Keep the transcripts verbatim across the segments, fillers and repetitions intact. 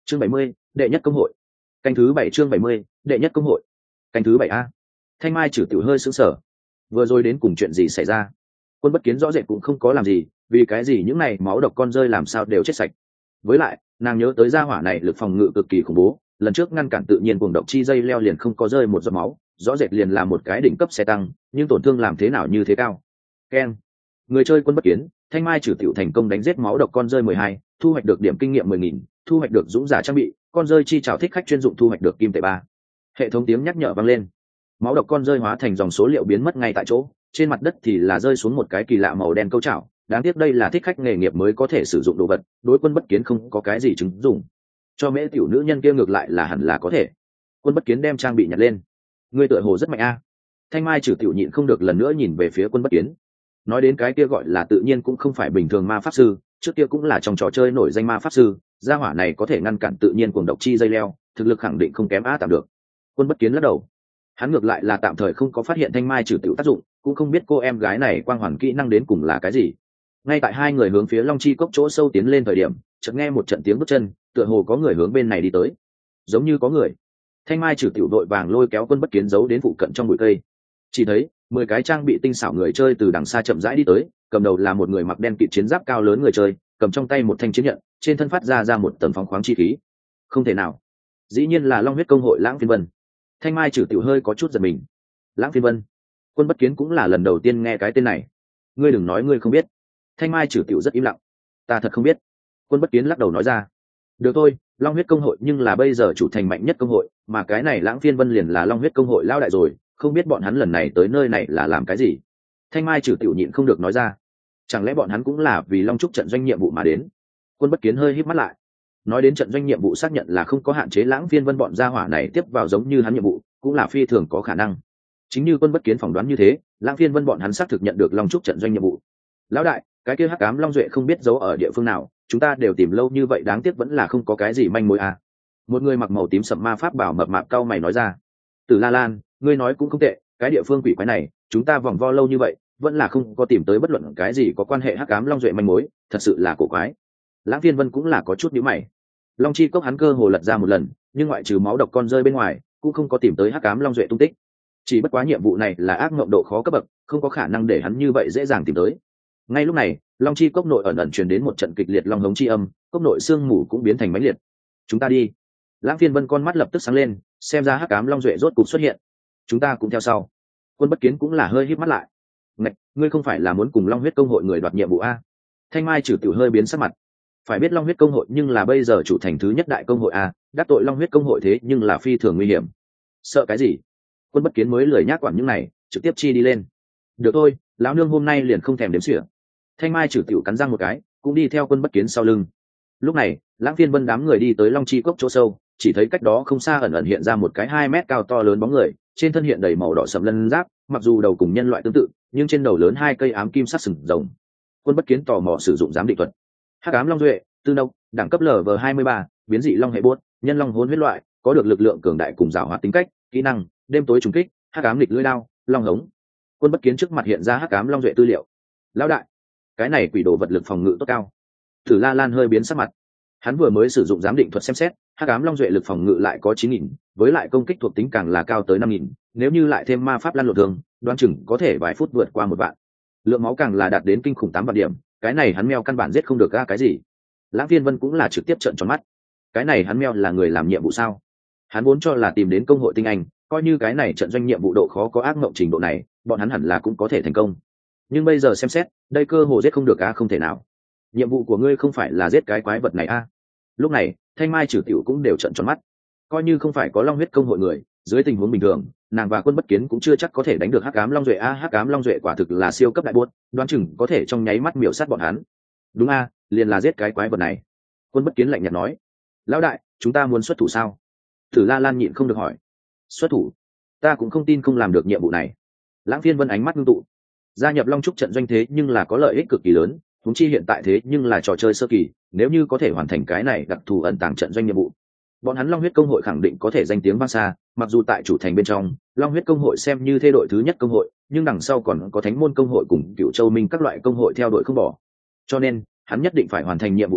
chương bảy mươi, đệ nhất công hội. Canh thứ bảy chương bảy mươi, đệ nhất công hội. Canh thứ bảy a. Thanh Mai Trừ Tiểu hơi sững sờ. Vừa rồi đến cùng chuyện gì xảy ra? Quân Bất Kiến rõ rệt cũng không có làm gì, vì cái gì những này máu độc con rơi làm sao đều chết sạch. Với lại, nàng nhớ tới gia hỏa này lực phòng ngự cực kỳ khủng bố, lần trước ngăn cản tự nhiên cuồng độc chi dây leo liền không có rơi một giọt máu, rõ rệt liền là một cái đỉnh cấp xe tăng, nhưng tổn thương làm thế nào như thế cao. Keng. Người chơi Quân Bất Kiến, Thanh Mai Trừ Tiểu thành công đánh giết máu độc con rơi mười hai, thu hoạch được điểm kinh nghiệm mười nghìn, thu hoạch được dũng giả trang bị, con rơi chi chào thích khách chuyên dụng thu hoạch được kim tệ ba. Hệ thống tiếng nhắc nhở vang lên. Máu độc con rơi hóa thành dòng số liệu biến mất ngay tại chỗ, trên mặt đất thì là rơi xuống một cái kỳ lạ màu đen câu chảo, đáng tiếc đây là thích khách nghề nghiệp mới có thể sử dụng đồ vật, đối Quân Bất Kiến không có cái gì chứng dụng. Cho mễ tiểu nữ nhân kia ngược lại là hẳn là có thể. Quân Bất Kiến đem trang bị nhặt lên. Ngươi tựa hồ rất mạnh a. Thanh Mai Trừ Tiểu nhịn không được lần nữa nhìn về phía Quân Bất Kiến. Nói đến cái kia gọi là tự nhiên cũng không phải bình thường ma pháp sư, trước kia cũng là trong trò chơi nổi danh ma pháp sư, gia hỏa này có thể ngăn cản tự nhiên cuồng độc chi dây leo, thực lực khẳng định không kém á tạm được. Quân Bất Kiến lắc đầu. Hắn ngược lại là tạm thời không có phát hiện Thanh Mai Trừ Tiểu tác dụng, cũng không biết cô em gái này quang hoàn kỹ năng đến cùng là cái gì. Ngay tại hai người hướng phía Long Chi cốc chỗ sâu tiến lên thời điểm, chợt nghe một trận tiếng bước chân, tựa hồ có người hướng bên này đi tới. Giống như có người. Thanh Mai Trừ Tiểu đội vàng lôi kéo Quân Bất Kiến giấu đến phụ cận trong bụi cây. Chỉ thấy mười cái trang bị tinh xảo người chơi từ đằng xa chậm rãi đi tới, cầm đầu là một người mặc đen kịt chiến giáp cao lớn người chơi, cầm trong tay một thanh chiến nhận, trên thân phát ra ra một tầng phóng khoáng chi khí. Không thể nào, dĩ nhiên là Long huyết công hội Lãng Phiên Vân. Thanh Mai Trừ Tiểu hơi có chút giật mình. Lãng Phiên Vân? Quân Bất Kiến cũng là lần đầu tiên nghe cái tên này. Ngươi đừng nói ngươi không biết. Thanh Mai Trừ Tiểu rất im lặng. Ta thật không biết. Quân Bất Kiến lắc đầu nói ra. Được thôi, Long huyết công hội nhưng là bây giờ chủ thành mạnh nhất công hội, mà cái này Lãng Phiên Vân liền là Long huyết công hội lao đại rồi, không biết bọn hắn lần này tới nơi này là làm cái gì. Thanh Mai Trừ Tiểu nhịn không được nói ra. Chẳng lẽ bọn hắn cũng là vì Long trúc trận doanh nhiệm vụ mà đến? Quân Bất Kiến hơi híp mắt lại. Nói đến trận doanh nhiệm vụ xác nhận là không có hạn chế Lãng Phiên Vân bọn gia hỏa này tiếp vào giống như hắn nhiệm vụ, cũng là phi thường có khả năng. Chính như Quân Bất Kiến phỏng đoán như thế, Lãng Phiên Vân bọn hắn xác thực nhận được Long trúc trận doanh nhiệm vụ. Lão đại, cái kia Hắc Ám Long Duệ không biết giấu ở địa phương nào, chúng ta đều tìm lâu như vậy đáng tiếc vẫn là không có cái gì manh mối à. Một người mặc màu tím sậm ma pháp bảo mập mạp cau mày nói ra. Tử La Lan, ngươi nói cũng không tệ, cái địa phương quỷ quái này, chúng ta vòng vo lâu như vậy, vẫn là không có tìm tới bất luận cái gì có quan hệ Hắc Ám Long Duệ manh mối, thật sự là cổ quái. Lãng Phiên Vân cũng là có chút nhíu mày. Long chi cốc hắn cơ hồ lật ra một lần, nhưng ngoại trừ máu độc con rơi bên ngoài, cũng không có tìm tới Hắc Ám Long Duệ tung tích. Chỉ bất quá nhiệm vụ này là ác mộng độ khó cấp bậc, không có khả năng để hắn như vậy dễ dàng tìm tới. Ngay lúc này, Long chi cốc nội ẩn ẩn truyền đến một trận kịch liệt long hống chi âm, cốc nội xương mù cũng biến thành mãnh liệt. Chúng ta đi. Lãng Phiên Vân con mắt lập tức sáng lên, xem ra Hắc Ám Long Duệ rốt cục xuất hiện. Chúng ta cũng theo sau. Quân Bất Kiến cũng là hơi híp mắt lại. Ngạch, ngươi không phải là muốn cùng Long huyết công hội người đoạt nhiệm vụ a? Thanh Mai Trừ Tiểu hơi biến sắc mặt. Phải biết Long huyết công hội nhưng là bây giờ chủ thành thứ nhất đại công hội a, đắc tội Long huyết công hội thế nhưng là phi thường nguy hiểm. Sợ cái gì? Quân Bất Kiến mới lười nhác quản những này, trực tiếp chi đi lên. Được thôi, lão nương hôm nay liền không thèm đếm xỉa. Thanh Mai Trừ Tiểu cắn răng một cái, cũng đi theo Quân Bất Kiến sau lưng. Lúc này, Lãng Phiên Vân đám người đi tới Long chi cốc chỗ sâu, chỉ thấy cách đó không xa ẩn ẩn hiện ra một cái hai mét cao to lớn bóng người, trên thân hiện đầy màu đỏ sẫm lân giáp, mặc dù đầu cùng nhân loại tương tự, nhưng trên đầu lớn hai cây ám kim sắc sừng rồng. Quân Bất Kiến tò mò sử dụng giám định thuật. Hắc Ám Long Duệ, tư nông, đẳng cấp L V hai mươi ba, biến dị long hệ buốt, nhân long hồn huyết loại, có được lực lượng cường đại cùng giảo hoạt tính cách, kỹ năng, đêm tối trùng kích, Hắc Ám nghịch lưỡi đao, long hống. Quân Bất Kiến trước mặt hiện ra Hắc Ám Long Duệ tư liệu. Lão đại, cái này quỷ đồ vật lực phòng ngự tốt cao. Tử La Lan hơi biến sắc mặt. Hắn vừa mới sử dụng giám định thuật xem xét, Hắc Ám Long Duệ lực phòng ngự lại có chín nghìn, với lại công kích thuộc tính càng là cao tới năm nghìn, nếu như lại thêm ma pháp lan lộn thường, đoán chừng có thể vài phút vượt qua một vạn. Lượng máu càng là đạt đến kinh khủng tám vạn điểm, cái này hắn meo căn bản giết không được ra cái gì. Lãng Phiên Vân cũng là trực tiếp trợn tròn mắt. Cái này hắn meo là người làm nhiệm vụ sao? Hắn vốn cho là tìm đến công hội tinh anh, coi như cái này trận doanh nhiệm vụ độ khó có ác mộng trình độ này, bọn hắn hẳn là cũng có thể thành công. Nhưng bây giờ xem xét, đây cơ hồ giết không được a, không thể nào. Nhiệm vụ của ngươi không phải là giết cái quái vật này a? Lúc này, Thanh Mai Trừ Tiểu cũng đều trợn tròn mắt. Coi như không phải có Long huyết công hội người, dưới tình huống bình thường, nàng và Quân Bất Kiến cũng chưa chắc có thể đánh được Hắc Ám Long Duệ a. Hắc Ám Long Duệ quả thực là siêu cấp đại buốt, đoán chừng có thể trong nháy mắt miểu sát bọn hắn. Đúng a, liền là giết cái quái vật này. Quân Bất Kiến lạnh nhạt nói. Lão đại, chúng ta muốn xuất thủ sao? Tử La Lan nhịn không được hỏi. Xuất thủ? Ta cũng không tin không làm được nhiệm vụ này. Lãng Phiên Vân ánh mắt ngưng tụ. Gia nhập Long trúc trận doanh thế nhưng là có lợi ích cực kỳ lớn, huống chi hiện tại thế nhưng là trò chơi sơ kỳ, nếu như có thể hoàn thành cái này đặc thù ẩn tàng trận doanh nhiệm vụ, bọn hắn Long huyết công hội khẳng định có thể danh tiếng vang xa. Mặc dù tại chủ thành bên trong, Long huyết công hội xem như thê đội thứ nhất công hội, nhưng đằng sau còn có Thánh môn công hội cùng Cựu Châu Minh các loại công hội theo đuổi không bỏ. Cho nên, hắn nhất định phải hoàn thành nhiệm vụ này,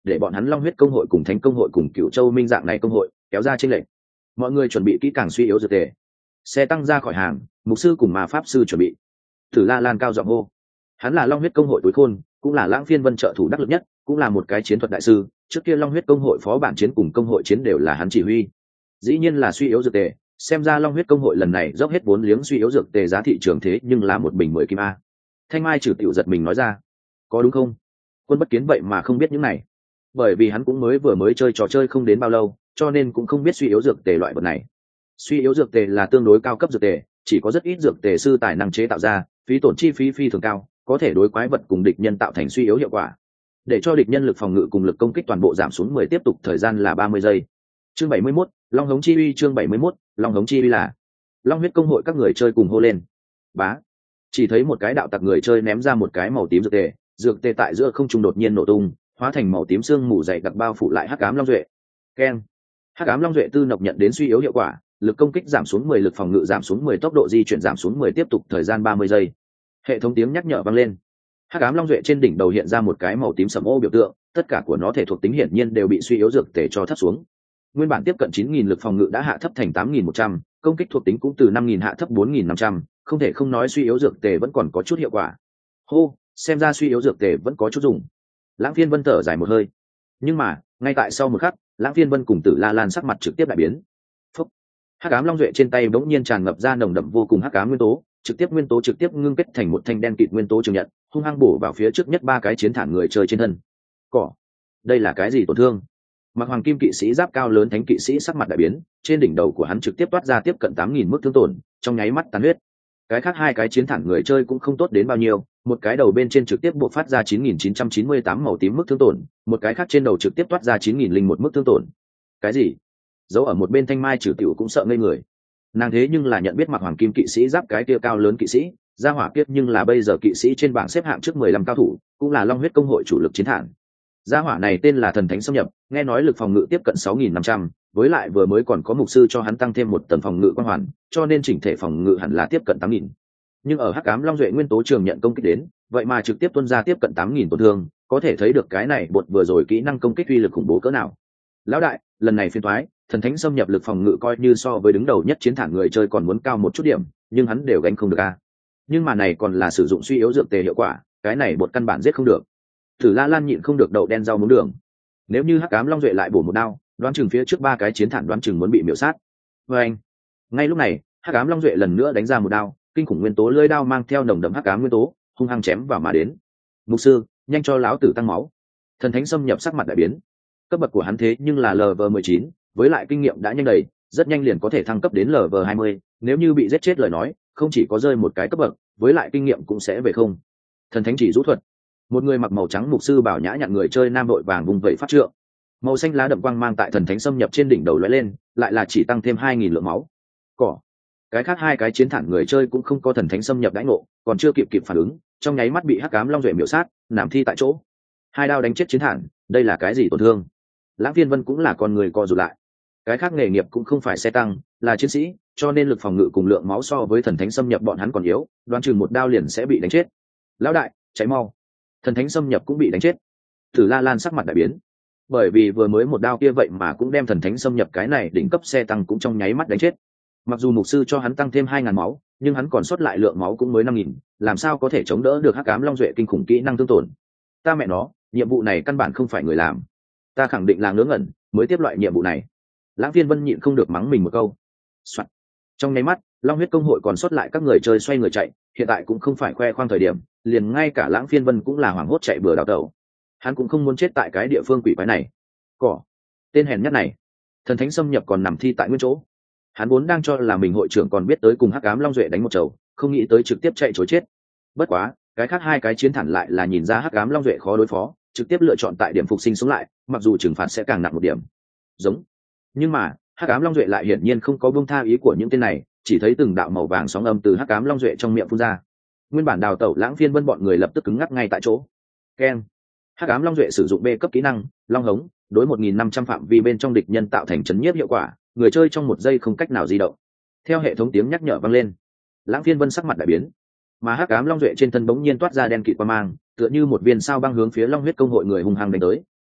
để bọn hắn long huyết công hội cùng thánh công hội cùng cựu châu minh dạng này công hội kéo ra trên lệnh. Mọi người chuẩn bị kỹ càng suy yếu dược tề, xe tăng ra khỏi hàng, mục sư cùng ma pháp sư chuẩn bị. Tử La Lan cao giọng hô, hắn là long huyết công hội tối khôn, cũng là Lãng Phiên Vân trợ thủ đắc lực nhất, cũng là một cái chiến thuật đại sư, trước kia long huyết công hội phó bản chiến cùng công hội chiến đều là hắn chỉ huy. Dĩ nhiên là suy yếu dược tề, xem ra long huyết công hội lần này dốc hết vốn liếng suy yếu dược tề giá thị trường thế nhưng là một bình mười kim a. Thanh Mai Trừ Tiểu giật mình nói ra, có đúng không? Quân Bất Kiến vậy mà không biết những này, bởi vì hắn cũng mới vừa mới chơi trò chơi không đến bao lâu, cho nên cũng không biết suy yếu dược tề loại vật này. Suy yếu dược tề là tương đối cao cấp dược tề, chỉ có rất ít dược tề sư tài năng chế tạo ra, phí tổn chi phí phi thường cao, có thể đối quái vật cùng địch nhân tạo thành suy yếu hiệu quả, để cho địch nhân lực phòng ngự cùng lực công kích toàn bộ giảm xuống mười, tiếp tục thời gian là ba mươi giây. Chương bảy mươi mốt, Long Hống Chi Uy. Chương bảy mươi mốt, Long Hống Chi Uy là Long huyết công hội các người chơi cùng hô lên. Bá. Chỉ thấy một cái đạo tặc người chơi ném ra một cái màu tím dược tề, dược tề tại giữa không trung đột nhiên nổ tung, hóa thành màu tím sương mù dày đặc bao phủ lại Hắc Ám Long Duệ. Keng. Hắc Ám Long Duệ tư nộc nhận đến suy yếu hiệu quả, lực công kích giảm xuống mười, lực phòng ngự giảm xuống mười, tốc độ di chuyển giảm xuống mười, tiếp tục thời gian ba mươi giây. Hệ thống tiếng nhắc nhở vang lên. Hắc Ám Long Duệ trên đỉnh đầu hiện ra một cái màu tím sẫm ô biểu tượng, tất cả của nó thể thuộc tính hiển nhiên đều bị suy yếu dược tề cho thấp xuống. Nguyên bản tiếp cận chín nghìn lực phòng ngự đã hạ thấp thành tám nghìn một trăm, công kích thuộc tính cũng từ năm nghìn hạ thấp bốn nghìn năm trăm, không thể không nói suy yếu dược tề vẫn còn có chút hiệu quả. Hô, xem ra suy yếu dược tề vẫn có chút dùng. Lãng Phiên Vân thở dài một hơi. Nhưng mà, ngay tại sau một khắc, Lãng Phiên Vân cùng Tử La Lan sắc mặt trực tiếp đại biến. Phúc. Hắc Ám Long Duệ trên tay bỗng nhiên tràn ngập ra nồng đậm vô cùng hắc ám nguyên tố, trực tiếp nguyên tố trực tiếp ngưng kết thành một thanh đen kịt nguyên tố trường nhận, hung hăng bổ vào phía trước nhất ba cái chiến thản người chơi trên thân. Cỏ, đây là cái gì tổn thương? Mặc hoàng kim kỵ sĩ giáp cao lớn thánh kỵ sĩ sắc mặt đại biến, trên đỉnh đầu của hắn trực tiếp toát ra tiếp cận tám nghìn mức thương tổn, trong nháy mắt tàn huyết. Cái khác hai cái chiến thản người chơi cũng không tốt đến bao nhiêu, một cái đầu bên trên trực tiếp buộc phát ra chín nghìn chín trăm chín mươi tám màu tím mức thương tổn, một cái khác trên đầu trực tiếp toát ra chín nghìn linh một mức thương tổn. Cái gì? Giấu ở một bên Thanh Mai Trừ Tiểu cũng sợ ngây người. Nàng thế nhưng là nhận biết mặc hoàng kim kỵ sĩ giáp cái kia cao lớn kỵ sĩ, gia hỏa kiếp nhưng là bây giờ kỵ sĩ trên bảng xếp hạng trước mười lăm cao thủ, cũng là long huyết công hội chủ lực chiến thản. Gia hỏa này tên là Thần Thánh Xâm Nhập, nghe nói lực phòng ngự tiếp cận sáu nghìn năm trăm, với lại vừa mới còn có mục sư cho hắn tăng thêm một tầng phòng ngự quan hoàn, cho nên chỉnh thể phòng ngự hẳn là tiếp cận tám nghìn. Nhưng ở Hắc Ám Long Duệ nguyên tố trường nhận công kích đến, vậy mà trực tiếp tuôn ra tiếp cận tám nghìn tổn thương, có thể thấy được cái này bột vừa rồi kỹ năng công kích uy lực khủng bố cỡ nào. Lão đại, lần này phiên toái, Thần Thánh Xâm Nhập lực phòng ngự coi như so với đứng đầu nhất chiến thản người chơi còn muốn cao một chút điểm, nhưng hắn đều gánh không được a. Nhưng mà này còn là sử dụng suy yếu dược tề hiệu quả, cái này bột căn bản giết không được. Tử La Lan nhịn không được đậu đen rau muống đường. Nếu như Hắc Ám Long Duệ lại bổ một đao, đoán chừng phía trước ba cái chiến thản đoán chừng muốn bị miểu sát. Và anh, ngay lúc này, Hắc Ám Long Duệ lần nữa đánh ra một đao, kinh khủng nguyên tố lưỡi đao mang theo nồng đậm hắc ám nguyên tố, hung hăng chém vào mà đến. Mục sư, nhanh cho lão tử tăng máu. Thần Thánh Xâm Nhập sắc mặt đại biến. Cấp bậc của hắn thế nhưng là level mười chín, với lại kinh nghiệm đã nhanh đầy, rất nhanh liền có thể thăng cấp đến level hai mươi, nếu như bị giết chết lời nói, không chỉ có rơi một cái cấp bậc, với lại kinh nghiệm cũng sẽ về không. Thần Thánh Chỉ Rũ Thuật. Một người mặc màu trắng mục sư bảo nhã nhận người chơi nam đội vàng vùng vẫy phát trượng. Màu xanh lá đậm quang mang tại Thần Thánh Xâm Nhập trên đỉnh đầu lóe lên, lại là chỉ tăng thêm hai nghìn lượng máu. Cỏ. Cái khác hai cái chiến thản người chơi cũng không có Thần Thánh Xâm Nhập đãi ngộ, còn chưa kịp kịp phản ứng, trong nháy mắt bị Hắc Ám Long Duệ miểu sát, nằm thi tại chỗ. Hai đao đánh chết chiến thản, đây là cái gì tổn thương? Lãng Phiên Vân cũng là con người co rụt lại. Cái khác nghề nghiệp cũng không phải xe tăng, là chiến sĩ, cho nên lực phòng ngự cùng lượng máu so với Thần Thánh Xâm Nhập bọn hắn còn yếu, đoán chừng một đao liền sẽ bị đánh chết. Lão đại, cháy mau! Thần Thánh Xâm Nhập cũng bị đánh chết. Tử La Lan sắc mặt đại biến, bởi vì vừa mới một đao kia vậy mà cũng đem Thần Thánh Xâm Nhập cái này đỉnh cấp xe tăng cũng trong nháy mắt đánh chết. Mặc dù mục sư cho hắn tăng thêm hai ngàn máu, nhưng hắn còn sót lại lượng máu cũng mới năm nghìn, làm sao có thể chống đỡ được Hắc Ám Long Duệ kinh khủng kỹ năng thương tổn. Ta mẹ nó, nhiệm vụ này căn bản không phải người làm, ta khẳng định là ngớ ngẩn mới tiếp loại nhiệm vụ này. Lãng Phiên Vân nhịn không được mắng mình một câu. Soạn. Trong nháy mắt, Long huyết công hội còn sót lại các người chơi xoay người chạy, hiện tại cũng không phải khoe khoang thời điểm, liền ngay cả Lãng Phiên Vân cũng là hoảng hốt chạy bừa đào tẩu. Hắn cũng không muốn chết tại cái địa phương quỷ quái này. Cỏ, tên hèn nhất này. Thần Thánh Xâm Nhập còn nằm thi tại nguyên chỗ. Hắn vốn đang cho là mình hội trưởng còn biết tới cùng Hắc Ám Long Duệ đánh một chầu, không nghĩ tới trực tiếp chạy trối chết. Bất quá, cái khác hai cái chiến thản lại là nhìn ra Hắc Ám Long Duệ khó đối phó, trực tiếp lựa chọn tại điểm phục sinh sống lại, mặc dù trừng phạt sẽ càng nặng một điểm. Giống. Nhưng mà, Hắc Ám Long Duệ lại hiển nhiên không có buông tha ý của những tên này, chỉ thấy từng đạo màu vàng sóng âm từ Hắc Ám Long Duệ trong miệng phun ra. Nguyên bản đào tẩu Lãng Phiên Vân bọn người lập tức cứng ngắc ngay tại chỗ. Keng. Hắc Ám Long Duệ sử dụng B cấp kỹ năng, Long Hống, đối một nghìn năm trăm phạm vi bên trong địch nhân tạo thành chấn nhiếp hiệu quả, người chơi trong một giây không cách nào di động. Theo hệ thống tiếng nhắc nhở vang lên, Lãng Phiên Vân sắc mặt đại biến, mà Hắc Ám Long Duệ trên thân bỗng nhiên toát ra đen kịt quang mang, tựa như một viên sao băng hướng phía Long huyết công hội người hung hăng đánh tới.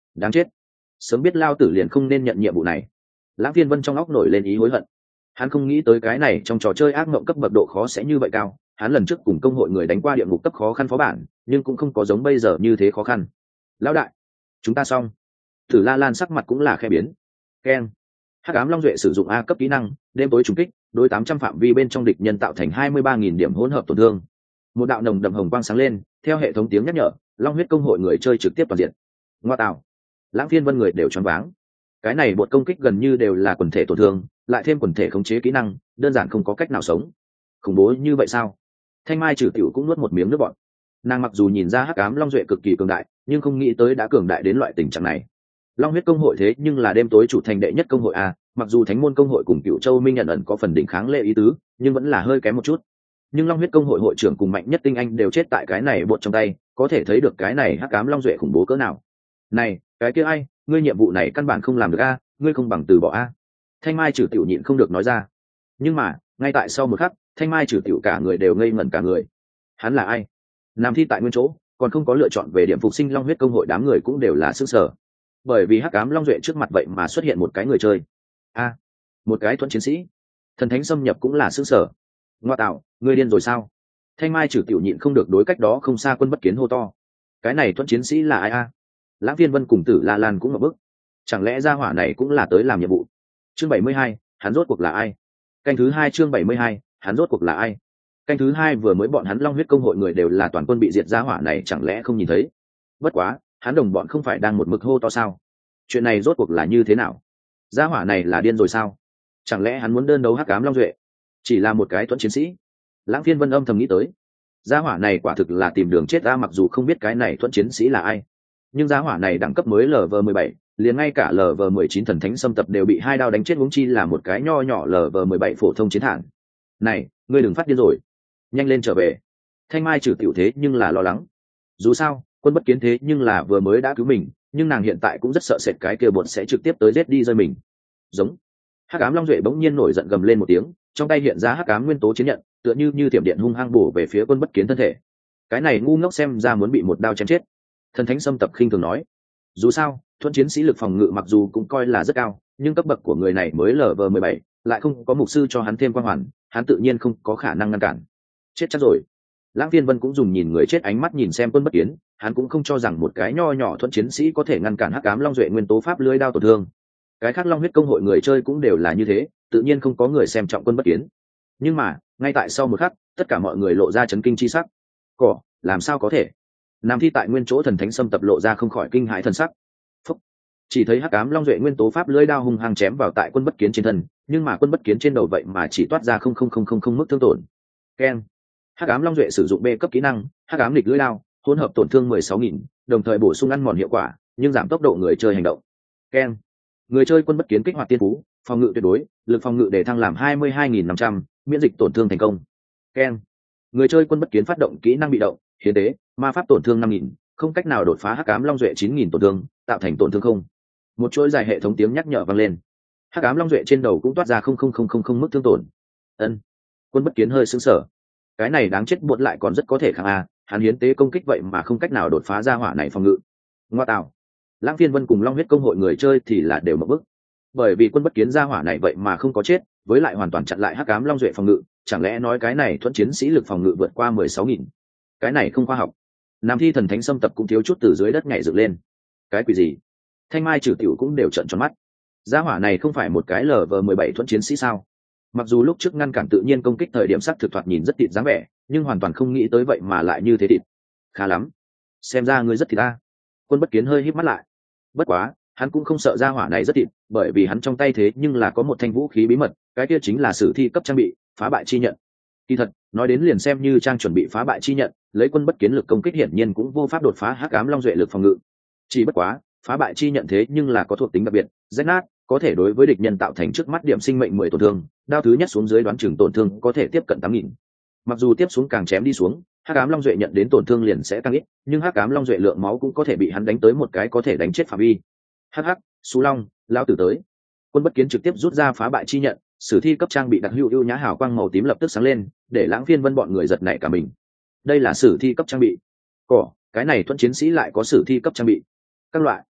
đáng chết, sớm biết lao tử liền không nên nhận nhiệm vụ này. Lãng Phiên Vân trong óc nổi lên ý hối hận. Hắn không nghĩ tới cái này trong trò chơi ác mộng cấp bậc độ khó sẽ như vậy cao. Hắn lần trước cùng công hội người đánh qua địa ngục cấp khó khăn phó bản, nhưng cũng không có giống bây giờ như thế khó khăn. Lão đại, chúng ta xong. Tử La Lan sắc mặt cũng là khe biến. Keng. Hắc ám long duệ sử dụng A cấp kỹ năng, đêm tối trùng kích, đối tám trăm phạm vi bên trong địch nhân tạo thành hai mươi ba nghìn điểm hỗn hợp tổn thương. Một đạo nồng đậm hồng quang sáng lên, theo hệ thống tiếng nhắc nhở, long huyết công hội người chơi trực tiếp toàn diện. Ngoa tạo. Lãng Phiên Vân người đều choáng váng. Cái này bột công kích gần như đều là quần thể tổn thương, lại thêm quần thể khống chế kỹ năng, đơn giản không có cách nào sống. Khủng bố như vậy sao? Thanh Mai Trừ Tiểu cũng nuốt một miếng nước bọt. Nàng mặc dù nhìn ra hắc ám long duệ cực kỳ cường đại, nhưng không nghĩ tới đã cường đại đến loại tình trạng này. Long huyết công hội thế nhưng là đêm tối chủ thành đệ nhất công hội a, mặc dù Thánh môn công hội cùng Cựu Châu Minh nhận ẩn có phần đỉnh kháng lệ ý tứ, nhưng vẫn là hơi kém một chút. Nhưng Long huyết công hội hội trưởng cùng mạnh nhất tinh anh đều chết tại cái này bột trong tay, có thể thấy được cái này hắc ám long duệ khủng bố cỡ nào. Này, cái kia ai, ngươi nhiệm vụ này căn bản không làm được a, ngươi không bằng từ bỏ a. Thanh Mai Trừ Tiểu nhịn không được nói ra. Nhưng mà, ngay tại sau một khắc, Thanh Mai Trừ Tiểu cả người đều ngây ngẩn cả người. Hắn là ai? Nằm thi tại nguyên chỗ, còn không có lựa chọn về điểm phục sinh Long huyết công hội, đám người cũng đều là sửng sở. Bởi vì hắc ám long duệ trước mặt vậy mà xuất hiện một cái người chơi. A, một cái thuẫn chiến sĩ. Thần thánh xâm nhập cũng là sửng sở. Ngoa tạo, ngươi điên rồi sao? Thanh Mai Trừ Tiểu nhịn không được đối cách đó không xa Quân Bất Kiến hô to. Cái này thuẫn chiến sĩ là ai a? Lãng Phiên Vân cùng Tử La Lan cũng ngập bức. Chẳng lẽ gia hỏa này cũng là tới làm nhiệm vụ? Chương bảy mươi hai, hắn rốt cuộc là ai? Canh thứ hai chương bảy mươi hai, hắn rốt cuộc là ai? Canh thứ hai vừa mới bọn hắn Long huyết công hội người đều là toàn quân bị diệt, gia hỏa này chẳng lẽ không nhìn thấy? Bất quá, hắn đồng bọn không phải đang một mực hô to sao? Chuyện này rốt cuộc là như thế nào? Gia hỏa này là điên rồi sao? Chẳng lẽ hắn muốn đơn đấu hắc ám long duệ? Chỉ là một cái thuẫn chiến sĩ. Lãng Phiên Vân âm thầm nghĩ tới. Gia hỏa này quả thực là tìm đường chết ra, mặc dù không biết cái này thuẫn chiến sĩ là ai, nhưng gia hỏa này đẳng cấp mới lv mười bảy, liền ngay cả lv mười chín thần thánh xâm tập đều bị hai đao đánh chết, huống chi là một cái nho nhỏ lv mười bảy phổ thông chiến thản. Này, ngươi đừng phát điên rồi, nhanh lên trở về. Thanh Mai Trừ Tiểu thế nhưng là lo lắng. Dù sao, Quân Bất Kiến thế nhưng là vừa mới đã cứu mình, nhưng nàng hiện tại cũng rất sợ sệt cái kia bột sẽ trực tiếp tới giết đi rơi mình. Giống. Hắc ám long duệ bỗng nhiên nổi giận gầm lên một tiếng, trong tay hiện ra hắc ám nguyên tố chiến nhận, tựa như như thiểm điện hung hăng bổ về phía Quân Bất Kiến thân thể. Cái này ngu ngốc xem ra muốn bị một đao chém chết. Thần thánh xâm tập khinh thường nói. Dù sao, thuẫn chiến sĩ lực phòng ngự mặc dù cũng coi là rất cao, nhưng cấp bậc của người này mới lv mười bảy, lại không có mục sư cho hắn thêm quang hoàn, hắn tự nhiên không có khả năng ngăn cản. Chết chắc rồi. Lãng Phiên Vân cũng dùng nhìn người chết ánh mắt nhìn xem Quân Bất Kiến, hắn cũng không cho rằng một cái nho nhỏ thuẫn chiến sĩ có thể ngăn cản hắc ám long duệ nguyên tố pháp lưới đao tổn thương. Cái khác Long huyết công hội người chơi cũng đều là như thế, tự nhiên không có người xem trọng Quân Bất Kiến. Nhưng mà, ngay tại sau một khắc, tất cả mọi người lộ ra chấn kinh chi sắc. Cỏ, làm sao có thể? Nam thi tại nguyên chỗ thần thánh xâm tập lộ ra không khỏi kinh hãi thần sắc. Phúc. Chỉ thấy hắc ám long duệ nguyên tố pháp lưỡi đao hung hăng chém vào tại Quân Bất Kiến trên thân, nhưng mà Quân Bất Kiến trên đầu vậy mà chỉ toát ra không không không không không mức thương tổn. Keng. Hắc ám long duệ sử dụng B cấp kỹ năng, hắc ám lịch lưỡi đao, hỗn hợp tổn thương mười sáu nghìn, đồng thời bổ sung ăn mòn hiệu quả, nhưng giảm tốc độ người chơi hành động. Keng. Người chơi Quân Bất Kiến kích hoạt tiên phú, phòng ngự tuyệt đối, lực phòng ngự để thăng làm hai mươi hai nghìn năm trăm, miễn dịch tổn thương thành công. Keng. Người chơi Quân Bất Kiến phát động kỹ năng bị động, hiến tế, ma pháp tổn thương năm nghìn, không cách nào đột phá hắc ám long duệ chín nghìn tổn thương, tạo thành tổn thương không. Một chuỗi dài hệ thống tiếng nhắc nhở vang lên. Hắc ám long duệ trên đầu cũng toát ra không không không không không mức thương tổn. Ân. Quân Bất Kiến hơi sững sờ. Cái này đáng chết, buồn lại còn rất có thể kháng a, hắn hiến tế công kích vậy mà không cách nào đột phá ra hỏa này phòng ngự. Ngoa tạo. Lãng Phiên Vân cùng Long huyết công hội người chơi thì là đều mở bức. Bởi vì Quân Bất Kiến ra hỏa này vậy mà không có chết, với lại hoàn toàn chặn lại hắc ám long duệ phòng ngự, chẳng lẽ nói cái này thuẫn chiến sĩ lực phòng ngự vượt qua mười sáu nghìn? Cái này không khoa học. Nam thi thần thánh xâm tập cũng thiếu chút từ dưới đất nhảy dựng lên. Cái quỷ gì? Thanh Mai Trừ Tiểu cũng đều trợn tròn mắt. Gia hỏa này không phải một cái lv mười bảy thuẫn chiến sĩ sao? Mặc dù lúc trước ngăn cản tự nhiên công kích thời điểm sắc thực thoạt nhìn rất thịt dáng vẻ, nhưng hoàn toàn không nghĩ tới vậy mà lại như thế thịt. Khá lắm, xem ra ngươi rất thịt ta. Quân Bất Kiến hơi híp mắt lại. Bất quá, hắn cũng không sợ gia hỏa này rất thịt, bởi vì hắn trong tay thế nhưng là có một thanh vũ khí bí mật, cái kia chính là sử thi cấp trang bị, phá bại chi nhận. Kỳ thật, nói đến liền xem như trang chuẩn bị phá bại chi nhận, lấy Quân Bất Kiến lực công kích hiển nhiên cũng vô pháp đột phá hắc ám long duệ lực phòng ngự. Chỉ bất quá, phá bại chi nhận thế nhưng là có thuộc tính đặc biệt, rách nát, có thể đối với địch nhân tạo thành trước mắt điểm sinh mệnh mười tổn thương, đao thứ nhất xuống dưới đoán chừng tổn thương có thể tiếp cận tám nghìn. Mặc dù tiếp xuống càng chém đi xuống, hắc ám long duệ nhận đến tổn thương liền sẽ tăng ít, nhưng hắc ám long duệ lượng máu cũng có thể bị hắn đánh tới một cái có thể đánh chết phạm vi. Hắc hắc, Sú Long, lao tử tới. Quân Bất Kiến trực tiếp rút ra phá bại chi nhận, sử thi cấp trang bị đặc hữu ưu nhã hào quang màu tím lập tức sáng lên, để Lãng Phiên Vân bọn người giật nảy cả mình. Đây là sử thi cấp trang bị. Cỏ, cái này thuẫn chiến sĩ lại có sử thi cấp trang bị. Các loại,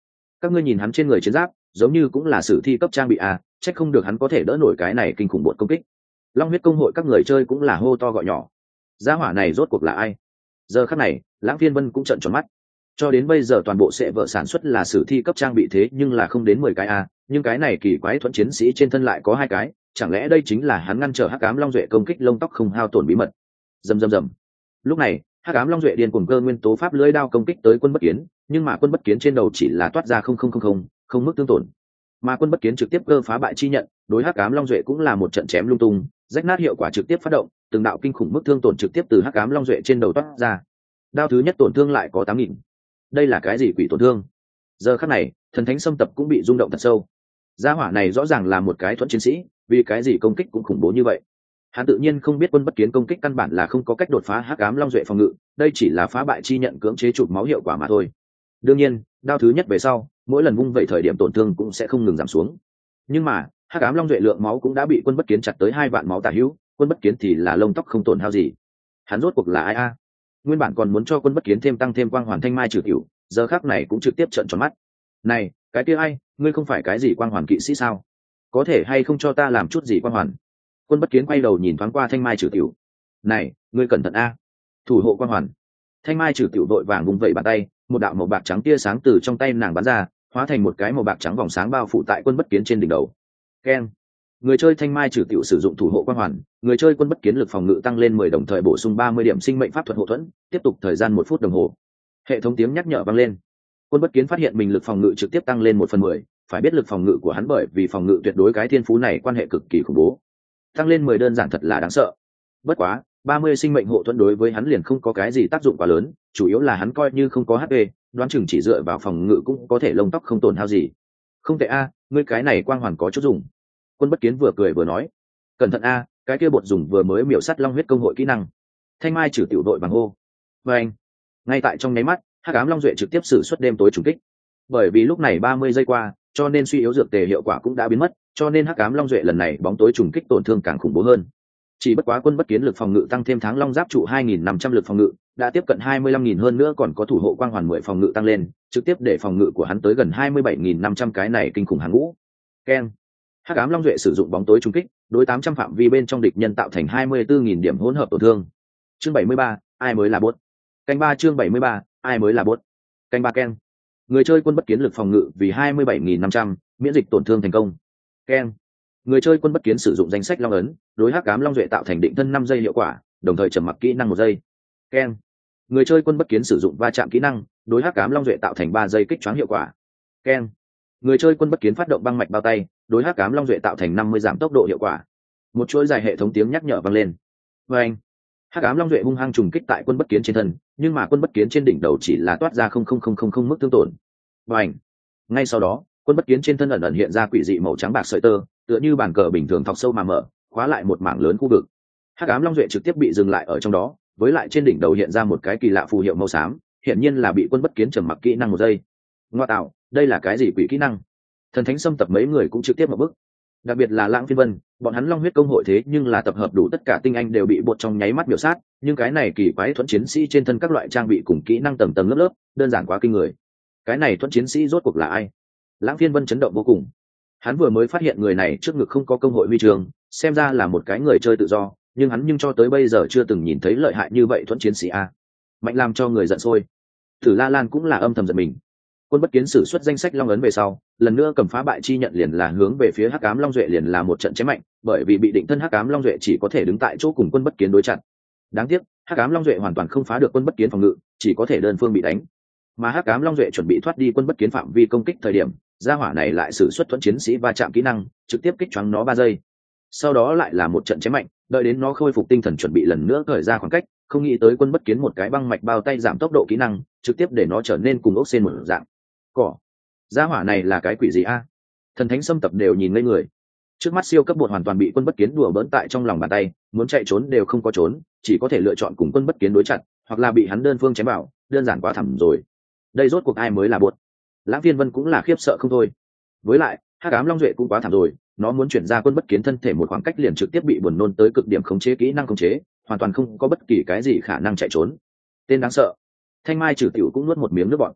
các ngươi nhìn hắn trên người chiến giáp giống như cũng là sử thi cấp trang bị à, chắc không được hắn có thể đỡ nổi cái này kinh khủng bột công kích. Long huyết công hội các người chơi cũng là hô to gọi nhỏ. Gia hỏa này rốt cuộc là ai? Giờ khắc này Lãng Phiên Vân cũng trợn tròn mắt. Cho đến bây giờ toàn bộ sẽ vợ sản xuất là sử thi cấp trang bị thế nhưng là không đến mười cái a, nhưng cái này kỳ quái thuẫn chiến sĩ trên thân lại có hai cái, chẳng lẽ đây chính là hắn ngăn trở Hắc Ám Long Duệ công kích lông tóc không hao tổn bí mật. Rầm rầm rầm. Lúc này, Hắc Ám Long Duệ điên cuồng cơ nguyên tố pháp lưỡi đao công kích tới Quân Bất Kiến, nhưng mà Quân Bất Kiến trên đầu chỉ là toát ra không không không không, không mức tương tổn. Mà Quân Bất Kiến trực tiếp cơ phá bại chi nhận, đối Hắc Ám Long Duệ cũng là một trận chém lung tung, rách nát hiệu quả trực tiếp phát động, từng đạo kinh khủng mức thương tổn trực tiếp từ Hắc Ám Long Duệ trên đầu toát ra. Đao thứ nhất tổn thương lại có tám nghìn. Đây là cái gì quỷ tổn thương? Giờ khắc này thần thánh xâm tập cũng bị rung động thật sâu. Gia hỏa này rõ ràng là một cái thuẫn chiến sĩ, vì cái gì công kích cũng khủng bố như vậy? Hắn tự nhiên không biết Quân Bất Kiến công kích căn bản là không có cách đột phá Hắc Ám Long Duệ phòng ngự, đây chỉ là phá bại chi nhận cưỡng chế chụp máu hiệu quả mà thôi. Đương nhiên đao thứ nhất về sau mỗi lần vung vậy thời điểm tổn thương cũng sẽ không ngừng giảm xuống, nhưng mà Hắc Ám Long Duệ lượng máu cũng đã bị Quân Bất Kiến chặt tới hai vạn máu tả hữu, Quân Bất Kiến thì là lông tóc không tổn hao gì. Hắn rốt cuộc là ai a? Nguyên bản còn muốn cho Quân Bất Kiến thêm tăng thêm quang hoàn thanh mai trừ tiểu, giờ khắc này cũng trực tiếp trợn tròn mắt. Này cái kia ai, ngươi không phải cái gì quang hoàn kỵ sĩ sao? Có thể hay không cho ta làm chút gì quang hoàn? Quân Bất Kiến quay đầu nhìn thoáng qua thanh mai trừ tiểu. Này ngươi cẩn thận a, thủ hộ quang hoàn. Thanh mai trừ tiểu đội vàng vung vẩy bàn tay, một đạo màu bạc trắng tia sáng từ trong tay nàng bắn ra, hóa thành một cái màu bạc trắng vòng sáng bao phủ tại Quân Bất Kiến trên đỉnh đầu. Keng. Người chơi thanh mai trừ tiểu sử dụng thủ hộ quang hoàn, người chơi Quân Bất Kiến lực phòng ngự tăng lên mười đồng thời bổ sung ba mươi điểm sinh mệnh pháp thuật hộ thuẫn, tiếp tục thời gian một phút đồng hồ. Hệ thống tiếng nhắc nhở vang lên. Quân Bất Kiến phát hiện mình lực phòng ngự trực tiếp tăng lên một phần mười, phải biết lực phòng ngự của hắn bởi vì phòng ngự tuyệt đối cái thiên phú này quan hệ cực kỳ khủng bố. Tăng lên mười đơn giản thật là đáng sợ. Bất quá, ba mươi sinh mệnh hộ thuẫn đối với hắn liền không có cái gì tác dụng quá lớn, chủ yếu là hắn coi như không có hát pê, đoán chừng chỉ dựa vào phòng ngự cũng có thể lông tóc không tổn hao gì. Không tệ a, ngươi cái này quang hoàn có chút dùng. Quân Bất Kiến vừa cười vừa nói. Cẩn thận a, cái kia bột dùng vừa mới miểu sát Long huyết công hội kỹ năng. Thanh mai trừ tiểu đội bằng hô. Và anh. Ngay tại trong nháy mắt, Hắc Ám Long Duệ trực tiếp sử xuất đêm tối trùng kích. Bởi vì lúc này ba mươi giây qua, cho nên suy yếu dược tề hiệu quả cũng đã biến mất, cho nên Hắc Ám Long Duệ lần này bóng tối trùng kích tổn thương càng khủng bố hơn. Chỉ bất quá Quân Bất Kiến lực phòng ngự tăng thêm tháng long giáp trụ hai nghìn năm trăm lực phòng ngự, đã tiếp cận hai mươi lăm nghìn hơn nữa còn có thủ hộ quang hoàn mười phòng ngự tăng lên, trực tiếp để phòng ngự của hắn tới gần hai mươi bảy nghìn năm trăm cái này kinh khủng hàng ngũ. Keng. Hắc Ám Long Duệ sử dụng bóng tối trùng kích, đối tám trăm phạm vi bên trong địch nhân tạo thành hai mươi tư nghìn điểm hỗn hợp tổn thương. Chương bảy mươi ba, ai mới là bot? Canh ba chương bảy mươi ba, ai mới là bot? Canh ba keng. Người chơi Quân Bất Kiến lực phòng ngự vì hai mươi bảy nghìn năm trăm, miễn dịch tổn thương thành công. Keng. Người chơi Quân Bất Kiến sử dụng danh sách long ấn, đối Hắc Ám Long Duệ tạo thành định thân năm giây hiệu quả, đồng thời trầm mặc kỹ năng một giây. Keng. Người chơi Quân Bất Kiến sử dụng va chạm kỹ năng, đối Hắc Ám Long Duệ tạo thành ba giây kích choáng hiệu quả. Keng. Người chơi Quân Bất Kiến phát động băng mạch bao tay, đối Hắc Ám Long Duệ tạo thành năm mươi giảm tốc độ hiệu quả. Một chuỗi dài hệ thống tiếng nhắc nhở vang lên. Và anh. Hắc Ám Long Duệ hung hăng trùng kích tại Quân Bất Kiến trên thân, nhưng mà Quân Bất Kiến trên đỉnh đầu chỉ là toát ra không không không không không mức thương tổn. Và anh. Ngay sau đó, Quân Bất Kiến trên thân ẩn ẩn hiện ra quỷ dị màu trắng bạc sợi tơ, tựa như bàn cờ bình thường thọc sâu mà mở, khóa lại một mảng lớn khu vực. Hắc Ám Long Duệ trực tiếp bị dừng lại ở trong đó, với lại trên đỉnh đầu hiện ra một cái kỳ lạ phù hiệu màu xám, hiện nhiên là bị Quân Bất Kiến trầm mặc kỹ năng một giây. Ngoa tạo, đây là cái gì quỷ kỹ năng? Thần thánh xâm tập mấy người cũng trực tiếp một bước, đặc biệt là Lãng Phiên Vân, bọn hắn Long huyết công hội thế nhưng là tập hợp đủ tất cả tinh anh đều bị bột trong nháy mắt biểu sát, nhưng cái này kỳ quái thuẫn chiến sĩ trên thân các loại trang bị cùng kỹ năng tầng tầng lớp lớp, đơn giản quá kinh người. Cái này thuẫn chiến sĩ rốt cuộc là ai? Lãng Phiên Vân chấn động vô cùng. Hắn vừa mới phát hiện người này trước ngực không có công hội huy chương, xem ra là một cái người chơi tự do, nhưng hắn nhưng cho tới bây giờ chưa từng nhìn thấy lợi hại như vậy thuẫn chiến sĩ a. Mạnh làm cho người giận sôi. Tử La Lan cũng là âm thầm giận mình. Quân Bất Kiến sử xuất danh sách long ấn về sau, lần nữa cầm phá bại chi nhận liền là hướng về phía Hắc Ám Long Duệ liền là một trận chém mạnh, bởi vì bị định thân Hắc Ám Long Duệ chỉ có thể đứng tại chỗ cùng Quân Bất Kiến đối chặn. Đáng tiếc, Hắc Ám Long Duệ hoàn toàn không phá được Quân Bất Kiến phòng ngự, chỉ có thể đơn phương bị đánh. Mà Hắc Ám Long Duệ chuẩn bị thoát đi Quân Bất Kiến phạm vi công kích thời điểm, gia hỏa này lại sử xuất thuẫn chiến sĩ va chạm kỹ năng, trực tiếp kích choáng nó ba giây. Sau đó lại là một trận chém mạnh, đợi đến nó khôi phục tinh thần chuẩn bị lần nữa cởi ra khoảng cách, không nghĩ tới Quân Bất Kiến một cái băng mạch bao tay giảm tốc độ kỹ năng, trực tiếp để nó trở nên cùng ốc sen một dạng. Cỏ, gia hỏa này là cái quỷ gì a? Thần thánh xâm tập đều nhìn ngây người. Trước mắt siêu cấp bột hoàn toàn bị Quân Bất Kiến đùa bỡn tại trong lòng bàn tay, muốn chạy trốn đều không có trốn, chỉ có thể lựa chọn cùng Quân Bất Kiến đối chặt, hoặc là bị hắn đơn phương chém vào, đơn giản quá thảm rồi. Đây rốt cuộc ai mới là bột? Lãng Phiên Vân cũng là khiếp sợ không thôi. Với lại, Hắc Ám Long Duệ cũng quá thảm rồi, nó muốn chuyển ra Quân Bất Kiến thân thể một khoảng cách liền trực tiếp bị buồn nôn tới cực điểm khống chế kỹ năng khống chế, hoàn toàn không có bất kỳ cái gì khả năng chạy trốn. Tên đáng sợ. Thanh Mai Trừ Tiểu cũng nuốt một miếng nước bọt.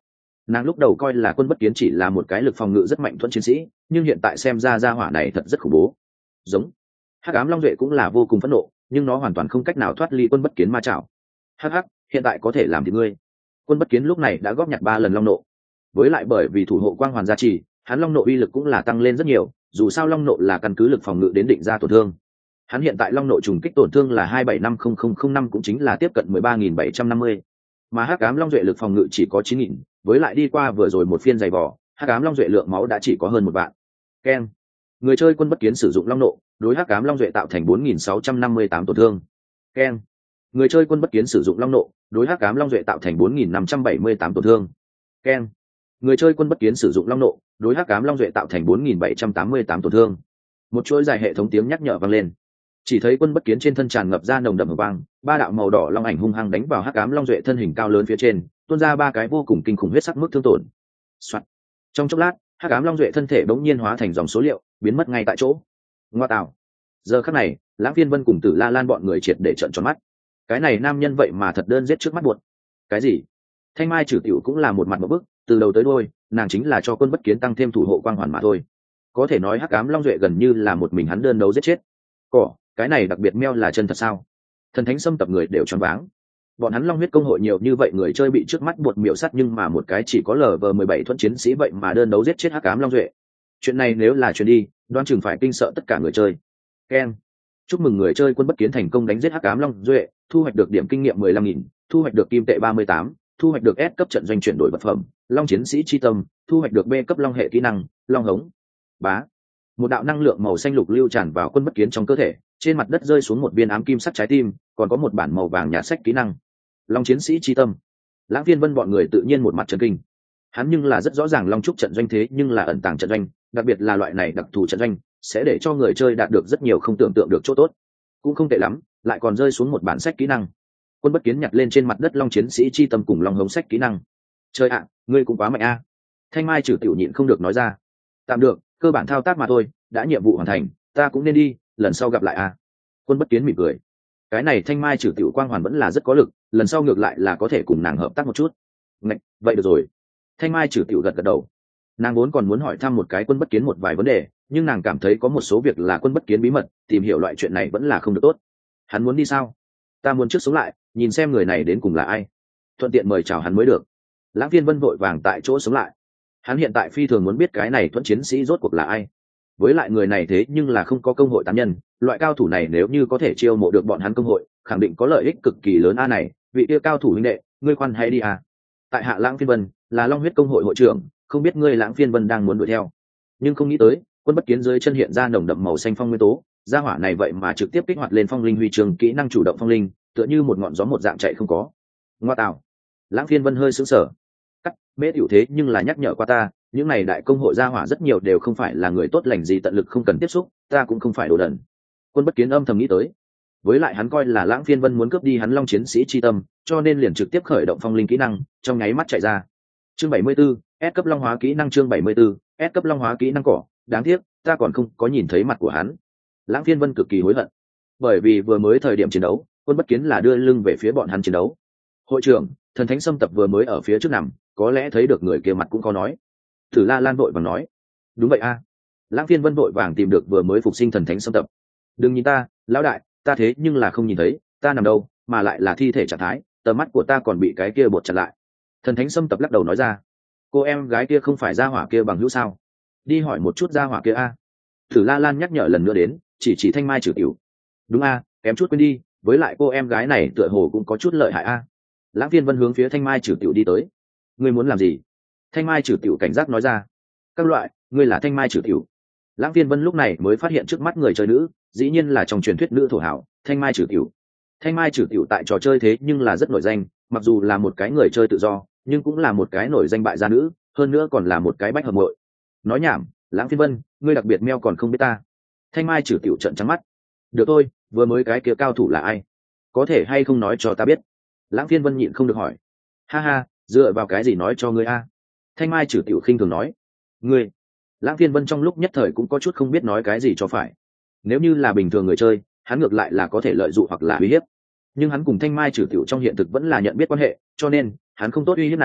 Nàng lúc đầu coi là Quân Bất Kiến chỉ là một cái lực phòng ngự rất mạnh thuẫn chiến sĩ, nhưng hiện tại xem ra gia hỏa này thật rất khủng bố. Giống. Hắc ám long duệ cũng là vô cùng phẫn nộ, nhưng nó hoàn toàn không cách nào thoát ly Quân Bất Kiến ma chảo. Hắc hắc, hiện tại có thể làm thì ngươi. Quân Bất Kiến lúc này đã góp nhặt ba lần long nộ, với lại bởi vì thủ hộ quang hoàn gia trì, hắn long nộ uy lực cũng là tăng lên rất nhiều, dù sao long nộ là căn cứ lực phòng ngự đến định ra tổn thương. Hắn hiện tại long nộ trùng kích tổn thương là hai bảy năm không không không năm, cũng chính là tiếp cận mười ba nghìn bảy trăm năm mươi, mà hắc ám long duệ lực phòng ngự chỉ có chín nghìn, với lại đi qua vừa rồi một phiên dày vò, hắc ám long duệ lượng máu đã chỉ có hơn một vạn. Keng. Người chơi Quân Bất Kiến sử dụng long nộ, đối hắc ám long duệ tạo thành bốn nghìn sáu trăm năm mươi tám tổn thương. Keng. Người chơi Quân Bất Kiến sử dụng long nộ, đối hắc ám long duệ tạo thành bốn nghìn năm trăm bảy mươi tám tổn thương. Keng. Người chơi Quân Bất Kiến sử dụng long nộ, đối hắc ám long duệ tạo thành bốn nghìn bảy trăm tám mươi tám tổn thương. Một chuỗi dài hệ thống tiếng nhắc nhở vang lên. Chỉ thấy Quân Bất Kiến trên thân tràn ngập ra nồng đậm hồng quang, ba đạo màu đỏ long ảnh hung hăng đánh vào hắc ám long duệ thân hình cao lớn phía trên, tuôn ra ba cái vô cùng kinh khủng huyết sắc mức thương tổn. Soạn. Trong chốc lát, hắc ám long duệ thân thể bỗng nhiên hóa thành dòng số liệu, biến mất ngay tại chỗ. Ngoa tạo. Giờ khắc này, Lãng Phiên Vân cùng Tử La Lan bọn người triệt để trợn tròn mắt. Cái này nam nhân vậy mà thật đơn giết trước mắt buột. Cái gì? Thanh Mai Trừ Tiểu cũng là một mặt một bức, từ đầu tới đuôi, nàng chính là cho Quân Bất Kiến tăng thêm thủ hộ quang hoàn mà thôi. Có thể nói hắc ám long duệ gần như là một mình hắn đơn đấu giết chết. Cỏ, cái này đặc biệt meo là chân thật sao? Thần thánh xâm tập người đều choáng váng. Bọn hắn long huyết công hội nhiều như vậy người chơi bị trước mắt buột miểu sát, nhưng mà một cái chỉ có lờ vờ mười bảy thuẫn chiến sĩ vậy mà đơn đấu giết chết hắc ám long duệ. Chuyện này nếu là chuyện đi, đoán chừng phải kinh sợ tất cả người chơi. Ken. Chúc mừng người chơi Quân Bất Kiến thành công đánh giết hắc ám long duệ, thu hoạch được điểm kinh nghiệm mười lăm nghìn, thu hoạch được kim tệ ba mươi tám, thu hoạch được S cấp trận doanh chuyển đổi vật phẩm, long chiến sĩ chi tâm, thu hoạch được B cấp long hệ kỹ năng, long hống. Bá. Một đạo năng lượng màu xanh lục lưu tràn vào Quân Bất Kiến trong cơ thể, trên mặt đất rơi xuống một viên ám kim sắc trái tim, còn có một bản màu vàng nhạt sách kỹ năng, long chiến sĩ chi tâm. Lãng Phiên Vân bọn người tự nhiên một mặt chấn kinh. Hắn nhưng là rất rõ ràng long trúc trận doanh thế nhưng là ẩn tàng trận doanh, đặc biệt là loại này đặc thù trận doanh sẽ để cho người chơi đạt được rất nhiều không tưởng tượng được chỗ tốt. Cũng không tệ lắm, lại còn rơi xuống một bản sách kỹ năng. Quân Bất Kiến nhặt lên trên mặt đất long chiến sĩ chi tâm cùng long hống sách kỹ năng. Chơi ạ, ngươi cũng quá mạnh a. Thanh Mai Trừ Tiểu nhịn không được nói ra. Tạm được, cơ bản thao tác mà thôi, đã nhiệm vụ hoàn thành, ta cũng nên đi, lần sau gặp lại a. Quân Bất Kiến mỉm cười. Cái này Thanh Mai Trừ Tiểu quang hoàn vẫn là rất có lực, lần sau ngược lại là có thể cùng nàng hợp tác một chút. Ngạch, vậy được rồi. Thanh Mai Trừ Tiểu gật gật đầu. Nàng vốn còn muốn hỏi thăm một cái Quân Bất Kiến một vài vấn đề, nhưng nàng cảm thấy có một số việc là Quân Bất Kiến bí mật, tìm hiểu loại chuyện này vẫn là không được tốt. Hắn muốn đi sao? Ta muốn trước sống lại, nhìn xem người này đến cùng là ai, thuận tiện mời chào hắn mới được. Lãng Phiên Vân vội vàng tại chỗ sống lại. Hắn hiện tại phi thường muốn biết cái này thuẫn chiến sĩ rốt cuộc là ai. Với lại người này thế nhưng là không có công hội tán nhân, loại cao thủ này nếu như có thể chiêu mộ được bọn hắn công hội, khẳng định có lợi ích cực kỳ lớn a. Này vị kia cao thủ huynh đệ, ngươi khoan hay đi à. Tại hạ Lãng Phiên Vân là long huyết công hội hội trưởng, không biết ngươi Lãng Phiên Vân đang muốn đuổi theo, nhưng không nghĩ tới Quân Bất Kiến dưới chân hiện ra nồng đậm màu xanh phong nguyên tố, gia hỏa này vậy mà trực tiếp kích hoạt lên phong linh huy chương kỹ năng chủ động phong linh, tựa như một ngọn gió một dạng chạy không có. Ngoa tạo. Lãng Phiên Vân hơi sững sờ. Cắt, mễ tiểu thế nhưng là nhắc nhở qua ta, những này đại công hội gia hỏa rất nhiều đều không phải là người tốt lành gì, tận lực không cần tiếp xúc, ta cũng không phải đồ đần. Quân Bất Kiến âm thầm nghĩ tới. Với lại hắn coi là Lãng Phiên Vân muốn cướp đi hắn long chiến sĩ chi tâm, cho nên liền trực tiếp khởi động phong linh kỹ năng, trong nháy mắt chạy ra. Chương bảy mươi 74, S cấp long hóa kỹ năng. Chương bảy mươi 74, S cấp long hóa kỹ năng cỏ, đáng tiếc, ta còn không có nhìn thấy mặt của hắn. Lãng Phiên Vân cực kỳ hối hận, bởi vì vừa mới thời điểm chiến đấu, Quân Bất Kiến là đưa lưng về phía bọn hắn chiến đấu. Hội trưởng, thần thánh xâm tập vừa mới ở phía trước nằm, có lẽ thấy được người kia mặt cũng có nói. Tử La Lan vội vàng nói. Đúng vậy a. Lãng Phiên Vân vội vàng tìm được vừa mới phục sinh thần thánh xâm tập. Đừng nhìn ta, lão đại, ta thế nhưng là không nhìn thấy, ta nằm đâu, mà lại là thi thể trạng thái, tầm mắt của ta còn bị cái kia bột chặt lại. Thần thánh xâm tập lắc đầu nói ra. Cô em gái kia không phải gia hỏa kia bằng hữu sao? Đi hỏi một chút gia hỏa kia a. Tử La Lan nhắc nhở lần nữa đến, chỉ chỉ Thanh Mai Trừ Tiểu. Đúng a, kém chút quên đi, với lại cô em gái này tựa hồ cũng có chút lợi hại a. Lãng Phiên Vân hướng phía Thanh Mai Trừ Tiểu đi tới. Ngươi muốn làm gì? Thanh Mai Trừ Tiểu cảnh giác nói ra. Các loại, ngươi là Thanh Mai Trừ Tiểu. Lãng Phiên Vân lúc này mới phát hiện trước mắt người chơi nữ, dĩ nhiên là trong truyền thuyết nữ thổ hảo, Thanh Mai Trừ Tiểu. Thanh Mai Trừ Tiểu tại trò chơi thế nhưng là rất nổi danh, mặc dù là một cái người chơi tự do, nhưng cũng là một cái nổi danh bại gia nữ, hơn nữa còn là một cái bách hợp muội. Nói nhảm, Lãng Phiên Vân, ngươi đặc biệt meo còn không biết ta. Thanh Mai Trừ Tiểu trợn trắng mắt. Được thôi, vừa mới cái kia cao thủ là ai, có thể hay không nói cho ta biết? Lãng Phiên Vân nhịn không được hỏi. Ha ha, dựa vào cái gì nói cho ngươi a? Thanh Mai Trừ Tiểu khinh thường nói. Ngươi. Lãng Phiên Vân trong lúc nhất thời cũng có chút không biết nói cái gì cho phải. Nếu như là bình thường người chơi, hắn ngược lại là có thể lợi dụng hoặc là uy hiếp, nhưng hắn cùng Thanh Mai Trừ Tiểu trong hiện thực vẫn là nhận biết quan hệ, cho nên hắn không tốt uy hiếp nàng,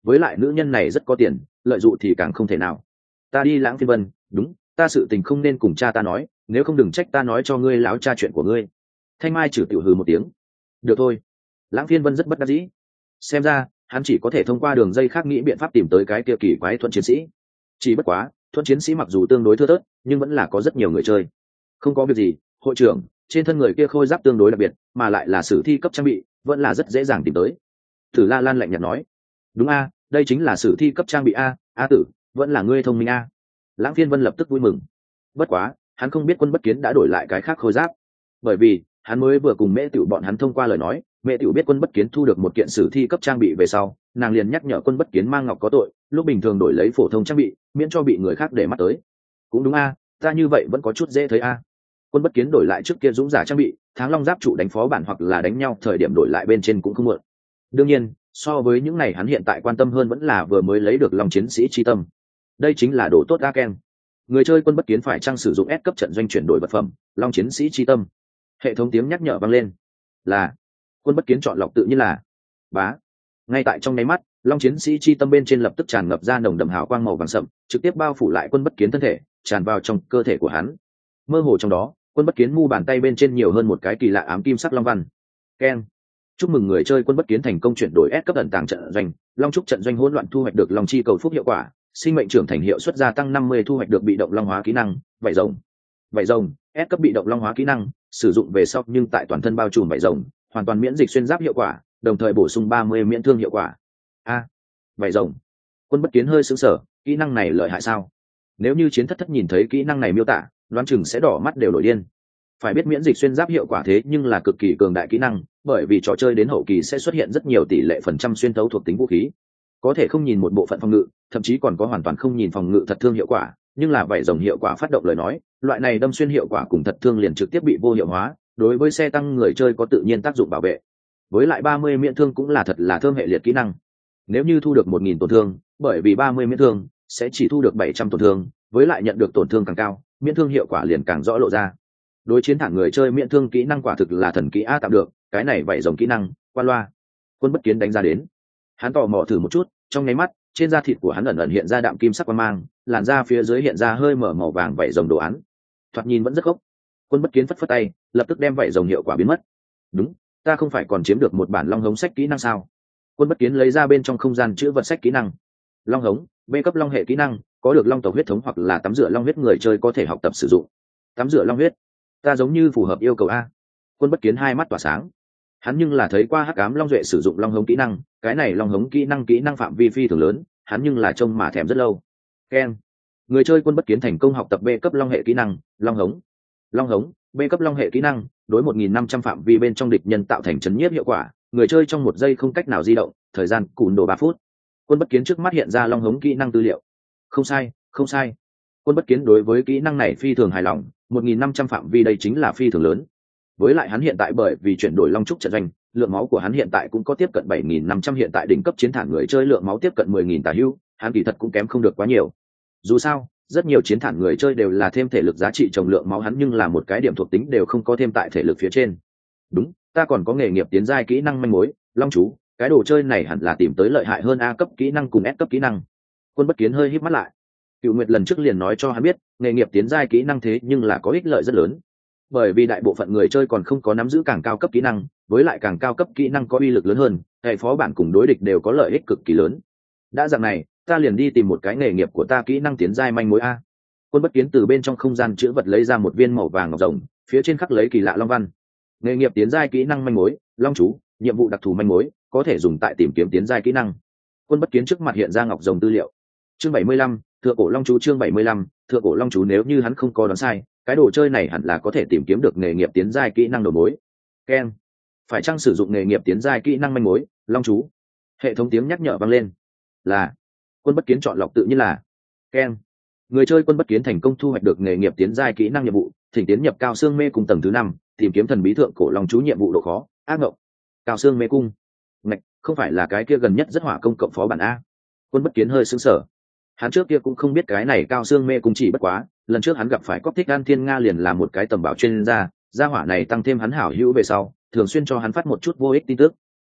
với lại nữ nhân này rất có tiền, lợi dụng thì càng không thể nào. Ta đi Lãng Phiên Vân, đúng, ta sự tình không nên cùng cha ta nói, nếu không đừng trách ta nói cho ngươi láo cha chuyện của ngươi. Thanh Mai Trừ tiểu hừ một tiếng. Được thôi. Lãng Phiên Vân rất bất đắc dĩ. Xem ra hắn chỉ có thể thông qua đường dây khác nghĩ biện pháp tìm tới cái kia kỳ quái Thuận chiến sĩ. Chỉ bất quá, Thuận chiến sĩ mặc dù tương đối thưa thớt, nhưng vẫn là có rất nhiều người chơi. Không có việc gì, hội trưởng, trên thân người kia khôi giáp tương đối đặc biệt, mà lại là sử thi cấp trang bị, vẫn là rất dễ dàng tìm tới. Tử La Lan lạnh nhạt nói. Đúng a, đây chính là sử thi cấp trang bị a, a tử, vẫn là ngươi thông minh a. Lãng Phiên Vân lập tức vui mừng. Bất quá, hắn không biết Quân Bất Kiến đã đổi lại cái khác khôi giáp, bởi vì hắn mới vừa cùng Mễ Tiểu bọn hắn thông qua lời nói, Mễ Tiểu biết Quân Bất Kiến thu được một kiện sử thi cấp trang bị về sau, nàng liền nhắc nhở Quân Bất Kiến mang ngọc có tội, lúc bình thường đổi lấy phổ thông trang bị, miễn cho bị người khác để mắt tới. Cũng đúng a, ta như vậy vẫn có chút dễ thấy a. Quân Bất Kiến đổi lại trước kia dũng giả trang bị, Tháng Long giáp trụ đánh phó bản hoặc là đánh nhau thời điểm đổi lại bên trên cũng không muộn. Đương nhiên, so với những này hắn hiện tại quan tâm hơn vẫn là vừa mới lấy được Long chiến sĩ chi tâm. Đây chính là đồ tốt a ken. Người chơi Quân Bất Kiến phải chăng sử dụng S cấp trận doanh chuyển đổi vật phẩm, Long chiến sĩ chi tâm. Hệ thống tiếng nhắc nhở vang lên. Là Quân Bất Kiến chọn lọc tự nhiên là bá. Ngay tại trong nháy mắt, Long chiến sĩ chi tâm bên trên lập tức tràn ngập ra nồng đậm hào quang màu vàng sậm, trực tiếp bao phủ lại Quân Bất Kiến thân thể, tràn vào trong cơ thể của hắn. Mơ hồ trong đó, Quân Bất Kiến mu bàn tay bên trên nhiều hơn một cái kỳ lạ ám kim sắc long văn. Keng. Chúc mừng người chơi Quân Bất Kiến thành công chuyển đổi S cấp ẩn tàng trận doanh, Long trúc trận doanh hỗn loạn thu hoạch được Long chi cầu phúc hiệu quả, sinh mệnh trưởng thành hiệu suất gia tăng năm mươi, thu hoạch được bị động long hóa kỹ năng, vảy rồng. Vảy rồng, S cấp bị động long hóa kỹ năng, sử dụng về sau nhưng tại toàn thân bao trùm vảy rồng, hoàn toàn miễn dịch xuyên giáp hiệu quả, đồng thời bổ sung ba mươi miễn thương hiệu quả. A, à, vảy rồng. Quân Bất Kiến hơi sững sờ, kỹ năng này lợi hại sao? Nếu như Chiến Thất Thất nhìn thấy kỹ năng này miêu tả, đoán chừng sẽ đỏ mắt đều nổi điên. Phải biết miễn dịch xuyên giáp hiệu quả thế nhưng là cực kỳ cường đại kỹ năng, bởi vì trò chơi đến hậu kỳ sẽ xuất hiện rất nhiều tỷ lệ phần trăm xuyên thấu thuộc tính vũ khí, có thể không nhìn một bộ phận phòng ngự, thậm chí còn có hoàn toàn không nhìn phòng ngự thật thương hiệu quả, nhưng là vảy rồng hiệu quả phát động lời nói, loại này đâm xuyên hiệu quả cùng thật thương liền trực tiếp bị vô hiệu hóa, đối với xe tăng người chơi có tự nhiên tác dụng bảo vệ. Với lại ba mươi miễn thương cũng là thật là thương hệ liệt kỹ năng. Nếu như thu được một nghìn tổn thương, bởi vì ba mươi miễn thương sẽ chỉ thu được bảy trăm tổn thương, với lại nhận được tổn thương càng cao, miễn thương hiệu quả liền càng rõ lộ ra. Đối chiến thẳng người chơi miễn thương kỹ năng quả thực là thần kỹ a tạm được, cái này vảy rồng kỹ năng, qua loa. Quân Bất Kiến đánh ra đến. Hắn tò mò thử một chút, trong nháy mắt, trên da thịt của hắn ẩn ẩn hiện ra đạm kim sắc quang mang, làn da phía dưới hiện ra hơi mở màu vàng vảy rồng đồ án. Thoạt nhìn vẫn rất gốc. Quân Bất Kiến phất phất tay, lập tức đem vảy rồng hiệu quả biến mất. Đúng, ta không phải còn chiếm được một bản long hống sách kỹ năng sao? Quân Bất Kiến lấy ra bên trong không gian chứa vật sách kỹ năng. Long hống, B cấp long hệ kỹ năng, có được long tộc huyết thống hoặc là tắm rửa long huyết người chơi có thể học tập sử dụng. Tắm rửa long huyết, ta giống như phù hợp yêu cầu a. Quân Bất Kiến hai mắt tỏa sáng. Hắn nhưng là thấy qua Hắc Ám Long Duệ sử dụng long hống kỹ năng, cái này long hống kỹ năng kỹ năng phạm vi phi thường lớn, hắn nhưng là trông mà thèm rất lâu. Ken. Người chơi Quân Bất Kiến thành công học tập B cấp long hệ kỹ năng, long hống. Long hống, B cấp long hệ kỹ năng, đối một nghìn năm trăm phạm vi bên trong địch nhân tạo thành chấn nhiếp hiệu quả, người chơi trong một giây không cách nào di động, thời gian cùn đồ ba phút. Quân Bất Kiến trước mắt hiện ra long hống kỹ năng tư liệu. Không sai, không sai. Quân Bất Kiến đối với kỹ năng này phi thường hài lòng, một nghìn năm trăm phạm vi đây chính là phi thường lớn. Với lại hắn hiện tại bởi vì chuyển đổi long trúc trận doanh, lượng máu của hắn hiện tại cũng có tiếp cận bảy nghìn năm trăm, hiện tại đỉnh cấp chiến thản người chơi lượng máu tiếp cận mười nghìn tả hữu, hắn kỳ thật cũng kém không được quá nhiều. Dù sao, rất nhiều chiến thản người chơi đều là thêm thể lực giá trị trồng lượng máu, hắn nhưng là một cái điểm thuộc tính đều không có thêm tại thể lực phía trên. Đúng, ta còn có nghề nghiệp tiến giai kỹ năng manh mối, long chú, cái đồ chơi này hẳn là tìm tới lợi hại hơn A cấp kỹ năng cùng S cấp kỹ năng. Quân Bất Kiến hơi híp mắt lại. Cựu Nguyệt lần trước liền nói cho hắn biết, nghề nghiệp tiến giai kỹ năng thế nhưng là có ích lợi rất lớn. Bởi vì đại bộ phận người chơi còn không có nắm giữ càng cao cấp kỹ năng, với lại càng cao cấp kỹ năng có uy lực lớn hơn, hệ phó bản cùng đối địch đều có lợi ích cực kỳ lớn. Đã dạng này, ta liền đi tìm một cái nghề nghiệp của ta kỹ năng tiến giai manh mối a. Quân Bất Kiến từ bên trong không gian chữ vật lấy ra một viên màu vàng ngọc rồng, phía trên khắc lấy kỳ lạ long văn. Nghề nghiệp tiến giai kỹ năng manh mối, long chú, nhiệm vụ đặc thù manh mối, có thể dùng tại tìm kiếm tiến giai kỹ năng. Quân Bất Kiến trước mặt hiện ra ngọc rồng tư liệu. Chương bảy mươi lăm, Thượng cổ long chú. Chương bảy mươi lăm, Thượng cổ long chú. Nếu như hắn không có đoán sai, cái đồ chơi này hẳn là có thể tìm kiếm được nghề nghiệp tiến giai kỹ năng đầu mối. Ken. Phải chăng sử dụng nghề nghiệp tiến giai kỹ năng manh mối, long chú? Hệ thống tiếng nhắc nhở vang lên. Là. Quân Bất Kiến chọn lọc tự nhiên là Ken. Người chơi Quân Bất Kiến thành công thu hoạch được nghề nghiệp tiến giai kỹ năng nhiệm vụ, thỉnh tiến nhập Cao Xương Mê Cung tầng thứ năm, tìm kiếm thần bí thượng cổ long chú. Nhiệm vụ độ khó, ác ngộng. Cao Xương Mê Cung. Ngạch, không phải là cái kia gần nhất rất hỏa công cộng phó bản a? Quân Bất Kiến hơi sững sờ. Hắn trước kia cũng không biết cái này Cao Xương Mê Cung, chỉ bất quá lần trước hắn gặp phải Cóc Thích An Thiên Nga liền là một cái tầm bảo chuyên gia, gia hỏa này tăng thêm hắn hảo hữu về sau, thường xuyên cho hắn phát một chút vô ích tin tức.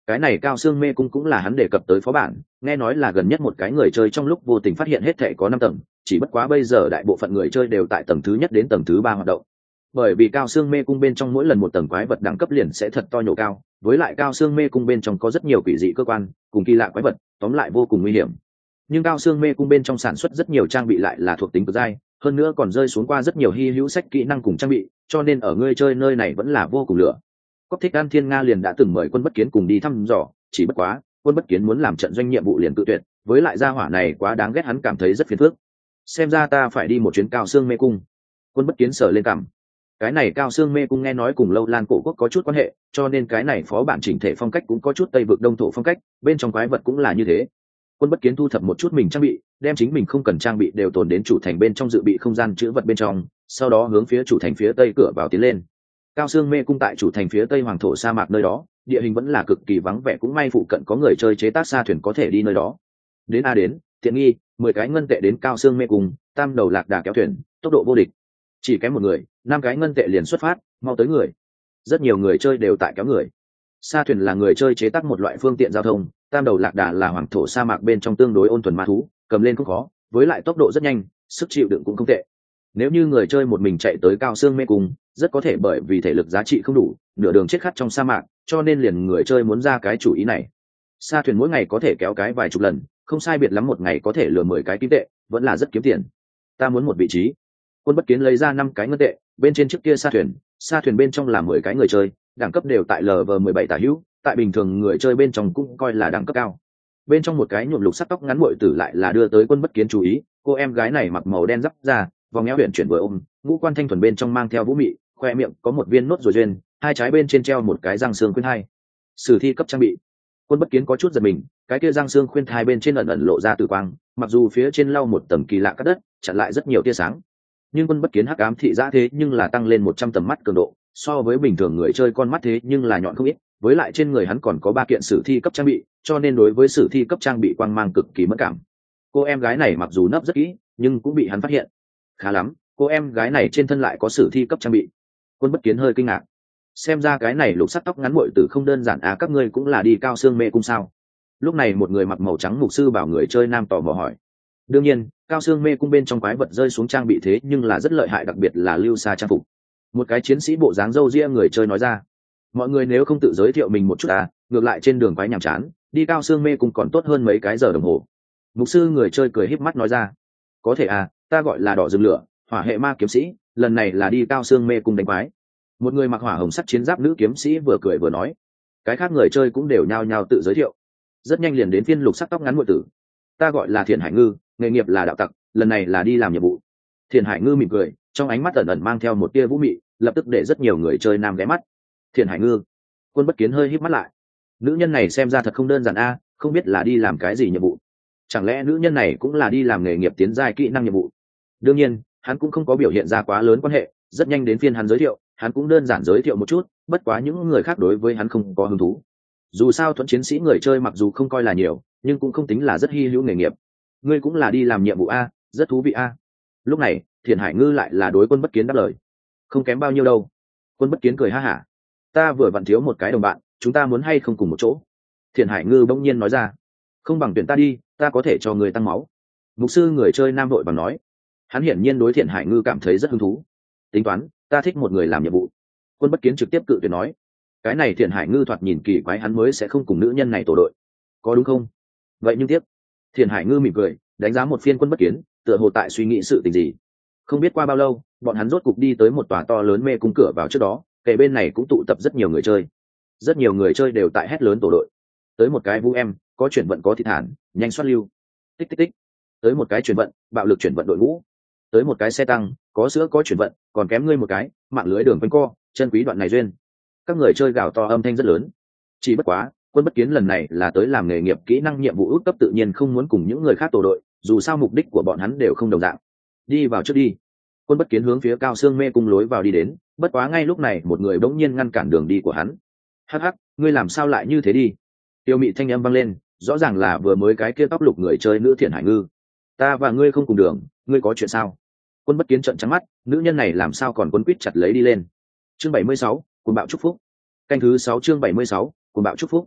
cái này Cao Xương mê cung cũng là hắn đề cập tới phó bản, nghe nói là gần nhất một cái người chơi trong lúc vô tình phát hiện hết thể có năm tầng, chỉ bất quá bây giờ đại bộ phận người chơi đều tại tầng thứ nhất đến tầng thứ ba hoạt động. Bởi vì Cao Xương mê cung bên trong mỗi lần một tầng quái vật đẳng cấp liền sẽ thật to nhổ cao, với lại Cao Xương mê cung bên trong có rất nhiều quỷ dị cơ quan cùng kỳ lạ quái vật, tóm lại vô cùng nguy hiểm. Nhưng Cao Xương mê cung bên trong sản xuất rất nhiều trang bị lại là thuộc tính cực dai, hơn nữa còn rơi xuống qua rất nhiều hy hữu sách kỹ năng cùng trang bị, cho nên ở người chơi nơi này vẫn là vô cùng lửa. Cốc Thích An Thiên Nga liền đã từng mời Quân Bất Kiến cùng đi thăm dò, chỉ bất quá Quân Bất Kiến muốn làm trận doanh nhiệm vụ liền tự tuyệt, với lại gia hỏa này quá đáng ghét, hắn cảm thấy rất phiền phức. Xem ra ta phải đi một chuyến Cao Xương mê cung. Quân Bất Kiến sờ lên cằm. Cái này Cao Xương mê cung nghe nói cùng Lâu Lan cổ quốc có chút quan hệ, cho nên cái này phó bản chỉnh thể phong cách cũng có chút Tây vực Đông thổ phong cách, bên trong quái vật cũng là như thế. Quân Bất Kiến thu thập một chút mình trang bị, đem chính mình không cần trang bị đều tồn đến chủ thành bên trong dự bị không gian chứa vật bên trong, sau đó hướng phía chủ thành phía tây cửa vào tiến lên. Cao Xương mê cung tại chủ thành phía tây hoàng thổ sa mạc nơi đó, địa hình vẫn là cực kỳ vắng vẻ, cũng may phụ cận có người chơi chế tác xa thuyền có thể đi nơi đó. Đến a đến, tiện nghi, mười cái ngân tệ đến Cao Xương mê cung, tam đầu lạc đà kéo thuyền, tốc độ vô địch. Chỉ kém một người, năm cái ngân tệ liền xuất phát, mau tới người. Rất nhiều người chơi đều tại kéo người. Sa thuyền là người chơi chế tác một loại phương tiện giao thông, tam đầu lạc đà là hoàng thổ sa mạc bên trong tương đối ôn thuần ma thú, cầm lên cũng khó, với lại tốc độ rất nhanh, sức chịu đựng cũng không tệ. Nếu như người chơi một mình chạy tới Cao Xương mê cung, rất có thể bởi vì thể lực giá trị không đủ, nửa đường chết khát trong sa mạc, cho nên liền người chơi muốn ra cái chủ ý này. Sa thuyền mỗi ngày có thể kéo cái vài chục lần, không sai biệt lắm một ngày có thể lừa mười cái kim tệ, vẫn là rất kiếm tiền. Ta muốn một vị trí. Quân Bất Kiến lấy ra năm cái ngân tệ, bên trên chiếc kia sa thuyền, sa thuyền bên trong là mười cái người chơi, đẳng cấp đều tại lv mười bảy tả hữu, tại bình thường người chơi bên trong cũng coi là đẳng cấp cao. Bên trong một cái nhuộm lục sắc tóc ngắn muội tử lại là đưa tới Quân Bất Kiến chú ý, cô em gái này mặc màu đen giáp da, vòng eo huyền chuyển vừa ôm, ngũ quan thanh thuần bên trong mang theo vũ mị, khoe miệng có một viên nốt ruồi duyên, hai trái bên trên treo một cái răng xương khuyên hai. Sử thi cấp trang bị. Quân Bất Kiến có chút giật mình, cái kia răng xương khuyên thai bên trên ẩn ẩn lộ ra tử quang, mặc dù phía trên lau một tầng kỳ lạ cắt đất, chặn lại rất nhiều tia sáng. Nhưng Quân Bất Kiến hắc ám thị giã thế nhưng là tăng lên một trăm tầm mắt cường độ, so với bình thường người chơi con mắt thế nhưng là nhọn không ít, với lại trên người hắn còn có ba kiện sử thi cấp trang bị, cho nên đối với sử thi cấp trang bị quang mang cực kỳ mất cảm. Cô em gái này mặc dù nấp rất kỹ, nhưng cũng bị hắn phát hiện. Khá lắm, cô em gái này trên thân lại có sử thi cấp trang bị. Quân Bất Kiến hơi kinh ngạc. Xem ra cái này lục sắc tóc ngắn muội tử không đơn giản à, các ngươi cũng là đi Cao Xương mê cung sao? Lúc này một người mặc màu trắng mục sư bảo người chơi nam tò mò hỏi. Đương nhiên, Cao Xương mê cung bên trong quái vật rơi xuống trang bị thế nhưng là rất lợi hại, đặc biệt là lưu xa trang phục. Một cái chiến sĩ bộ dáng râu ria người chơi nói ra. Mọi người nếu không tự giới thiệu mình một chút à, ngược lại trên đường quái nhàm chán, đi Cao Xương mê cung còn tốt hơn mấy cái giờ đồng hồ. Mục sư người chơi cười híp mắt nói ra. Có thể à, ta gọi là đỏ rừng lửa, hỏa hệ ma kiếm sĩ, lần này là đi Cao Xương mê cung đánh quái. Một người mặc hỏa hồng sắt chiến giáp nữ kiếm sĩ vừa cười vừa nói. Cái khác người chơi cũng đều nhao nhao tự giới thiệu. Rất nhanh liền đến phiên lục sắc tóc ngắn muội tử. Ta gọi là Thiện Hải Ngư, nghề nghiệp là đạo tặc, lần này là đi làm nhiệm vụ. Thiện Hải Ngư mỉm cười, trong ánh mắt ẩn ẩn mang theo một tia vũ mị, lập tức để rất nhiều người chơi nam ghé mắt. Thiện Hải Ngư. Quân Bất Kiến hơi híp mắt lại. Nữ nhân này xem ra thật không đơn giản a, không biết là đi làm cái gì nhiệm vụ. Chẳng lẽ nữ nhân này cũng là đi làm nghề nghiệp tiến giai kỹ năng nhiệm vụ? Đương nhiên, hắn cũng không có biểu hiện ra quá lớn quan hệ, rất nhanh đến phiên hắn giới thiệu, hắn cũng đơn giản giới thiệu một chút, bất quá những người khác đối với hắn không có hứng thú. Dù sao thuẫn chiến sĩ người chơi mặc dù không coi là nhiều, nhưng cũng không tính là rất hy hữu nghề nghiệp. Ngươi cũng là đi làm nhiệm vụ a, rất thú vị a. Lúc này, Thiện Hải Ngư lại là đối Quân Bất Kiến đáp lời. Không kém bao nhiêu đâu. Quân Bất Kiến cười ha hả. Ta vừa vặn thiếu một cái đồng bạn, chúng ta muốn hay không cùng một chỗ? Thiện Hải Ngư bỗng nhiên nói ra. Không bằng tuyển ta đi, ta có thể cho người tăng máu. Mục sư người chơi nam đội bằng nói. Hắn hiển nhiên đối Thiện Hải Ngư cảm thấy rất hứng thú. Tính toán, ta thích một người làm nhiệm vụ. Quân Bất Kiến trực tiếp cự tuyệt nói. Cái này Thiện Hải Ngư thoạt nhìn kỳ quái, hắn mới sẽ không cùng nữ nhân này tổ đội, có đúng không? Vậy nhưng tiếc. Thiện Hải Ngư mỉm cười, đánh giá một phiên Quân Bất Kiến, tựa hồ tại suy nghĩ sự tình gì. Không biết qua bao lâu, bọn hắn rốt cục đi tới một tòa to lớn mê cung cửa vào, trước đó kể bên này cũng tụ tập rất nhiều người chơi. Rất nhiều người chơi đều tại hét lớn tổ đội. Tới một cái vũ em, có chuyển vận có thị thản, nhanh xoát lưu. Tích tích tích. Tới một cái chuyển vận, bạo lực chuyển vận đội ngũ. Tới một cái xe tăng, có sữa có chuyển vận, còn kém ngươi một cái, mạng lưới đường quanh co, chân quý đoạn này duyên. Các người chơi gào to âm thanh rất lớn. Chỉ bất quá, Quân Bất Kiến lần này là tới làm nghề nghiệp kỹ năng nhiệm vụ út cấp, tự nhiên không muốn cùng những người khác tổ đội, dù sao mục đích của bọn hắn đều không đồng dạng. Đi vào trước đi. Quân Bất Kiến hướng phía Cao Xương mê cung lối vào đi đến, bất quá ngay lúc này một người bỗng nhiên ngăn cản đường đi của hắn. Hắc hắc, ngươi làm sao lại như thế đi? Tiêu mị thanh âm vang lên, rõ ràng là vừa mới cái kia tóc lục người chơi nữ Thiện Hải Ngư. Ta và ngươi không cùng đường, ngươi có chuyện sao? Quân Bất Kiến trợn trắng mắt, nữ nhân này làm sao còn quấn quýt chặt lấy đi lên. Chương bảy mươi sáu, cuồng bạo chúc phúc. Canh thứ sáu chương bảy mươi sáu, cuồng bạo chúc phúc.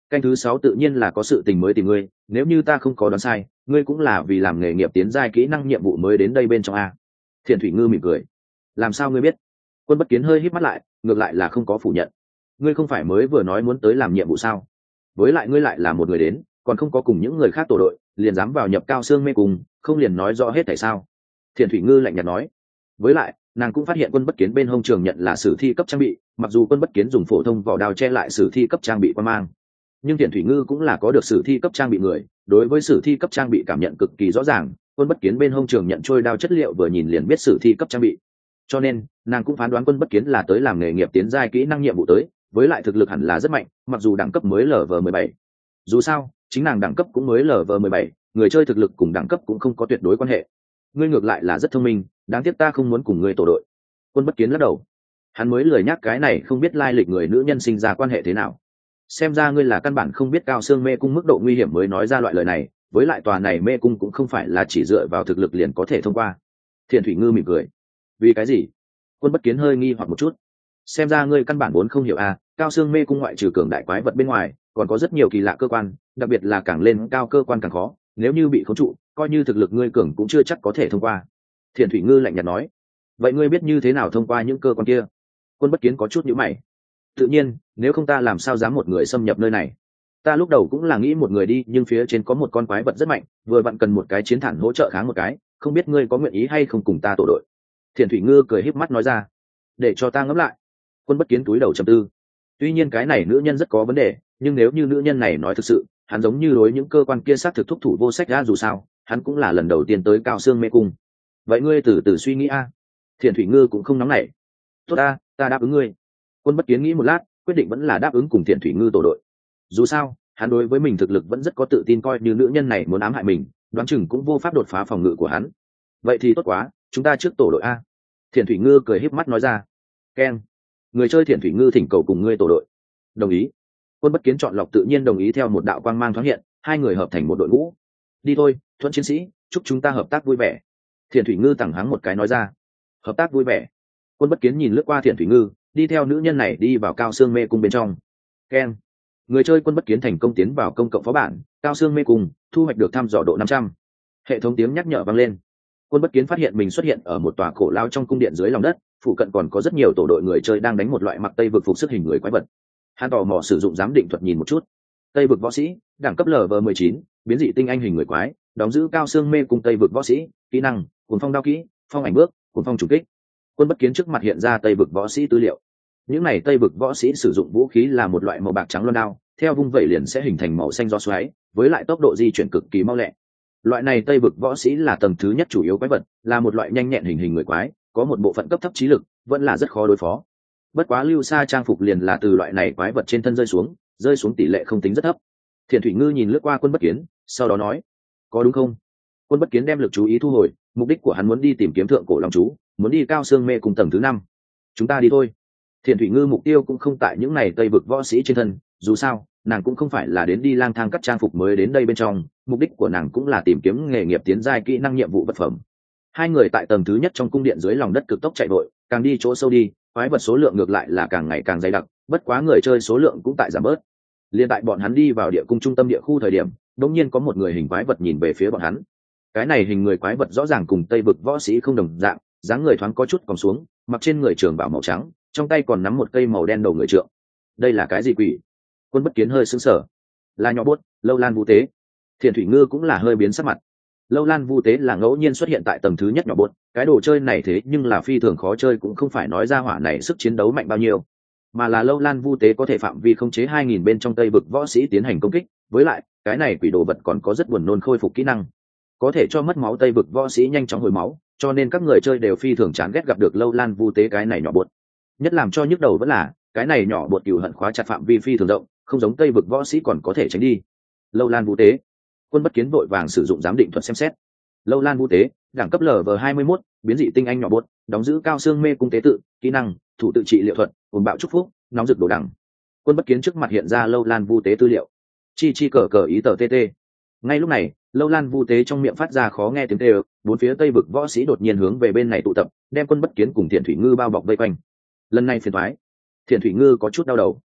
Canh thứ sáu tự nhiên là có sự tình mới tìm ngươi, nếu như ta không có đoán sai, ngươi cũng là vì làm nghề nghiệp tiến giai kỹ năng nhiệm vụ mới đến đây bên trong a. Thiền Thủy Ngư mỉm cười. Làm sao ngươi biết? Quân Bất Kiến hơi híp mắt lại, ngược lại là không có phủ nhận. Ngươi không phải mới vừa nói muốn tới làm nhiệm vụ sao? Với lại ngươi lại là một người đến, còn không có cùng những người khác tổ đội, liền dám vào nhập Cao Xương Mê Cung, không liền nói rõ hết tại sao? Thiền Thủy Ngư lạnh nhạt nói. Với lại, nàng cũng phát hiện Quân Bất Kiến bên hông trường nhận là sử thi cấp trang bị, mặc dù Quân Bất Kiến dùng phổ thông vỏ đao che lại sử thi cấp trang bị qua mang, nhưng Thiền Thủy Ngư cũng là có được sử thi cấp trang bị người, đối với sử thi cấp trang bị cảm nhận cực kỳ rõ ràng. Quân Bất Kiến bên hông trường nhận trôi đao chất liệu vừa nhìn liền biết sử thi cấp trang bị, cho nên nàng cũng phán đoán Quân Bất Kiến là tới làm nghề nghiệp tiến giai kỹ năng nhiệm vụ tới, với lại thực lực hẳn là rất mạnh, mặc dù đẳng cấp mới lv mười bảy. Dù sao chính nàng đẳng cấp cũng mới lv mười bảy, người chơi thực lực cùng đẳng cấp cũng không có tuyệt đối quan hệ. Ngươi ngược lại là rất thông minh, đáng tiếc ta không muốn cùng ngươi tổ đội. Quân Bất Kiến lắc đầu, hắn mới lười nhắc cái này không biết lai lịch người nữ nhân sinh ra quan hệ thế nào. Xem ra ngươi là căn bản không biết Cao Xương Mê Cung mức độ nguy hiểm mới nói ra loại lời này, với lại tòa này mê cung cũng không phải là chỉ dựa vào thực lực liền có thể thông qua. Thiền Thủy Ngư mỉm cười. Vì cái gì? Quân Bất Kiến hơi nghi hoặc một chút. Xem ra ngươi căn bản vốn không hiểu à, Cao Xương Mê Cung ngoại trừ cường đại quái vật bên ngoài, còn có rất nhiều kỳ lạ cơ quan, đặc biệt là càng lên cao cơ quan càng khó, nếu như bị khống trụ, coi như thực lực ngươi cường cũng chưa chắc có thể thông qua. Thiền Thủy Ngư lạnh nhạt nói. Vậy ngươi biết như thế nào thông qua những cơ quan kia? Quân Bất Kiến có chút nhíu mày. Tự nhiên, nếu không ta làm sao dám một người xâm nhập nơi này. Ta lúc đầu cũng là nghĩ một người đi, nhưng phía trên có một con quái vật rất mạnh, vừa vặn cần một cái chiến thản hỗ trợ kháng một cái, không biết ngươi có nguyện ý hay không cùng ta tổ đội. Thiền Thủy Ngư cười híp mắt nói ra. Để cho ta ngẫm lại. Quân Bất Kiến túi đầu trầm tư. Tuy nhiên cái này nữ nhân rất có vấn đề, nhưng nếu như nữ nhân này nói thực sự, hắn giống như đối những cơ quan kia sát thực thúc thủ vô sách ra, dù sao hắn cũng là lần đầu tiên tới Cao Xương Mê Cung. Vậy ngươi từ từ suy nghĩ a. Thiền Thủy Ngư cũng không nóng nảy. Tốt a, ta đáp ứng ngươi. Quân Bất Kiến nghĩ một lát, quyết định vẫn là đáp ứng cùng Thiền Thủy Ngư tổ đội. Dù sao hắn đối với mình thực lực vẫn rất có tự tin, coi như nữ nhân này muốn ám hại mình, đoán chừng cũng vô pháp đột phá phòng ngự của hắn. Vậy thì tốt quá, chúng ta trước tổ đội a. Thiền Thủy Ngư cười híp mắt nói ra. Keng, người chơi Thiền Thủy Ngư thỉnh cầu cùng ngươi tổ đội. Đồng ý. Quân Bất Kiến chọn lọc tự nhiên đồng ý, theo một đạo quang mang thoáng hiện, hai người hợp thành một đội ngũ. Đi thôi, Thuận chiến sĩ, chúc chúng ta hợp tác vui vẻ. Thiền Thủy Ngư tẳng hắng một cái nói ra. Hợp tác vui vẻ. Quân Bất Kiến nhìn lướt qua Thiền Thủy Ngư, đi theo nữ nhân này đi vào Cao Xương Mê Cung bên trong. Keng, người chơi Quân Bất Kiến thành công tiến vào công cộng phó bản Cao Xương Mê Cung, thu hoạch được thăm dò độ năm trăm. Hệ thống tiếng nhắc nhở vang lên. Quân Bất Kiến phát hiện mình xuất hiện ở một tòa cổ lao trong cung điện dưới lòng đất, phụ cận còn có rất nhiều tổ đội người chơi đang đánh một loại mặc tây vực phục sức hình người quái vật. Hắn tò mò sử dụng giám định thuật nhìn một chút. Tây vực võ sĩ, đẳng cấp lv mười chín, biến dị tinh anh hình người quái, đóng giữ Cao Xương Mê Cung Tây vực võ sĩ, kỹ năng cuồng phong đao kỹ, phong ảnh bước, cuồng phong trùng kích. Quân Bất Kiến trước mặt hiện ra Tây vực võ sĩ tư liệu. Những này Tây vực võ sĩ sử dụng vũ khí là một loại màu bạc trắng loan đao, theo vung vẩy liền sẽ hình thành màu xanh gió xoáy, với lại tốc độ di chuyển cực kỳ mau lẹ. Loại này Tây vực võ sĩ là tầng thứ nhất chủ yếu quái vật, là một loại nhanh nhẹn hình hình người quái, có một bộ phận cấp thấp trí lực, vẫn là rất khó đối phó. Bất quá lưu xa trang phục liền là từ loại này quái vật trên thân rơi xuống, rơi xuống tỷ lệ không tính rất thấp. Thiền Thủy Ngư nhìn lướt qua Quân Bất Kiến, sau đó nói, có đúng không? Quân Bất Kiến đem lực chú ý thu hồi, mục đích của hắn muốn đi tìm kiếm thượng cổ long chú, muốn đi Cao Xương Mê Cung tầng thứ năm. Chúng ta đi thôi. Thiền Thủy Ngư mục tiêu cũng không tại những này Tây vực võ sĩ trên thân, dù sao nàng cũng không phải là đến đi lang thang cắt trang phục mới đến đây bên trong, mục đích của nàng cũng là tìm kiếm nghề nghiệp tiến giai kỹ năng nhiệm vụ vật phẩm. Hai người tại tầng thứ nhất trong cung điện dưới lòng đất cực tốc chạy vội, càng đi chỗ sâu đi, quái vật số lượng ngược lại là càng ngày càng dày đặc, bất quá người chơi số lượng cũng tại giảm bớt. Liên tại bọn hắn đi vào địa cung trung tâm địa khu thời điểm, đột nhiên có một người hình quái vật nhìn về phía bọn hắn. Cái này hình người quái vật rõ ràng cùng Tây vực võ sĩ không đồng dạng, dáng người thoáng có chút còng xuống, mặc trên người trường bào màu trắng, trong tay còn nắm một cây màu đen đầu người trượng. Đây là cái gì quỷ? Quân Bất Kiến hơi sững sờ. Là nhỏ bốt, Lâu Lan Vu Tế. Thiền Thủy Ngư cũng là hơi biến sắc mặt. Lâu Lan Vu Tế là ngẫu nhiên xuất hiện tại tầng thứ nhất nhỏ bốt, cái đồ chơi này thế nhưng là phi thường khó chơi, cũng không phải nói ra hỏa này sức chiến đấu mạnh bao nhiêu, mà là Lâu Lan Vu Tế có thể phạm vi khống chế hai nghìn bên trong Tây vực võ sĩ tiến hành công kích, với lại cái này quỷ đồ vật còn có rất buồn nôn khôi phục kỹ năng, có thể cho mất máu Tây vực võ sĩ nhanh chóng hồi máu, cho nên các người chơi đều phi thường chán ghét gặp được Lâu Lan Vu Tế cái này nhỏ bột. Nhất làm cho nhức đầu vẫn là cái này nhỏ bột cừu hận khóa chặt phạm vi phi thường rộng, không giống Tây vực võ sĩ còn có thể tránh đi. Lâu Lan Vu Tế. Quân Bất Kiến vội vàng sử dụng giám định thuật xem xét. Lâu Lan Vu Tế, đẳng cấp lv hai mươi mốt, biến dị tinh anh nhỏ bột, đóng giữ Cao Xương Mê Cung tế tự, kỹ năng thủ tự trị liệu thuật, cuồng bạo chúc phúc, nóng rực đồ đẳng. Quân Bất Kiến trước mặt hiện ra Lâu Lan Vu Tế tư liệu. Chi chi cờ cờ ý tờ tt. Ngay lúc này, Lâu Lan Vu Tế trong miệng phát ra khó nghe tiếng kêu, bốn phía Tây vực võ sĩ đột nhiên hướng về bên này tụ tập, đem Quân Bất Kiến cùng Thiền Thủy Ngư bao bọc vây quanh. Lần này phiền toái. Thiền Thủy Ngư có chút đau đầu.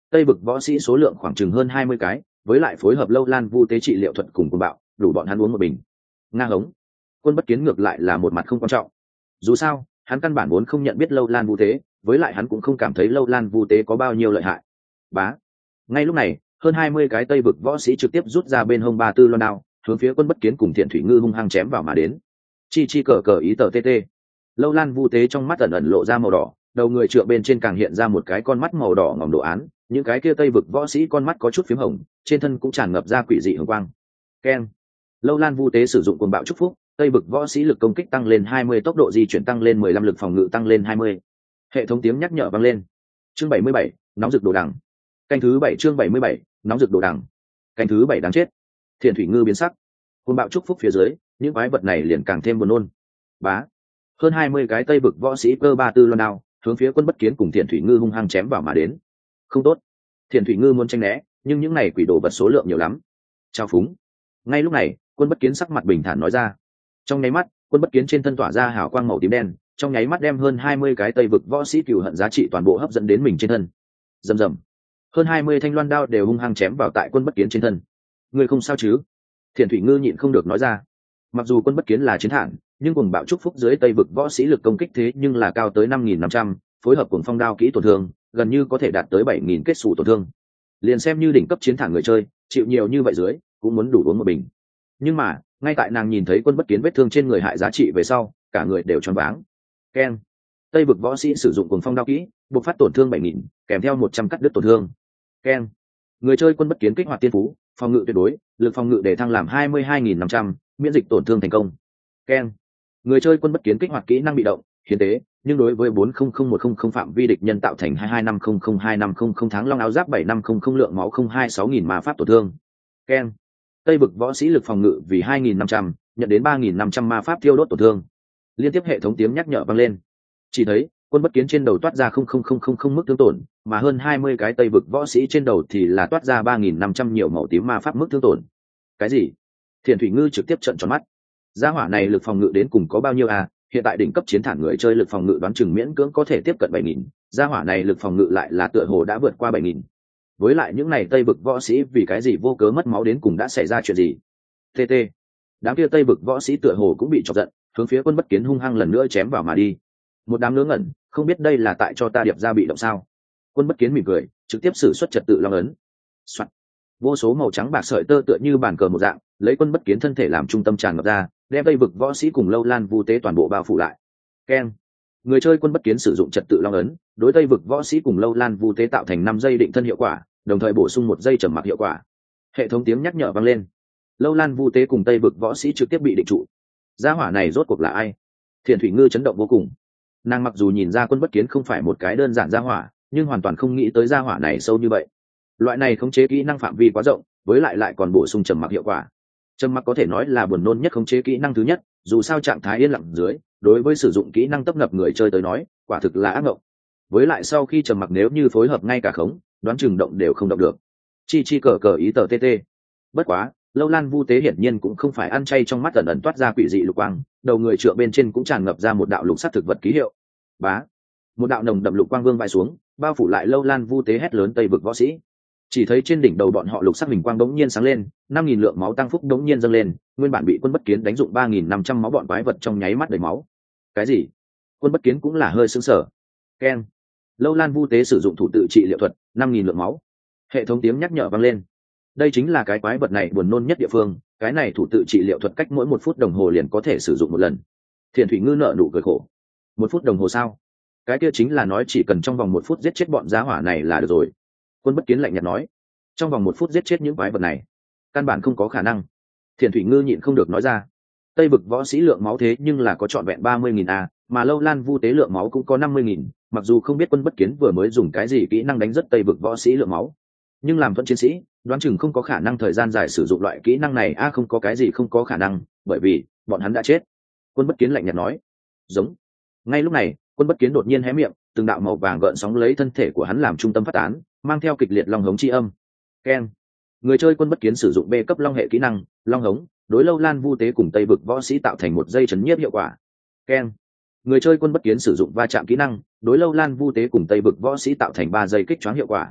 tây vực võ sĩ số lượng khoảng chừng hơn hai mươi cái, với lại phối hợp lâu lan vu tế trị liệu thuật cùng cuồng bạo, đủ bọn hắn uống một bình. Nga hống. Quân Bất Kiến ngược lại là một mặt không quan trọng. Dù sao, hắn căn bản vốn không nhận biết lâu lan vu tế, với lại hắn cũng không cảm thấy lâu lan vu tế có bao nhiêu lợi hại. Bá. Ngay lúc này, hơn hai mươi cái tây vực võ sĩ trực tiếp rút ra bên hông ba tư loan đao, hướng phía Quân Bất Kiến cùng Thiện Thủy Ngư hung hăng chém vào mà đến. Chi chi cờ cờ ý tờ tê tê. Lâu lan vu tế trong mắt ẩn ẩn lộ ra màu đỏ, đầu người trượng bên trên càng hiện ra một cái con mắt màu đỏ ngòm đồ án, những cái kia tây vực võ sĩ con mắt có chút phím hồng, trên thân cũng tràn ngập ra quỷ dị hồng quang. Keng. Lâu lan vu tế sử dụng cuồng bạo chúc phúc, tây vực võ sĩ lực công kích tăng lên hai mươi, tốc độ di chuyển tăng lên mười lăm, lực phòng ngự tăng lên hai mươi. Hệ thống tiếng nhắc nhở vang lên. Chương bảy mươi bảy, nóng rực đồ đằng. Canh thứ bảy chương bảy mươi bảy, nóng rực đồ đằng. Canh thứ bảy đáng chết. Thiện Thủy Ngư biến sắc. Cuồng bạo chúc phúc phía dưới, những quái vật này liền càng thêm buồn nôn. Bá. Hơn hai mươi cái tây vực võ sĩ cơ ba tư loan đao, hướng phía Quân Bất Kiến cùng Thiện Thủy Ngư hung hăng chém vào mà đến. Không tốt. Thiện Thủy Ngư muốn tránh né, nhưng những này quỷ đồ vật số lượng nhiều lắm. Trao phúng. Ngay lúc này, Quân Bất Kiến sắc mặt bình thản nói ra. Trong nháy mắt, Quân Bất Kiến trên thân tỏa ra hào quang màu tím đen, trong nháy mắt đem hơn hai mươi cái tây vực võ sĩ cừu hận giá trị toàn bộ hấp dẫn đến mình trên thân. Rầm rầm. Hơn hai mươi thanh loan đao đều hung hăng chém vào tại Quân Bất Kiến trên thân. Người không sao chứ? Thiện Thủy Ngư nhịn không được nói ra. Mặc dù Quân Bất Kiến là chiến thản, nhưng cuồng bạo chúc phúc dưới tây vực võ sĩ lực công kích thế nhưng là cao tới năm nghìn năm trăm, phối hợp cuồng phong đao kỹ tổn thương, gần như có thể đạt tới bảy nghìn kết xù tổn thương. Liền xem như đỉnh cấp chiến thản người chơi, chịu nhiều như vậy dưới, cũng muốn đủ uống một bình. Nhưng mà, ngay tại nàng nhìn thấy Quân Bất Kiến vết thương trên người hại giá trị về sau, cả người đều choáng váng. Keng. Tây vực võ sĩ sử dụng cuồng phong đao kỹ, buộc phát tổn thương bảy nghìn, kèm theo một trăm cắt đứt tổn thương. Keng. Người chơi Quân Bất Kiến kích hoạt tiên phú, phòng ngự tuyệt đối, lực phòng ngự để thăng làm hai mươi hai nghìn năm trăm, miễn dịch tổn thương thành công. Keng. Người chơi Quân Bất Kiến kích hoạt kỹ năng bị động, hiến tế, nhưng đối với bốn không không một không không phạm vi địch nhân tạo thành hai hai năm không không hai năm không không tháng long áo giáp bảy năm không không lượng máu không hai sáu nghìn ma pháp tổn thương. Keng. Tây vực võ sĩ lực phòng ngự vì hai nghìn năm trăm, nhận đến ba nghìn năm trăm ma pháp tiêu đốt tổn thương. Liên tiếp hệ thống tiếng nhắc nhở vang lên. Chỉ thấy, Quân Bất Kiến trên đầu toát ra không không không không không mức thương tổn, mà hơn hai mươi cái tây vực võ sĩ trên đầu thì là toát ra ba nghìn năm trăm nhiều màu tím ma pháp mức thương tổn. Cái gì? Thiện Thủy Ngư trực tiếp trợn tròn mắt. Gia hỏa này lực phòng ngự đến cùng có bao nhiêu à? Hiện tại đỉnh cấp chiến thản người chơi lực phòng ngự đoán chừng miễn cưỡng có thể tiếp cận bảy nghìn, gia hỏa này lực phòng ngự lại là tựa hồ đã vượt qua bảy nghìn. Với lại những này tây vực võ sĩ vì cái gì vô cớ mất máu đến cùng đã xảy ra chuyện gì? tê tê. Đám kia tây vực võ sĩ tựa hồ cũng bị chọc giận, hướng phía Quân Bất Kiến hung hăng lần nữa chém vào mà đi. Một đám ngớ ngẩn, không biết đây là tại cho ta điệp ra bị động sao? Quân Bất Kiến mỉm cười, trực tiếp sử xuất trật tự long ấn. Soạn. Vô số màu trắng bạc sợi tơ tựa như bàn cờ một dạng, lấy Quân Bất Kiến thân thể làm trung tâm tràn ngập ra, đem tây vực võ sĩ cùng lâu lan vu tế toàn bộ bao phủ lại. Keng. Người chơi Quân Bất Kiến sử dụng trật tự long ấn, đối tây vực võ sĩ cùng lâu lan vu tế tạo thành năm giây định thân hiệu quả, đồng thời bổ sung một giây trầm mặc hiệu quả. Hệ thống tiếng nhắc nhở vang lên. Lâu lan vu tế cùng tây vực võ sĩ trực tiếp bị định trụ. Gia hỏa này rốt cuộc là ai? Thiện Thủy Ngư chấn động vô cùng. Nàng mặc dù nhìn ra Quân Bất Kiến không phải một cái đơn giản gia hỏa, nhưng hoàn toàn không nghĩ tới gia hỏa này sâu như vậy. Loại này khống chế kỹ năng phạm vi quá rộng, với lại lại còn bổ sung trầm mặc hiệu quả. Trầm mặc có thể nói là buồn nôn nhất khống chế kỹ năng thứ nhất, dù sao trạng thái yên lặng dưới, đối với sử dụng kỹ năng tấp nập người chơi tới nói, quả thực là ác mộng. Với lại sau khi trầm mặc nếu như phối hợp ngay cả khống, đoán chừng động đều không động được. Chi chi cờ cờ ý tờ tê tê. Bất quá, lâu lan vu tế hiển nhiên cũng không phải ăn chay, trong mắt ẩn ẩn toát ra quỷ dị lục quang, đầu người trượng bên trên cũng tràn ngập ra một đạo lục sắc thực vật ký hiệu. Bá. Một đạo nồng đậm lục quang vương vai xuống, bao phủ lại lâu lan vu tế hét lớn tây vực võ sĩ. Chỉ thấy trên đỉnh đầu bọn họ lục sắc hình quang đống nhiên sáng lên, năm nghìn lượng máu tăng phúc đống nhiên dâng lên, nguyên bản bị Quân Bất Kiến đánh dụng ba nghìn năm trăm máu bọn quái vật trong nháy mắt đầy máu. Cái gì? Quân Bất Kiến cũng là hơi sững sờ. Keng. Lâu lan vu tế sử dụng thủ tự trị liệu thuật, năm nghìn lượng máu. Hệ thống tiếng nhắc nhở vang lên. Đây chính là cái quái vật này buồn nôn nhất địa phương, cái này thủ tự trị liệu thuật cách mỗi một phút đồng hồ liền có thể sử dụng một lần. Thiện Thủy Ngư nở nụ cười khổ. Một phút đồng hồ sao? Cái kia chính là nói chỉ cần trong vòng một phút giết chết bọn giá hỏa này là được rồi. Quân Bất Kiến lạnh nhạt nói. Trong vòng một phút giết chết những quái vật này, căn bản không có khả năng. Thiện Thủy Ngư nhịn không được nói ra. Tây vực võ sĩ lượng máu thế nhưng là có trọn vẹn ba mươi nghìn a, mà lâu lan vu tế lượng máu cũng có năm mươi nghìn. Mặc dù không biết Quân Bất Kiến vừa mới dùng cái gì kỹ năng đánh rất tây vực võ sĩ lượng máu, nhưng làm thuận chiến sĩ, đoán chừng không có khả năng thời gian dài sử dụng loại kỹ năng này. A không có cái gì không có khả năng, bởi vì bọn hắn đã chết. Quân Bất Kiến lạnh nhạt nói. Giống. Ngay lúc này, Quân Bất Kiến đột nhiên hé miệng, từng đạo màu vàng gợn sóng lấy thân thể của hắn làm trung tâm phát tán, mang theo kịch liệt long hống chi âm. Keng. Người chơi Quân Bất Kiến sử dụng B cấp long hệ kỹ năng long hống, đối lâu lan vu tế cùng tây vực võ sĩ tạo thành một dây chấn nhiếp hiệu quả. Keng. Người chơi Quân Bất Kiến sử dụng va chạm kỹ năng đối lâu lan vu tế cùng tây vực võ sĩ tạo thành ba giây kích choáng hiệu quả.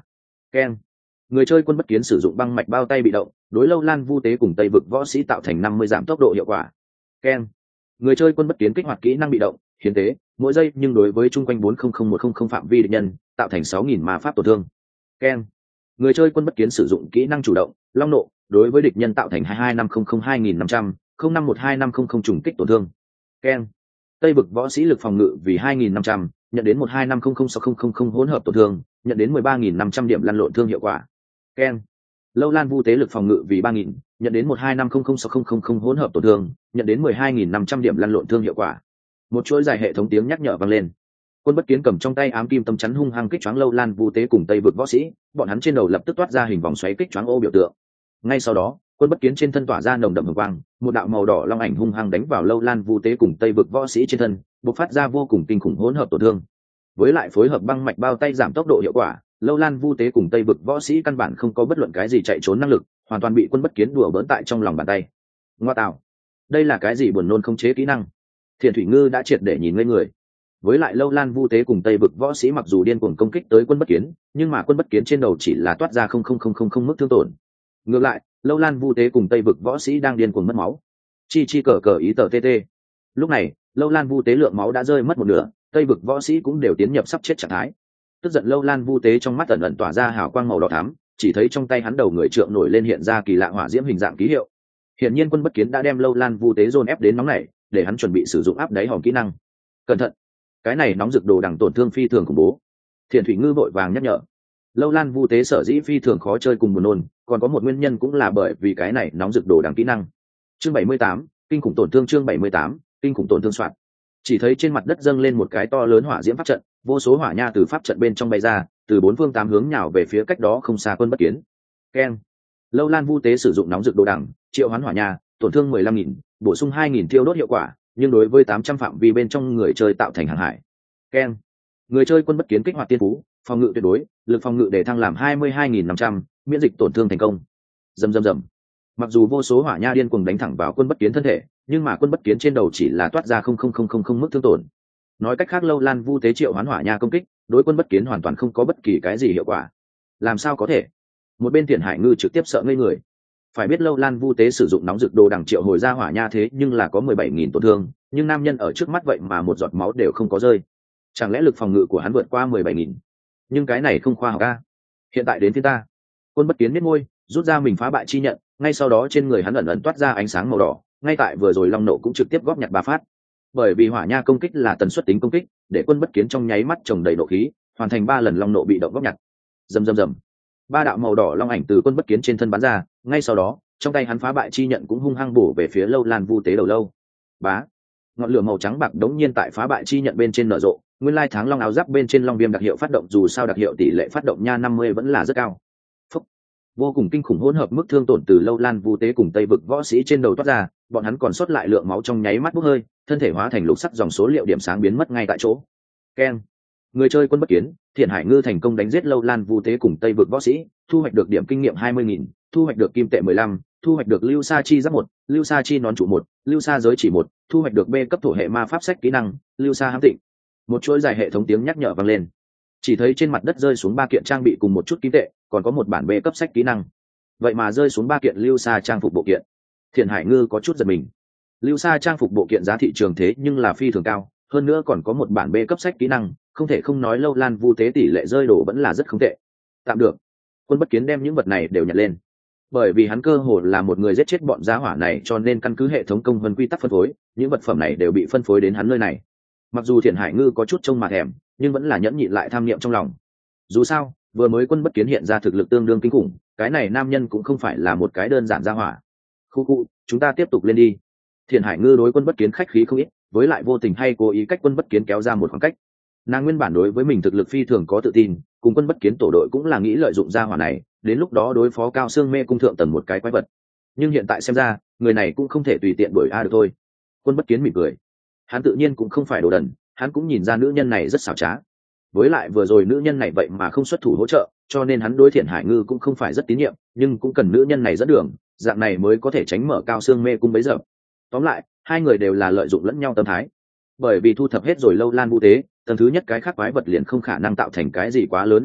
keng. Người chơi quân bất kiến sử dụng băng mạch bao tay bị động, đối lâu lan vu tế cùng tây vực võ sĩ tạo thành năm mươi giảm tốc độ hiệu quả. Keng. Người chơi quân bất kiến kích hoạt kỹ năng bị động, hiến tế, mỗi giây nhưng đối với chung quanh bốn không không một không không phạm vi địch nhân tạo thành sáu nghìn ma pháp tổn thương. Keng. Người chơi quân bất kiến sử dụng kỹ năng chủ động, long nộ, đối với địch nhân tạo thành hai hai năm không không hai nghìn năm trăm, không năm một hai năm không không trùng kích tổn thương. Keng. Tây vực võ sĩ lực phòng ngự vì hai nghìn năm trăm, nhận đến một hai năm không không sáu không không không hỗn hợp tổn thương, nhận đến mười ba nghìn năm trăm điểm lăn lộn thương hiệu quả. Keng. Lâu lan vu tế lực phòng ngự vì ba nghìn, nhận đến một hai năm không không sáu không không không hỗn hợp tổn thương, nhận đến mười hai nghìn năm trăm điểm lăn lộn thương hiệu quả. Một chuỗi dài hệ thống tiếng nhắc nhở vang lên. Quân bất kiến cầm trong tay ám kim tâm chắn hung hăng kích choáng lâu lan vu tế cùng tây vực võ sĩ, bọn hắn trên đầu lập tức toát ra hình vòng xoáy kích choáng ô biểu tượng. Ngay sau đó, quân bất kiến trên thân tỏa ra nồng đậm hồng quang, một đạo màu đỏ long ảnh hung hăng đánh vào lâu lan vu tế cùng tây vực võ sĩ trên thân, bộc phát ra vô cùng kinh khủng hỗn hợp tổn thương. Với lại phối hợp băng mạch bao tay giảm tốc độ hiệu quả, lâu lan vu tế cùng tây vực võ sĩ căn bản không có bất luận cái gì chạy trốn năng lực, hoàn toàn bị quân bất kiến đùa bỡn tại trong lòng bàn tay. Ngoa tạo, đây là cái gì buồn nôn không chế kỹ năng? Thiền thủy ngư đã triệt để nhìn ngây người. Với lại lâu lan vu tế cùng tây vực võ sĩ mặc dù điên cuồng công kích tới quân bất kiến, nhưng mà quân bất kiến trên đầu chỉ là toát ra không không không không không mức thương tổn. Ngược lại, lâu lan vu tế cùng tây vực võ sĩ đang điên cuồng mất máu. Chi chi cờ cờ ý tờ tt. Lúc này, lâu lan vu tế lượng máu đã rơi mất một nửa, tây vực võ sĩ cũng đều tiến nhập sắp chết trạng thái. Tức giận lâu lan vu tế trong mắt ẩn ẩn tỏa ra hào quang màu đỏ thắm, chỉ thấy trong tay hắn đầu người trượng nổi lên hiện ra kỳ lạ hỏa diễm hình dạng ký hiệu. Hiển nhiên quân bất kiến đã đem lâu lan vu tế dồn ép đến nóng này, để hắn chuẩn bị sử dụng áp đáy hòm kỹ năng. Cẩn thận, cái này nóng rực đồ đằng tổn thương phi thường khủng bố. Thiền thủy ngư vội vàng nhắc nhở. Lâu lan vu tế sở dĩ phi thường khó chơi cùng buồn nôn, còn có một nguyên nhân cũng là bởi vì cái này nóng rực đồ đằng kỹ năng. Chương bảy mươi tám, kinh khủng tổn thương. Chương bảy mươi tám, kinh khủng tổn thương soạn. Chỉ thấy trên mặt đất dâng lên một cái to lớn hỏa diễm pháp trận, vô số hỏa nha từ pháp trận bên trong bay ra, từ bốn phương tám hướng nhào về phía cách đó không xa quân bất kiến. Keng. Lâu lan vu tế sử dụng nóng rực đồ đằng, triệu hoán hỏa nha, tổn thương mười lăm nghìn, bổ sung hai nghìn tiêu đốt hiệu quả, nhưng đối với tám trăm phạm vi bên trong người chơi tạo thành hàng hải. Keng. Người chơi quân bất kiến kích hoạt tiên phú, phòng ngự tuyệt đối, lực phòng ngự để thăng làm hai mươi hai nghìn năm trăm, miễn dịch tổn thương thành công. Rầm rầm rầm. Mặc dù vô số hỏa nha điên cuồng đánh thẳng vào quân bất kiến thân thể, nhưng mà quân bất kiến trên đầu chỉ là toát ra không không không không không mức thương tổn. Nói cách khác lâu lan vu tế triệu hoán hỏa nha công kích, đối quân bất kiến hoàn toàn không có bất kỳ cái gì hiệu quả. Làm sao có thể? Một bên Thiền Hải Ngư trực tiếp sợ ngây người. Phải biết lâu lan vu tế sử dụng nóng rực đồ đằng triệu hồi ra hỏa nha thế nhưng là có mười bảy nghìn tổn thương, nhưng nam nhân ở trước mắt vậy mà một giọt máu đều không có rơi. Chẳng lẽ lực phòng ngự của hắn vượt qua mười bảy nghìn? Nhưng cái này không khoa học a. Hiện tại đến phiên ta. Quân bất kiến biết môi, rút ra mình phá bại chi nhận, ngay sau đó trên người hắn ẩn ẩn toát ra ánh sáng màu đỏ, ngay tại vừa rồi long nộ cũng trực tiếp góp nhặt ba phát. Bởi vì hỏa nha công kích là tần suất tính công kích, để quân bất kiến trong nháy mắt trồng đầy nộ khí, hoàn thành ba lần long nộ bị động góp nhặt. Rầm rầm rầm. Ba đạo màu đỏ long ảnh từ quân bất kiến trên thân bắn ra, ngay sau đó, trong tay hắn phá bại chi nhận cũng hung hăng bổ về phía lâu lan vu tế đầu lâu. Bá. Ngọn lửa màu trắng bạc đống nhiên tại phá bại chi nhận bên trên nở rộ, nguyên lai tháng long áo giáp bên trên long viêm đặc hiệu phát động, dù sao đặc hiệu tỷ lệ phát động nha năm mươi vẫn là rất cao. Phúc. Vô cùng kinh khủng hỗn hợp mức thương tổn từ lâu lan vu tế cùng tây vực võ sĩ trên đầu toát ra, bọn hắn còn sót lại lượng máu trong nháy mắt bốc hơi, thân thể hóa thành lục sắc dòng số liệu điểm sáng biến mất ngay tại chỗ. Keng. Người chơi quân bất kiến, Thiền Hải Ngư thành công đánh giết lâu lan vu tế cùng tây vực võ sĩ, thu hoạch được điểm kinh nghiệm hai mươi nghìn, thu hoạch được kim tệ mười lăm, thu hoạch được lưu sa chi giáp một, lưu sa chi nón trụ một, lưu sa giới chỉ một, thu hoạch được B cấp thổ hệ ma pháp sách kỹ năng, lưu sa hám tịnh. Một chuỗi dài hệ thống tiếng nhắc nhở vang lên. Chỉ thấy trên mặt đất rơi xuống ba kiện trang bị cùng một chút kim tệ, còn có một bản B cấp sách kỹ năng. Vậy mà rơi xuống ba kiện lưu sa trang phục bộ kiện. Thiền Hải Ngư có chút giật mình. Lưu sa trang phục bộ kiện giá thị trường thế nhưng là phi thường cao, hơn nữa còn có một bản B cấp sách kỹ năng, không thể không nói lâu lan vu tế tỷ lệ rơi đổ vẫn là rất không tệ. Tạm được. Quân bất kiến đem những vật này đều nhặt lên. Bởi vì hắn cơ hồ là một người giết chết bọn giá hỏa này, cho nên căn cứ hệ thống công vân quy tắc phân phối, những vật phẩm này đều bị phân phối đến hắn nơi này. Mặc dù Thiền Hải Ngư có chút trông mà thèm, nhưng vẫn là nhẫn nhịn lại tham niệm trong lòng. Dù sao, vừa mới quân bất kiến hiện ra thực lực tương đương kinh khủng, cái này nam nhân cũng không phải là một cái đơn giản giá hỏa. Khu khu, chúng ta tiếp tục lên đi. Thiền Hải Ngư đối quân bất kiến khách khí không ít, với lại vô tình hay cố ý cách quân bất kiến kéo ra một khoảng cách. Nàng nguyên bản đối với mình thực lực phi thường có tự tin, cùng quân bất kiến tổ đội cũng là nghĩ lợi dụng gia hỏa này, đến lúc đó đối phó cao xương mê cung thượng tầng một cái quái vật. Nhưng hiện tại xem ra, người này cũng không thể tùy tiện đuổi a được thôi. Quân bất kiến mỉm cười. Hắn tự nhiên cũng không phải đồ đần, hắn cũng nhìn ra nữ nhân này rất xảo trá. Với lại vừa rồi nữ nhân này vậy mà không xuất thủ hỗ trợ, cho nên hắn đối Thiền Hải Ngư cũng không phải rất tín nhiệm, nhưng cũng cần nữ nhân này dẫn đường, dạng này mới có thể tránh mở cao xương mê cung bấy giờ. Tóm lại, hai người đều là lợi dụng lẫn nhau tâm thái. Bởi vì thu thập hết rồi lâu lan vu tế, tầng thứ nhất cái khác quái vật liền không khả năng tạo thành cái gì quá lớn uy hiếp,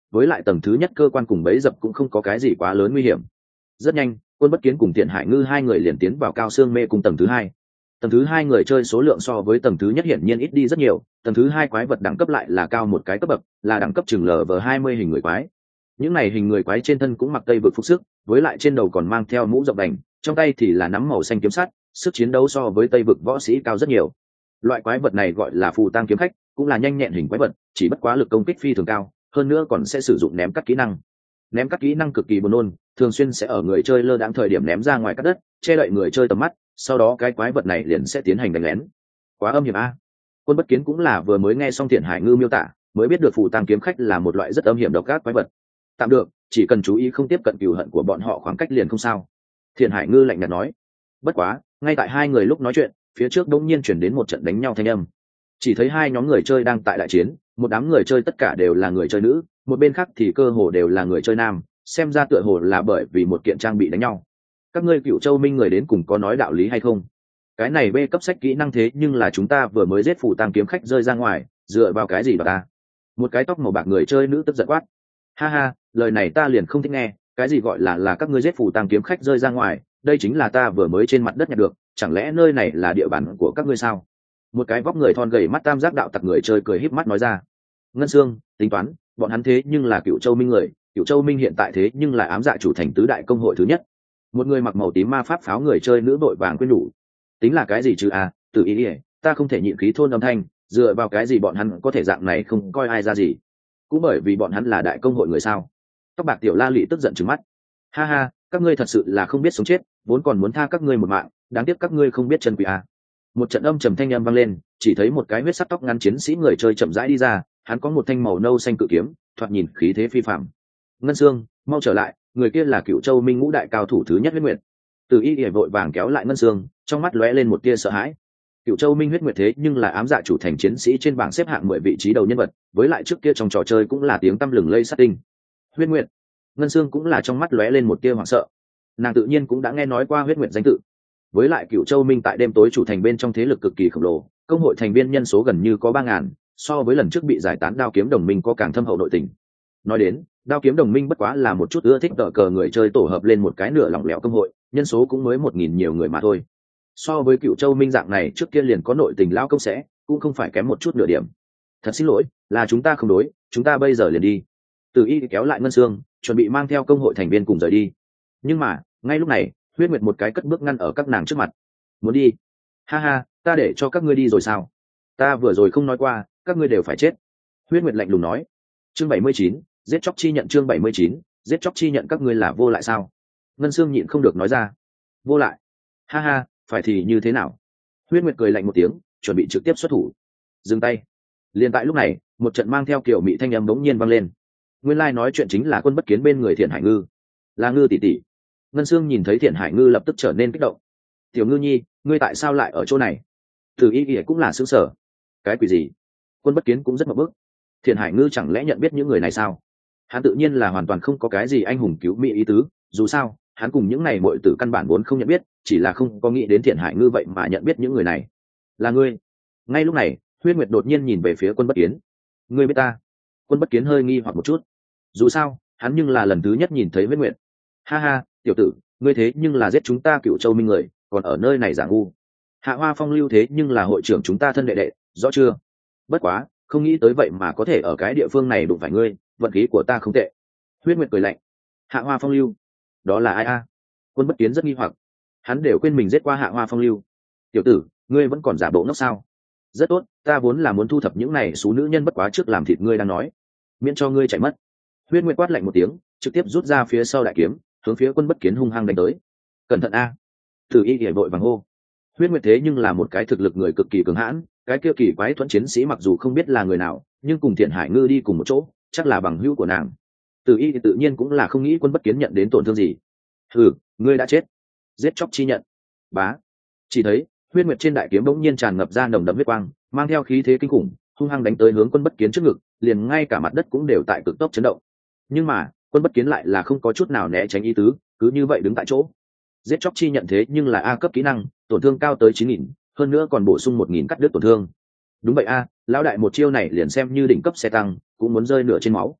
với lại tầng thứ nhất cơ quan cùng bẫy dập cũng không có cái gì quá lớn nguy hiểm. Rất nhanh, Quân Bất Kiến cùng Thiện Hải Ngư hai người liền tiến vào Cao Xương Mê Cung tầng thứ hai. Tầng thứ hai người chơi số lượng so với tầng thứ nhất hiển nhiên ít đi rất nhiều, tầng thứ hai quái vật đẳng cấp lại là cao một cái cấp bậc, là đẳng cấp chừng lở vờ hai mươi hình người quái. Những này hình người quái trên thân cũng mặc tây vực phục sức, với lại trên đầu còn mang theo mũ rộng đành, trong tay thì là nắm màu xanh kiếm sắt, sức chiến đấu so với tây vực võ sĩ cao rất nhiều. Loại quái vật này gọi là phù tang kiếm khách, cũng là nhanh nhẹn hình quái vật, chỉ bất quá lực công kích phi thường cao, hơn nữa còn sẽ sử dụng ném cắt kỹ năng. Ném cắt kỹ năng cực kỳ buồn nôn, thường xuyên sẽ ở người chơi lơ đãng thời điểm ném ra ngoài cắt đất, che đậy người chơi tầm mắt, sau đó cái quái vật này liền sẽ tiến hành đánh lén. Quá âm hiểm a. Quân Bất Kiến cũng là vừa mới nghe xong Thiện Hải Ngư miêu tả, mới biết được phù tang kiếm khách là một loại rất âm hiểm độc ác quái vật. Tạm được, chỉ cần chú ý không tiếp cận cừu hận của bọn họ khoảng cách liền không sao. Thiện Hải Ngư lạnh nhạt nói. Bất quá, ngay tại hai người lúc nói chuyện, phía trước đột nhiên chuyển đến một trận đánh nhau thanh âm. Chỉ thấy hai nhóm người chơi đang tại đại chiến, một đám người chơi tất cả đều là người chơi nữ, một bên khác thì cơ hồ đều là người chơi nam, xem ra tựa hồ là bởi vì một kiện trang bị đánh nhau. Các ngươi Cựu Châu Minh người đến cùng có nói đạo lý hay không? Cái này B cấp sách kỹ năng thế nhưng là chúng ta vừa mới giết phù tang kiếm khách rơi ra ngoài, dựa vào cái gì đó ta? Một cái tóc màu bạc người chơi nữ tức giận quát. Ha ha, lời này ta liền không thích nghe, cái gì gọi là là các ngươi giết phù tang kiếm khách rơi ra ngoài, đây chính là ta vừa mới trên mặt đất nhặt được, chẳng lẽ nơi này là địa bàn của các ngươi sao? Một cái vóc người thon gầy mắt tam giác đạo tặc người chơi cười híp mắt nói ra. Ngân Sương, tính toán, bọn hắn thế nhưng là Cựu Châu Minh người, Cựu Châu Minh hiện tại thế nhưng là ám dạ chủ thành tứ đại công hội thứ nhất. Một người mặc màu tím ma pháp pháo người chơi nữ đội vàng quyên đủ. Tính là cái gì chứ à, tự ý ỉa, ta không thể nhịn khí thôn âm thanh, dựa vào cái gì bọn hắn có thể dạng này không coi ai ra gì? Cũng bởi vì bọn hắn là đại công hội người sao? Tóc bạc tiểu La Lị tức giận trừng mắt. Ha ha, các ngươi thật sự là không biết sống chết, vốn còn muốn tha các ngươi một mạng, đáng tiếc các ngươi không biết chân quý à. Một trận âm trầm thanh âm vang lên, chỉ thấy một cái huyết sắc tóc ngắn chiến sĩ người chơi chậm rãi đi ra, hắn có một thanh màu nâu xanh cự kiếm, thoạt nhìn khí thế phi phàm. Ngân Sương, mau trở lại, người kia là Cựu Châu Minh ngũ đại cao thủ thứ nhất huyết nguyệt. Từ Y Y vội vàng kéo lại Ngân Sương, trong mắt lóe lên một tia sợ hãi. Cựu Châu Minh huyết nguyệt thế nhưng là ám dạ chủ thành chiến sĩ trên bảng xếp hạng mười vị trí đầu nhân vật, với lại trước kia trong trò chơi cũng là tiếng tăm lừng lây sát tinh. Huyết nguyệt. Ngân Sương cũng là trong mắt lóe lên một tia hoảng sợ. Nàng tự nhiên cũng đã nghe nói qua huyết nguyệt danh tự. Với lại Cựu Châu Minh tại đêm tối chủ thành bên trong thế lực cực kỳ khổng lồ, công hội thành viên nhân số gần như có ba ngàn, so với lần trước bị giải tán Đao Kiếm Đồng Minh có càng thâm hậu nội tình. Nói đến, Đao Kiếm Đồng Minh bất quá là một chút ưa thích đỡ cờ người chơi tổ hợp lên một cái nửa lỏng lẻo công hội, nhân số cũng mới một nghìn nhiều người mà thôi. So với Cựu Châu Minh dạng này trước kia liền có nội tình lao công sẽ, cũng không phải kém một chút nửa điểm. Thật xin lỗi, là chúng ta không đối, chúng ta bây giờ liền đi. Từ Y kéo lại Ngân Sương, chuẩn bị mang theo công hội thành viên cùng rời đi. Nhưng mà, ngay lúc này, Huyết Nguyệt một cái cất bước ngăn ở các nàng trước mặt. Muốn đi? Ha ha, ta để cho các ngươi đi rồi sao? Ta vừa rồi không nói qua, các ngươi đều phải chết. Huyết Nguyệt lạnh lùng nói. Chương bảy mươi chín, giết chóc chi nhận chương bảy mươi chín, giết chóc chi nhận các ngươi là vô lại sao? Ngân Sương nhịn không được nói ra. Vô lại? Ha ha, phải thì như thế nào? Huyết Nguyệt cười lạnh một tiếng, chuẩn bị trực tiếp xuất thủ. Dừng tay. Liên tại lúc này, một trận mang theo kiểu mị thanh âm bỗng nhiên vang lên. Nguyên lai like nói chuyện chính là Quân Bất Kiến bên người Thiện Hải Ngư. Là Ngư tỷ tỷ. Ngân Sương nhìn thấy Thiện Hải Ngư lập tức trở nên kích động. Tiểu Ngư nhi, ngươi tại sao lại ở chỗ này? Từ Y Y cũng là sững sờ. Cái quỷ gì? Quân Bất Kiến cũng rất ngập bức. Thiện Hải Ngư chẳng lẽ nhận biết những người này sao? Hắn tự nhiên là hoàn toàn không có cái gì anh hùng cứu mỹ ý tứ, dù sao, hắn cùng những này muội tử căn bản vốn không nhận biết, chỉ là không có nghĩ đến Thiện Hải Ngư vậy mà nhận biết những người này. Là ngươi? Ngay lúc này, Huyết Nguyệt đột nhiên nhìn về phía Quân Bất Kiến. Ngươi biết ta? Quân Bất Kiến hơi nghi hoặc một chút. Dù sao, hắn nhưng là lần thứ nhất nhìn thấy Huyết Nguyệt. Ha ha, tiểu tử, ngươi thế nhưng là giết chúng ta Cựu Châu Minh người, còn ở nơi này giả ngu. Hạ Hoa Phong lưu thế nhưng là hội trưởng chúng ta thân đệ đệ, rõ chưa? Bất quá, không nghĩ tới vậy mà có thể ở cái địa phương này đụng phải ngươi, vận khí của ta không tệ. Huyết Nguyệt cười lạnh. Hạ Hoa Phong lưu? Đó là ai a? Quân Bất Kiến rất nghi hoặc. Hắn đều quên mình giết qua Hạ Hoa Phong lưu. Tiểu tử, ngươi vẫn còn giả bộ ngốc sao? Rất tốt, ta vốn là muốn thu thập những này số nữ nhân bất quá trước làm thịt ngươi đang nói, miễn cho ngươi chạy mất. Huyết Nguyệt quát lạnh một tiếng, trực tiếp rút ra phía sau đại kiếm, hướng phía Quân Bất Kiến hung hăng đánh tới. Cẩn thận a! Từ Y Y vội vàng hô. Huyết Nguyệt thế nhưng là một cái thực lực người cực kỳ cường hãn, cái kia kỳ quái thuẫn chiến sĩ mặc dù không biết là người nào, nhưng cùng Thiện Hải Ngư đi cùng một chỗ, chắc là bằng hữu của nàng. Từ Y tự nhiên cũng là không nghĩ Quân Bất Kiến nhận đến tổn thương gì. Hừ, ngươi đã chết. Giết chóc chi nhận. Bá. Chỉ thấy, Huyết Nguyệt trên đại kiếm bỗng nhiên tràn ngập ra nồng đậm huyết quang, mang theo khí thế kinh khủng, hung hăng đánh tới hướng Quân Bất Kiến trước ngực, liền ngay cả mặt đất cũng đều tại cực tốc chấn động. Nhưng mà, Quân Bất Kiến lại là không có chút nào né tránh ý tứ, cứ như vậy đứng tại chỗ. Giết chóc chi nhận thế nhưng là A cấp kỹ năng, tổn thương cao tới chín nghìn, hơn nữa còn bổ sung một nghìn cắt đứt tổn thương. Đúng vậy a, lão đại một chiêu này liền xem như đỉnh cấp xe tăng, cũng muốn rơi nửa trên máu.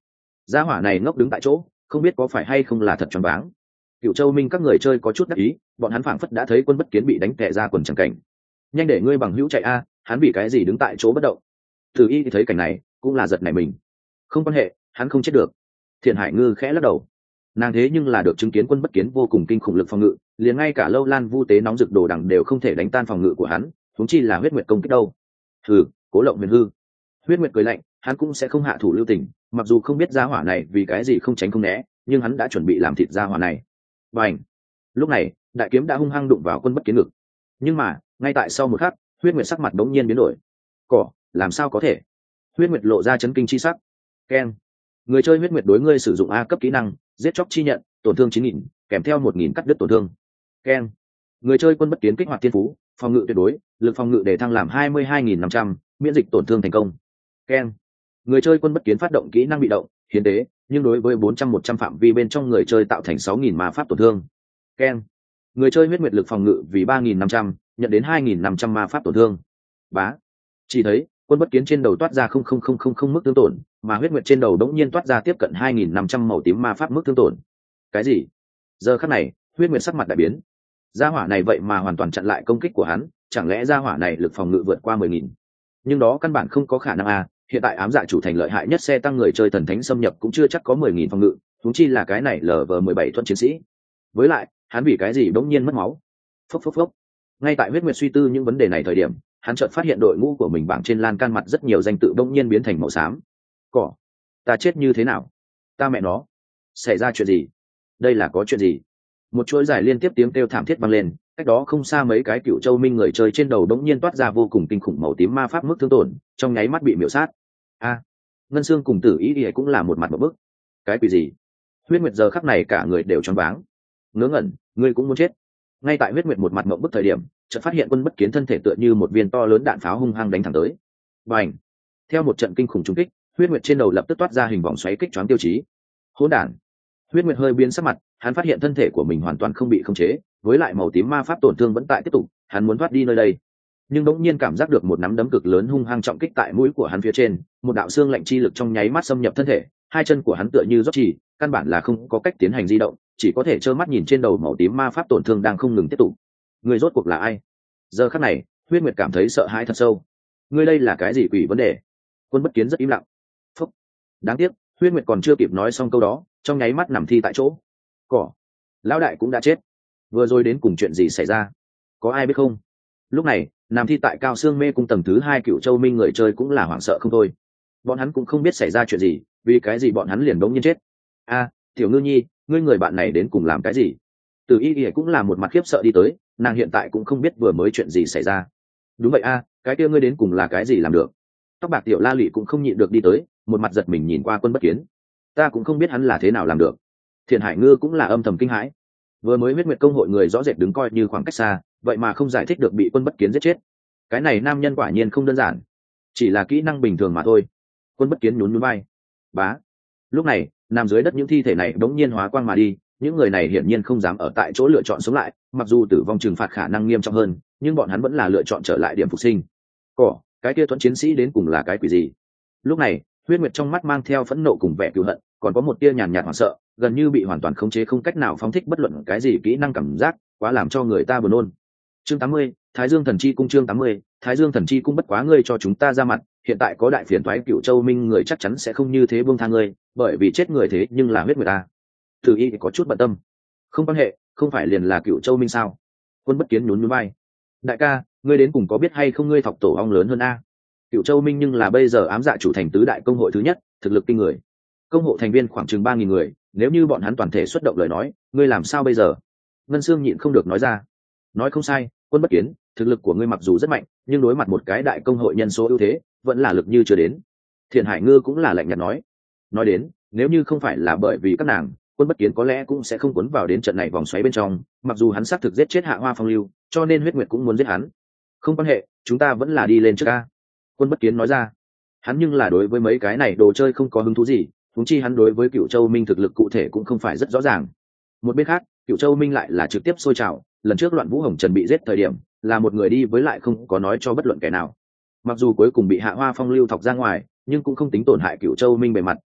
gia hỏa này ngốc đứng tại chỗ, không biết có phải hay không là thật choáng váng. Cựu Châu Minh các người chơi có chút đắc ý, bọn hắn phảng phất đã thấy Quân Bất Kiến bị đánh tè ra quần chẳng cảnh. Nhanh để ngươi bằng hữu chạy a, hắn bị cái gì đứng tại chỗ bất động. Từ Y thì thấy cảnh này, cũng là giật nảy mình. Không quan hệ, hắn không chết được. Thiện Hải Ngư khẽ lắc đầu. Nàng thế nhưng là được chứng kiến Quân Bất Kiến vô cùng kinh khủng lực phòng ngự, liền ngay cả Lâu Lan Vu Tế nóng rực đồ đằng đều không thể đánh tan phòng ngự của hắn, huống chi là huyết nguyệt công kích đâu. Hừ, Cố Lộng Huyền hư. Huyết nguyệt cười lạnh, hắn cũng sẽ không hạ thủ lưu tình, mặc dù không biết gia hỏa này vì cái gì không tránh không né, nhưng hắn đã chuẩn bị làm thịt gia hỏa này. Bành! Lúc này, đại kiếm đã hung hăng đụng vào Quân Bất Kiến ngực. Nhưng mà, ngay tại sau một khắc, huyết nguyệt sắc mặt đống nhiên biến đổi. Cỏ, làm sao có thể? Huyết nguyệt lộ ra chấn kinh chi sắc. Keng! Người chơi huyết nguyệt đối ngươi sử dụng A cấp kỹ năng, giết chóc chi nhận, tổn thương chín nghìn, kèm theo một nghìn cắt đứt tổn thương. Keng! Người chơi Quân Bất Kiến kích hoạt thiên phú, phòng ngự tuyệt đối, lực phòng ngự để thăng làm hai mươi hai nghìn năm trăm, miễn dịch tổn thương thành công. Keng! Người chơi Quân Bất Kiến phát động kỹ năng bị động, hiến tế, nhưng đối với bốn trăm một trăm phạm vi bên trong người chơi tạo thành sáu nghìn ma pháp tổn thương. Keng! Người chơi huyết nguyệt lực phòng ngự vì ba nghìn năm trăm, nhận đến hai nghìn năm trăm ma pháp tổn thương. Bá! Chỉ thấy, Quân Bất Kiến trên đầu toát ra không không không không không mức thương tổn, mà huyết nguyệt trên đầu đống nhiên toát ra tiếp cận hai nghìn năm trăm màu tím ma pháp mức thương tổn. Cái gì? Giờ khắc này, huyết nguyệt sắc mặt đại biến. Gia hỏa này vậy mà hoàn toàn chặn lại công kích của hắn, chẳng lẽ gia hỏa này lực phòng ngự vượt qua mười nghìn? Nhưng đó căn bản không có khả năng à, hiện tại ám dạ chủ thành lợi hại nhất xe tăng người chơi thần thánh xâm nhập cũng chưa chắc có mười nghìn phòng ngự, huống chi là cái này lv mười bảy thuận chiến sĩ. Với lại, hắn vì cái gì bỗng nhiên mất máu? Phốc phốc phốc. Ngay tại huyết nguyệt suy tư những vấn đề này thời điểm, hắn chợt phát hiện đội ngũ của mình bảng trên lan can mặt rất nhiều danh tự bỗng nhiên biến thành màu xám. Cỏ, ta chết như thế nào? Ta mẹ nó, xảy ra chuyện gì? Đây là có chuyện gì? Một chuỗi dài liên tiếp tiếng kêu thảm thiết vang lên, cách đó không xa mấy cái Cựu Châu Minh người chơi trên đầu đống nhiên toát ra vô cùng kinh khủng màu tím ma pháp mức thương tổn, trong nháy mắt bị miểu sát. A, Ngân Xương cùng Tử Ý Y cũng là một mặt một bức. Cái quỷ gì? Huyết Nguyệt giờ khắc này cả người đều choáng váng. Ngớ ngẩn, ngươi cũng muốn chết. Ngay tại Huyết Nguyệt một mặt ngậm bức thời điểm, chợt phát hiện Quân Bất Kiến thân thể tựa như một viên to lớn đạn pháo hung hăng đánh thẳng tới. Bành! Theo một trận kinh khủng trúng kích, Huyết Nguyệt trên đầu lập tức toát ra hình vòng xoáy kích choáng tiêu chí. Hỗn đản! Huyết Nguyệt hơi biến sắc mặt, hắn phát hiện thân thể của mình hoàn toàn không bị khống chế, với lại màu tím ma pháp tổn thương vẫn tại tiếp tục, hắn muốn thoát đi nơi đây. Nhưng đột nhiên cảm giác được một nắm đấm cực lớn hung hăng trọng kích tại mũi của hắn phía trên, một đạo xương lạnh chi lực trong nháy mắt xâm nhập thân thể, hai chân của hắn tựa như rót chỉ, căn bản là không có cách tiến hành di động, chỉ có thể trơ mắt nhìn trên đầu màu tím ma pháp tổn thương đang không ngừng tiếp tục. Người rốt cuộc là ai? Giờ khắc này, Huyết Nguyệt cảm thấy sợ hãi thật sâu. Ngươi đây là cái gì quỷ vấn đề? Quân Bất Kiến rất im lặng. Phúc. Đáng tiếc, Huyết Nguyệt còn chưa kịp nói xong câu đó, trong nháy mắt nằm thi tại chỗ. Cỏ, lão đại cũng đã chết. Vừa rồi đến cùng chuyện gì xảy ra? Có ai biết không? Lúc này, nằm thi tại Cao Xương Mê cung tầng thứ hai Cựu Châu Minh người chơi cũng là hoảng sợ không thôi. Bọn hắn cũng không biết xảy ra chuyện gì, vì cái gì bọn hắn liền đống nhiên chết. A, Tiểu Ngư Nhi, ngươi người bạn này đến cùng làm cái gì? Từ Y Y cũng là một mặt khiếp sợ đi tới, nàng hiện tại cũng không biết vừa mới chuyện gì xảy ra. Đúng vậy a, cái kia ngươi đến cùng là cái gì làm được? Tóc bạc Tiểu La Lị cũng không nhịn được đi tới, một mặt giật mình nhìn qua Quân Bất Kiến. Ta cũng không biết hắn là thế nào làm được. Thiện Hải Ngư cũng là âm thầm kinh hãi. Vừa mới huyết nguyệt công hội người rõ rệt đứng coi như khoảng cách xa, vậy mà không giải thích được bị Quân Bất Kiến giết chết. Cái này nam nhân quả nhiên không đơn giản, chỉ là kỹ năng bình thường mà thôi. Quân Bất Kiến nhún nhún vai. Bá. Lúc này, nằm dưới đất những thi thể này đống nhiên hóa quang mà đi, những người này hiển nhiên không dám ở tại chỗ lựa chọn sống lại, mặc dù tử vong trừng phạt khả năng nghiêm trọng hơn, nhưng bọn hắn vẫn là lựa chọn trở lại điểm phục sinh. Cỏ, cái kia Thuẫn chiến sĩ đến cùng là cái quỷ gì? Lúc này, Huyết Nguyệt trong mắt mang theo phẫn nộ cùng vẻ cừu hận, còn có một tia nhàn nhạt hoảng sợ, gần như bị hoàn toàn khống chế không cách nào phóng thích bất luận cái gì kỹ năng cảm giác, quá làm cho người ta buồn nôn. Chương tám mươi, Thái Dương Thần Chi Cung. Chương tám mươi, Thái Dương Thần Chi Cung. Bất quá ngươi cho chúng ta ra mặt, hiện tại có đại phiền toái Cựu Châu Minh người chắc chắn sẽ không như thế buông tha ngươi, bởi vì chết người thế nhưng là huyết người ta. Từ Y có chút bận tâm. Không quan hệ, không phải liền là Cựu Châu Minh sao? Quân Bất Kiến nhún nhún vai. Đại ca, ngươi đến cùng có biết hay không ngươi thọc tổ ong lớn hơn a? Cựu Châu Minh nhưng là bây giờ ám dạ chủ thành tứ đại công hội thứ nhất, thực lực kinh người. Công hội thành viên khoảng chừng ba nghìn người, nếu như bọn hắn toàn thể xuất động lời nói, ngươi làm sao bây giờ? Ngân Xương nhịn không được nói ra. Nói không sai, Quân Bất Kiến, thực lực của ngươi mặc dù rất mạnh, nhưng đối mặt một cái đại công hội nhân số ưu thế, vẫn là lực như chưa đến. Thiện Hải Ngư cũng là lạnh nhạt nói. Nói đến, nếu như không phải là bởi vì các nàng, Quân Bất Kiến có lẽ cũng sẽ không cuốn vào đến trận này vòng xoáy bên trong, mặc dù hắn xác thực giết chết Hạ Hoa Phong Lưu, cho nên Huyết Nguyệt cũng muốn giết hắn. Không quan hệ, chúng ta vẫn là đi lên trước a. Quân Bất Kiến nói ra. Hắn nhưng là đối với mấy cái này đồ chơi không có hứng thú gì, huống chi hắn đối với Cựu Châu Minh thực lực cụ thể cũng không phải rất rõ ràng. Một bên khác, Cựu Châu Minh lại là trực tiếp sôi trào, lần trước Loạn Vũ Hồng Trần bị giết thời điểm, là một người đi với lại không có nói cho bất luận kẻ nào. Mặc dù cuối cùng bị Hạ Hoa Phong Lưu thọc ra ngoài, nhưng cũng không tính tổn hại Cựu Châu Minh bề mặt,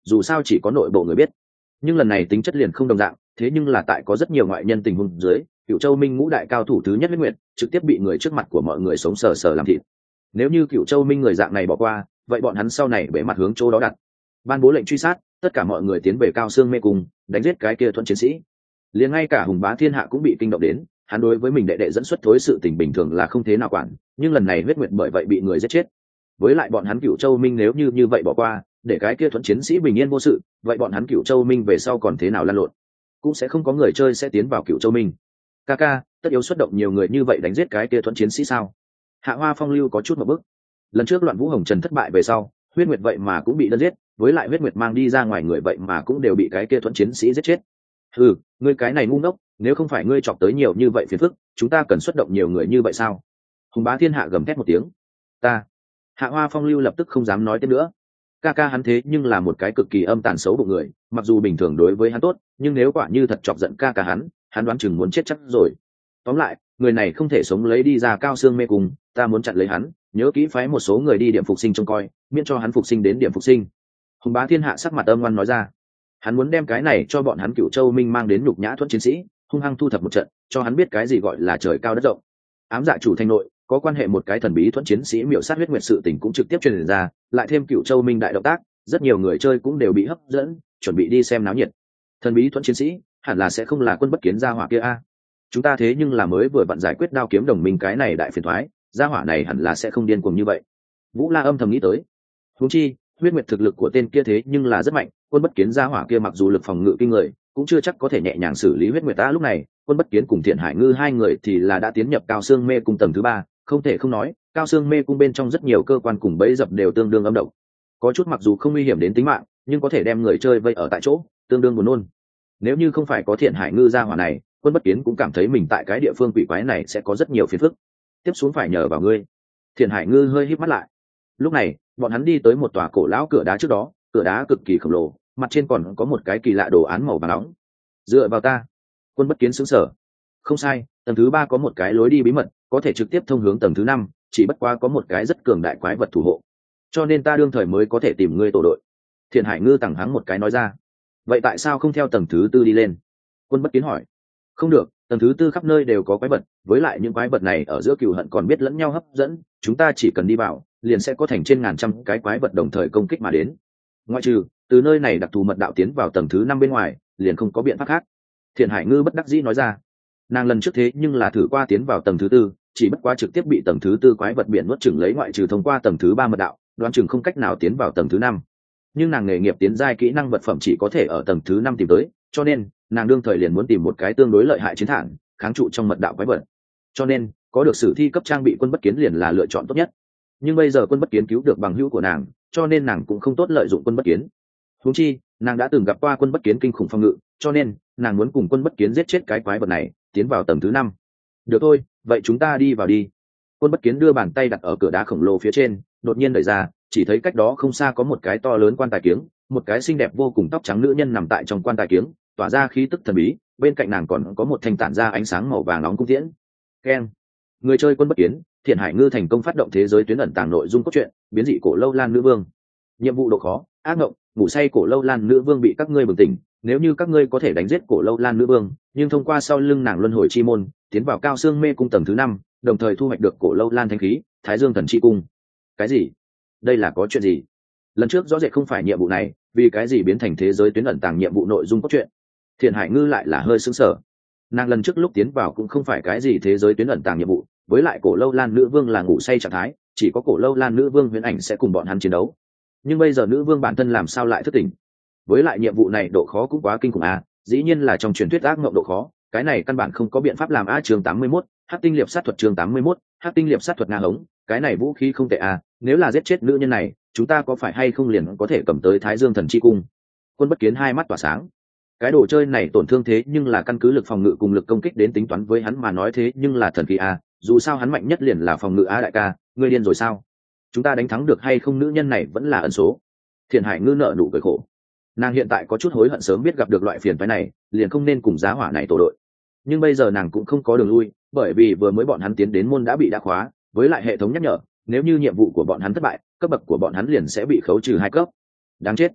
dù sao chỉ có nội bộ người biết. Nhưng lần này tính chất liền không đồng dạng, thế nhưng là tại có rất nhiều ngoại nhân tình huống dưới, Cựu Châu Minh ngũ đại cao thủ thứ nhất huyết nguyệt trực tiếp bị người trước mặt của mọi người sống sờ sờ làm thịt. Nếu như Cựu Châu Minh người dạng này bỏ qua, vậy bọn hắn sau này bể mặt hướng chỗ đó đặt. Ban bố lệnh truy sát, tất cả mọi người tiến về Cao Xương Mê Cung, đánh giết cái kia thuận chiến sĩ. Liền ngay cả Hùng Bá Thiên Hạ cũng bị kinh động đến, hắn đối với mình đệ đệ dẫn xuất thối sự tình bình thường là không thế nào quản, nhưng lần này huyết nguyệt bởi vậy bị người giết chết. Với lại bọn hắn Cựu Châu Minh nếu như như vậy bỏ qua, để cái kia thuận chiến sĩ bình yên vô sự, vậy bọn hắn Cựu Châu Minh về sau còn thế nào lăn lộn? Cũng sẽ không có người chơi sẽ tiến vào Cựu Châu Minh. Kaka, tất yếu xuất động nhiều người như vậy đánh giết cái kia thuận chiến sĩ sao? Hạ Hoa Phong Lưu có chút một bước. Lần trước Loạn Vũ Hồng Trần thất bại về sau, huyết nguyệt vậy mà cũng bị đơn giết, với lại huyết nguyệt mang đi ra ngoài người vậy mà cũng đều bị cái kia thuận chiến sĩ giết chết. Ừ, ngươi cái này ngu ngốc, nếu không phải ngươi chọc tới nhiều như vậy phiền phức, chúng ta cần xuất động nhiều người như vậy sao? Hùng Bá Thiên Hạ gầm thét một tiếng. Ta. Hạ Hoa Phong Lưu lập tức không dám nói tiếp nữa. Ca ca hắn thế nhưng là một cái cực kỳ âm tàn xấu bụng người, mặc dù bình thường đối với hắn tốt, nhưng nếu quả như thật chọc giận ca ca hắn, hắn đoán chừng muốn chết chắc rồi. Tóm lại, người này không thể sống lấy đi ra Cao Xương Mê Cung, ta muốn chặn lấy hắn, nhớ kỹ phái một số người đi điểm phục sinh trông coi, miễn cho hắn phục sinh đến điểm phục sinh. Hùng Bá Thiên Hạ sắc mặt âm ngoan nói ra, hắn muốn đem cái này cho bọn hắn Cựu Châu Minh mang đến nhục nhã thuẫn chiến sĩ, hung hăng thu thập một trận, cho hắn biết cái gì gọi là trời cao đất rộng. Ám dạ chủ thành nội có quan hệ một cái thần bí thuẫn chiến sĩ miểu sát huyết nguyệt sự tình cũng trực tiếp truyền ra, lại thêm Cựu Châu Minh đại động tác, rất nhiều người chơi cũng đều bị hấp dẫn, chuẩn bị đi xem náo nhiệt. Thần bí thuẫn chiến sĩ hẳn là sẽ không là Quân Bất Kiến gia hỏa kia a. Chúng ta thế nhưng là mới vừa vặn giải quyết đao kiếm đồng minh cái này đại phiền thoái, gia hỏa này hẳn là sẽ không điên cuồng như vậy. Vũ La âm thầm nghĩ tới. Huống chi, huyết nguyệt thực lực của tên kia thế nhưng là rất mạnh, Quân Bất Kiến gia hỏa kia mặc dù lực phòng ngự kinh người, cũng chưa chắc có thể nhẹ nhàng xử lý huyết nguyệt ta. Lúc này, Quân Bất Kiến cùng Thiện Hải Ngư hai người thì là đã tiến nhập Cao Xương Mê Cung tầng thứ ba, không thể không nói, Cao Xương Mê Cung bên trong rất nhiều cơ quan cùng bẫy dập đều tương đương âm độc. Có chút mặc dù không nguy hiểm đến tính mạng, nhưng có thể đem người chơi vây ở tại chỗ, tương đương buồn nôn. Nếu như không phải có Thiện Hải Ngư gia hỏa này, Quân Bất Kiến cũng cảm thấy mình tại cái địa phương quỷ quái này sẽ có rất nhiều phiền phức. Tiếp xuống phải nhờ vào ngươi. Thiện Hải Ngư hơi híp mắt lại. Lúc này, bọn hắn đi tới một tòa cổ lão cửa đá trước đó, cửa đá cực kỳ khổng lồ, mặt trên còn có một cái kỳ lạ đồ án màu vàng nóng. Dựa vào ta. Quân Bất Kiến sững sờ. Không sai, tầng thứ ba có một cái lối đi bí mật, có thể trực tiếp thông hướng tầng thứ năm, chỉ bất quá có một cái rất cường đại quái vật thủ hộ. Cho nên ta đương thời mới có thể tìm ngươi tổ đội. Thiện Hải Ngư tằng hắng một cái nói ra. Vậy tại sao không theo tầng thứ tư đi lên? Quân Bất Kiến hỏi. Không được, tầng thứ tư khắp nơi đều có quái vật, với lại những quái vật này ở giữa cừu hận còn biết lẫn nhau hấp dẫn, chúng ta chỉ cần đi vào, liền sẽ có thành trên ngàn trăm cái quái vật đồng thời công kích mà đến. Ngoại trừ từ nơi này đặc thù mật đạo tiến vào tầng thứ năm bên ngoài, liền không có biện pháp khác. Thiện Hải Ngư bất đắc dĩ nói ra. Nàng lần trước thế nhưng là thử qua tiến vào tầng thứ tư, chỉ bất quá trực tiếp bị tầng thứ tư quái vật biển nuốt chửng lấy, ngoại trừ thông qua tầng thứ ba mật đạo, đoán chừng không cách nào tiến vào tầng thứ năm. Nhưng nàng nghề nghiệp tiến giai kỹ năng vật phẩm chỉ có thể ở tầng thứ năm tìm tới, cho nên nàng đương thời liền muốn tìm một cái tương đối lợi hại chiến thản, kháng trụ trong mật đạo quái vật. Cho nên, có được sử thi cấp trang bị Quân Bất Kiến liền là lựa chọn tốt nhất. Nhưng bây giờ Quân Bất Kiến cứu được bằng hữu của nàng, cho nên nàng cũng không tốt lợi dụng Quân Bất Kiến. Huống chi, nàng đã từng gặp qua Quân Bất Kiến kinh khủng phòng ngự, cho nên nàng muốn cùng Quân Bất Kiến giết chết cái quái vật này, tiến vào tầng thứ năm. Được thôi, vậy chúng ta đi vào đi. Quân Bất Kiến đưa bàn tay đặt ở cửa đá khổng lồ phía trên, đột nhiên đẩy ra, chỉ thấy cách đó không xa có một cái to lớn quan tài kiếng, một cái xinh đẹp vô cùng tóc trắng nữ nhân nằm tại trong quan tài kiếng, tỏa ra khí tức thần bí, bên cạnh nàng còn có một thanh tản ra ánh sáng màu vàng nóng cung tiễn. Keng. Người chơi Quân Bất Kiến, Thiện Hải Ngư thành công phát động thế giới tuyến ẩn tàng nội dung cốt truyện, biến dị cổ lâu lan nữ vương. Nhiệm vụ độ khó: ác mộng, ngủ say cổ lâu lan nữ vương bị các ngươi bừng tỉnh, nếu như các ngươi có thể đánh giết cổ lâu lan nữ vương, nhưng thông qua sau lưng nàng luân hồi chi môn, tiến vào Cao Xương Mê Cung tầng thứ năm, đồng thời thu hoạch được cổ lâu lan thánh khí, Thái Dương thần chi cung. Cái gì? Đây là có chuyện gì? Lần trước rõ rệt không phải nhiệm vụ này, vì cái gì biến thành thế giới tuyến ẩn tàng nhiệm vụ nội dung cốt truyện? Thiện Hải Ngư lại là hơi sững sờ. Nàng lần trước lúc tiến vào cũng không phải cái gì thế giới tuyến ẩn tàng nhiệm vụ, với lại cổ lâu lan nữ vương là ngủ say trạng thái, chỉ có cổ lâu lan nữ vương huyễn ảnh sẽ cùng bọn hắn chiến đấu. Nhưng bây giờ nữ vương bản thân làm sao lại thức tỉnh? Với lại nhiệm vụ này độ khó cũng quá kinh khủng a, dĩ nhiên là trong truyền thuyết ác mộng độ khó, cái này căn bản không có biện pháp làm a. Chương tám mươi mốt, Hắc tinh liệp sát thuật. Chương tám mươi mốt, Hắc tinh liệp sát thuật. Nga hống, cái này vũ khí không tệ a, nếu là giết chết nữ nhân này, chúng ta có phải hay không liền có thể cầm tới Thái Dương thần chi cung? Quân Bất Kiến hai mắt tỏa sáng. Cái đồ chơi này tổn thương thế nhưng là căn cứ lực phòng ngự cùng lực công kích đến tính toán, với hắn mà nói thế nhưng là thần khí a, dù sao hắn mạnh nhất liền là phòng ngự a. Đại ca, ngươi điên rồi sao? Chúng ta đánh thắng được hay không nữ nhân này vẫn là ẩn số. Thiện Hải Ngư nợ nụ cười khổ. Nàng hiện tại có chút hối hận sớm biết gặp được loại phiền phái này, liền không nên cùng giá hỏa này tổ đội. Nhưng bây giờ nàng cũng không có đường lui, bởi vì vừa mới bọn hắn tiến đến môn đã bị đã khóa, với lại hệ thống nhắc nhở, nếu như nhiệm vụ của bọn hắn thất bại, cấp bậc của bọn hắn liền sẽ bị khấu trừ hai cấp. Đáng chết.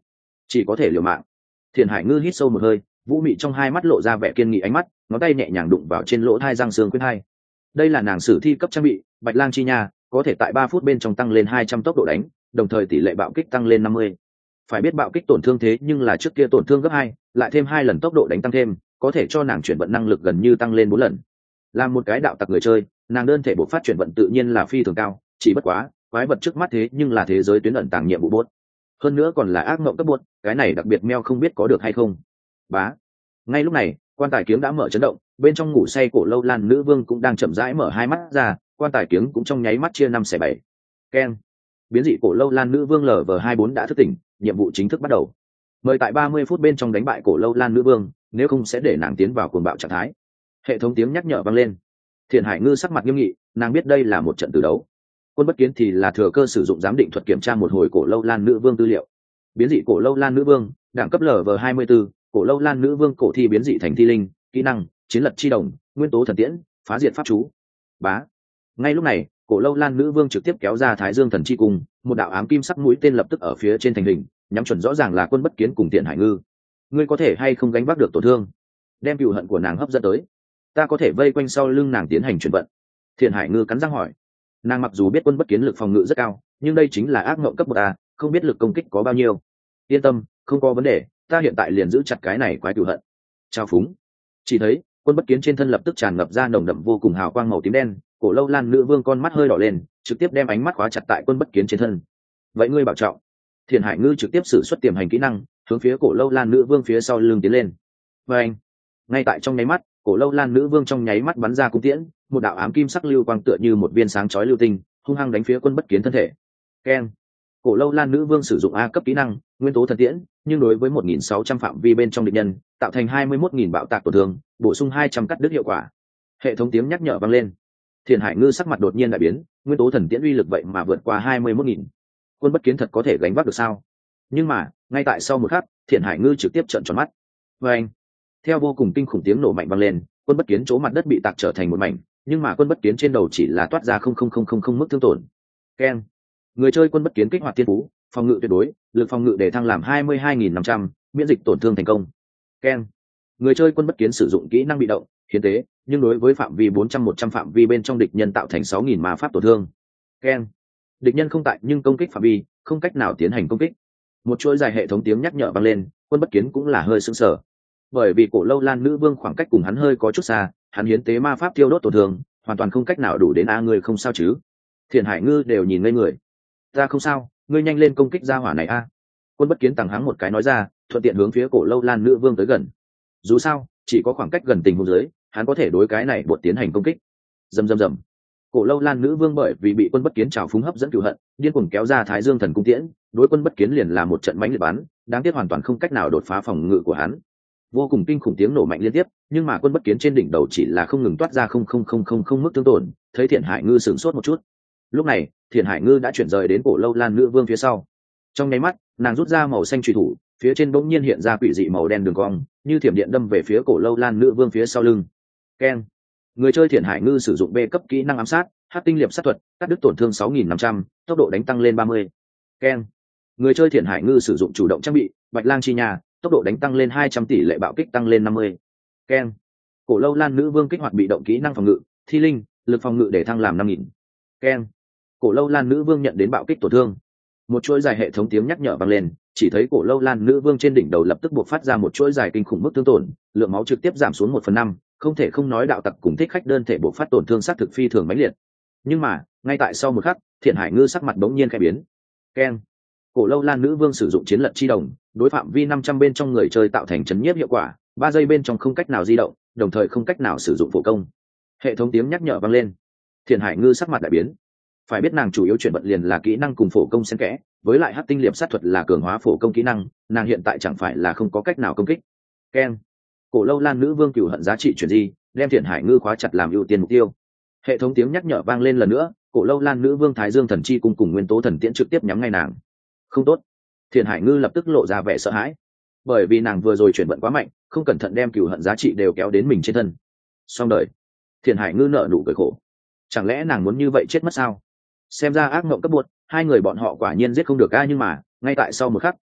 chỉ có thể liều mạng. Thiền Hải Ngư hít sâu một hơi, vũ mị trong hai mắt lộ ra vẻ kiên nghị ánh mắt, ngón tay nhẹ nhàng đụng vào trên lỗ thai răng xương khuyên hai. Đây là nàng sử thi cấp trang bị Bạch Lang chi nha, có thể tại ba phút bên trong tăng lên hai trăm tốc độ đánh, đồng thời tỷ lệ bạo kích tăng lên năm mươi. Phải biết bạo kích tổn thương thế nhưng là trước kia tổn thương gấp hai, lại thêm hai lần tốc độ đánh tăng thêm, có thể cho nàng chuyển vận năng lực gần như tăng lên bốn lần. Là một cái đạo tặc người chơi, nàng đơn thể bộc phát chuyển vận tự nhiên là phi thường cao, chỉ bất quá quái vật trước mắt thế nhưng là thế giới tuyến ẩn tàng nhiệm vụ bốt, hơn nữa còn là ác mộng cấp bốt, cái này đặc biệt meo không biết có được hay không. Bá. Ngay lúc này, quan tài kiếm đã mở chấn động, bên trong ngủ say cổ lâu lan nữ vương cũng đang chậm rãi mở hai mắt ra, quan tài kiếm cũng trong nháy mắt chia năm xẻ bảy. Keng. Biến dị cổ lâu lan nữ vương L V hai bốn đã thức tỉnh, nhiệm vụ chính thức bắt đầu. Mời tại ba mươi phút bên trong đánh bại cổ lâu lan nữ vương, nếu không sẽ để nàng tiến vào cuồng bạo trạng thái. Hệ thống tiếng nhắc nhở vang lên. Thiện Hải Ngư sắc mặt nghiêm nghị, nàng biết đây là một trận tử đấu. Quân Bất Kiến thì là thừa cơ sử dụng giám định thuật kiểm tra một hồi cổ lâu lan nữ vương tư liệu. Biến dị cổ lâu lan nữ vương, đẳng cấp L V hai mươi bốn, cổ lâu lan nữ vương cổ thi biến dị thành thi linh, kỹ năng chiến lật chi đồng, nguyên tố thần tiễn, phá diệt pháp chú. Bá. Ngay lúc này, cổ lâu lan nữ vương trực tiếp kéo ra Thái Dương thần chi cung, một đạo ám kim sắc mũi tên lập tức ở phía trên thành hình, nhắm chuẩn rõ ràng là Quân Bất Kiến cùng Thiện Hải Ngư. Ngươi có thể hay không gánh vác được tổn thương? Đem cừu hận của nàng hấp dẫn tới, ta có thể vây quanh sau lưng nàng tiến hành chuyển vận. Thiện Hải Ngư cắn răng hỏi. Nàng mặc dù biết Quân Bất Kiến lực phòng ngự rất cao, nhưng đây chính là ác mộng cấp một a, không biết lực công kích có bao nhiêu. Yên tâm, không có vấn đề, ta hiện tại liền giữ chặt cái này quái cừu hận. Chào phúng. Chỉ thấy Quân Bất Kiến trên thân lập tức tràn ngập ra nồng đậm vô cùng hào quang màu tím đen, cổ lâu lan nữ vương con mắt hơi đỏ lên, trực tiếp đem ánh mắt khóa chặt tại Quân Bất Kiến trên thân. Vậy ngươi bảo trọng. Thiện Hải Ngư trực tiếp sử xuất tiềm hành kỹ năng, hướng phía cổ lâu lan nữ vương phía sau lưng tiến lên. Và anh, ngay tại trong nháy mắt, cổ lâu lan nữ vương trong nháy mắt bắn ra cung tiễn, một đạo ám kim sắc lưu quang tựa như một viên sáng chói lưu tinh, hung hăng đánh phía Quân Bất Kiến thân thể. Keng. Cổ lâu lan nữ vương sử dụng A cấp kỹ năng nguyên tố thần tiễn, nhưng đối với một nghìn sáu trăm phạm vi bên trong địch nhân tạo thành hai mươi mốt nghìn bạo tạc tổn thương, bổ sung hai trăm cắt đứt hiệu quả. Hệ thống tiếng nhắc nhở vang lên. Thiện Hải Ngư sắc mặt đột nhiên đại biến, nguyên tố thần tiễn uy lực vậy mà vượt qua hai mươi mốt nghìn. Quân Bất Kiến thật có thể gánh vác được sao? Nhưng mà ngay tại sau một khắc, Thiện Hải Ngư trực tiếp trợn tròn mắt. Và anh, theo vô cùng kinh khủng tiếng nổ mạnh vang lên, Quân Bất Kiến chỗ mặt đất bị tạc trở thành một mảnh, nhưng mà Quân Bất Kiến trên đầu chỉ là toát ra không không không không không mức thương tổn. Keng. Người chơi Quân Bất Kiến kích hoạt thiên phú, phòng ngự tuyệt đối, lực phòng ngự để thăng làm hai mươi hai nghìn năm trăm, miễn dịch tổn thương thành công. Keng. Người chơi Quân Bất Kiến sử dụng kỹ năng bị động, hiến tế, nhưng đối với phạm vi bốn trăm một trăm phạm vi bên trong địch nhân tạo thành sáu nghìn ma pháp tổn thương. Keng. Địch nhân không tại nhưng công kích phạm vi, không cách nào tiến hành công kích. Một chuỗi dài hệ thống tiếng nhắc nhở vang lên, Quân Bất Kiến cũng là hơi sững sờ. Bởi vì cổ lâu lan nữ vương khoảng cách cùng hắn hơi có chút xa, hắn hiến tế ma pháp tiêu đốt tổn thương, hoàn toàn không cách nào đủ đến a người không sao chứ? Thiện Hải Ngư đều nhìn ngây người. Ta không sao, ngươi nhanh lên công kích ra hỏa này a. Quân Bất Kiến tàng hắng một cái nói ra, thuận tiện hướng phía cổ lâu lan nữ vương tới gần. Dù sao, chỉ có khoảng cách gần tình huống dưới, hắn có thể đối cái này buộc tiến hành công kích. Rầm rầm rầm. Cổ lâu lan nữ vương bởi vì bị Quân Bất Kiến trào phúng hấp dẫn cừu hận, điên cuồng kéo ra Thái Dương thần cung tiễn, đối Quân Bất Kiến liền là một trận mãnh liệt bắn, đáng tiếc hoàn toàn không cách nào đột phá phòng ngự của hắn. Vô cùng kinh khủng tiếng nổ mạnh liên tiếp, nhưng mà Quân Bất Kiến trên đỉnh đầu chỉ là không ngừng toát ra không không không không không mức thương tổn. Thấy Thiện Hải Ngư sửng sốt một chút. Lúc này, Thiện Hải Ngư đã chuyển rời đến cổ lâu lan nữ vương phía sau. Trong nháy mắt, nàng rút ra màu xanh truy thủ, phía trên bỗng nhiên hiện ra quỷ dị màu đen đường cong, như thiểm điện đâm về phía cổ lâu lan nữ vương phía sau lưng. Keng. Người chơi Thiện Hải Ngư sử dụng B cấp kỹ năng ám sát, hắc tinh liệp sát thuật, cắt đứt tổn thương sáu nghìn năm trăm, tốc độ đánh tăng lên ba mươi. Keng. Người chơi Thiện Hải Ngư sử dụng chủ động trang bị Bạch Lang chi nha, tốc độ đánh tăng lên hai trăm, tỷ lệ bạo kích tăng lên năm mươi. Keng. Cổ lâu lan nữ vương kích hoạt bị động kỹ năng phòng ngự thi linh, lực phòng ngự để thăng làm năm nghìn. Keng. Cổ lâu lan nữ vương nhận đến bạo kích tổn thương. Một chuỗi dài hệ thống tiếng nhắc nhở vang lên, chỉ thấy cổ lâu lan nữ vương trên đỉnh đầu lập tức buộc phát ra một chuỗi dài kinh khủng mức thương tổn, lượng máu trực tiếp giảm xuống một phần năm, không thể không nói đạo tặc cùng thích khách đơn thể buộc phát tổn thương sát thực phi thường mãnh liệt. Nhưng mà ngay tại sau một khắc, Thiện Hải Ngư sắc mặt bỗng nhiên khẽ biến. Keng. Cổ lâu lan nữ vương sử dụng chiến lật chi đồng, đối phạm vi năm trăm bên trong người chơi tạo thành chấn nhiếp hiệu quả, ba giây bên trong không cách nào di động, đồng thời không cách nào sử dụng phổ công. Hệ thống tiếng nhắc nhở vang lên. Thiện Hải Ngư sắc mặt đại biến. Phải biết nàng chủ yếu chuyển vận liền là kỹ năng cùng phổ công xen kẽ, với lại hắc tinh liệp sát thuật là cường hóa phổ công kỹ năng, nàng hiện tại chẳng phải là không có cách nào công kích. Keng. Cổ lâu lan nữ vương cửu hận giá trị chuyển di, đem Thiện Hải Ngư khóa chặt làm ưu tiên mục tiêu. Hệ thống tiếng nhắc nhở vang lên lần nữa, cổ lâu lan nữ vương Thái Dương thần chi cung cùng nguyên tố thần tiễn trực tiếp nhắm ngay nàng. Không tốt. Thiện Hải Ngư lập tức lộ ra vẻ sợ hãi, bởi vì nàng vừa rồi chuyển vận quá mạnh, không cẩn thận đem cửu hận giá trị đều kéo đến mình trên thân. Xong đời. Thiện Hải Ngư nở nụ cười khổ. Chẳng lẽ nàng muốn như vậy chết mất sao? Xem ra ác mộng cấp buộc, hai người bọn họ quả nhiên giết không được a, nhưng mà ngay tại sau một khắc,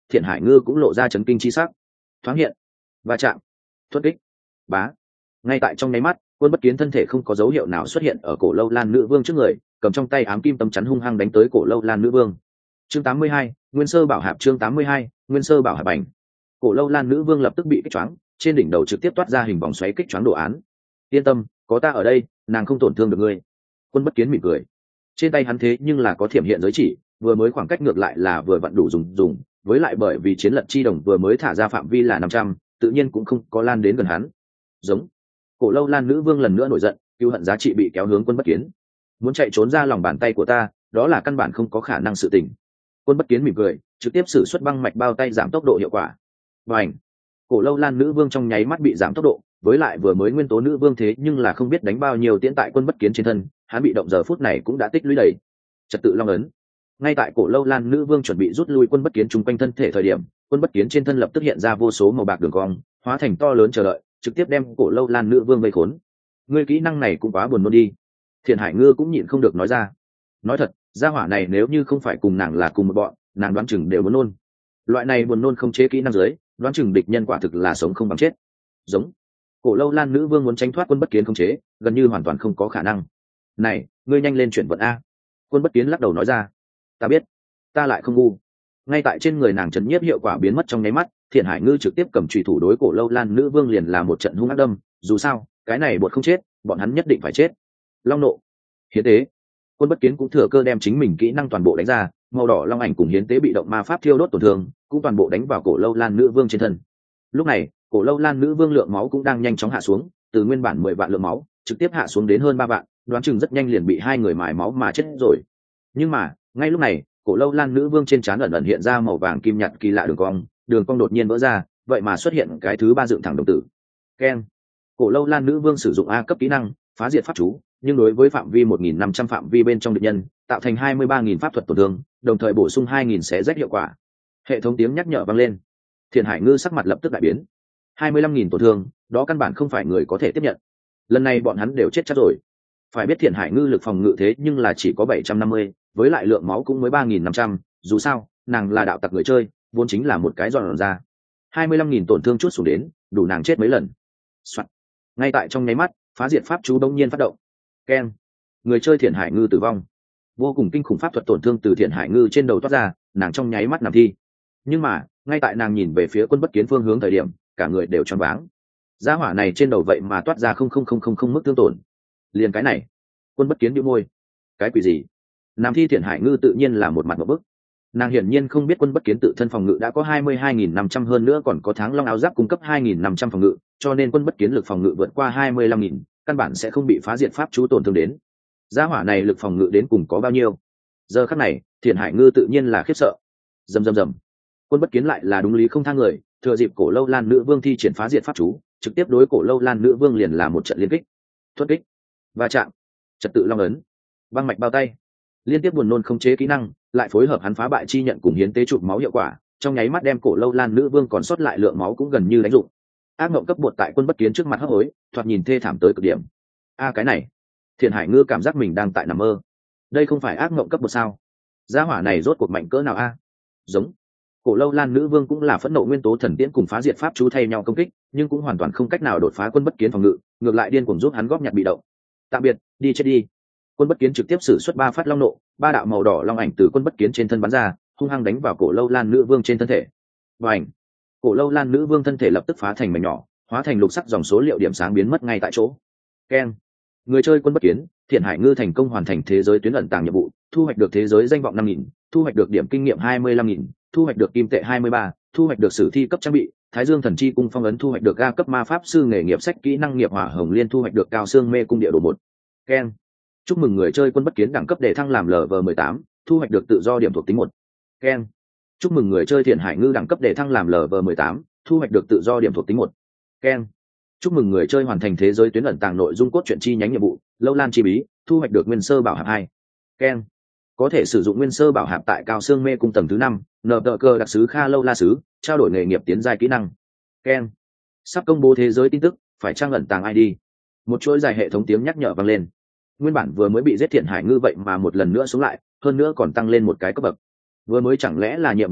Thiện Hải Ngư cũng lộ ra chấn kinh chi sắc. Thoáng hiện, va chạm, thuất kích, bá. Ngay tại trong nháy mắt, Quân Bất Kiến thân thể không có dấu hiệu nào xuất hiện ở cổ Lâu Lan nữ vương trước người, cầm trong tay ám kim tấm chắn hung hăng đánh tới cổ Lâu Lan nữ vương. Chương tám mươi hai, Nguyên Sơ Bảo Hạp. Chương tám mươi hai, Nguyên Sơ Bảo Hạp ảnh. Cổ Lâu Lan nữ vương lập tức bị kích choáng, trên đỉnh đầu trực tiếp toát ra hình vòng xoáy kích choáng đồ án. Yên tâm, có ta ở đây, nàng không tổn thương được ngươi. Quân Bất Kiến mỉm cười. Trên tay hắn thế nhưng là có thiểm hiện giới chỉ, vừa mới khoảng cách ngược lại là vừa vặn đủ dùng dùng, với lại bởi vì chiến lật chi đồng vừa mới thả ra phạm vi là năm trăm, tự nhiên cũng không có lan đến gần hắn. Giống. Cổ Lâu Lan nữ vương lần nữa nổi giận, cứu hận giá trị bị kéo hướng Quân Bất Kiến. Muốn chạy trốn ra lòng bàn tay của ta, đó là căn bản không có khả năng sự tình. Quân Bất Kiến mỉm cười, trực tiếp sử xuất băng mạch bao tay giảm tốc độ hiệu quả. Bành. Cổ Lâu Lan nữ vương trong nháy mắt bị giảm tốc độ, với lại vừa mới nguyên tố nữ vương thế nhưng là không biết đánh bao nhiêu tiễn tại Quân Bất Kiến trên thân, hắn bị động giờ phút này cũng đã tích lũy đầy. Trật tự long ấn. Ngay tại Cổ Lâu Lan nữ vương chuẩn bị rút lui Quân Bất Kiến chung quanh thân thể thời điểm, Quân Bất Kiến trên thân lập tức hiện ra vô số màu bạc đường cong, hóa thành to lớn chờ đợi, trực tiếp đem Cổ Lâu Lan nữ vương vây khốn. Ngươi kỹ năng này cũng quá buồn nôn đi. Thiện Hải Ngư cũng nhịn không được nói ra. Nói thật, gia hỏa này nếu như không phải cùng nàng là cùng một bọn, nàng đoán chừng đều muốn nôn. Loại này buồn nôn không chế kỹ năng dưới, đoán chừng địch nhân quả thực là sống không bằng chết. Giống. Cổ Lâu Lan nữ vương muốn tránh thoát Quân Bất Kiến không chế, gần như hoàn toàn không có khả năng. Này, ngươi nhanh lên chuyển vận a. Quân Bất Kiến lắc đầu nói ra. Ta biết, ta lại không ngu. Ngay tại trên người nàng chấn nhiếp hiệu quả biến mất trong nháy mắt, Thiện Hải Ngư trực tiếp cầm chùy thủ đối Cổ Lâu Lan nữ vương liền là một trận hung ác đâm. Dù sao, cái này bột không chết, bọn hắn nhất định phải chết. Long nộ, hiến tế. Quân Bất Kiến cũng thừa cơ đem chính mình kỹ năng toàn bộ đánh ra, màu đỏ long ảnh cùng hiến tế bị động ma pháp thiêu đốt tổn thương, cũng toàn bộ đánh vào Cổ Lâu Lan nữ vương trên thân. Lúc này, Cổ Lâu Lan nữ vương lượng máu cũng đang nhanh chóng hạ xuống, từ nguyên bản mười vạn lượng máu, trực tiếp hạ xuống đến hơn ba vạn, đoán chừng rất nhanh liền bị hai người mài máu mà chết rồi. Nhưng mà, ngay lúc này, Cổ Lâu Lan nữ vương trên trán ẩn ẩn hiện ra màu vàng kim nhạt kỳ lạ đường cong, đường cong đột nhiên vỡ ra, vậy mà xuất hiện cái thứ ba dựng thẳng đồng tử. Keng. Cổ Lâu Lan nữ vương sử dụng A cấp kỹ năng, phá diệt pháp chú, nhưng đối với phạm vi một nghìn năm trăm phạm vi bên trong địch nhân, tạo thành hai mươi ba nghìn pháp thuật tổn thương, đồng thời bổ sung hai nghìn xé rách hiệu quả. Hệ thống tiếng nhắc nhở vang lên. Thiện Hải Ngư sắc mặt lập tức đại biến. hai mươi lăm nghìn tổn thương, đó căn bản không phải người có thể tiếp nhận. Lần này bọn hắn đều chết chắc rồi. Phải biết Thiện Hải Ngư lực phòng ngự thế nhưng là chỉ có bảy trăm năm mươi, với lại lượng máu cũng mới ba nghìn năm trăm, dù sao, nàng là đạo tặc người chơi, vốn chính là một cái giòn ra. hai mươi lăm nghìn tổn thương chút xuống đến, đủ nàng chết mấy lần. Soạn. Ngay tại trong nháy mắt, phá diệt pháp chú bỗng nhiên phát động. Keng. Người chơi Thiện Hải Ngư tử vong. Vô cùng kinh khủng pháp thuật tổn thương từ Thiện Hải Ngư trên đầu toát ra, nàng trong nháy mắt nằm thi. Nhưng mà, ngay tại nàng nhìn về phía Quân Bất Kiến phương hướng thời điểm, cả người đều choáng váng. Gia hỏa này trên đầu vậy mà toát ra không không không không không mức thương tổn. Liền cái này, Quân Bất Kiến nhíu môi. Cái quỷ gì? Nam thi Thiện Hải Ngư tự nhiên là một mặt một bức. Nàng hiển nhiên không biết Quân Bất Kiến tự thân phòng ngự đã có hai mươi hai nghìn năm trăm hơn nữa còn có tháng long áo giáp cung cấp hai nghìn năm trăm phòng ngự, cho nên Quân Bất Kiến lực phòng ngự vượt qua hai mươi lăm nghìn, căn bản sẽ không bị phá diệt pháp chú tổn thương đến. Gia hỏa này lực phòng ngự đến cùng có bao nhiêu? Giờ khắc này, Thiện Hải Ngư tự nhiên là khiếp sợ. Rầm rầm rầm. Quân Bất Kiến lại là đúng lý không tha người, thừa dịp Cổ Lâu Lan nữ vương thi triển phá diệt pháp chú, trực tiếp đối Cổ Lâu Lan nữ vương liền là một trận liên kích. Thuất kích, va chạm, trật tự long ấn, băng mạch bao tay, liên tiếp buồn nôn không chế kỹ năng, lại phối hợp hắn phá bại chi nhận cùng hiến tế chụp máu hiệu quả, trong nháy mắt đem Cổ Lâu Lan nữ vương còn sót lại lượng máu cũng gần như đánh dụng. Ác mộng cấp bột tại Quân Bất Kiến trước mặt hấp hối, thoạt nhìn thê thảm tới cực điểm. A cái này, Thiện Hải Ngư cảm giác mình đang tại nằm mơ. Đây không phải ác mộng cấp bột sao? Gia hỏa này rốt cuộc mạnh cỡ nào a? Giống. Cổ Lâu Lan nữ vương cũng là phẫn nộ nguyên tố thần tiễn cùng phá diệt pháp chú thay nhau công kích, nhưng cũng hoàn toàn không cách nào đột phá Quân Bất Kiến phòng ngự, ngược lại điên cuồng giúp hắn góp nhặt bị động. Tạm biệt, đi chết đi. Quân Bất Kiến trực tiếp sử xuất ba phát long nộ, ba đạo màu đỏ long ảnh từ Quân Bất Kiến trên thân bắn ra, hung hăng đánh vào Cổ Lâu Lan nữ vương trên thân thể. Bành! Cổ Lâu Lan nữ vương thân thể lập tức phá thành mảnh nhỏ, hóa thành lục sắc dòng số liệu điểm sáng biến mất ngay tại chỗ. Keng! Người chơi Quân Bất Kiến, Thiện Hải Ngư thành công hoàn thành thế giới tuyến ẩn tàng nhiệm vụ, thu hoạch được thế giới danh vọng năm nghìn, thu hoạch được điểm kinh nghiệm hai mươi lăm nghìn, thu hoạch được kim tệ hai mươi ba, thu hoạch được sử thi cấp trang bị, Thái Dương thần chi cung phong ấn, thu hoạch được ga cấp ma pháp sư nghề nghiệp sách kỹ năng nghiệp hỏa hồng liên, thu hoạch được cao xương mê cung địa đồ một. Keng. Chúc mừng người chơi Quân Bất Kiến đẳng cấp để thăng làm lv mười tám, thu hoạch được tự do điểm thuộc tính một. Keng. Chúc mừng người chơi Thiện Hải Ngư đẳng cấp để thăng làm lv mười tám, thu hoạch được tự do điểm thuộc tính một. Keng. Chúc mừng người chơi hoàn thành thế giới tuyến ẩn tàng nội dung cốt truyện chi nhánh nhiệm vụ Lâu Lan chi bí, thu hoạch được nguyên sơ bảo hạp hai. Keng. Có thể sử dụng nguyên sơ bảo hạp tại cao xương mê cung tầng thứ năm, nợ tờ cơ đặc sứ Kha Lâu La sứ, trao đổi nghề nghiệp tiến giai kỹ năng. Keng. Sắp công bố thế giới tin tức, phải trang ẩn tàng i đê. Một chuỗi dài hệ thống tiếng nhắc nhở vang lên. Nguyên bản vừa mới bị giết Thiện Hải Ngư vậy mà một lần nữa xuống lại, hơn nữa còn tăng lên một cái cấp bậc. Vừa mới chẳng lẽ là nhiệm vụ giết,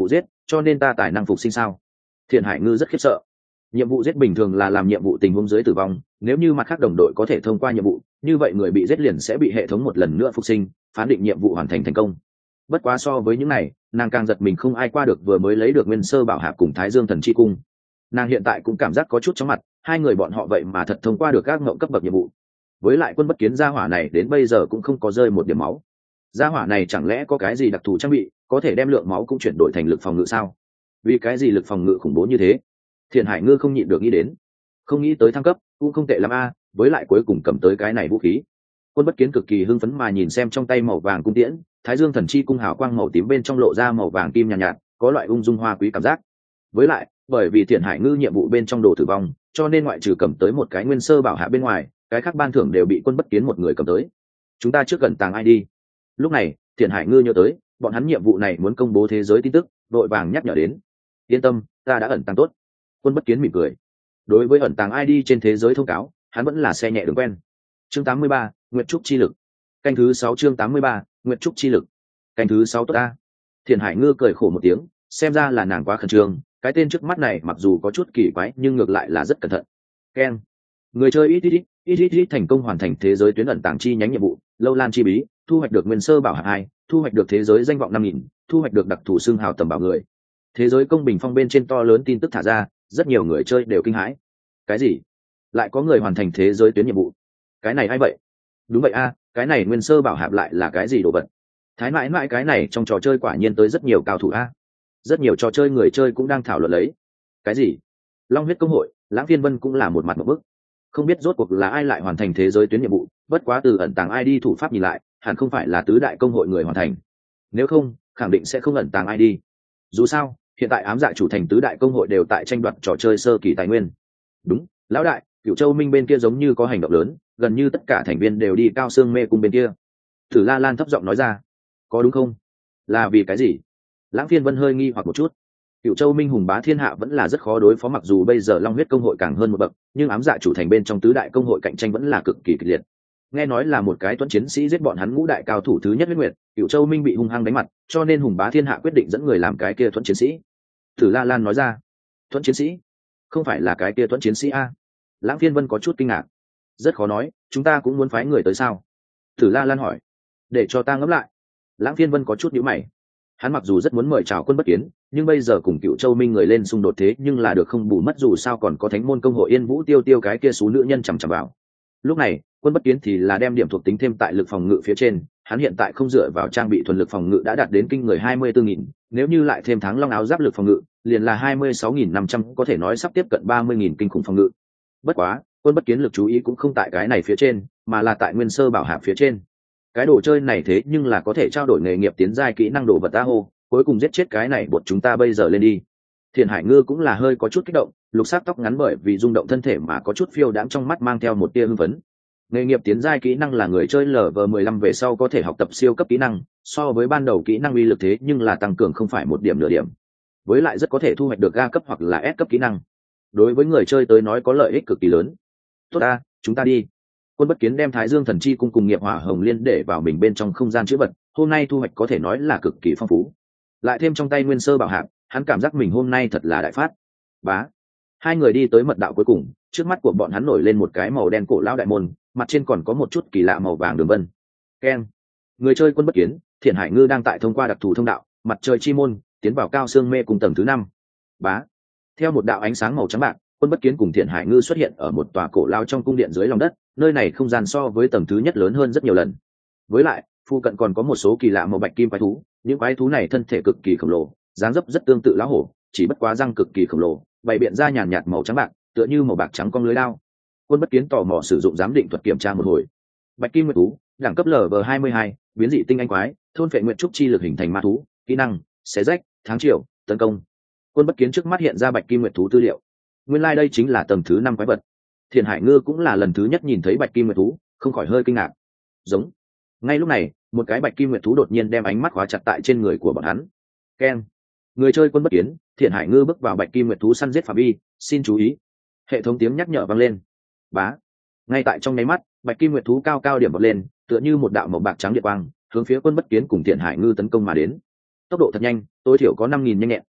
cho nên ta tài năng phục sinh sao? Thiện Hải Ngư rất khiếp sợ. Nhiệm vụ giết bình thường là làm nhiệm vụ tình huống dưới tử vong, nếu như mặt khác đồng đội có thể thông qua nhiệm vụ, như vậy người bị giết liền sẽ bị hệ thống một lần nữa phục sinh, phán định nhiệm vụ hoàn thành thành công. Bất quá so với những này, nàng càng giật mình không ai qua được vừa mới lấy được nguyên sơ bảo hạp cùng Thái Dương thần chi cung. Nàng hiện tại cũng cảm giác có chút chóng mặt, hai người bọn họ vậy mà thật thông qua được các ngộng cấp bậc nhiệm vụ. Với lại Quân Bất Kiến gia hỏa này đến bây giờ cũng không có rơi một điểm máu. Gia hỏa này chẳng lẽ có cái gì đặc thù trang bị, có thể đem lượng máu cũng chuyển đổi thành lực phòng ngự sao? Vì cái gì lực phòng ngự khủng bố như thế? Thiện Hải Ngư không nhịn được nghĩ đến. Không nghĩ tới thăng cấp cũng không tệ lắm a, với lại cuối cùng cầm tới cái này vũ khí. Quân Bất Kiến cực kỳ hưng phấn mà nhìn xem trong tay màu vàng cung tiễn, Thái Dương thần chi cung hào quang màu tím bên trong lộ ra màu vàng kim nhàn nhạt, nhạt, có loại ung dung hoa quý cảm giác. Với lại, bởi vì Thiện Hải Ngư nhiệm vụ bên trong đồ tử vong, cho nên ngoại trừ cầm tới một cái nguyên sơ bảo hạ bên ngoài, cái khác ban thưởng đều bị Quân Bất Kiến một người cầm tới. Chúng ta trước gần tàng ai đi. Lúc này, Thiện Hải Ngư nhớ tới, bọn hắn nhiệm vụ này muốn công bố thế giới tin tức, đội vàng nhắc nhở đến. Yên tâm, ta đã ẩn tàng tốt. Quân Bất Kiến mỉm cười. Đối với ẩn tàng i đê trên thế giới thông cáo, hắn vẫn là xe nhẹ đường quen. Chương tám mươi ba, Nguyệt Trúc chi lực. Canh thứ sáu chương tám mươi ba, Nguyệt Trúc chi lực. Canh thứ sáu tốt ta. Thiện Hải Ngư cười khổ một tiếng, xem ra là nàng quá khẩn trương, cái tên trước mắt này mặc dù có chút kỳ quái nhưng ngược lại là rất cẩn thận. Ken. Người chơi ít ít ít ít ít ít thành công hoàn thành thế giới tuyến ẩn tàng chi nhánh nhiệm vụ, Lâu Lan chi bí, thu hoạch được nguyên sơ bảo hạng hai, thu hoạch được thế giới danh vọng năm nghìn, thu hoạch được đặc thù xương hào tầm bảo người. Thế giới công bình phong bên trên to lớn tin tức thả ra, rất nhiều người chơi đều kinh hãi. Cái gì? Lại có người hoàn thành thế giới tuyến nhiệm vụ? Cái này ai vậy? Đúng vậy a, cái này nguyên sơ bảo hạp lại là cái gì đồ vật? Thái mãi mãi cái này trong trò chơi quả nhiên tới rất nhiều cao thủ a. Rất nhiều trò chơi người chơi cũng đang thảo luận lấy. Cái gì? Long huyết công hội, Lãng Phiên Vân cũng là một mặt một bức. Không biết rốt cuộc là ai lại hoàn thành thế giới tuyến nhiệm vụ, bất quá từ ẩn tàng i đê thủ pháp nhìn lại, hẳn không phải là tứ đại công hội người hoàn thành. Nếu không, khẳng định sẽ không ẩn tàng i đê. Dù sao, hiện tại ám dạ chủ thành tứ đại công hội đều tại tranh đoạt trò chơi sơ kỳ tài nguyên. Đúng, lão đại, Cửu Châu Minh bên kia giống như có hành động lớn, gần như tất cả thành viên đều đi Cao Sương Mê cung bên kia. Thử La Lan thấp giọng nói ra. Có đúng không? Là vì cái gì? Lãng Phiên Vân hơi nghi hoặc một chút. Cửu Châu Minh hùng bá thiên hạ vẫn là rất khó đối phó, mặc dù bây giờ Long huyết công hội càng hơn một bậc, nhưng ám dạ chủ thành bên trong tứ đại công hội cạnh tranh vẫn là cực kỳ kịch liệt. Nghe nói là một cái tuấn chiến sĩ giết bọn hắn ngũ đại cao thủ thứ nhất huyết nguyệt, Cửu Châu Minh bị hung hăng đánh mặt, cho nên hùng bá thiên hạ quyết định dẫn người làm cái kia tuấn chiến sĩ. Thử La Lan nói ra. Tuấn chiến sĩ? Không phải là cái kia tuấn chiến sĩ a? Lãng Phiên Vân có chút kinh ngạc. Rất khó nói, chúng ta cũng muốn phái người tới sao? Thử La Lan hỏi. Để cho ta ngẫm lại. Lãng Phiên Vân có chút nhíu mày. Hắn mặc dù rất muốn mời chào Quân Bất Kiến, nhưng bây giờ cùng Cựu Châu Minh người lên xung đột thế nhưng là được không bù mất, dù sao còn có Thánh môn công hội Yên Vũ Tiêu Tiêu cái kia số nữ nhân chằm chằm vào. Lúc này, Quân Bất Kiến thì là đem điểm thuộc tính thêm tại lực phòng ngự phía trên, hắn hiện tại không dựa vào trang bị thuần lực phòng ngự đã đạt đến kinh người hai mươi tư nghìn, nếu như lại thêm tháng long áo giáp lực phòng ngự, liền là hai mươi sáu nghìn năm trăm, có thể nói sắp tiếp cận ba mươi nghìn kinh khủng phòng ngự. Bất quá, Quân Bất Kiến lực chú ý cũng không tại cái này phía trên, mà là tại nguyên sơ bảo hạp phía trên. Cái đồ chơi này thế nhưng là có thể trao đổi nghề nghiệp tiến giai kỹ năng đồ vật ta hô, cuối cùng giết chết cái này bột chúng ta bây giờ lên đi. Thiện Hải Ngư cũng là hơi có chút kích động, lục sắc tóc ngắn bởi vì rung động thân thể mà có chút phiêu đãng, trong mắt mang theo một tia hưng phấn. Nghề nghiệp tiến giai kỹ năng là người chơi lở vờ mười lăm về sau có thể học tập siêu cấp kỹ năng, so với ban đầu kỹ năng uy lực thế nhưng là tăng cường không phải một điểm nửa điểm. Với lại rất có thể thu hoạch được A cấp hoặc là S cấp kỹ năng. Đối với người chơi tới nói có lợi ích cực kỳ lớn. Tốt ta, chúng ta đi. Quân Bất Kiến đem Thái Dương thần chi cung cùng nghiệp hỏa hồng liên để vào mình bên trong không gian chữ vật, hôm nay thu hoạch có thể nói là cực kỳ phong phú. Lại thêm trong tay nguyên sơ bảo hạp, hắn cảm giác mình hôm nay thật là đại phát. Bá. Hai người đi tới mật đạo cuối cùng, trước mắt của bọn hắn nổi lên một cái màu đen cổ lão đại môn, mặt trên còn có một chút kỳ lạ màu vàng đường vân. Keng. Người chơi Quân Bất Kiến, Thiện Hải Ngư đang tại thông qua đặc thù thông đạo, mặt trời chi môn, tiến vào Cao Sương Mê cùng tầng thứ năm. Bá. Theo một đạo ánh sáng màu trắng bạc, Quân Bất Kiến cùng Thiện Hải Ngư xuất hiện ở một tòa cổ lao trong cung điện dưới lòng đất, nơi này không gian so với tầng thứ nhất lớn hơn rất nhiều lần. Với lại, phụ cận còn có một số kỳ lạ màu bạch kim quái thú, những quái thú này thân thể cực kỳ khổng lồ, dáng dấp rất tương tự lão hổ, chỉ bất quá răng cực kỳ khổng lồ, bày biện ra nhàn nhạt màu trắng bạc, tựa như màu bạc trắng con lưới lao. Quân Bất Kiến tò mò sử dụng giám định thuật kiểm tra một hồi. Bạch kim nguyệt thú, đẳng cấp lv hai mươi hai, biến dị tinh anh quái, thôn phệ nguyệt trúc chi lực hình thành ma thú, kỹ năng xé rách, tháng triệu, tấn công. Quân Bất Kiến trước mắt hiện ra bạch kim nguyệt thú tư liệu. Nguyên lai like đây chính là tầng thứ năm quái vật. Thiện Hải Ngư cũng là lần thứ nhất nhìn thấy bạch kim nguyệt thú, không khỏi hơi kinh ngạc. Giống. Ngay lúc này, một cái bạch kim nguyệt thú đột nhiên đem ánh mắt khóa chặt tại trên người của bọn hắn. Keng. Người chơi Quân Bất Kiến, Thiện Hải Ngư bước vào bạch kim nguyệt thú săn giết phạm vi, xin chú ý. Hệ thống tiếng nhắc nhở vang lên. Bá. Ngay tại trong nháy mắt, bạch kim nguyệt thú cao cao điểm bật lên, tựa như một đạo màu bạc trắng điện quang, hướng phía Quân Bất Kiến cùng Thiện Hải Ngư tấn công mà đến. Tốc độ thật nhanh, tối thiểu có năm nghìn nhanh nhẹn.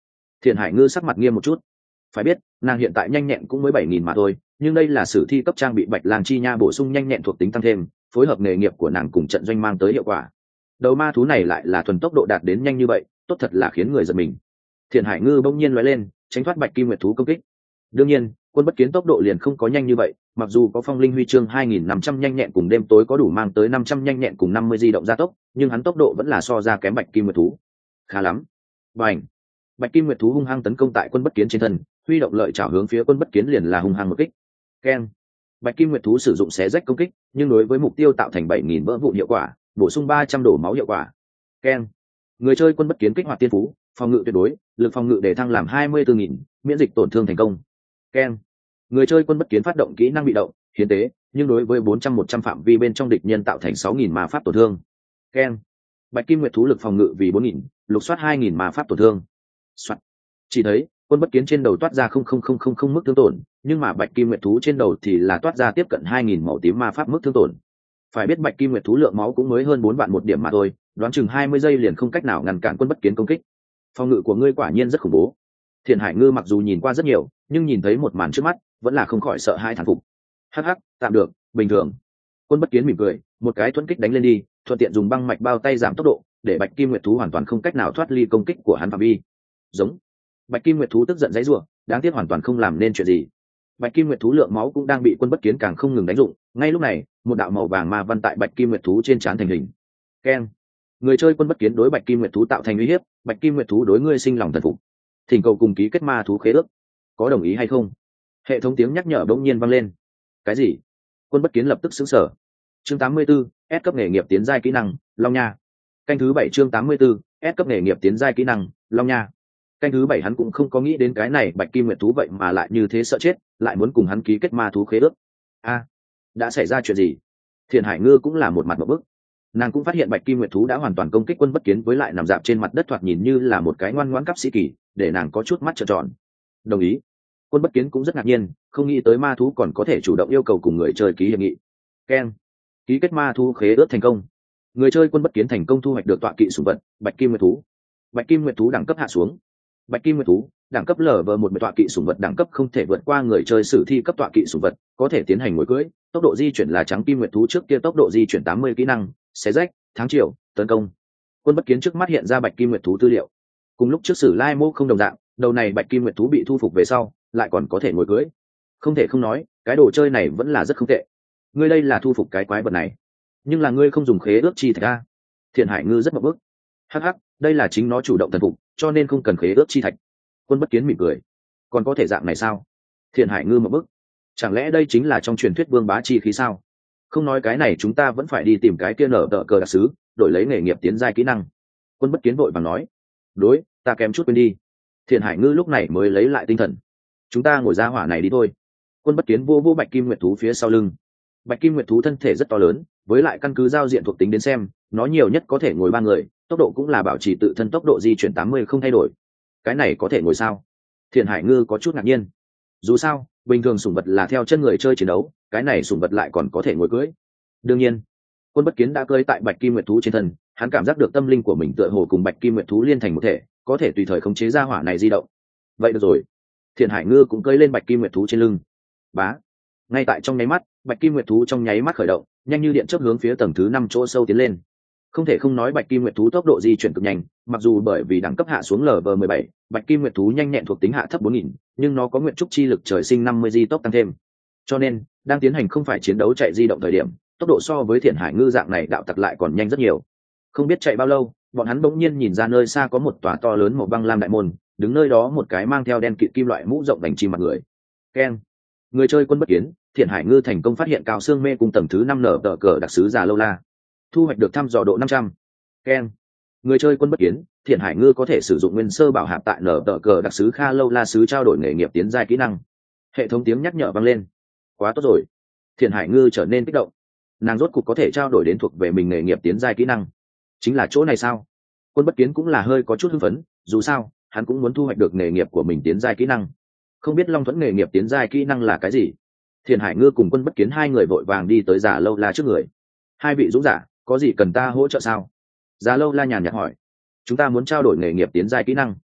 Thiện Hải Ngư sắc mặt nghiêm một chút. Phải biết nàng hiện tại nhanh nhẹn cũng mới bảy nghìn mà thôi, nhưng đây là sử thi cấp trang bị Bạch Lang chi nha bổ sung nhanh nhẹn thuộc tính tăng thêm, phối hợp nghề nghiệp của nàng cùng trận doanh mang tới hiệu quả. Đầu ma thú này lại là thuần tốc độ đạt đến nhanh như vậy, tốt thật là khiến người giật mình. Thiện Hải Ngư bỗng nhiên lóe lên, tránh thoát Bạch Kim Nguyệt thú công kích. Đương nhiên, Quân Bất Kiến tốc độ liền không có nhanh như vậy, mặc dù có Phong Linh huy chương hai nghìn năm trăm nhanh nhẹn cùng đêm tối có đủ mang tới năm trăm nhanh nhẹn cùng năm mươi di động gia tốc, nhưng hắn tốc độ vẫn là so ra kém Bạch Kim Nguyệt thú. Khá lắm. Bành. Bạch Kim Nguyệt thú hung hăng tấn công tại Quân Bất Kiến trên thân, huy động lợi chảo hướng phía Quân Bất Kiến liền là hung hăng một kích. Keng. Bạch Kim Nguyệt thú sử dụng xé rách công kích, nhưng đối với mục tiêu tạo thành bảy nghìn vỡ vụn hiệu quả, bổ sung ba trăm đổ máu hiệu quả. Keng. Người chơi Quân Bất Kiến kích hoạt tiên phú, phòng ngự tuyệt đối, lực phòng ngự để thăng làm hai mươi tư nghìn, miễn dịch tổn thương thành công. Keng. Người chơi Quân Bất Kiến phát động kỹ năng bị động, hiến tế, nhưng đối với bốn trăm một trăm phạm vi bên trong địch nhân tạo thành sáu nghìn ma pháp tổn thương. Keng. Bạch Kim Nguyệt thú lực phòng ngự vì bốn nghìn, lục soát hai nghìn ma pháp tổn thương. Soạt. Chỉ thấy Quân Bất Kiến trên đầu toát ra không không không không không mức thương tổn, nhưng mà Bạch Kim Nguyệt thú trên đầu thì là toát ra tiếp cận hai nghìn màu tím ma pháp mức thương tổn. Phải biết Bạch Kim Nguyệt thú lượng máu cũng mới hơn bốn vạn một điểm mà thôi, đoán chừng hai mươi giây liền không cách nào ngăn cản Quân Bất Kiến công kích. Phòng ngự của ngươi quả nhiên rất khủng bố. Thiện Hải Ngư mặc dù nhìn qua rất nhiều, nhưng nhìn thấy một màn trước mắt, vẫn là không khỏi sợ hai thán phục. Hắc hắc, tạm được, bình thường. Quân Bất Kiến mỉm cười, một cái thuẫn kích đánh lên đi, thuận tiện dùng băng mạch bao tay giảm tốc độ, để Bạch Kim Nguyệt thú hoàn toàn không cách nào thoát ly công kích của hắn phạm vi. Giống. Bạch Kim Nguyệt thú tức giận giãy giụa, đáng tiếc hoàn toàn không làm nên chuyện gì. Bạch Kim Nguyệt thú lượng máu cũng đang bị Quân Bất Kiến càng không ngừng đánh dụng, ngay lúc này, một đạo màu vàng ma văn tại Bạch Kim Nguyệt thú trên trán thành hình. Keng. Người chơi Quân Bất Kiến đối Bạch Kim Nguyệt thú tạo thành uy hiếp, Bạch Kim Nguyệt thú đối ngươi sinh lòng thần phục. Thỉnh cầu cùng ký kết ma thú khế ước, có đồng ý hay không? Hệ thống tiếng nhắc nhở bỗng nhiên vang lên. Cái gì? Quân Bất Kiến lập tức sững sờ. Chương tám mươi 84, S cấp nghề nghiệp tiến giai kỹ năng, Long Nha. Canh thứ bảy chương tám mươi 84, S cấp nghề nghiệp tiến giai kỹ năng, Long Nha. Canh thứ bảy hắn cũng không có nghĩ đến cái này Bạch Kim Nguyệt thú vậy mà lại như thế sợ chết, lại muốn cùng hắn ký kết ma thú khế ước. A, đã xảy ra chuyện gì? Thiện Hải Ngư cũng là một mặt một bức. Nàng cũng phát hiện Bạch Kim Nguyệt thú đã hoàn toàn công kích Quân Bất Kiến với lại nằm dạp trên mặt đất thoạt nhìn như là một cái ngoan ngoãn cấp sĩ kỳ, để nàng có chút mắt trợn tròn. Đồng ý. Quân Bất Kiến cũng rất ngạc nhiên, không nghĩ tới ma thú còn có thể chủ động yêu cầu cùng người chơi ký hiệp nghị. Keng. Ký kết ma thú khế ước thành công. Người chơi Quân Bất Kiến thành công thu hoạch được tọa kỵ sủng vật Bạch Kim Nguyệt thú. Bạch Kim Nguyệt thú đẳng cấp hạ xuống. Bạch Kim Nguyệt thú đẳng cấp lở vờ một tọa kỵ sủng vật đẳng cấp không thể vượt qua người chơi sử thi cấp tọa kỵ sủng vật, có thể tiến hành ngồi cưỡi, tốc độ di chuyển là trắng Kim Nguyệt thú trước kia tốc độ di chuyển tám mươi kỹ năng, xé rách, tháng chiều, tấn công. Quân Bất Kiến trước mắt hiện ra Bạch Kim Nguyệt thú tư liệu. Cùng lúc trước Sử Lai Mô không đồng dạng, đầu này Bạch Kim Nguyệt thú bị thu phục về sau, lại còn có thể ngồi cưỡi. Không thể không nói, cái đồ chơi này vẫn là rất không tệ. Ngươi đây là thu phục cái quái vật này, nhưng là ngươi không dùng khế ước chi thạch a. Thiện Hải Ngư rất mập bức. Hắc hắc, đây là chính nó chủ động thần phục, cho nên không cần khế ước chi thạch. Quân Bất Kiến mỉm cười. Còn có thể dạng này sao? Thiện Hải Ngư mập bức. Chẳng lẽ đây chính là trong truyền thuyết vương bá chi khí sao? Không nói cái này chúng ta vẫn phải đi tìm cái kia nở tờ cờ đặc sứ, đổi lấy nghề nghiệp tiến giai kỹ năng. Quân Bất Kiến vội vàng nói. Đối, ta kém chút quên đi. Thiện Hải Ngư lúc này mới lấy lại tinh thần. Chúng ta ngồi ra hỏa này đi thôi. Quân Bất Kiến vô vô Bạch Kim Nguyệt thú phía sau lưng. Bạch Kim Nguyệt thú thân thể rất to lớn, với lại căn cứ giao diện thuộc tính đến xem, nó nhiều nhất có thể ngồi ba người, tốc độ cũng là bảo trì tự thân tốc độ di chuyển tám mươi không thay đổi. Cái này có thể ngồi sao? Thiện Hải Ngư có chút ngạc nhiên. Dù sao, bình thường sủng vật là theo chân người chơi chiến đấu, cái này sủng vật lại còn có thể ngồi cưỡi. Đương nhiên, Quân Bất Kiến đã cưỡi tại Bạch Kim Nguyệt thú trên thân, hắn cảm giác được tâm linh của mình tựa hồ cùng Bạch Kim Nguyệt thú liên thành một thể, có thể tùy thời khống chế ra hỏa này di động. Vậy được rồi. Thiện Hải Ngư cũng cưỡi lên Bạch Kim Nguyệt thú trên lưng. Bá. Ngay tại trong nháy mắt, Bạch Kim Nguyệt thú trong nháy mắt khởi động, nhanh như điện chớp hướng phía tầng thứ năm chỗ sâu tiến lên. Không thể không nói Bạch Kim Nguyệt thú tốc độ di chuyển cực nhanh, mặc dù bởi vì đẳng cấp hạ xuống lv mười bảy, Bạch Kim Nguyệt thú nhanh nhẹn thuộc tính hạ thấp bốn nghìn, nhưng nó có nguyện trúc chi lực trời sinh năm mươi di tốc tăng thêm. Cho nên, đang tiến hành không phải chiến đấu chạy di động thời điểm, tốc độ so với Thiện Hải Ngư dạng này đạo tặc lại còn nhanh rất nhiều. Không biết chạy bao lâu, bọn hắn bỗng nhiên nhìn ra nơi xa có một tòa to lớn màu băng lam đại môn, đứng nơi đó một cái mang theo đen kịt kim loại mũ rộng vành chim mặt người. Keng. Người chơi Quân Bất Kiến, Thiện Hải Ngư thành công phát hiện cao xương mê cung tầng thứ năm nở tờ cờ đặc sứ già lâu la. Thu hoạch được thăm dò độ năm trăm. Keng. Người chơi Quân Bất Kiến, Thiện Hải Ngư có thể sử dụng nguyên sơ bảo hạp tại nở tờ cờ đặc sứ Kha lâu la sứ trao đổi nghề nghiệp tiến giai kỹ năng. Hệ thống tiếng nhắc nhở vang lên. Quá tốt rồi. Thiện Hải Ngư trở nên kích động. Nàng rốt cục có thể trao đổi đến thuộc về mình nghề nghiệp tiến giai kỹ năng. Chính là chỗ này sao? Quân Bất Kiến cũng là hơi có chút hưng phấn, dù sao, hắn cũng muốn thu hoạch được nghề nghiệp của mình tiến giai kỹ năng. Không biết Long Thuẫn nghề nghiệp tiến giai kỹ năng là cái gì? Thiện Hải Ngư cùng Quân Bất Kiến hai người vội vàng đi tới Già Lâu La trước người. Hai vị dũng giả, có gì cần ta hỗ trợ sao? Già Lâu La nhàn nhạt hỏi. Chúng ta muốn trao đổi nghề nghiệp tiến giai kỹ năng.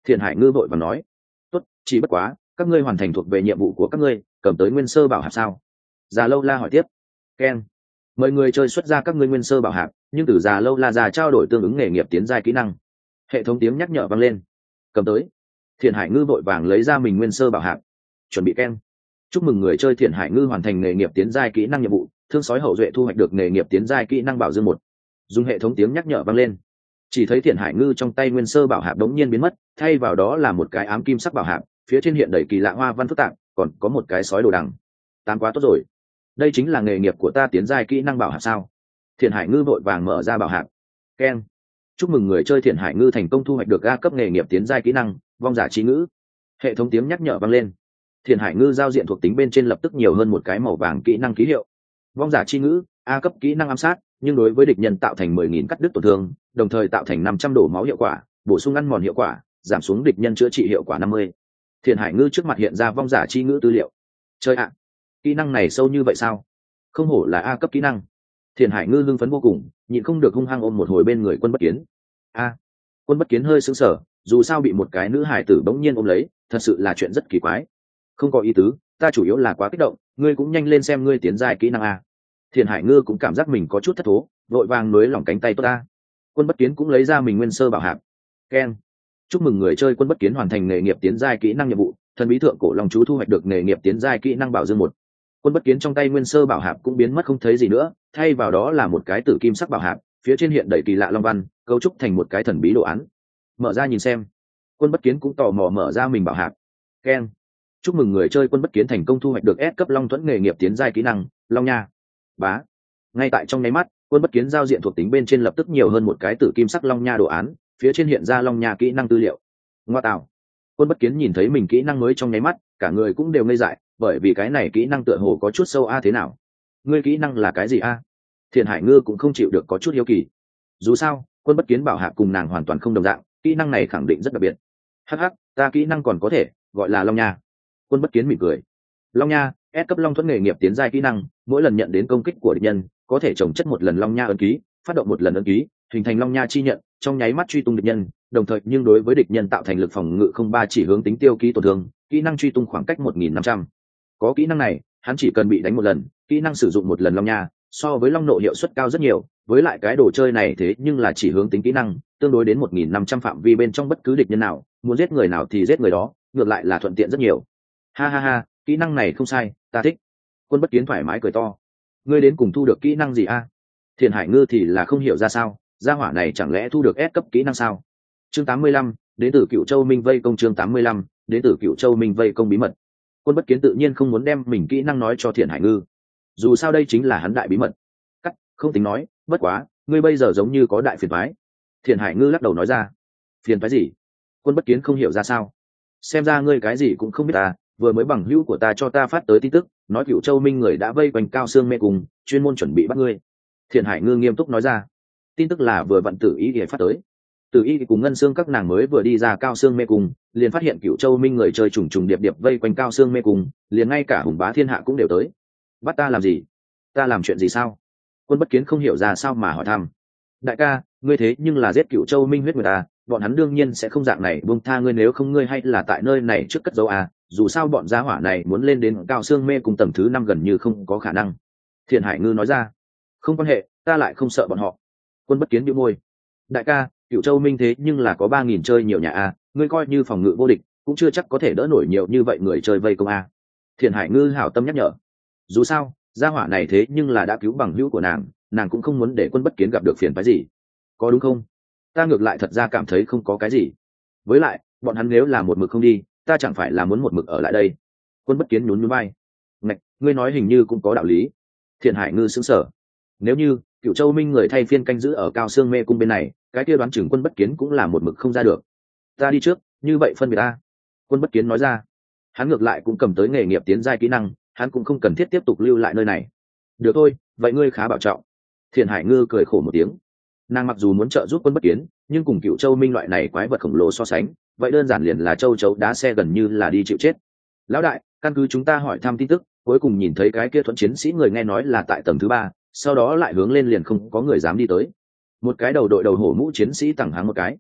Thiện Hải Ngư vội vàng nói. Tốt, chỉ bất quá các ngươi hoàn thành thuộc về nhiệm vụ của các ngươi, cầm tới nguyên sơ bảo hạp sao? Già Lâu La hỏi tiếp. Ken, mời người chơi xuất ra các ngươi nguyên sơ bảo hạp, nhưng từ Già Lâu La ra trao đổi tương ứng nghề nghiệp tiến giai kỹ năng. Hệ thống tiếng nhắc nhở vang lên. Cầm tới. Thiện Hải Ngư vội vàng lấy ra mình nguyên sơ bảo hạp, chuẩn bị Ken. Chúc mừng người chơi Thiện Hải Ngư hoàn thành nghề nghiệp tiến giai kỹ năng nhiệm vụ, thương sói hậu duệ thu hoạch được nghề nghiệp tiến giai kỹ năng bảo dương một. Dùng hệ thống tiếng nhắc nhở vang lên. Chỉ thấy Thiện Hải Ngư trong tay nguyên sơ bảo hạp đống nhiên biến mất, thay vào đó là một cái ám kim sắc bảo hạp, phía trên hiện đầy kỳ lạ hoa văn phức tạp, còn có một cái sói đồ đằng. Tám quá tốt rồi, đây chính là nghề nghiệp của ta tiến giai kỹ năng bảo hạp sao? Thiện Hải Ngư vội vàng mở ra bảo hạp. Ken, chúc mừng người chơi Thiện Hải Ngư thành công thu hoạch được A cấp nghề nghiệp tiến giai kỹ năng vong giả trí ngữ. Hệ thống tiếng nhắc nhở vang lên. Thiện Hải Ngư giao diện thuộc tính bên trên lập tức nhiều hơn một cái màu vàng kỹ năng ký hiệu. Vong giả chi ngữ, A cấp kỹ năng ám sát, nhưng đối với địch nhân tạo thành mười nghìn cắt đứt tổn thương, đồng thời tạo thành năm trăm đổ máu hiệu quả, bổ sung ăn mòn hiệu quả, giảm xuống địch nhân chữa trị hiệu quả năm mươi. Thiện Hải Ngư trước mặt hiện ra vong giả chi ngữ tư liệu. Chơi ạ, kỹ năng này sâu như vậy sao? Không hổ là A cấp kỹ năng. Thiện Hải Ngư hưng phấn vô cùng, nhịn không được hung hăng ôm một hồi bên người Quân Bất Kiến. A, Quân Bất Kiến hơi sững sờ, dù sao bị một cái nữ hải tử bỗng nhiên ôm lấy, thật sự là chuyện rất kỳ quái. Không có ý tứ, ta chủ yếu là quá kích động, ngươi cũng nhanh lên xem ngươi tiến giai kỹ năng a. Thiện Hải Ngư cũng cảm giác mình có chút thất thố, vội vàng nối lỏng cánh tay tốt ta. Quân Bất Kiến cũng lấy ra mình nguyên sơ bảo hạp. Ken, chúc mừng người chơi Quân Bất Kiến hoàn thành nghề nghiệp tiến giai kỹ năng nhiệm vụ, thần bí thượng cổ long chú thu hoạch được nghề nghiệp tiến giai kỹ năng bảo dương một. Quân Bất Kiến trong tay nguyên sơ bảo hạp cũng biến mất không thấy gì nữa, thay vào đó là một cái tử kim sắc bảo hạp, phía trên hiện đầy kỳ lạ long văn, cấu trúc thành một cái thần bí đồ án. Mở ra nhìn xem. Quân Bất Kiến cũng tò mò mở ra mình bảo hạp. Ken, chúc mừng người chơi Quân Bất Kiến thành công thu hoạch được S cấp long thuẫn nghề nghiệp tiến giai kỹ năng long nha. Bá, ngay tại trong nháy mắt, Quân Bất Kiến giao diện thuộc tính bên trên lập tức nhiều hơn một cái tử kim sắc long nha đồ án, phía trên hiện ra long nha kỹ năng tư liệu. Ngoa tạo. Quân Bất Kiến nhìn thấy mình kỹ năng mới trong nháy mắt, cả người cũng đều ngây dại, bởi vì cái này kỹ năng tựa hồ có chút sâu a thế nào? Ngươi kỹ năng là cái gì a? Thiện Hải Ngư cũng không chịu được có chút hiếu kỳ. Dù sao, Quân Bất Kiến bảo hạp cùng nàng hoàn toàn không đồng dạng, kỹ năng này khẳng định rất đặc biệt. Hắc hắc, ta kỹ năng còn có thể, gọi là long nha. Quân Bất Kiến mỉm cười. Long nha, S cấp long thuẫn nghề nghiệp tiến giai kỹ năng, mỗi lần nhận đến công kích của địch nhân, có thể trồng chất một lần long nha ấn ký, phát động một lần ấn ký, hình thành long nha chi nhận, trong nháy mắt truy tung địch nhân, đồng thời nhưng đối với địch nhân tạo thành lực phòng ngự không ba chỉ hướng tính tiêu ký tổn thương, kỹ năng truy tung khoảng cách một nghìn năm trăm. Có kỹ năng này, hắn chỉ cần bị đánh một lần, kỹ năng sử dụng một lần long nha, so với long nộ hiệu suất cao rất nhiều, với lại cái đồ chơi này thế nhưng là chỉ hướng tính kỹ năng, tương đối đến một nghìn năm trăm phạm vi bên trong bất cứ địch nhân nào, muốn giết người nào thì giết người đó, ngược lại là thuận tiện rất nhiều. Ha ha ha, kỹ năng này không sai, ta thích. Quân Bất Kiến thoải mái cười to. Ngươi đến cùng thu được kỹ năng gì a? Thiện Hải Ngư thì là không hiểu ra sao, gia hỏa này chẳng lẽ thu được S cấp kỹ năng sao? Chương tám mươi lăm, đến từ Cựu Châu Minh vây công chương tám mươi lăm, đến từ Cựu Châu Minh vây công bí mật. Quân Bất Kiến tự nhiên không muốn đem mình kỹ năng nói cho Thiện Hải Ngư. Dù sao đây chính là hắn đại bí mật. Cắt, không tính nói, bất quá, ngươi bây giờ giống như có đại phiền toái. Thiện Hải Ngư lắc đầu nói ra. Phiền toái gì? Quân Bất Kiến không hiểu ra sao. Xem ra ngươi cái gì cũng không biết ta, vừa mới bằng hữu của ta cho ta phát tới tin tức, nói Cựu Châu Minh người đã vây quanh Cao Xương Mê Cung, chuyên môn chuẩn bị bắt ngươi. Thiện Hải Ngư nghiêm túc nói ra. Tin tức là vừa vận Tử Ý để phát tới. Tử Y cùng Ngân Xương các nàng mới vừa đi ra Cao Xương Mê Cung, liền phát hiện Cựu Châu Minh người chơi trùng trùng điệp điệp vây quanh Cao Xương Mê Cung, liền ngay cả Hùng Bá Thiên Hạ cũng đều tới. Bắt ta làm gì? Ta làm chuyện gì sao? Quân Bất Kiến không hiểu ra sao mà hỏi thăm. Đại ca, ngươi thế nhưng là giết Cựu Châu Minh huyết người ta, bọn hắn đương nhiên sẽ không dạng này buông tha ngươi, nếu không ngươi hay là tại nơi này trước cất dấu à, dù sao bọn gia hỏa này muốn lên đến Cao Xương Mê Cung tầng thứ năm gần như không có khả năng. Thiện Hải Ngư nói ra. Không quan hệ, ta lại không sợ bọn họ. Quân Bất Kiến bĩu môi. Đại ca, Cựu Châu Minh thế nhưng là có ba nghìn chơi nhiều nhà a, ngươi coi như phòng ngự vô địch, cũng chưa chắc có thể đỡ nổi nhiều như vậy người chơi vây công a. Thiện Hải Ngư hảo tâm nhắc nhở. Dù sao, gia hỏa này thế nhưng là đã cứu bằng hữu của nàng, nàng cũng không muốn để Quân Bất Kiến gặp được phiền phức gì. Có đúng không? Ta ngược lại thật ra cảm thấy không có cái gì. Với lại, bọn hắn nếu là một mực không đi, ta chẳng phải là muốn một mực ở lại đây. Quân Bất Kiến nhún nhún vai. Ngạch, ngươi nói hình như cũng có đạo lý. Thiện Hải Ngư sững sờ. Nếu như Cựu Châu Minh người thay phiên canh giữ ở Cao Xương Mê Cung bên này, cái kia đoán chừng Quân Bất Kiến cũng là một mực không ra được. Ta đi trước, như vậy phân biệt ta. Quân Bất Kiến nói ra. Hắn ngược lại cũng cầm tới nghề nghiệp tiến giai kỹ năng, hắn cũng không cần thiết tiếp tục lưu lại nơi này. Được thôi, vậy ngươi khá bảo trọng. Thiện Hải Ngư cười khổ một tiếng. Nàng mặc dù muốn trợ giúp Quân Bất Kiến, nhưng cùng Cựu Châu Minh loại này quái vật khổng lồ so sánh, vậy đơn giản liền là châu chấu đá xe, gần như là đi chịu chết. Lão đại, căn cứ chúng ta hỏi thăm tin tức, cuối cùng nhìn thấy cái kia thuẫn chiến sĩ người nghe nói là tại tầng thứ ba, sau đó lại hướng lên liền không có người dám đi tới. Một cái đầu đội đầu hổ mũ chiến sĩ tẳng háng một cái.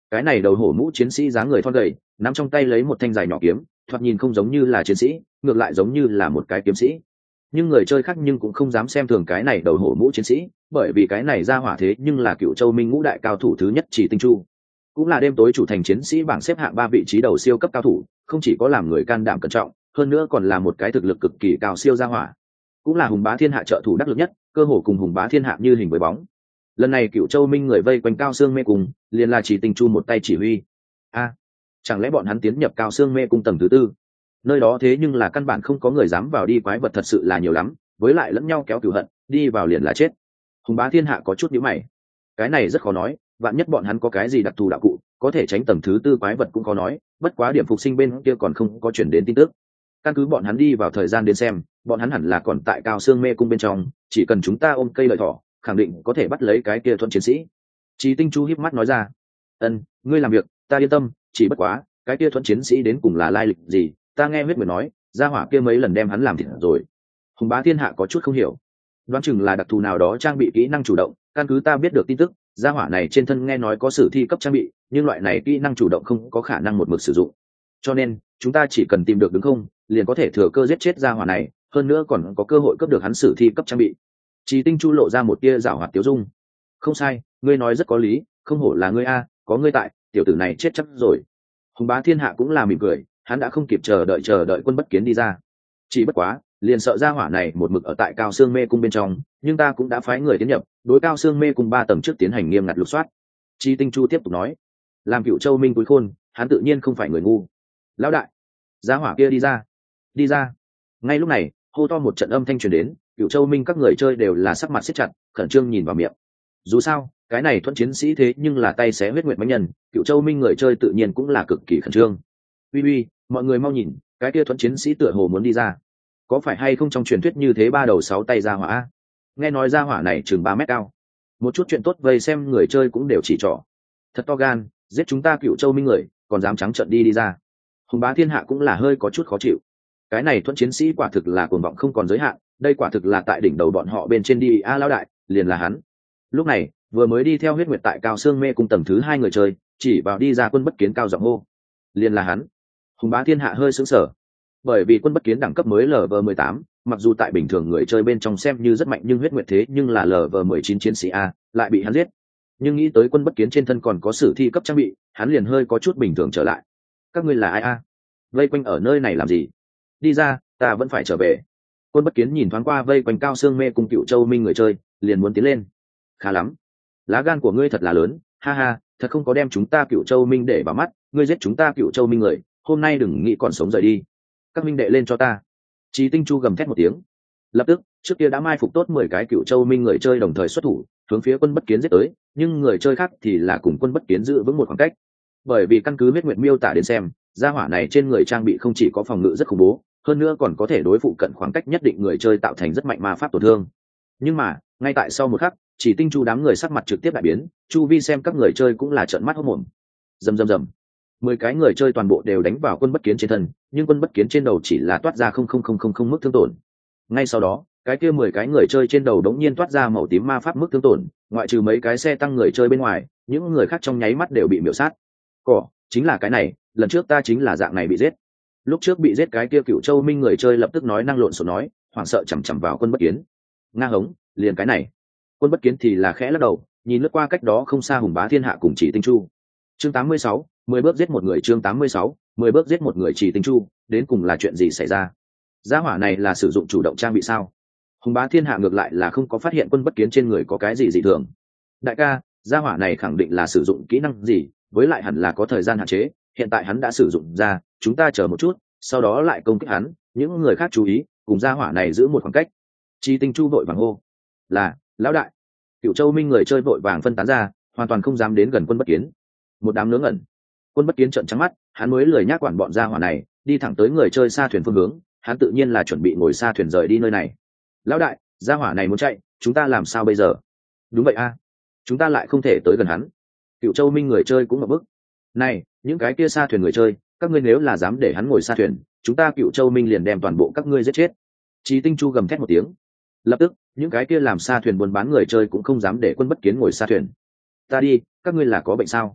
cái này đầu hổ mũ chiến sĩ dáng người thon gầy, nắm trong tay lấy một thanh dài nhỏ kiếm, thoạt nhìn không giống như là chiến sĩ, ngược lại giống như là một cái kiếm sĩ. Nhưng người chơi khác nhưng cũng không dám xem thường cái này đầu hổ mũ chiến sĩ, bởi vì cái này ra hỏa thế nhưng là Cựu Châu Minh ngũ đại cao thủ thứ nhất Chỉ Tinh Chu, cũng là đêm tối chủ thành chiến sĩ bảng xếp hạng ba vị trí đầu siêu cấp cao thủ, không chỉ có làm người can đảm cẩn trọng, hơn nữa còn là một cái thực lực cực kỳ cao siêu ra hỏa, cũng là hùng bá thiên hạ trợ thủ đắc lực nhất, cơ hồ cùng hùng bá thiên hạ như hình với bóng. Lần này Cựu Châu Minh người vây quanh Cao Xương Mê Cung, liền là Chỉ Tinh Chu một tay chỉ huy. A, chẳng lẽ bọn hắn tiến nhập Cao Xương Mê Cung tầng thứ tư? Nơi đó thế nhưng là căn bản không có người dám vào đi, quái vật thật sự là nhiều lắm, với lại lẫn nhau kéo cửu hận, đi vào liền là chết. Hùng bá thiên hạ có chút nhíu mày, cái này rất khó nói, vạn nhất bọn hắn có cái gì đặc thù đạo cụ, có thể tránh tầng thứ tư quái vật cũng có nói, bất quá điểm phục sinh bên kia còn không có chuyển đến tin tức. Căn cứ bọn hắn đi vào thời gian đến xem, bọn hắn hẳn là còn tại Cao Xương Mê Cung bên trong, chỉ cần chúng ta ôm cây lợi thỏ, khẳng định có thể bắt lấy cái kia thuận chiến sĩ. Chí Tinh Chu híp mắt nói ra. Ân, ngươi làm việc, ta yên tâm, chỉ bất quá, cái kia thuận chiến sĩ đến cùng là lai lịch gì, ta nghe huyết nguyệt nói, gia hỏa kia mấy lần đem hắn làm thịt rồi. Hùng bá thiên hạ có chút không hiểu, đoán chừng là đặc thù nào đó trang bị kỹ năng chủ động, căn cứ ta biết được tin tức, gia hỏa này trên thân nghe nói có sử thi cấp trang bị, nhưng loại này kỹ năng chủ động không có khả năng một mực sử dụng, cho nên chúng ta chỉ cần tìm được đứng không, liền có thể thừa cơ giết chết gia hỏa này, hơn nữa còn có cơ hội cướp được hắn sử thi cấp trang bị. Chí Tinh Chu lộ ra một tia giảo hoạt tiêu dung. Không sai, ngươi nói rất có lý, không hổ là ngươi a, có ngươi tại, tiểu tử này chết chắc rồi. Hùng bá thiên hạ cũng là mỉm cười, hắn đã không kịp chờ đợi chờ đợi Quân Bất Kiến đi ra. Chỉ bất quá, liền sợ gia hỏa này một mực ở tại Cao Xương Mê Cung bên trong, nhưng ta cũng đã phái người tiến nhập, đối Cao Xương Mê Cung ba tầng trước tiến hành nghiêm ngặt lục soát. Chí Tinh Chu tiếp tục nói, làm Cựu Châu Minh túi khôn, hắn tự nhiên không phải người ngu. Lão đại, gia hỏa kia đi ra, đi ra. Ngay lúc này, hô to một trận âm thanh truyền đến, Cựu Châu Minh các người chơi đều là sắc mặt siết chặt, khẩn trương nhìn vào miệng. Dù sao, cái này thuận chiến sĩ thế nhưng là tay xé huyết nguyệt mãnh nhân, Cựu Châu Minh người chơi tự nhiên cũng là cực kỳ khẩn trương. Uy uy, mọi người mau nhìn, cái kia thuận chiến sĩ tựa hồ muốn đi ra. Có phải hay không trong truyền thuyết như thế ba đầu sáu tay ra hỏa? Nghe nói ra hỏa này chừng ba mét cao. Một chút chuyện tốt vây xem người chơi cũng đều chỉ trỏ. Thật to gan, giết chúng ta Cựu Châu Minh người, còn dám trắng trợn đi đi ra. Hùng bá thiên hạ cũng là hơi có chút khó chịu. Cái này thuận chiến sĩ quả thực là cuồng vọng không còn giới hạn, đây quả thực là tại đỉnh đầu bọn họ bên trên đi a, lão đại, liền là hắn. Lúc này, vừa mới đi theo huyết nguyệt tại Cao Xương Mê Cung tầng thứ hai người chơi, chỉ vào đi ra Quân Bất Kiến cao giọng hô. Liền là hắn. Hùng bá thiên hạ hơi sững sờ, bởi vì Quân Bất Kiến đẳng cấp mới L V mười tám, mặc dù tại bình thường người chơi bên trong xem như rất mạnh, nhưng huyết nguyệt thế nhưng là L V mười chín chiến sĩ a, lại bị hắn giết. Nhưng nghĩ tới Quân Bất Kiến trên thân còn có sử thi cấp trang bị, hắn liền hơi có chút bình thường trở lại. Các ngươi là ai a? Vây quanh ở nơi này làm gì? Đi ra, ta vẫn phải trở về. Quân Bất Kiến nhìn thoáng qua vây quanh Cao Xương Mê Cung Cựu Châu Minh người chơi, liền muốn tiến lên. Khá lắm, lá gan của ngươi thật là lớn, ha ha, thật không có đem chúng ta Cựu Châu Minh để vào mắt, ngươi giết chúng ta Cựu Châu Minh người, hôm nay đừng nghĩ còn sống rời đi. Các minh đệ lên cho ta. Chí Tinh Chu gầm thét một tiếng, lập tức trước kia đã mai phục tốt mười cái Cựu Châu Minh người chơi đồng thời xuất thủ, hướng phía Quân Bất Kiến giết tới, nhưng người chơi khác thì là cùng Quân Bất Kiến giữ vững một khoảng cách, bởi vì căn cứ huyết nguyệt miêu tả đến xem, gia hỏa này trên người trang bị không chỉ có phòng ngự rất khủng bố, hơn nữa còn có thể đối phụ cận khoảng cách nhất định người chơi tạo thành rất mạnh ma pháp tổn thương. Nhưng mà ngay tại sau một khắc, Chỉ Tinh Chu đám người sắc mặt trực tiếp đại biến, chu vi xem các người chơi cũng là trợn mắt hốt mồm. Rầm rầm rầm, mười cái người chơi toàn bộ đều đánh vào Quân Bất Kiến trên thân, nhưng Quân Bất Kiến trên đầu chỉ là toát ra không không không không không mức thương tổn. Ngay sau đó, cái kia mười cái người chơi trên đầu đống nhiên toát ra màu tím ma pháp mức thương tổn, ngoại trừ mấy cái xe tăng người chơi bên ngoài, những người khác trong nháy mắt đều bị miểu sát. Cỏ, chính là cái này, lần trước ta chính là dạng này bị giết. Lúc trước bị giết cái kia Cựu Châu Minh người chơi lập tức nói năng lộn xộn nói, hoảng sợ chằm chằm vào Quân Bất Kiến. Nga hống, liền cái này. Quân Bất Kiến thì là khẽ lắc đầu, nhìn lướt qua cách đó không xa Hùng bá thiên hạ cùng Chỉ Tinh Chu. Chương tám mươi sáu, mười bước giết một người. Chương tám mươi sáu, mười bước giết một người. Chỉ Tinh Chu, đến cùng là chuyện gì xảy ra? Gia hỏa này là sử dụng chủ động trang bị sao? Hùng bá thiên hạ ngược lại là không có phát hiện Quân Bất Kiến trên người có cái gì dị thường. Đại ca, gia hỏa này khẳng định là sử dụng kỹ năng gì, với lại hẳn là có thời gian hạn chế, hiện tại hắn đã sử dụng ra, chúng ta chờ một chút, sau đó lại công kích hắn, những người khác chú ý, cùng gia hỏa này giữ một khoảng cách. Chí Tinh Chu vội vàng hô. Là, lão đại. Cựu Châu Minh người chơi vội vàng phân tán ra, hoàn toàn không dám đến gần Quân Bất Kiến. Một đám ngớ ngẩn. Quân Bất Kiến trợn trắng mắt, hắn mới lười nhác quản bọn gia hỏa này, đi thẳng tới người chơi xa thuyền phương hướng, hắn tự nhiên là chuẩn bị ngồi xa thuyền rời đi nơi này. Lão đại, gia hỏa này muốn chạy, chúng ta làm sao bây giờ? Đúng vậy a, chúng ta lại không thể tới gần hắn. Cựu Châu Minh người chơi cũng ngập bức. Này, những cái kia xa thuyền người chơi, các ngươi nếu là dám để hắn ngồi xa thuyền, chúng ta Cựu Châu Minh liền đem toàn bộ các ngươi giết chết. Chí Tinh Chu gầm thét một tiếng, lập tức những cái kia làm xa thuyền buôn bán người chơi cũng không dám để Quân Bất Kiến ngồi xa thuyền. Ta đi, các ngươi là có bệnh sao?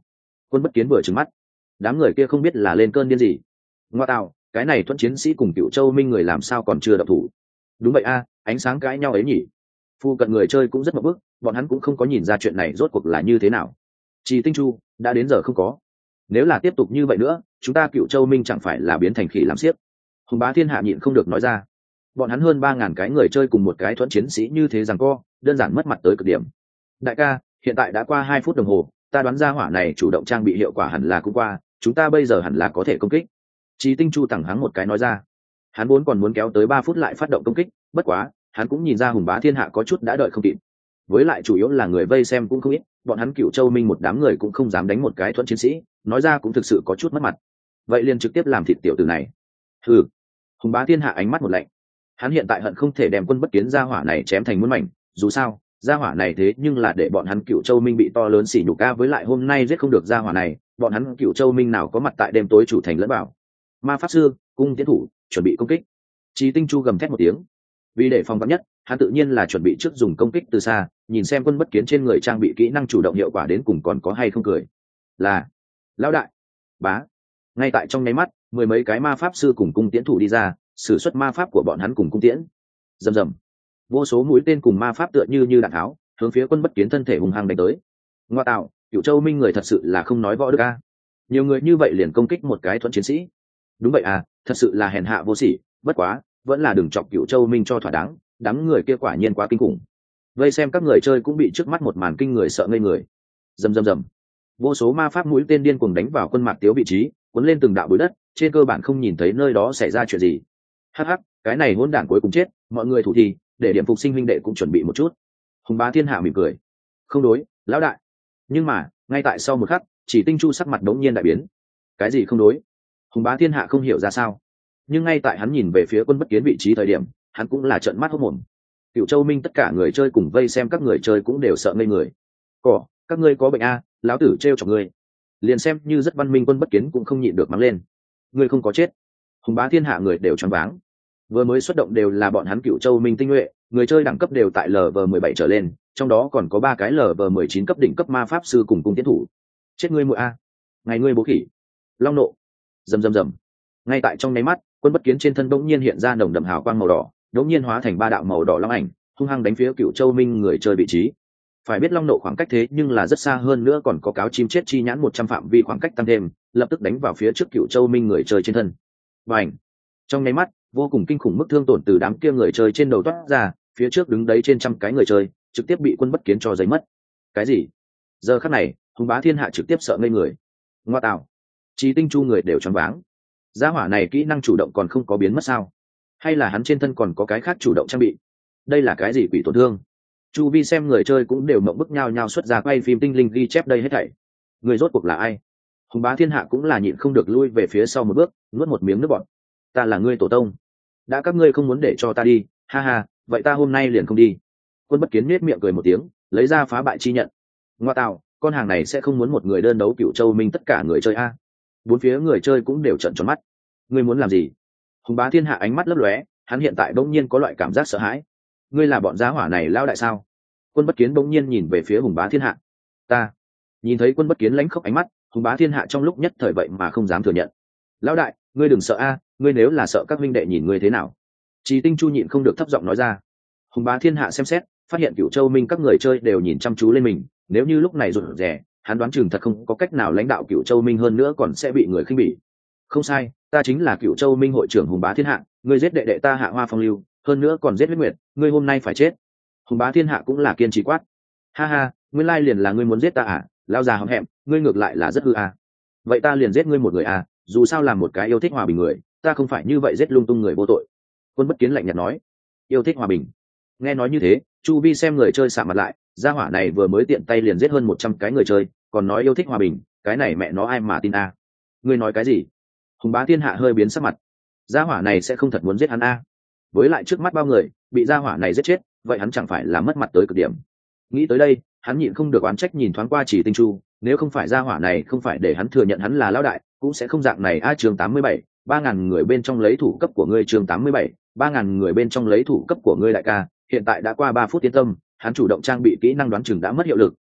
Quân Bất Kiến vừa trừng mắt, đám người kia không biết là lên cơn điên gì. Ngoa tạo, cái này Thuẫn chiến sĩ cùng Cựu Châu Minh người làm sao còn chưa động thủ? Đúng vậy a, ánh sáng cãi nhau ấy nhỉ? Phu cận người chơi cũng rất mập bức, bọn hắn cũng không có nhìn ra chuyện này rốt cuộc là như thế nào. Chỉ Tinh Chu, đã đến giờ không có. Nếu là tiếp tục như vậy nữa, chúng ta Cựu Châu Minh chẳng phải là biến thành khỉ làm xiếc. Hùng Bá Thiên Hạ nhịn không được nói ra. Bọn hắn hơn ba ngàn cái người chơi cùng một cái Thuẫn chiến sĩ như thế rằng co, đơn giản mất mặt tới cực điểm. Đại ca, hiện tại đã qua hai phút đồng hồ, ta đoán ra hỏa này chủ động trang bị hiệu quả hẳn là cũng qua, chúng ta bây giờ hẳn là có thể công kích. Chí Tinh Chu tẳng hắng một cái nói ra. Hắn vốn còn muốn kéo tới ba phút lại phát động công kích, bất quá, hắn cũng nhìn ra Hùng Bá Thiên Hạ có chút đã đợi không kịp. Với lại chủ yếu là người vây xem cũng không ít, bọn hắn Cựu Châu Minh một đám người cũng không dám đánh một cái Thuẫn chiến sĩ, nói ra cũng thực sự có chút mất mặt. Vậy liền trực tiếp làm thịt tiểu tử này. Hừ. Hùng Bá Thiên Hạ ánh mắt một lạnh. Hắn hiện tại hận không thể đem Quân Bất Kiến gia hỏa này chém thành muôn mảnh, dù sao, gia hỏa này thế nhưng là để bọn hắn Cựu Châu Minh bị to lớn xỉ nhục ca, với lại hôm nay giết không được gia hỏa này, bọn hắn Cựu Châu Minh nào có mặt tại đêm tối chủ thành lẫn bảo. Ma pháp sư, cung tiến thủ, chuẩn bị công kích. Chí Tinh Chu gầm thét một tiếng. Vì để phòng vắn nhất, hắn tự nhiên là chuẩn bị trước dùng công kích từ xa, nhìn xem Quân Bất Kiến trên người trang bị kỹ năng chủ động hiệu quả đến cùng còn có hay không cười. Là, lão đại, bá. Ngay tại trong nháy mắt, mười mấy cái ma pháp sư cùng cung tiễn thủ đi ra, sử xuất ma pháp của bọn hắn cùng cung tiễn. Rầm rầm. Vô số mũi tên cùng ma pháp tựa như như đạn tháo, hướng phía Quân Bất Kiến thân thể hùng hăng đánh tới. Ngoa tạo, Cựu Châu Minh người thật sự là không nói võ được a. Nhiều người như vậy liền công kích một cái Thuẫn chiến sĩ. Đúng vậy à, thật sự là hèn hạ vô sỉ, bất quá, vẫn là đừng chọc Cựu Châu Minh cho thỏa đáng, đám người kia quả nhiên quá kinh khủng. Vây xem các người chơi cũng bị trước mắt một màn kinh người sợ ngây người. Rầm rầm rầm. Vô số ma pháp mũi tên điên cuồng đánh vào Quân Mạc Tiếu vị trí, cuốn lên từng đạo bụi đất, trên cơ bản không nhìn thấy nơi đó xảy ra chuyện gì. Hắc hắc, cái này hỗn đản cuối cùng chết, mọi người thủ thì, để điểm phục sinh huynh đệ cũng chuẩn bị một chút. Hùng Bá Thiên Hạ mỉm cười. Không đối, lão đại. Nhưng mà, ngay tại sau một khắc, Chỉ Tinh Chu sắc mặt đống nhiên đại biến. Cái gì không đối? Hùng Bá Thiên Hạ không hiểu ra sao. Nhưng ngay tại hắn nhìn về phía Quân Bất Kiến vị trí thời điểm, hắn cũng là trợn mắt hốt mồm. Cựu Châu Minh tất cả người chơi cùng vây xem các người chơi cũng đều sợ ngây người. Cỏ, các ngươi có bệnh a, lão tử trêu chọc ngươi. Liền xem như rất văn minh Quân Bất Kiến cũng không nhịn được mắng lên. Ngươi không có chết. Hùng Bá Thiên Hạ người đều choáng váng. Vừa mới xuất động đều là bọn hắn Cựu Châu Minh tinh nhuệ, người chơi đẳng cấp đều tại L V mười bảy trở lên, trong đó còn có ba cái L V mười chín cấp đỉnh cấp ma pháp sư cùng cung tiến thủ. Chết ngươi muội a. Ngày ngươi bố khỉ. Long nộ. Rầm rầm rầm. Ngay tại trong nháy mắt, Quân Bất Kiến trên thân bỗng nhiên hiện ra nồng đậm hào quang màu đỏ, đống nhiên hóa thành ba đạo màu đỏ long ảnh, hung hăng đánh phía Cựu Châu Minh người chơi vị trí. Phải biết long nộ khoảng cách thế nhưng là rất xa, hơn nữa còn có cáo chim chết chi nhãn một trăm phạm vi khoảng cách tăng thêm, lập tức đánh vào phía trước Cựu Châu Minh người chơi trên thân. Bành! Trong nháy mắt, vô cùng kinh khủng mức thương tổn từ đám kia người chơi trên đầu toát ra, phía trước đứng đấy trên trăm cái người chơi, trực tiếp bị Quân Bất Kiến cho giấy mất. Cái gì? Giờ khắc này, Hùng Bá Thiên Hạ trực tiếp sợ ngây người. Ngoa tạo! Chí Tinh Chu người đều choáng váng. Gia hỏa này kỹ năng chủ động còn không có biến mất sao? Hay là hắn trên thân còn có cái khác chủ động trang bị? Đây là cái gì quỷ tổn thương? Chu vi xem người chơi cũng đều mộng bức nhao nhao xuất ra quay phim tinh linh ghi chép đây hết thảy. Người rốt cuộc là ai? Hùng Bá Thiên Hạ cũng là nhịn không được lui về phía sau một bước, nuốt một miếng nước bọt. Ta là ngươi tổ tông. Đã các ngươi không muốn để cho ta đi, ha ha, vậy ta hôm nay liền không đi. Quân Bất Kiến nết miệng cười một tiếng, lấy ra phá bại chi nhận. Ngoa tạo, con hàng này sẽ không muốn một người đơn đấu Cựu Châu Minh tất cả người chơi a? Bốn phía người chơi cũng đều trợn tròn mắt. Ngươi muốn làm gì? Hùng Bá Thiên Hạ ánh mắt lấp lóe, hắn hiện tại bỗng nhiên có loại cảm giác sợ hãi. Ngươi là bọn giá hỏa này lao đại sao? Quân Bất Kiến bỗng nhiên nhìn về phía Hùng Bá Thiên Hạ. Ta. Nhìn thấy Quân Bất Kiến lãnh khốc ánh mắt, Hùng Bá Thiên Hạ trong lúc nhất thời vậy mà không dám thừa nhận. Lão đại, ngươi đừng sợ a, ngươi nếu là sợ các huynh đệ nhìn ngươi thế nào? Chí Tinh Chu nhịn không được thấp giọng nói ra. Hùng Bá Thiên Hạ xem xét, phát hiện Cựu Châu Minh các người chơi đều nhìn chăm chú lên mình, nếu như lúc này rụt rè, hắn đoán chừng thật không có cách nào lãnh đạo Cựu Châu Minh, hơn nữa còn sẽ bị người khinh bỉ. Không sai, ta chính là Cựu Châu Minh hội trưởng Hùng Bá Thiên Hạ, ngươi giết đệ đệ ta Hạ Hoa Phong Lưu, hơn nữa còn giết Huyết Nguyệt, ngươi hôm nay phải chết. Hùng Bá Thiên Hạ cũng là kiên trì quát. Ha ha, nguyên lai liền là ngươi muốn giết ta à? Lao già hậm hẹm, ngươi ngược lại là rất hư à. Vậy ta liền giết ngươi một người à, dù sao làm một cái yêu thích hòa bình người, ta không phải như vậy giết lung tung người vô tội. Quân Bất Kiến lạnh nhạt nói. Yêu thích hòa bình. Nghe nói như thế, chu vi xem người chơi sạm mặt lại, gia hỏa này vừa mới tiện tay liền giết hơn một trăm cái người chơi, còn nói yêu thích hòa bình, cái này mẹ nó ai mà tin à? Ngươi nói cái gì? Hùng Bá Thiên Hạ hơi biến sắc mặt. Gia hỏa này sẽ không thật muốn giết hắn à? Với lại trước mắt bao người, bị gia hỏa này giết chết, vậy hắn chẳng phải là mất mặt tới cực điểm. Nghĩ tới đây, hắn nhịn không được oán trách nhìn thoáng qua Chỉ Tinh Chu, nếu không phải gia hỏa này không phải để hắn thừa nhận hắn là lão đại, cũng sẽ không dạng này a. Chương tám mươi bảy, ba ngàn người bên trong lấy thủ cấp của ngươi. Chương tám mươi bảy, ba ngàn người bên trong lấy thủ cấp của ngươi đại ca, hiện tại đã qua ba phút tiến tâm, hắn chủ động trang bị kỹ năng đoán chừng đã mất hiệu lực,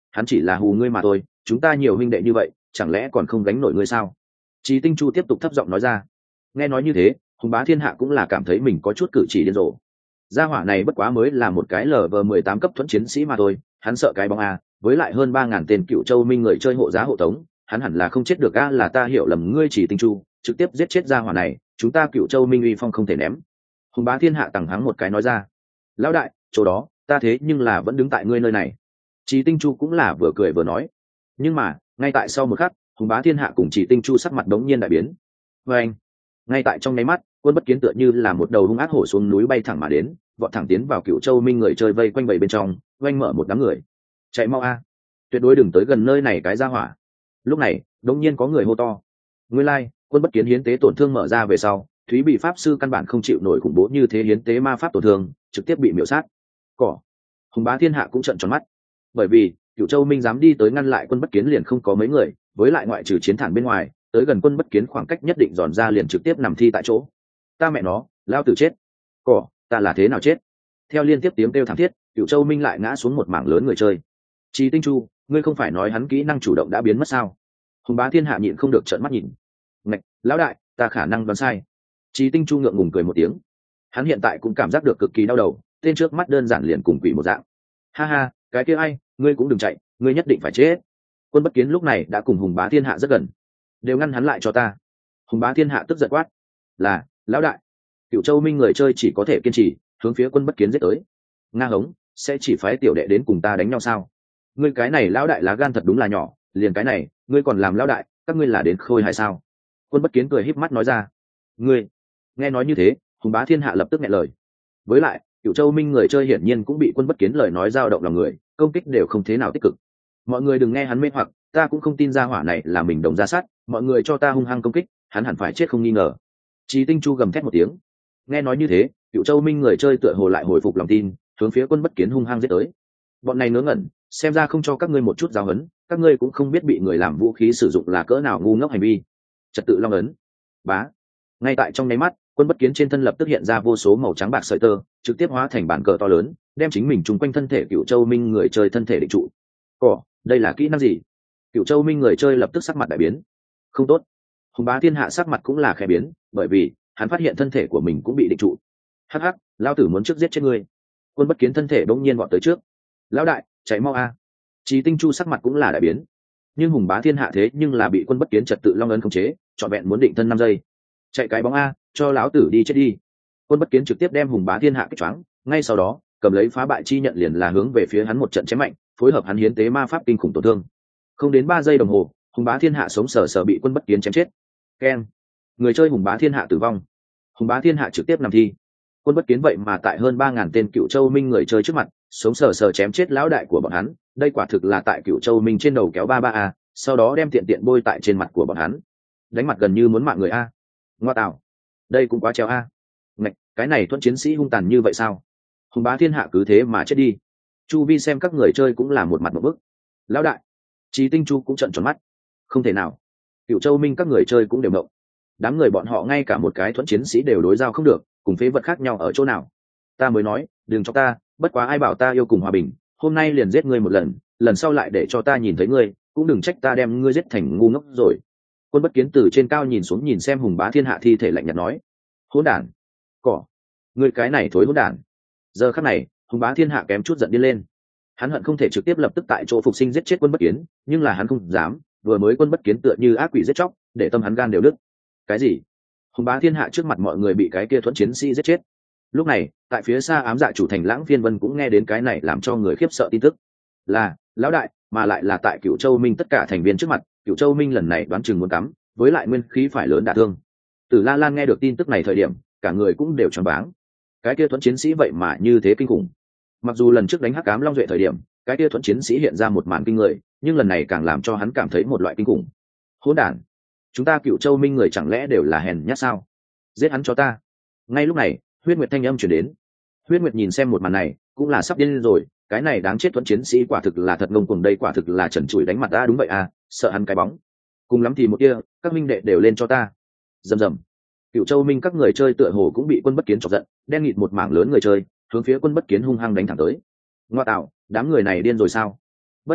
hắn chỉ là hù ngươi mà thôi, chúng ta nhiều huynh đệ như vậy chẳng lẽ còn không gánh nổi ngươi sao? Chí Tinh Chu tiếp tục thấp giọng nói ra. Nghe nói như thế, Hùng Bá Thiên Hạ cũng là cảm thấy mình có chút cử chỉ điên rồ. Gia hỏa này bất quá mới là một cái lờ vờ mười tám cấp thuẫn chiến sĩ mà thôi, hắn sợ cái bóng a, với lại hơn ba ngàn tên Cựu Châu Minh người chơi hộ giá hộ tống, hắn hẳn là không chết được a, là ta hiểu lầm ngươi Chỉ Tinh Chu, trực tiếp giết chết gia hỏa này, chúng ta Cựu Châu Minh uy phong không thể ném. Hùng Bá Thiên Hạ tằng hắng một cái nói ra. Lão đại, chỗ đó, ta thế nhưng là vẫn đứng tại ngươi nơi này. Chỉ Tinh Chu cũng là vừa cười vừa nói. Nhưng mà, ngay tại sau một khắc, Hùng Bá Thiên Hạ cùng Chỉ Tinh Chu sắc mặt đống nhiên đại biến. Và anh, ngay tại trong nháy mắt, Quân Bất Kiến tựa như là một đầu hung ác hổ xuống núi bay thẳng mà đến, vọt thẳng tiến vào Cựu Châu Minh người chơi vây quanh bầy bên trong, oanh mở một đám người. Chạy mau a, tuyệt đối đừng tới gần nơi này cái gia hỏa. Lúc này, đống nhiên có người hô to. Nguyên lai, like, Quân Bất Kiến hiến tế tổn thương mở ra về sau, Thúy bị pháp sư căn bản không chịu nổi khủng bố như thế hiến tế ma pháp tổn thương, trực tiếp bị miểu sát. Cỏ. Hùng Bá Thiên Hạ cũng trợn tròn mắt, bởi vì Cựu Châu Minh dám đi tới ngăn lại Quân Bất Kiến liền không có mấy người, với lại ngoại trừ chiến thản bên ngoài, tới gần Quân Bất Kiến khoảng cách nhất định giòn ra liền trực tiếp nằm thi tại chỗ. Ta mẹ nó, lao tử chết. Cỏ, ta là thế nào chết? Theo liên tiếp tiếng kêu thảm thiết, Cựu Châu Minh lại ngã xuống một mảng lớn người chơi. Chí Tinh Chu, ngươi không phải nói hắn kỹ năng chủ động đã biến mất sao? Hùng Bá Thiên Hạ nhịn không được trợn mắt nhìn. Ngạch, lão đại, ta khả năng đoán sai. Chí Tinh Chu ngượng ngùng cười một tiếng. Hắn hiện tại cũng cảm giác được cực kỳ đau đầu, tên trước mắt đơn giản liền cùng quỷ một dạng. Ha ha, cái kia ai, ngươi cũng đừng chạy, ngươi nhất định phải chết. Quân Bất Kiến lúc này đã cùng Hùng Bá Thiên Hạ rất gần, đều ngăn hắn lại cho ta. Hùng Bá Thiên Hạ tức giận quát. Là, lão đại. Cựu Châu Minh người chơi chỉ có thể kiên trì hướng phía Quân Bất Kiến giết tới. Nga hống, sẽ chỉ phái tiểu đệ đến cùng ta đánh nhau sao? Ngươi cái này lão đại lá gan thật đúng là nhỏ, liền cái này ngươi còn làm lão đại, các ngươi là đến khôi hài sao? Quân Bất Kiến cười híp mắt nói ra. Ngươi. Nghe nói như thế, Hùng Bá Thiên Hạ lập tức nghẹn lời. Với lại, Cựu Châu Minh người chơi hiển nhiên cũng bị Quân Bất Kiến lời nói dao động lòng người, công kích đều không thế nào tích cực. Mọi người đừng nghe hắn mê hoặc, ta cũng không tin ra hỏa này là mình đồng ra sát, mọi người cho ta hung hăng công kích, hắn hẳn phải chết không nghi ngờ. Chí Tinh Chu gầm thét một tiếng. Nghe nói như thế, Cựu Châu Minh người chơi tựa hồ lại hồi phục lòng tin, hướng phía Quân Bất Kiến hung hăng giết tới. Bọn này ngớ ngẩn, xem ra không cho các ngươi một chút giáo huấn, các ngươi cũng không biết bị người làm vũ khí sử dụng là cỡ nào ngu ngốc hành vi. Trật tự long ấn. Bá. Ngay tại trong nháy mắt, Quân Bất Kiến trên thân lập tức hiện ra vô số màu trắng bạc sợi tơ, trực tiếp hóa thành bản cờ to lớn, đem chính mình trùng quanh thân thể Cựu Châu Minh người chơi thân thể định trụ. Cỏ, đây là kỹ năng gì? Cựu Châu Minh người chơi lập tức sắc mặt đại biến. Không tốt. Hùng Bá Thiên Hạ sắc mặt cũng là khẽ biến, bởi vì hắn phát hiện thân thể của mình cũng bị định trụ. Hắc hắc, lão tử muốn trước giết chết ngươi. Quân Bất Kiến thân thể bỗng nhiên vọt tới trước. Lão đại, chạy mau a. Chí Tinh Chu sắc mặt cũng là đại biến. Nhưng Hùng Bá Thiên Hạ thế nhưng là bị Quân Bất Kiến trật tự long ấn khống chế, trọn vẹn muốn định thân năm giây. Chạy cái bóng a, cho lão tử đi chết đi. Quân Bất Kiến trực tiếp đem Hùng Bá Thiên Hạ kích choáng, ngay sau đó cầm lấy phá bại chi nhận liền là hướng về phía hắn một trận chém mạnh, phối hợp hắn hiến tế ma pháp kinh khủng tổn thương. Không đến ba giây đồng hồ, Hùng Bá Thiên Hạ sống sờ sờ bị Quân Bất Kiến chém chết. Keng. Người chơi Hùng Bá Thiên Hạ tử vong. Hùng Bá Thiên Hạ trực tiếp nằm thi. Quân Bất Kiến vậy mà tại hơn ba ngàn tên Cựu Châu Minh người chơi trước mặt, sống sờ sờ chém chết lão đại của bọn hắn, đây quả thực là tại Cựu Châu Minh trên đầu kéo ba ba a, sau đó đem tiện tiện bôi tại trên mặt của bọn hắn. Đánh mặt gần như muốn mạng người a. Ngoa tạo. Đây cũng quá treo a. Ngạch, cái này thuẫn chiến sĩ hung tàn như vậy sao? Hùng Bá Thiên Hạ cứ thế mà chết đi. Chu vi xem các người chơi cũng là một mặt một bức. Lão đại. Chí Tinh Chu cũng trợn tròn mắt. Không thể nào. Cựu Châu Minh các người chơi cũng đều mộng. Đám người bọn họ ngay cả một cái thuẫn chiến sĩ đều đối giao không được, cùng phế vật khác nhau ở chỗ nào? Ta mới nói, đừng cho ta, bất quá ai bảo ta yêu cùng hòa bình, hôm nay liền giết ngươi một lần, lần sau lại để cho ta nhìn thấy ngươi, cũng đừng trách ta đem ngươi giết thành ngu ngốc rồi. Quân Bất Kiến từ trên cao nhìn xuống nhìn xem Hùng Bá Thiên Hạ thi thể lạnh nhạt nói. Hỗn đản. Cỏ. Ngươi cái này thối hỗn đản. Giờ khắc này, Hùng Bá Thiên Hạ kém chút giận điên lên. Hắn hận không thể trực tiếp lập tức tại chỗ phục sinh giết chết Quân Bất Kiến, nhưng là hắn không dám, vừa mới Quân Bất Kiến tựa như ác quỷ giết chóc, để tâm hắn gan đều đứt. Cái gì? Hùng Bá Thiên Hạ trước mặt mọi người bị cái kia thuẫn chiến sĩ giết chết. Lúc này, tại phía xa ám dạ chủ thành Lãng Phiên Vân cũng nghe đến cái này làm cho người khiếp sợ tin tức. Là, lão đại, mà lại là tại Cựu Châu Minh tất cả thành viên trước mặt, Cựu Châu Minh lần này đoán chừng muốn cắm, với lại nguyên khí phải lớn đả thương. Tử La Lan nghe được tin tức này thời điểm, cả người cũng đều choáng váng. Cái kia thuẫn chiến sĩ vậy mà như thế kinh khủng. Mặc dù lần trước đánh Hắc Ám Long Duệ thời điểm, cái kia thuẫn chiến sĩ hiện ra một màn kinh người, nhưng lần này càng làm cho hắn cảm thấy một loại kinh khủng. Hỗn đản, chúng ta Cựu Châu Minh người chẳng lẽ đều là hèn nhát sao? Giết hắn cho ta. Ngay lúc này, Huyết Nguyệt thanh âm truyền đến. Huyết Nguyệt nhìn xem một màn này, cũng là sắp điên rồi, cái này đáng chết thuẫn chiến sĩ quả thực là thật ngông cuồng, đây quả thực là trần trụi đánh mặt ta, đúng vậy à, sợ hắn cái bóng. Cùng lắm thì một kia, các minh đệ đều lên cho ta. Rầm rầm. Cựu Châu Minh các người chơi tựa hồ cũng bị Quân Bất Kiến chọc giận, đen nghịt một mảng lớn người chơi, hướng phía Quân Bất Kiến hung hăng đánh thẳng tới. Ngoa tạo, đám người này điên rồi sao? Bất quá,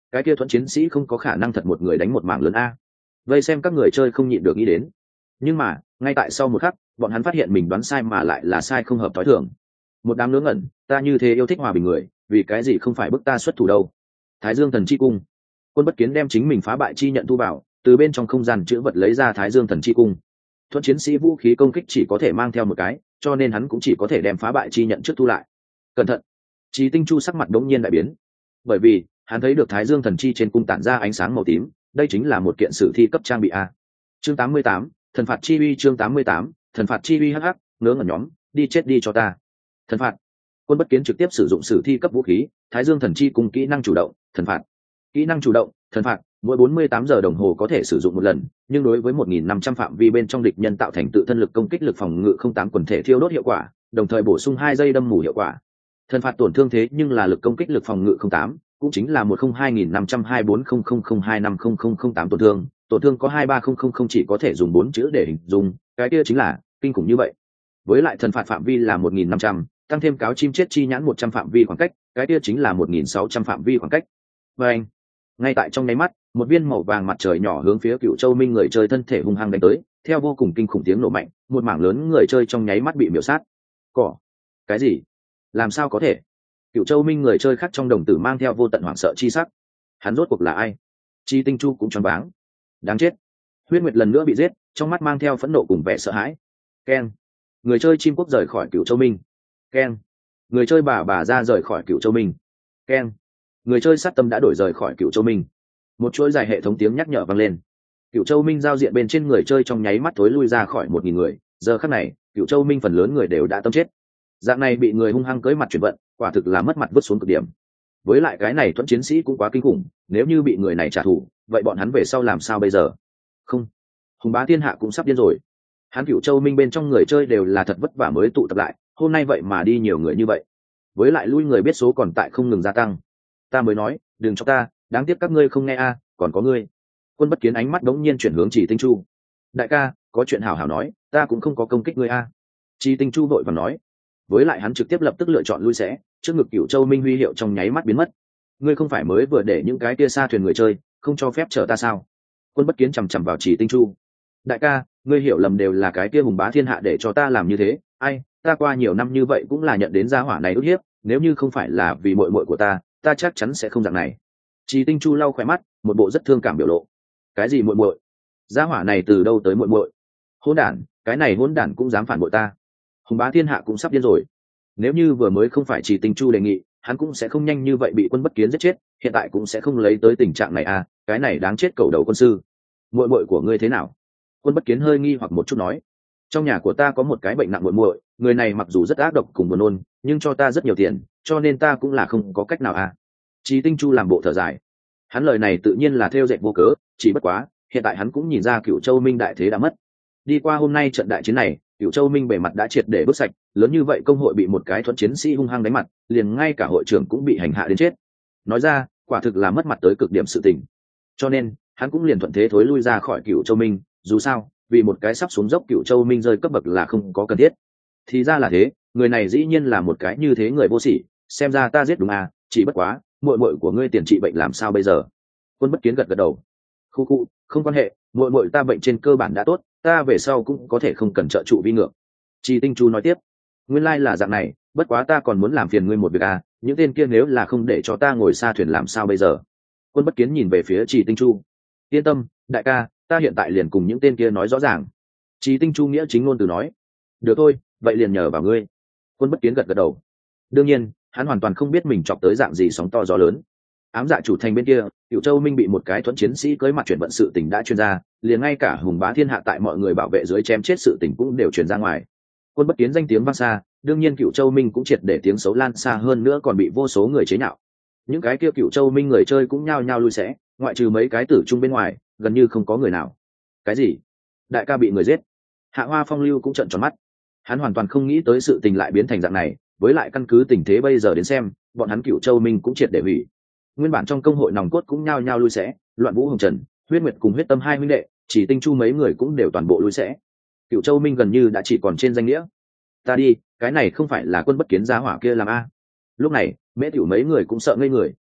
cái kia thuẫn chiến sĩ không có khả năng thật một người đánh một mảng lớn a. Vây xem các người chơi không nhịn được nghĩ đến, nhưng mà ngay tại sau một khắc bọn hắn phát hiện mình đoán sai mà lại là sai không hợp t h ó i thường. Một đám ngớ ngẩn, ta như thế yêu thích hòa bình người, vì cái gì không phải bức ta xuất thủ đâu. Thái Dương Thần Chi Cung. Quân Bất Kiến đem chính mình phá bại chi nhận thu vào, từ bên trong không gian chữ vật lấy ra Thái Dương Thần Chi Cung. Thuẫn chiến sĩ vũ khí công kích chỉ có thể mang theo một cái, cho nên hắn cũng chỉ có thể đem phá bại chi nhận trước thu lại. Cẩn thận. Chí Tinh Chu sắc mặt đống nhiên đại biến, bởi vì hắn thấy được Thái Dương Thần Chi trên cung tản ra ánh sáng màu tím, đây chính là một kiện sử thi cấp trang bị a. Chương tám mươi tám, thần phạt chi uy. Chương tám mươi tám, thần phạt chi uy. Hắc hắc, ngớ ngẩn nhóm, đi chết đi cho ta. Thần phạt. Quân Bất Kiến trực tiếp sử dụng sử thi cấp vũ khí Thái Dương Thần Chi cùng kỹ năng chủ động thần phạt. Kỹ năng chủ động thần phạt mỗi bốn mươi tám giờ đồng hồ có thể sử dụng một lần, nhưng đối với một nghìn năm trăm phạm vi bên trong địch nhân tạo thành tự thân lực công kích lực phòng ngự không tám quần thể thiêu đốt hiệu quả, đồng thời bổ sung hai giây đâm mù hiệu quả. Thần phạt tổn thương thế nhưng là lực công kích lực phòng ngự không tám, cũng chính là một không hai nghìn năm trăm hai bốn không không không hai năm không không không tám tổn thương, tổn thương có hai ba không không không chỉ có thể dùng bốn chữ để hình dung, cái kia chính là kinh khủng như vậy. Với lại thần phạt phạm vi là một nghìn năm trăm, tăng thêm cáo chim chết chi nhãn một trăm phạm vi khoảng cách, cái kia chính là một nghìn sáu trăm phạm vi khoảng cách. Và anh, ngay tại trong nháy mắt, một viên màu vàng mặt trời nhỏ hướng phía Cựu Châu Minh người chơi thân thể hung hăng đánh tới, theo vô cùng kinh khủng tiếng nổ mạnh, một mảng lớn người chơi trong nháy mắt bị miểu sát. Cỏ, cái gì? Làm sao có thể? Cựu Châu Minh người chơi khác trong đồng tử mang theo vô tận hoảng sợ chi sắc. Hắn rốt cuộc là ai? Chi Tinh Chu cũng choáng váng. Đáng chết! Huyết Nguyệt lần nữa bị giết, trong mắt mang theo phẫn nộ cùng vẻ sợ hãi. Keng! Người chơi chim quốc rời khỏi Cựu Châu Minh. Keng! Người chơi bà bà ra rời khỏi Cựu Châu Minh. Keng! Người chơi sát tâm đã đổi rời khỏi Cựu Châu Minh. Một chuỗi dài hệ thống tiếng nhắc nhở vang lên. Cựu Châu Minh giao diện bên trên người chơi trong nháy mắt thối lui ra khỏi một nghìn người. Giờ khắc này, Cựu Châu Minh phần lớn người đều đã tâm chết. Dạng này bị người hung hăng cưới mặt chuyển vận, quả thực là mất mặt vứt xuống cực điểm. Với lại cái này thuẫn chiến sĩ cũng quá kinh khủng, nếu như bị người này trả thù, vậy bọn hắn về sau làm sao bây giờ? Không, Hùng Bá Thiên Hạ cũng sắp điên rồi. Hắn Cựu Châu Minh bên trong người chơi đều là thật vất vả mới tụ tập lại, hôm nay vậy mà đi nhiều người như vậy. Với lại lui người biết số còn tại không ngừng gia tăng. Ta mới nói, đừng cho ta, đáng tiếc các ngươi không nghe a, còn có ngươi. Quân Bất Kiến ánh mắt đống nhiên chuyển hướng Chỉ Tinh Chu. Đại ca, có chuyện hảo hảo nói, ta cũng không có công kích ngươi a. Chỉ Tinh Chu vội vàng nói. Với lại hắn trực tiếp lập tức lựa chọn lui sẽ, trước ngực Cựu Châu Minh huy hiệu trong nháy mắt biến mất. Ngươi không phải mới vừa để những cái kia xa thuyền người chơi không cho phép chở ta sao? Quân Bất Kiến chằm chằm vào Chỉ Tinh Chu. Đại ca, ngươi hiểu lầm, đều là cái kia Hùng Bá Thiên Hạ để cho ta làm như thế. Ai, ta qua nhiều năm như vậy cũng là nhận đến gia hỏa này ức hiếp, nếu như không phải là vì muội muội của ta, ta chắc chắn sẽ không dạng này. Chỉ Tinh Chu lau khóe mắt, một bộ rất thương cảm biểu lộ. Cái gì muội muội? Gia hỏa này từ đâu tới muội muội? Hỗn đản, cái này hỗn đản cũng dám phản bội ta. Hùng Bá Thiên Hạ cũng sắp điên rồi. Nếu như vừa mới không phải Chỉ Tinh Chu đề nghị, hắn cũng sẽ không nhanh như vậy bị Quân Bất Kiến giết chết, hiện tại cũng sẽ không lấy tới tình trạng này à, cái này đáng chết cầu đầu quân sư. Muội muội của ngươi thế nào? Quân Bất Kiến hơi nghi hoặc một chút nói. Trong nhà của ta có một cái bệnh nặng muội muội, người này mặc dù rất ác độc cùng buồn nôn, nhưng cho ta rất nhiều tiền, cho nên ta cũng là không có cách nào à. Chỉ Tinh Chu làm bộ thở dài. Hắn lời này tự nhiên là theo dệt vô cớ, chỉ bất quá, hiện tại hắn cũng nhìn ra Cựu Châu Minh đại thế đã mất. Đi qua hôm nay trận đại chiến này, Cựu Châu Minh bề mặt đã triệt để bước sạch, lớn như vậy công hội bị một cái thuẫn chiến sĩ hung hăng đánh mặt, liền ngay cả hội trưởng cũng bị hành hạ đến chết. Nói ra, quả thực là mất mặt tới cực điểm sự tình. Cho nên, hắn cũng liền thuận thế thối lui ra khỏi Cựu Châu Minh, dù sao, vì một cái sắp xuống dốc Cựu Châu Minh rơi cấp bậc là không có cần thiết. Thì ra là thế, người này dĩ nhiên là một cái như thế người vô sỉ, xem ra ta giết đúng à, chỉ bất quá, muội muội của ngươi tiền trị bệnh làm sao bây giờ? Quân Bất Kiến gật gật đầu. Khu khu, không quan hệ, muội muội ta bệnh trên cơ bản đã tốt, ta về sau cũng có thể không cần trợ trụ vi ngược. Chỉ Tinh Chu nói tiếp. Nguyên lai là dạng này, bất quá ta còn muốn làm phiền ngươi một việc à, những tên kia nếu là không để cho ta ngồi xa thuyền làm sao bây giờ? Quân Bất Kiến nhìn về phía Chỉ Tinh Chu. Yên tâm, đại ca, ta hiện tại liền cùng những tên kia nói rõ ràng. Chỉ Tinh Chu nghĩa chính ngôn từ nói. Được thôi, vậy liền nhờ vào ngươi. Quân Bất Kiến gật gật đầu. Đương nhiên, hắn hoàn toàn không biết mình chọc tới dạng gì sóng to gió lớn. Ám Dạ chủ thành bên kia, Cựu Châu Minh bị một cái thuẫn chiến sĩ cưới mặt chuyển vận sự tình đã truyền ra, liền ngay cả Hùng Bá Thiên Hạ tại mọi người bảo vệ dưới chém chết sự tình cũng đều truyền ra ngoài. Quân Bất Kiến danh tiếng vang xa, đương nhiên Cựu Châu Minh cũng triệt để tiếng xấu lan xa hơn nữa, còn bị vô số người chế nhạo. Những cái kia Cựu Châu Minh người chơi cũng nhao nhao lui sẽ, ngoại trừ mấy cái tử trung bên ngoài, gần như không có người nào. Cái gì? Đại ca bị người giết? Hạ Hoa Phong Lưu cũng trợn tròn mắt. Hắn hoàn toàn không nghĩ tới sự tình lại biến thành dạng này, với lại căn cứ tình thế bây giờ đến xem, bọn hắn Cựu Châu Minh cũng triệt để hủy. Nguyên bản trong công hội nòng cốt cũng nhao nhao lui sẽ, Loạn Vũ Hồng Trần, Huyết Nguyệt cùng Huyết Tâm hai huynh đệ, Chỉ Tinh Chu mấy người cũng đều toàn bộ lui sẽ. Cựu Châu Minh gần như đã chỉ còn trên danh nghĩa. Ta đi, cái này không phải là Quân Bất Kiến giá hỏa kia làm a? Lúc này, Mễ Tiểu mấy người cũng sợ ngây người.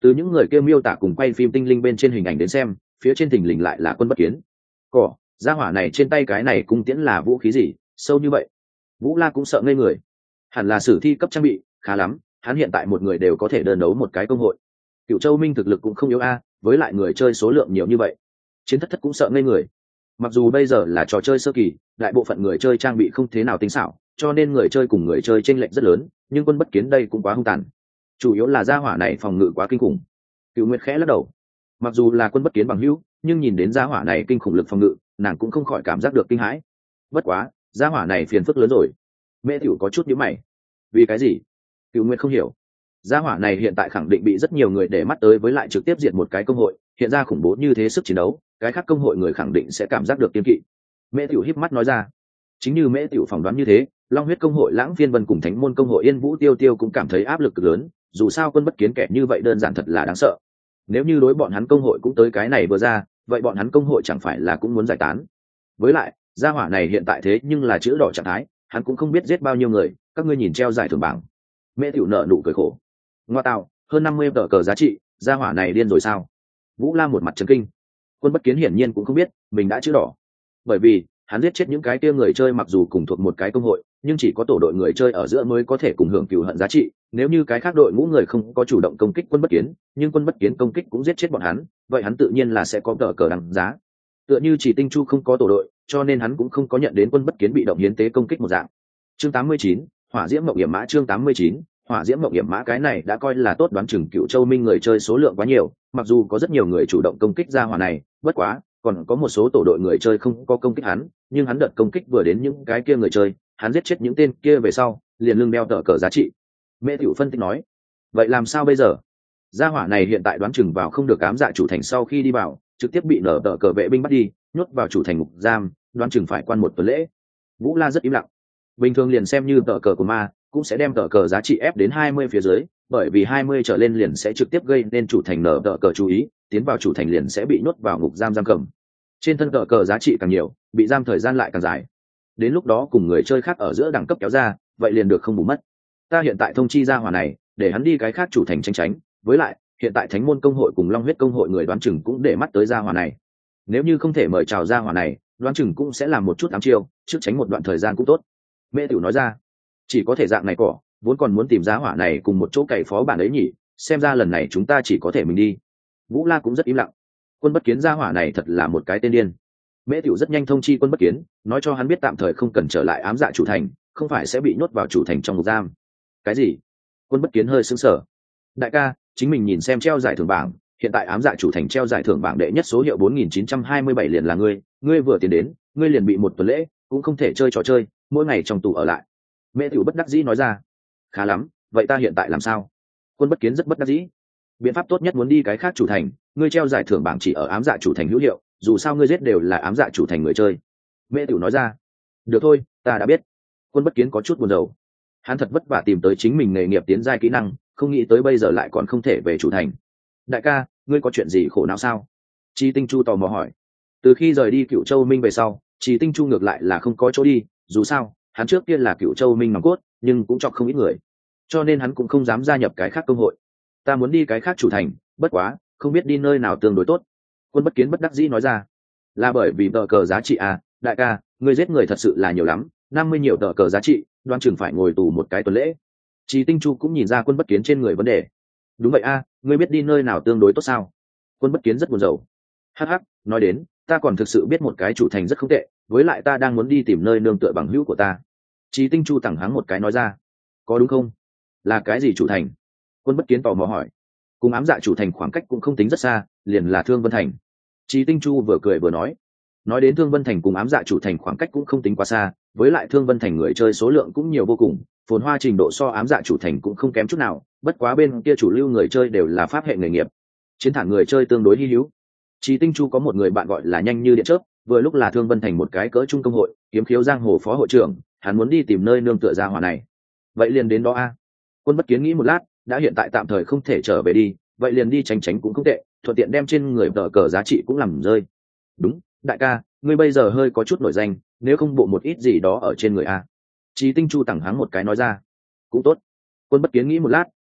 Từ những người kêu miêu tả cùng quay phim tinh linh bên trên hình ảnh đến xem, phía trên thình lình lại là Quân Bất Kiến. Cỏ, gia hỏa này trên tay cái này cung tiễn là vũ khí gì sâu như vậy? Vũ La cũng sợ ngây người. Hẳn là sử thi cấp trang bị, khá lắm, hắn hiện tại một người đều có thể đơn đấu một cái công hội. Cựu Châu Minh thực lực cũng không yếu a, với lại người chơi số lượng nhiều như vậy. Chiến thất thất cũng sợ ngây người. Mặc dù bây giờ là trò chơi sơ kỳ, đại bộ phận người chơi trang bị không thế nào tinh xảo, cho nên người chơi cùng người chơi chênh lệch rất lớn, nhưng Quân Bất Kiến đây cũng quá hung tàn. Chủ yếu là gia hỏa này phòng ngự quá kinh khủng. Cựu Nguyệt khẽ lắc đầu. Mặc dù là Quân Bất Kiến bằng hữu, nhưng nhìn đến gia hỏa này kinh khủng lực phòng ngự, nàng cũng không khỏi cảm giác được kinh hãi. Bất quá, gia hỏa này phiền phức lớn rồi. Mẹ Tiểu có chút nhíu mày. Vì cái gì? Cựu Nguyệt không hiểu. Gia hỏa này hiện tại khẳng định bị rất nhiều người để mắt tới, với lại trực tiếp diệt một cái công hội, hiện ra khủng bố như thế sức chiến đấu, cái khác công hội người khẳng định sẽ cảm giác được kiêng kỵ. Mẹ Tiểu híp mắt nói ra. Chính như Mẹ Tiểu phỏng đoán như thế, Long Huyết công hội Lãng Phiên Vân cùng Thánh môn công hội Yên Vũ Tiêu Tiêu cũng cảm thấy áp lực cực lớn, dù sao Quân Bất Kiến kẻ như vậy đơn giản thật là đáng sợ. Nếu như đối bọn hắn công hội cũng tới cái này vừa ra, vậy bọn hắn công hội chẳng phải là cũng muốn giải tán? Với lại, gia hỏa này hiện tại thế nhưng là chữ đỏ trạng thái, hắn cũng không biết giết bao nhiêu người, các ngươi nhìn treo giải thưởng bảng. Mẹ Tiểu nợ nụ cười khổ. Ngoa tạo, hơn năm mươi tờ cờ giá trị, gia hỏa này điên rồi sao? Vũ La một mặt chấn kinh. Quân Bất Kiến hiển nhiên cũng không biết mình đã chữ đỏ, bởi vì hắn giết chết những cái kia người chơi mặc dù cùng thuộc một cái công hội, nhưng chỉ có tổ đội người chơi ở giữa mới có thể cùng hưởng cừu hận giá trị. Nếu như cái khác đội ngũ người không có chủ động công kích Quân Bất Kiến, nhưng Quân Bất Kiến công kích cũng giết chết bọn hắn, vậy hắn tự nhiên là sẽ có tờ cờ đằng giá. Tựa như chỉ Tinh Chu không có tổ đội, cho nên hắn cũng không có nhận đến Quân Bất Kiến bị động hiến tế công kích một dạng. Chương tám mươi chín, Hỏa Diễm Mộng Hiểm Mã. Chương tám mươi chín, Hỏa Diễm Mộng Hiểm Mã. Cái này đã coi là tốt, đoán chừng Cựu Châu Minh người chơi số lượng quá nhiều, mặc dù có rất nhiều người chủ động công kích ra hỏa này, bất quá còn có một số tổ đội người chơi không có công kích hắn, nhưng hắn đợt công kích vừa đến những cái kia người chơi, hắn giết chết những tên kia về sau, liền lưng đeo tờ cờ giá trị. Mẹ Tiểu phân tích nói, vậy làm sao bây giờ? Gia hỏa này hiện tại đoán chừng vào không được ám dạ chủ thành, sau khi đi vào, trực tiếp bị nở tờ cờ vệ binh bắt đi, nhốt vào chủ thành ngục giam, đoán chừng phải quan một tuần lễ. Vũ La rất im lặng. Bình thường liền xem như tờ cờ của ma, cũng sẽ đem tờ cờ giá trị ép đến hai mươi phía dưới, bởi vì hai mươi trở lên liền sẽ trực tiếp gây nên chủ thành nở tờ cờ chú ý, tiến vào chủ thành liền sẽ bị nhốt vào ngục giam giam cầm. Trên thân tờ cờ giá trị càng nhiều, bị giam thời gian lại càng dài. Đến lúc đó cùng người chơi khác ở giữa đẳng cấp kéo ra, vậy liền được không bù mất. Ta hiện tại thông chi ra hỏa này, để hắn đi cái khác chủ thành tranh tránh, với lại hiện tại Thánh môn công hội cùng Long Huyết công hội người đoán chừng cũng để mắt tới gia hỏa này. Nếu như không thể mời chào gia hỏa này, đoán chừng cũng sẽ làm một chút ám chiêu, trước tránh một đoạn thời gian cũng tốt. Mẹ Tiểu nói ra, chỉ có thể dạng này cỏ, vốn còn muốn tìm gia hỏa này cùng một chỗ cày phó bản ấy nhỉ, xem ra lần này chúng ta chỉ có thể mình đi. Vũ La cũng rất im lặng. Quân Bất Kiến gia hỏa này thật là một cái tên điên. Mễ Tiểu rất nhanh thông chi Quân Bất Kiến, nói cho hắn biết tạm thời không cần trở lại ám dạ chủ thành, không phải sẽ bị nhốt vào chủ thành trong ngục giam. Cái gì? Quân Bất Kiến hơi sững sờ. Đại ca, chính mình nhìn xem treo giải thưởng bảng, hiện tại ám dạ chủ thành treo giải thưởng bảng đệ nhất số hiệu bốn nghìn chín trăm hai mươi bảy liền là ngươi, ngươi vừa tiến đến, ngươi liền bị một tuần lễ, cũng không thể chơi trò chơi, mỗi ngày trong tù ở lại. Mễ Tiểu bất đắc dĩ nói ra. Khá lắm, vậy ta hiện tại làm sao? Quân Bất Kiến rất bất đắc dĩ. Biện pháp tốt nhất muốn đi cái khác chủ thành, ngươi treo giải thưởng bảng chỉ ở ám dạ chủ thành hữu hiệu, dù sao ngươi giết đều là ám dạ chủ thành người chơi. Mễ Tiểu nói ra. Được thôi, ta đã biết. Quân Bất Kiến có chút buồn rầu. Hắn thật vất vả tìm tới chính mình nghề nghiệp tiến giai kỹ năng, không nghĩ tới bây giờ lại còn không thể về chủ thành. Đại ca, ngươi có chuyện gì khổ não sao? Chi Tinh Chu tò mò hỏi. Từ khi rời đi Cựu Châu Minh về sau, Chi Tinh Chu ngược lại là không có chỗ đi, dù sao hắn trước kia là Cựu Châu Minh nòng cốt, nhưng cũng chọc không ít người, cho nên hắn cũng không dám gia nhập cái khác công hội. Ta muốn đi cái khác chủ thành, bất quá không biết đi nơi nào tương đối tốt. Quân Bất Kiến bất đắc dĩ nói ra. Là bởi vì tờ cờ giá trị à? Đại ca, ngươi giết người thật sự là nhiều lắm, năm mươi nhiều tờ cờ giá trị, đoán chừng phải ngồi tù một cái tuần lễ. Chí Tinh Chu cũng nhìn ra Quân Bất Kiến trên người vấn đề. Đúng vậy a, à, ngươi biết đi nơi nào tương đối tốt sao? Quân Bất Kiến rất buồn rầu. Hắc hắc, nói đến, ta còn thực sự biết một cái chủ thành rất không tệ, với lại ta đang muốn đi tìm nơi nương tựa bằng hữu của ta. Chí Tinh Chu thẳng hắng một cái nói ra. Có đúng không? Là cái gì chủ thành? Quân Bất Kiến tò mò hỏi. Cùng ám dạ chủ thành khoảng cách cũng không tính rất xa, liền là Thương Vân Thành. Chí Tinh Chu vừa cười vừa nói. Nói đến Thương Vân Thành cùng ám dạ chủ thành khoảng cách cũng không tính quá xa, với lại Thương Vân Thành người chơi số lượng cũng nhiều vô cùng, phồn hoa trình độ so ám dạ chủ thành cũng không kém chút nào, bất quá bên kia chủ lưu người chơi đều là pháp hệ nghề nghiệp, chiến thẳng người chơi tương đối hi hữu. Chí Tinh Chu có một người bạn gọi là nhanh như điện chớp, vừa lúc là Thương Vân Thành một cái cỡ trung công hội, kiếm khiếu giang hồ phó hội trưởng, hắn muốn đi tìm nơi nương tựa gia hỏa này. Vậy liền đến đó a. Quân Bất Kiến nghĩ một lát, đã hiện tại tạm thời không thể trở về đi, vậy liền đi tránh tránh cũng không tệ, thuận tiện đem trên người tờ cờ giá trị cũng làm rơi. Đúng, đại ca, ngươi bây giờ hơi có chút nổi danh, nếu không bộ một ít gì đó ở trên người a. Chí Tinh Chu tẳng hắng một cái nói ra. Cũng tốt. Quân Bất Kiến nghĩ một lát,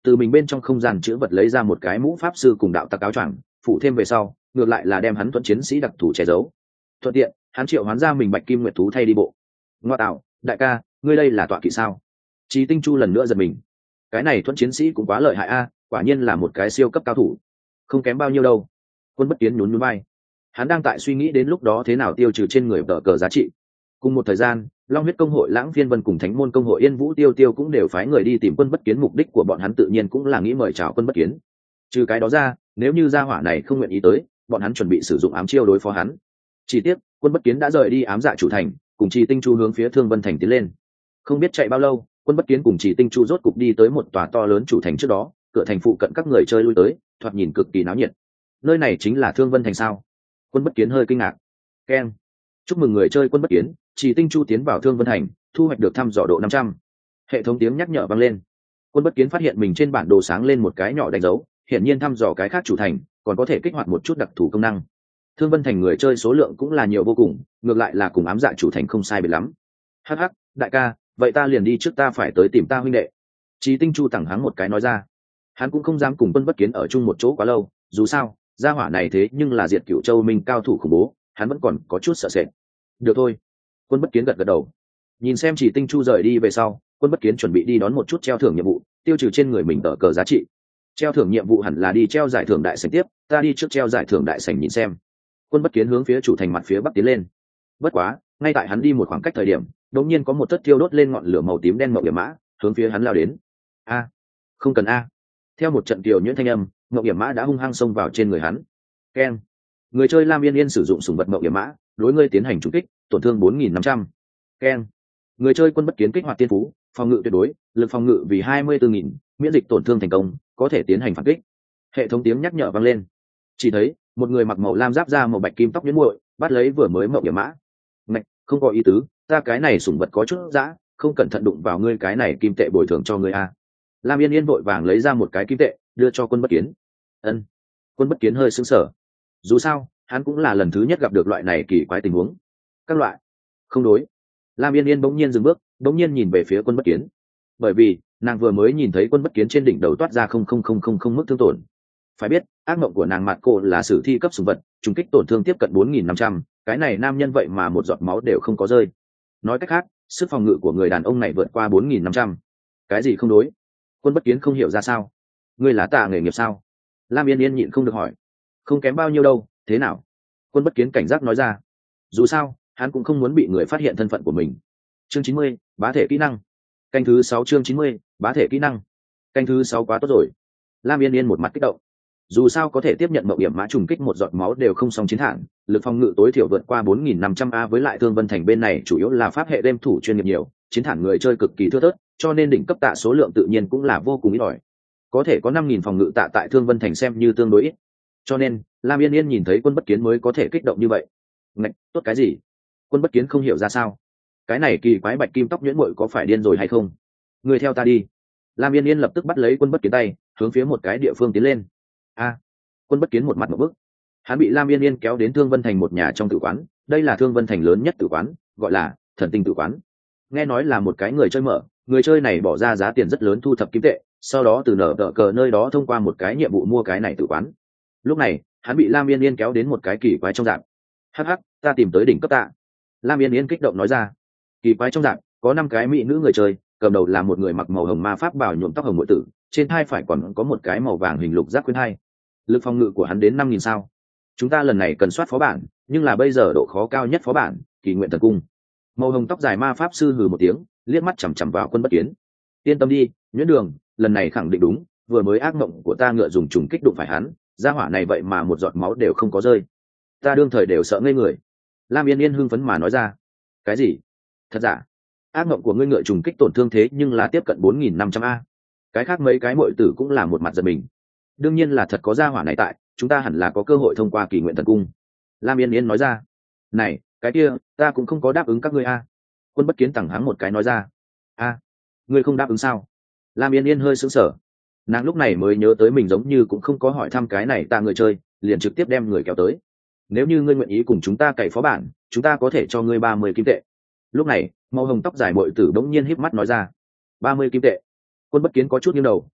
từ mình bên trong không gian chữ vật lấy ra một cái mũ pháp sư cùng đạo tặc áo choàng phủ thêm về sau ngược lại là đem hắn thuận chiến sĩ đặc thù che giấu. Thuận tiện hắn triệu hoán ra mình bạch kim nguyệt thú thay đi bộ. Ngoa tạo, đại ca, ngươi đây là tọa kỵ sao? Chí Tinh Chu lần nữa giật mình. Cái này thuận chiến sĩ cũng quá lợi hại a, quả nhiên là một cái siêu cấp cao thủ. Không kém bao nhiêu đâu. Quân Bất Kiến nhún nhún vai. Hắn đang tại suy nghĩ đến lúc đó thế nào tiêu trừ trên người tờ cờ giá trị. Cùng một thời gian, Long huyết công hội Lãng Phiên Vân cùng Thánh môn công hội Yên Vũ Tiêu Tiêu cũng đều phái người đi tìm Quân Bất Kiến, mục đích của bọn hắn tự nhiên cũng là nghĩ mời chào Quân Bất Kiến. Trừ cái đó ra, nếu như gia hỏa này không nguyện ý tới, bọn hắn chuẩn bị sử dụng ám chiêu đối phó hắn. Chỉ tiếc, Quân Bất Kiến đã rời đi ám dạ chủ thành, cùng Trì Tinh Chu hướng phía Thương Vân thành tiến lên. Không biết chạy bao lâu, Quân Bất Kiến cùng Trì Tinh Chu rốt cục đi tới một tòa to lớn chủ thành trước đó, cửa thành phụ cận các người chơi lui tới, thoạt nhìn cực kỳ náo nhiệt. Nơi này chính là Thương Vân thành sao? Quân Bất Kiến hơi kinh ngạc. Keng. Chúc mừng người chơi Quân Bất Kiến, Trì Tinh Chu tiến vào Thương Vân thành, thu hoạch được thăm dò độ năm trăm. Hệ thống tiếng nhắc nhở vang lên. Quân Bất Kiến phát hiện mình trên bản đồ sáng lên một cái nhỏ đánh dấu, hiển nhiên thăm dò cái khác chủ thành, còn có thể kích hoạt một chút đặc thù công năng. Thương Vân thành người chơi số lượng cũng là nhiều vô cùng, ngược lại là cùng ám dạ chủ thành không sai biệt lắm. Hắc hắc, đại ca, vậy ta liền đi trước, ta phải tới tìm ta huynh đệ. Chí Tinh Chu thẳng hắng một cái nói ra. Hắn cũng không dám cùng Quân Bất Kiến ở chung một chỗ quá lâu, dù sao, gia hỏa này thế nhưng là diệt Cửu Châu Minh cao thủ khủng bố, hắn vẫn còn có chút sợ sệt. Được thôi. Quân Bất Kiến gật gật đầu. Nhìn xem Chỉ Tinh Chu rời đi về sau, Quân Bất Kiến chuẩn bị đi đón một chút treo thưởng nhiệm vụ, tiêu trừ trên người mình tờ cờ giá trị. Treo thưởng nhiệm vụ hẳn là đi treo giải thưởng đại sảnh tiếp, ta đi trước treo giải thưởng đại sảnh nhìn xem. Quân Bất Kiến hướng phía chủ thành mặt phía bắc tiến lên. Bất quá, ngay tại hắn đi một khoảng cách thời điểm, đột nhiên có một tất thiêu đốt lên ngọn lửa màu tím đen mộng hiểm mã hướng phía hắn lao đến. A, không cần a. Theo một trận kiều nhuyễn thanh âm, mộng hiểm mã đã hung hăng xông vào trên người hắn. Keng. Người chơi Lam Yên Yên sử dụng sủng vật mộng hiểm mã, đối ngươi tiến hành trúng kích, tổn thương bốn nghìn năm trăm. Keng. Người chơi Quân Bất Kiến kích hoạt tiên phú, phòng ngự tuyệt đối, lực phòng ngự vì hai mươi tư nghìn, miễn dịch tổn thương thành công, có thể tiến hành phản kích. Hệ thống tiếng nhắc nhở vang lên. Chỉ thấy một người mặc màu lam giáp da màu bạch kim tóc nhuyễn muội bắt lấy vừa mới mộng hiểm mã. Ngạch, không có ý tứ, ta cái này sủng vật có chút dã, không cẩn thận đụng vào ngươi cái này kim tệ bồi thường cho ngươi a. Lam Yên Yên vội vàng lấy ra một cái kim tệ đưa cho Quân Bất Kiến. Ân. Quân Bất Kiến hơi sững sờ. Dù sao, hắn cũng là lần thứ nhất gặp được loại này kỳ quái tình huống. Các loại. Không đối. Lam Yên Yên bỗng nhiên dừng bước, bỗng nhiên nhìn về phía Quân Bất Kiến. Bởi vì, nàng vừa mới nhìn thấy Quân Bất Kiến trên đỉnh đầu toát ra không không không không không mức thương tổn. Phải biết, ác mộng của nàng Mạt Cổ là sử thi cấp sủng vật, trùng kích tổn thương tiếp cận bốn nghìn năm trăm, cái này nam nhân vậy mà một giọt máu đều không có rơi. Nói cách khác, sức phòng ngự của người đàn ông này vượt qua bốn nghìn năm trăm. Cái gì không đối? Quân Bất Kiến không hiểu ra sao. Ngươi là tà nghề nghiệp sao? Lam Yên Yên nhịn không được hỏi. Không kém bao nhiêu đâu, thế nào? Quân Bất Kiến cảnh giác nói ra. Dù sao, hắn cũng không muốn bị người phát hiện thân phận của mình. Chương chín mươi, bá thể kỹ năng. Canh thứ sáu chương chín mươi, bá thể kỹ năng. Canh thứ sáu quá tốt rồi. Lam Yên Yên một mặt kích động. Dù sao có thể tiếp nhận mộng hiểm mã trùng kích một giọt máu đều không xong chiến thản, lực phòng ngự tối thiểu vượt qua bốn nghìn năm trăm a, với lại Thương Vân thành bên này chủ yếu là pháp hệ đêm thủ chuyên nghiệp nhiều, chiến thản người chơi cực kỳ thưa thớt, cho nên đỉnh cấp tạ số lượng tự nhiên cũng là vô cùng ít ỏi. Có thể có năm nghìn phòng ngự tạ tại Thương Vân thành xem như tương đối ít. Cho nên, Lam Yên Yên nhìn thấy Quân Bất Kiến mới có thể kích động như vậy. Ngạch, tốt cái gì? Quân Bất Kiến không hiểu ra sao. Cái này kỳ quái bạch kim tóc nhuyễn muội có phải điên rồi hay không? Người theo ta đi. Lam Yên Yên lập tức bắt lấy Quân Bất Kiến tay, hướng phía một cái địa phương tiến lên. A. Quân Bất Kiến một mặt một bức. Hắn bị Lam Yên Yên kéo đến Thương Vân thành một nhà trong tử quán, đây là Thương Vân thành lớn nhất tử quán, gọi là Thần Tinh tử quán. Nghe nói là một cái người chơi mở, người chơi này bỏ ra giá tiền rất lớn thu thập kim tệ, sau đó từ nở tờ cờ nơi đó thông qua một cái nhiệm vụ mua cái này tử quán. Lúc này, hắn bị Lam Yên Yên kéo đến một cái kỳ quái trong dạng. Hắc hắc, ta tìm tới đỉnh cấp tạ. Lam Yên Yên kích động nói ra. Kỳ quái trong dạng có năm cái mỹ nữ người chơi, cầm đầu là một người mặc màu hồng ma pháp bảo nhuộm tóc hồng muội tử, trên thai phải còn có một cái màu vàng hình lục giác khuyên hai. Lực phòng ngự của hắn đến năm nghìn sao. Chúng ta lần này cần soát phó bản, nhưng là bây giờ độ khó cao nhất phó bản, Kỳ Nguyện Thần Cung. Màu hồng tóc dài ma pháp sư hừ một tiếng, liếc mắt chằm chằm vào Quân Bất Kiến. Yên tâm đi, Nhuyễn Đường, lần này khẳng định đúng, vừa mới ác mộng của ta ngựa dùng trùng kích đụng phải hắn, gia hỏa này vậy mà một giọt máu đều không có rơi. Ta đương thời đều sợ ngây người. Lam Yên Yên hưng phấn mà nói ra. Cái gì? Thật giả? Ác mộng của ngươi ngựa trùng kích tổn thương thế nhưng là tiếp cận bốn nghìn năm trăm a. Cái khác mấy cái muội tử cũng là một mặt giật mình. Đương nhiên là thật, có gia hỏa này tại, chúng ta hẳn là có cơ hội thông qua Kỳ Nguyện Thần Cung. Lam Yên Yên nói ra. Này, cái kia, ta cũng không có đáp ứng các ngươi a. Quân Bất Kiến tẳng hắng một cái nói ra. A, ngươi không đáp ứng sao? Lam Yên Yên hơi sững sờ. Nàng lúc này mới nhớ tới mình giống như cũng không có hỏi thăm cái này ta người chơi, liền trực tiếp đem người kéo tới. Nếu như ngươi nguyện ý cùng chúng ta cày phó bản, chúng ta có thể cho ngươi ba mươi kim tệ. Lúc này, màu hồng tóc dài muội tử bỗng nhiên híp mắt nói ra. ba mươi kim tệ. Quân Bất Kiến có chút nghiêng đầu,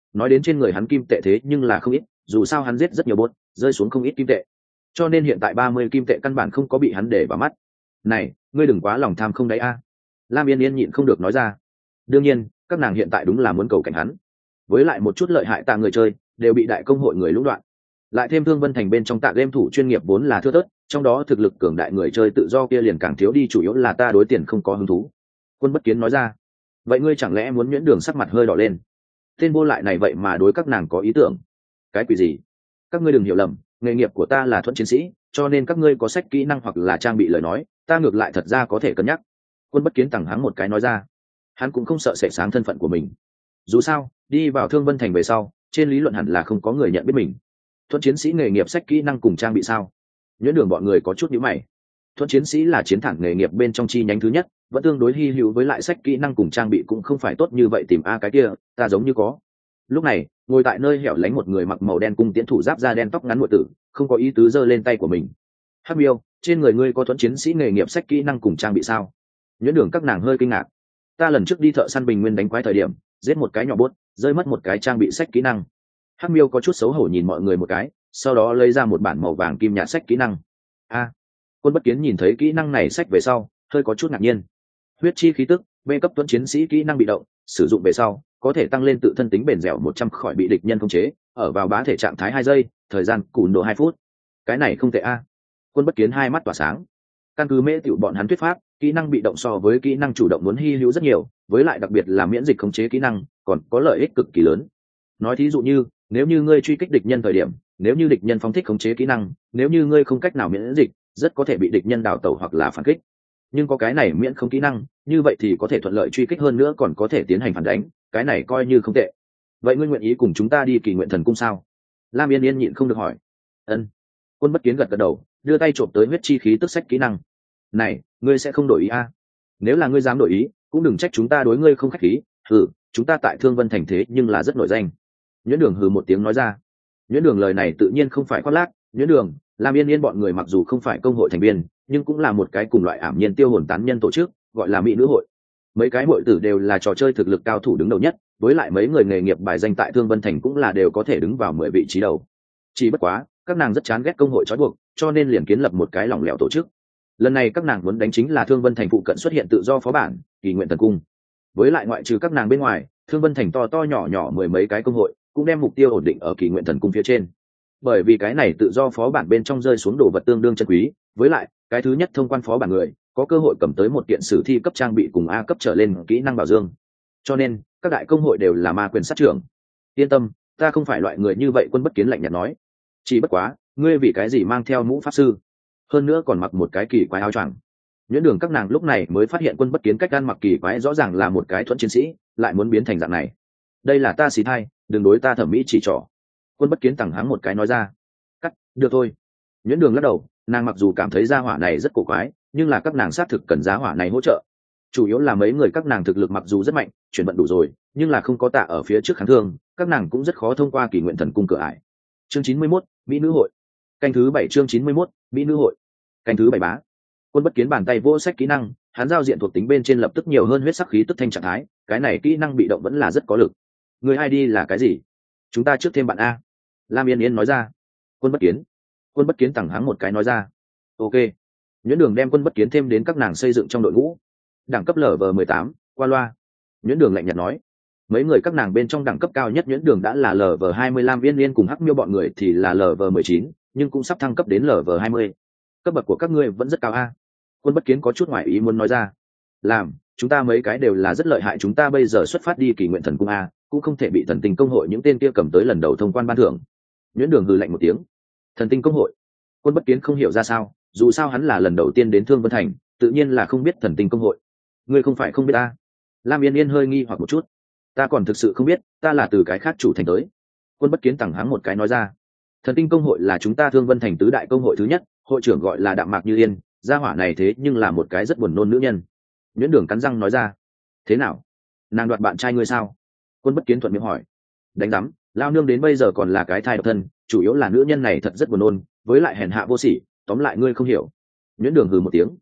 nói đến trên người hắn kim tệ thế nhưng là không ít, dù sao hắn giết rất nhiều bốt, rơi xuống không ít kim tệ, cho nên hiện tại ba mươi kim tệ căn bản không có bị hắn để vào mắt. Này, ngươi đừng quá lòng tham không đấy a. Lam Yên Yên nhịn không được nói ra. Đương nhiên, các nàng hiện tại đúng là muốn cầu cảnh hắn, với lại một chút lợi hại tạ người chơi đều bị đại công hội người lũng đoạn, lại thêm Thương Vân Thành bên trong tạ game thủ chuyên nghiệp vốn là thưa thớt, trong đó thực lực cường đại người chơi tự do kia liền càng thiếu đi, chủ yếu là ta đối tiền không có hứng thú. Quân Bất Kiến nói ra. Vậy ngươi chẳng lẽ muốn nhuyễn đường sắc mặt hơi đỏ lên? Tên vô lại này vậy mà đối các nàng có ý tưởng? Cái quỷ gì? Các ngươi đừng hiểu lầm, nghề nghiệp của ta là thuẫn chiến sĩ, cho nên các ngươi có sách kỹ năng hoặc là trang bị lời nói, ta ngược lại thật ra có thể cân nhắc. Quân Bất Kiến tằng hắng một cái nói ra. Hắn cũng không sợ sệt sáng thân phận của mình. Dù sao, đi vào Thương Vân Thành về sau, trên lý luận hẳn là không có người nhận biết mình. Thuẫn chiến sĩ nghề nghiệp sách kỹ năng cùng trang bị sao? Nhuyễn đường bọn người có chút nhíu mày. Thuẫn chiến sĩ là chiến thẳng nghề nghiệp bên trong chi nhánh thứ nhất, vẫn tương đối hy hữu, với lại sách kỹ năng cùng trang bị cũng không phải tốt như vậy, tìm a cái kia ta giống như có. Lúc này, ngồi tại nơi hẻo lánh một người mặc màu đen cung tiễn thủ giáp da đen tóc ngắn muội tử, không có ý tứ giơ lên tay của mình. Hắc Miêu, trên người ngươi có thuẫn chiến sĩ nghề nghiệp sách kỹ năng cùng trang bị sao? Nhuyễn đường các nàng hơi kinh ngạc. Ta lần trước đi thợ săn bình nguyên đánh quái thời điểm, giết một cái nhỏ bốt, rơi mất một cái trang bị sách kỹ năng. Hắc Miêu có chút xấu hổ nhìn mọi người một cái, sau đó lấy ra một bản màu vàng kim nhạt sách kỹ năng. A. Quân Bất Kiến nhìn thấy kỹ năng này sách về sau, hơi có chút ngạc nhiên. Huyết chi khí tức, B cấp tuấn chiến sĩ kỹ năng bị động, sử dụng về sau, có thể tăng lên tự thân tính bền dẻo một trăm khỏi bị địch nhân khống chế, ở vào bá thể trạng thái hai giây, thời gian cùn độ hai phút. Cái này không tệ a. Quân Bất Kiến hai mắt tỏa sáng. Căn cứ mê tiểu bọn hắn thuyết pháp, kỹ năng bị động so với kỹ năng chủ động muốn hy hữu rất nhiều, với lại đặc biệt là miễn dịch khống chế kỹ năng, còn có lợi ích cực kỳ lớn. Nói thí dụ như, nếu như ngươi truy kích địch nhân thời điểm, nếu như địch nhân phóng thích khống chế kỹ năng, nếu như ngươi không cách nào miễn dịch, rất có thể bị địch nhân đào tẩu hoặc là phản kích. Nhưng có cái này miễn không kỹ năng, như vậy thì có thể thuận lợi truy kích, hơn nữa còn có thể tiến hành phản đánh, cái này coi như không tệ. Vậy ngươi nguyện ý cùng chúng ta đi Kỳ Nguyện Thần Cung sao? Lam Yên Yên nhịn không được hỏi. Ân. Quân Bất Kiến gật gật đầu, đưa tay trộm tới huyết chi khí tức sách kỹ năng. Này, ngươi sẽ không đổi ý a? À? Nếu là ngươi dám đổi ý, cũng đừng trách chúng ta đối ngươi không khách khí. Ừ, chúng ta tại Thương Vân Thành thế nhưng là rất nổi danh. Nhuyễn Đường hừ một tiếng nói ra. Nhuyễn Đường lời này tự nhiên không phải khoác lác. Nhuyễn Đường, Lam Yên Yên bọn người mặc dù không phải công hội thành viên, nhưng cũng là một cái cùng loại ảm nhiên tiêu hồn tán nhân tổ chức, gọi là Mỹ nữ hội. Mấy cái hội tử đều là trò chơi thực lực cao thủ đứng đầu nhất, với lại mấy người nghề nghiệp bài danh tại Thương Vân Thành cũng là đều có thể đứng vào mười vị trí đầu. Chỉ bất quá, các nàng rất chán ghét công hội trói buộc, cho nên liền kiến lập một cái lỏng lẻo tổ chức. Lần này các nàng muốn đánh chính là Thương Vân Thành phụ cận xuất hiện tự do phó bản Kỳ Nguyện Thần Cung. Với lại ngoại trừ các nàng bên ngoài, Thương Vân Thành to to nhỏ nhỏ mười mấy cái công hội cũng đem mục tiêu ổn định ở Kỳ Nguyện Thần Cung phía trên. Bởi vì cái này tự do phó bản bên trong rơi xuống đồ vật tương đương chân quý, với lại cái thứ nhất thông quan phó bản người có cơ hội cầm tới một kiện sử thi cấp trang bị cùng A cấp trở lên kỹ năng bảo dương. Cho nên các đại công hội đều là ma quyền sát trưởng. Yên tâm, ta không phải loại người như vậy. Quân Bất Kiến lạnh nhạt nói. Chỉ bất quá, ngươi vì cái gì mang theo mũ pháp sư, hơn nữa còn mặc một cái kỳ quái áo choàng? Nhuyễn Đường các nàng lúc này mới phát hiện Quân Bất Kiến cách ăn mặc kỳ quái rõ ràng là một cái thuẫn chiến sĩ, lại muốn biến thành dạng này. Đây là ta xì thai, đừng đối ta thẩm mỹ chỉ trỏ. Quân Bất Kiến tằng hắng một cái nói ra. Cắt, được thôi. Nhuyễn Đường lắc đầu, nàng mặc dù cảm thấy gia hỏa này rất cổ quái, nhưng là các nàng xác thực cần gia hỏa này hỗ trợ. Chủ yếu là mấy người các nàng thực lực mặc dù rất mạnh, chuyển vận đủ rồi, nhưng là không có tạ ở phía trước kháng thương, các nàng cũng rất khó thông qua Kỳ Nguyện Thần Cung cửa ải. Chương chín mươi mốt, Mỹ nữ hội. Canh thứ bảy chương chín mươi mốt, Mỹ nữ hội. Canh thứ bảy bá. Quân Bất Kiến bàn tay vỗ sách kỹ năng, hắn giao diện thuộc tính bên trên lập tức nhiều hơn huyết sắc khí tức thanh trạng thái, cái này kỹ năng bị động vẫn là rất có lực. Người ai đi là cái gì? Chúng ta trước thêm bạn a. Lam Yên Yên nói ra. Quân Bất Kiến. Quân Bất Kiến tẳng hắng một cái nói ra. Ok. Nhuyễn Đường đem Quân Bất Kiến thêm đến các nàng xây dựng trong đội ngũ. Đẳng cấp lv mười tám, qua loa. Nhuyễn Đường lạnh nhạt nói. Mấy người các nàng bên trong đẳng cấp cao nhất Nhuyễn Đường đã là lv hai mươi lăm, Yên Yên cùng Hắc Miêu bọn người thì là lv mười chín, nhưng cũng sắp thăng cấp đến lv hai mươi. Cấp bậc của các ngươi vẫn rất cao a. Quân Bất Kiến có chút ngoài ý muốn nói ra. Làm, chúng ta mấy cái đều là rất lợi hại, chúng ta bây giờ xuất phát đi Kỳ Nguyện Thần Cung a, cũng không thể bị Thần Tinh công hội những tên kia cầm tới lần đầu thông quan ban thưởng. Nhuyễn Đường hừ lạnh một tiếng. Thần Tinh công hội? Quân Bất Kiến không hiểu ra sao, dù sao hắn là lần đầu tiên đến Thương Vân Thành, tự nhiên là không biết Thần Tinh công hội. Ngươi không phải không biết ta? Lam Yên Yên hơi nghi hoặc một chút. Ta còn thực sự không biết, ta là từ cái khác chủ thành tới. Quân Bất Kiến tằng hắng một cái nói ra. Thần Tinh công hội là chúng ta Thương Vân Thành tứ đại công hội thứ nhất, hội trưởng gọi là Đạm Mạc Như Yên, gia hỏa này thế nhưng là một cái rất buồn nôn nữ nhân. Nhuyễn Đường cắn răng nói ra. Thế nào? Nàng đoạt bạn trai ngươi sao? Quân Bất Kiến thuận miệng hỏi. Đánh rắm, lao nương đến bây giờ còn là cái thai độc thân, chủ yếu là nữ nhân này thật rất buồn nôn, với lại hèn hạ vô sỉ, tóm lại ngươi không hiểu. Nhuyễn Đường hừ một tiếng.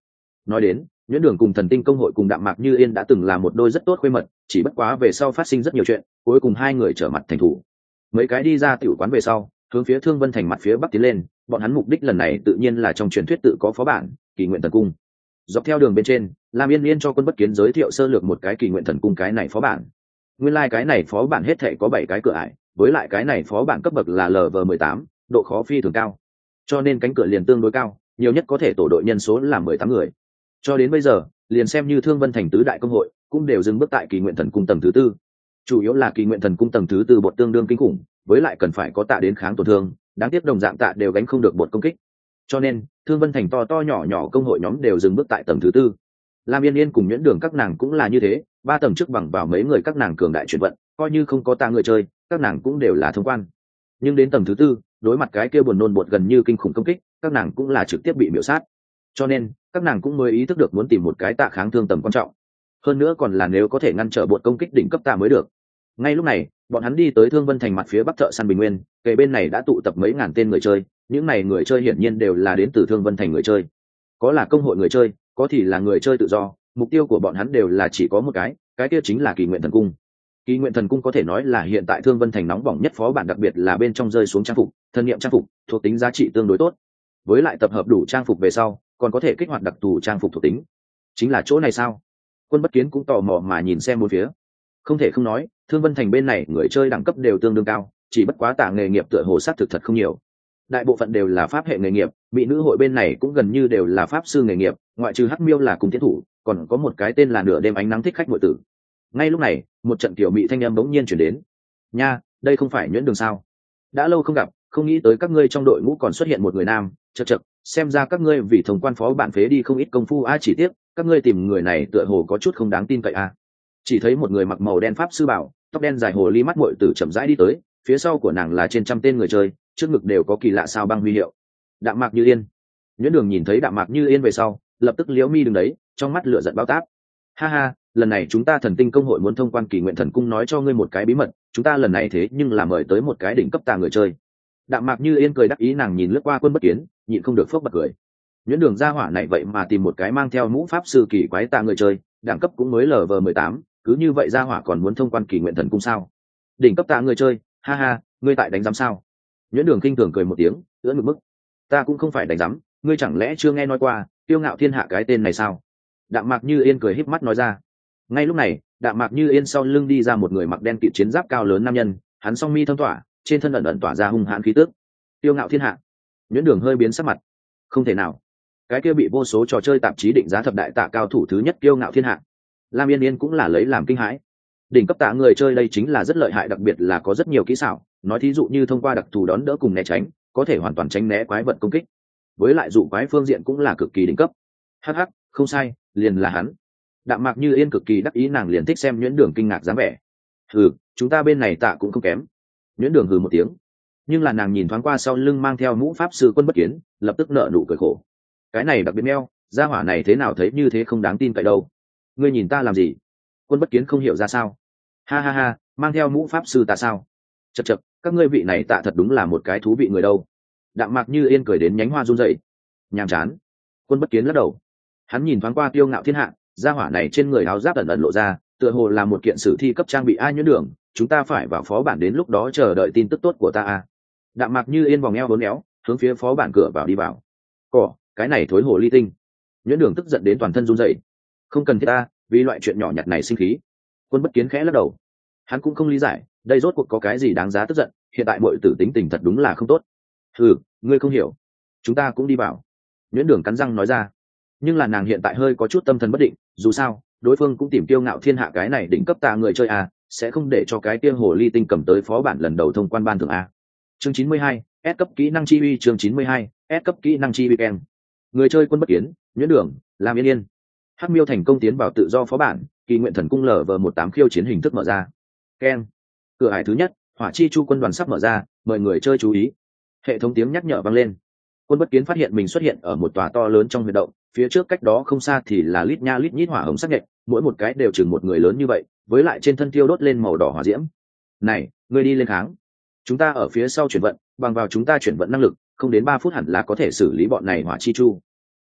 Nói đến, nhuyễn đường cùng thần tinh công hội cùng đạm mạc như yên đã từng là một đôi rất tốt khuê mật, chỉ bất quá về sau phát sinh rất nhiều chuyện, cuối cùng hai người trở mặt thành thủ. Mấy cái đi ra tiểu quán về sau, hướng phía Thương Vân Thành mặt phía bắc tiến lên, bọn hắn mục đích lần này tự nhiên là trong truyền thuyết tự có phó bản Kỳ Nguyện Thần Cung. Dọc theo đường bên trên, Lam Yên Yên cho Quân Bất Kiến giới thiệu sơ lược một cái Kỳ Nguyện Thần Cung cái này phó bản. Nguyên lai like cái này phó bản hết thảy có bảy cái cửa ải, với lại cái này phó bản cấp bậc là L V mười tám, độ khó phi thường cao, cho nên cánh cửa liền tương đối cao, nhiều nhất có thể tổ đội nhân số là mười tám người. Cho đến bây giờ, liền xem như Thương Vân Thành tứ đại công hội cũng đều dừng bước tại Kỳ Nguyện Thần Cung tầng thứ tư. Chủ yếu là Kỳ Nguyện Thần Cung tầng thứ tư bột tương đương kinh khủng, với lại cần phải có tạ đến kháng tổn thương, đáng tiếc đồng dạng tạ đều gánh không được bột công kích. Cho nên, Thương Vân Thành to to nhỏ nhỏ công hội nhóm đều dừng bước tại tầng thứ tư. Lam Yên Yên cùng Nhuyễn Đường các nàng cũng là như thế, ba tầng trước bằng vào mấy người các nàng cường đại chuyển vận, coi như không có tạ người chơi, các nàng cũng đều là thông quan. Nhưng đến tầng thứ tư, đối mặt cái kia buồn nôn bột gần như kinh khủng công kích, các nàng cũng là trực tiếp bị miểu sát. Cho nên, các nàng cũng mới ý thức được muốn tìm một cái tạ kháng thương tầm quan trọng. Hơn nữa còn là nếu có thể ngăn trở bột công kích đỉnh cấp tạ mới được. Ngay lúc này, bọn hắn đi tới Thương Vân Thành mặt phía bắc thợ săn bình nguyên, kề bên này đã tụ tập mấy ngàn tên người chơi, những này người chơi hiển nhiên đều là đến từ Thương Vân Thành người chơi. Có là công hội người chơi, có thì là người chơi tự do, mục tiêu của bọn hắn đều là chỉ có một cái, cái kia chính là Kỳ Nguyện Thần Cung. Kỳ Nguyện Thần Cung có thể nói là hiện tại Thương Vân Thành nóng bỏng nhất phó bản, đặc biệt là bên trong rơi xuống trang phục, thân niệm trang phục, thuộc tính giá trị tương đối tốt. Với lại tập hợp đủ trang phục về sau, còn có thể kích hoạt đặc thù trang phục thuộc tính. Chính là chỗ này sao? Quân Bất Kiến cũng tò mò mà nhìn xem bốn phía. Không thể không nói, Thương Vân Thành bên này người chơi đẳng cấp đều tương đương cao, chỉ bất quá tả nghề nghiệp tựa hồ sát thực thật không nhiều. Đại bộ phận đều là pháp hệ nghề nghiệp, mỹ nữ hội bên này cũng gần như đều là pháp sư nghề nghiệp, ngoại trừ Hắc Miêu là cùng tiến thủ, còn có một cái tên là Nửa Đêm Ánh Nắng thích khách muội tử. Ngay lúc này, một trận tiểu mỹ thanh âm bỗng nhiên chuyển đến. Nha, đây không phải Nhuyễn Đường sao? Đã lâu không gặp, không nghĩ tới các ngươi trong đội ngũ còn xuất hiện một người nam, chậc chậc, xem ra các ngươi vì thông quan phó bạn phế đi không ít công phu a, chỉ tiếc, các ngươi tìm người này tựa hồ có chút không đáng tin cậy a. Chỉ thấy một người mặc màu đen pháp sư bảo, tóc đen dài hồ ly mắt muội tử chậm rãi đi tới, phía sau của nàng là trên trăm tên người chơi, trước ngực đều có kỳ lạ sao băng huy hiệu. Đạm Mạc Như Yên. Nhuyễn Đường nhìn thấy Đạm Mạc Như Yên về sau, lập tức liễu mi đứng đấy, trong mắt lửa giận bao táp. Ha ha, lần này chúng ta Thần Tinh công hội muốn thông quan Kỳ Nguyện Thần Cung, nói cho ngươi một cái bí mật, chúng ta lần này thế nhưng là mời tới một cái đỉnh cấp tà người chơi. Đạm Mạc Như Yên cười đắc ý, nàng nhìn lướt qua Quân Bất Kiến, nhịn không được phốc bật cười. Nhuyễn Đường gia hỏa này vậy mà tìm một cái mang theo mũ pháp sư kỳ quái tà người chơi, đẳng cấp cũng mới L V mười tám, cứ như vậy gia hỏa còn muốn thông quan Kỳ Nguyện Thần Cung sao? Đỉnh cấp tà người chơi, ha ha, ngươi tại đánh giám sao? Nhuyễn Đường khinh thường cười một tiếng, ưỡn ngực mức. Ta cũng không phải đánh giám, ngươi chẳng lẽ chưa nghe nói qua Kiêu Ngạo Thiên Hạ cái tên này sao? Đạm Mạc Như Yên cười híp mắt nói ra. Ngay lúc này, Đạm Mạc Như Yên sau lưng đi ra một người mặc đen kịt chiến giáp cao lớn nam nhân, hắn song mi thâm tỏa, trên thân ẩn ẩn tỏa ra hung hãn khí tức. Kiêu Ngạo Thiên Hạ. Nhuyễn Đường hơi biến sắc mặt. Không thể nào, cái kia bị vô số trò chơi tạp chí định giá thập đại tạ cao thủ thứ nhất Kiêu Ngạo Thiên Hạ. Lam Yên Yên cũng là lấy làm kinh hãi. Đỉnh cấp tạ người chơi đây chính là rất lợi hại, đặc biệt là có rất nhiều kỹ xảo, nói thí dụ như thông qua đặc thù đón đỡ cùng né tránh, có thể hoàn toàn tránh né quái vật công kích. Với lại dụ quái phương diện cũng là cực kỳ đỉnh cấp. Hắc hắc, không sai, liền là hắn. Đạm Mạc Như Yên cực kỳ đắc ý, nàng liền thích xem Nhuyễn Đường kinh ngạc dáng vẻ. Hừ, chúng ta bên này tạ cũng không kém. Nhuyễn Đường hừ một tiếng, nhưng là nàng nhìn thoáng qua sau lưng mang theo mũ pháp sư Quân Bất Kiến, lập tức nở nụ cười khổ. Cái này đặc biệt meo, gia hỏa này thế nào thấy như thế không đáng tin cậy đâu. Ngươi nhìn ta làm gì? Quân Bất Kiến không hiểu ra sao. Ha ha ha, mang theo mũ pháp sư ta sao? Chậc chậc, các ngươi vị này tạ thật đúng là một cái thú vị người đâu. Đạm Mạc Như Yên cười đến nhánh hoa run rẩy. Nhàm chán. Quân Bất Kiến lắc đầu. Hắn nhìn thoáng qua Kiêu Ngạo Thiên Hạ, gia hỏa này trên người áo giáp ẩn ẩn lộ ra, tựa hồ là một kiện sử thi cấp trang bị. Ai Nhuyễn Đường, chúng ta phải vào phó bản, đến lúc đó chờ đợi tin tức tốt của ta a. Đạm Mạc Như Yên vòng eo bốn éo, hướng phía phó bản cửa vào đi vào. Cỏ, cái này thối hồ ly tinh. Nhuyễn Đường tức giận đến toàn thân run rẩy. Không cần thiết ta, vì loại chuyện nhỏ nhặt này sinh khí. Quân Bất Kiến khẽ lắc đầu. Hắn cũng không lý giải, đây rốt cuộc có cái gì đáng giá tức giận, hiện tại muội tử tính tình thật đúng là không tốt. Hừ, ngươi không hiểu. Chúng ta cũng đi vào. Nhuyễn Đường cắn răng nói ra. Nhưng là nàng hiện tại hơi có chút tâm thần bất định, dù sao, đối phương cũng tìm Kiêu Ngạo Thiên Hạ cái này đỉnh cấp tạ người chơi a, sẽ không để cho cái kia hồ ly tinh cầm tới phó bản lần đầu thông quan ban thưởng a. Chương chín mươi hai, S cấp kỹ năng chi uy. Chương chín mươi hai, S cấp kỹ năng chi uy keng. Người chơi Quân Bất Kiến, Nhuyễn Đường, Lam Yên Yên. Hắc Miêu thành công tiến vào tự do phó bản, Kỳ Nguyện Thần Cung L V mười tám khiêu chiến hình thức mở ra. Keng. Cửa ải thứ nhất, Hỏa Chi Chu quân đoàn sắp mở ra, mời người chơi chú ý. Hệ thống tiếng nhắc nhở vang lên. Quân Bất Kiến phát hiện mình xuất hiện ở một tòa to lớn trong huyệt động, phía trước cách đó không xa thì là lít nha lít nhít hỏa hồng sắc nhện, mỗi một cái đều chừng một người lớn như vậy, với lại trên thân thiêu đốt lên màu đỏ hỏa diễm. Này, ngươi đi lên kháng. Chúng ta ở phía sau chuyển vận, bằng vào chúng ta chuyển vận năng lực, không đến ba phút hẳn là có thể xử lý bọn này Hỏa Chi Chu.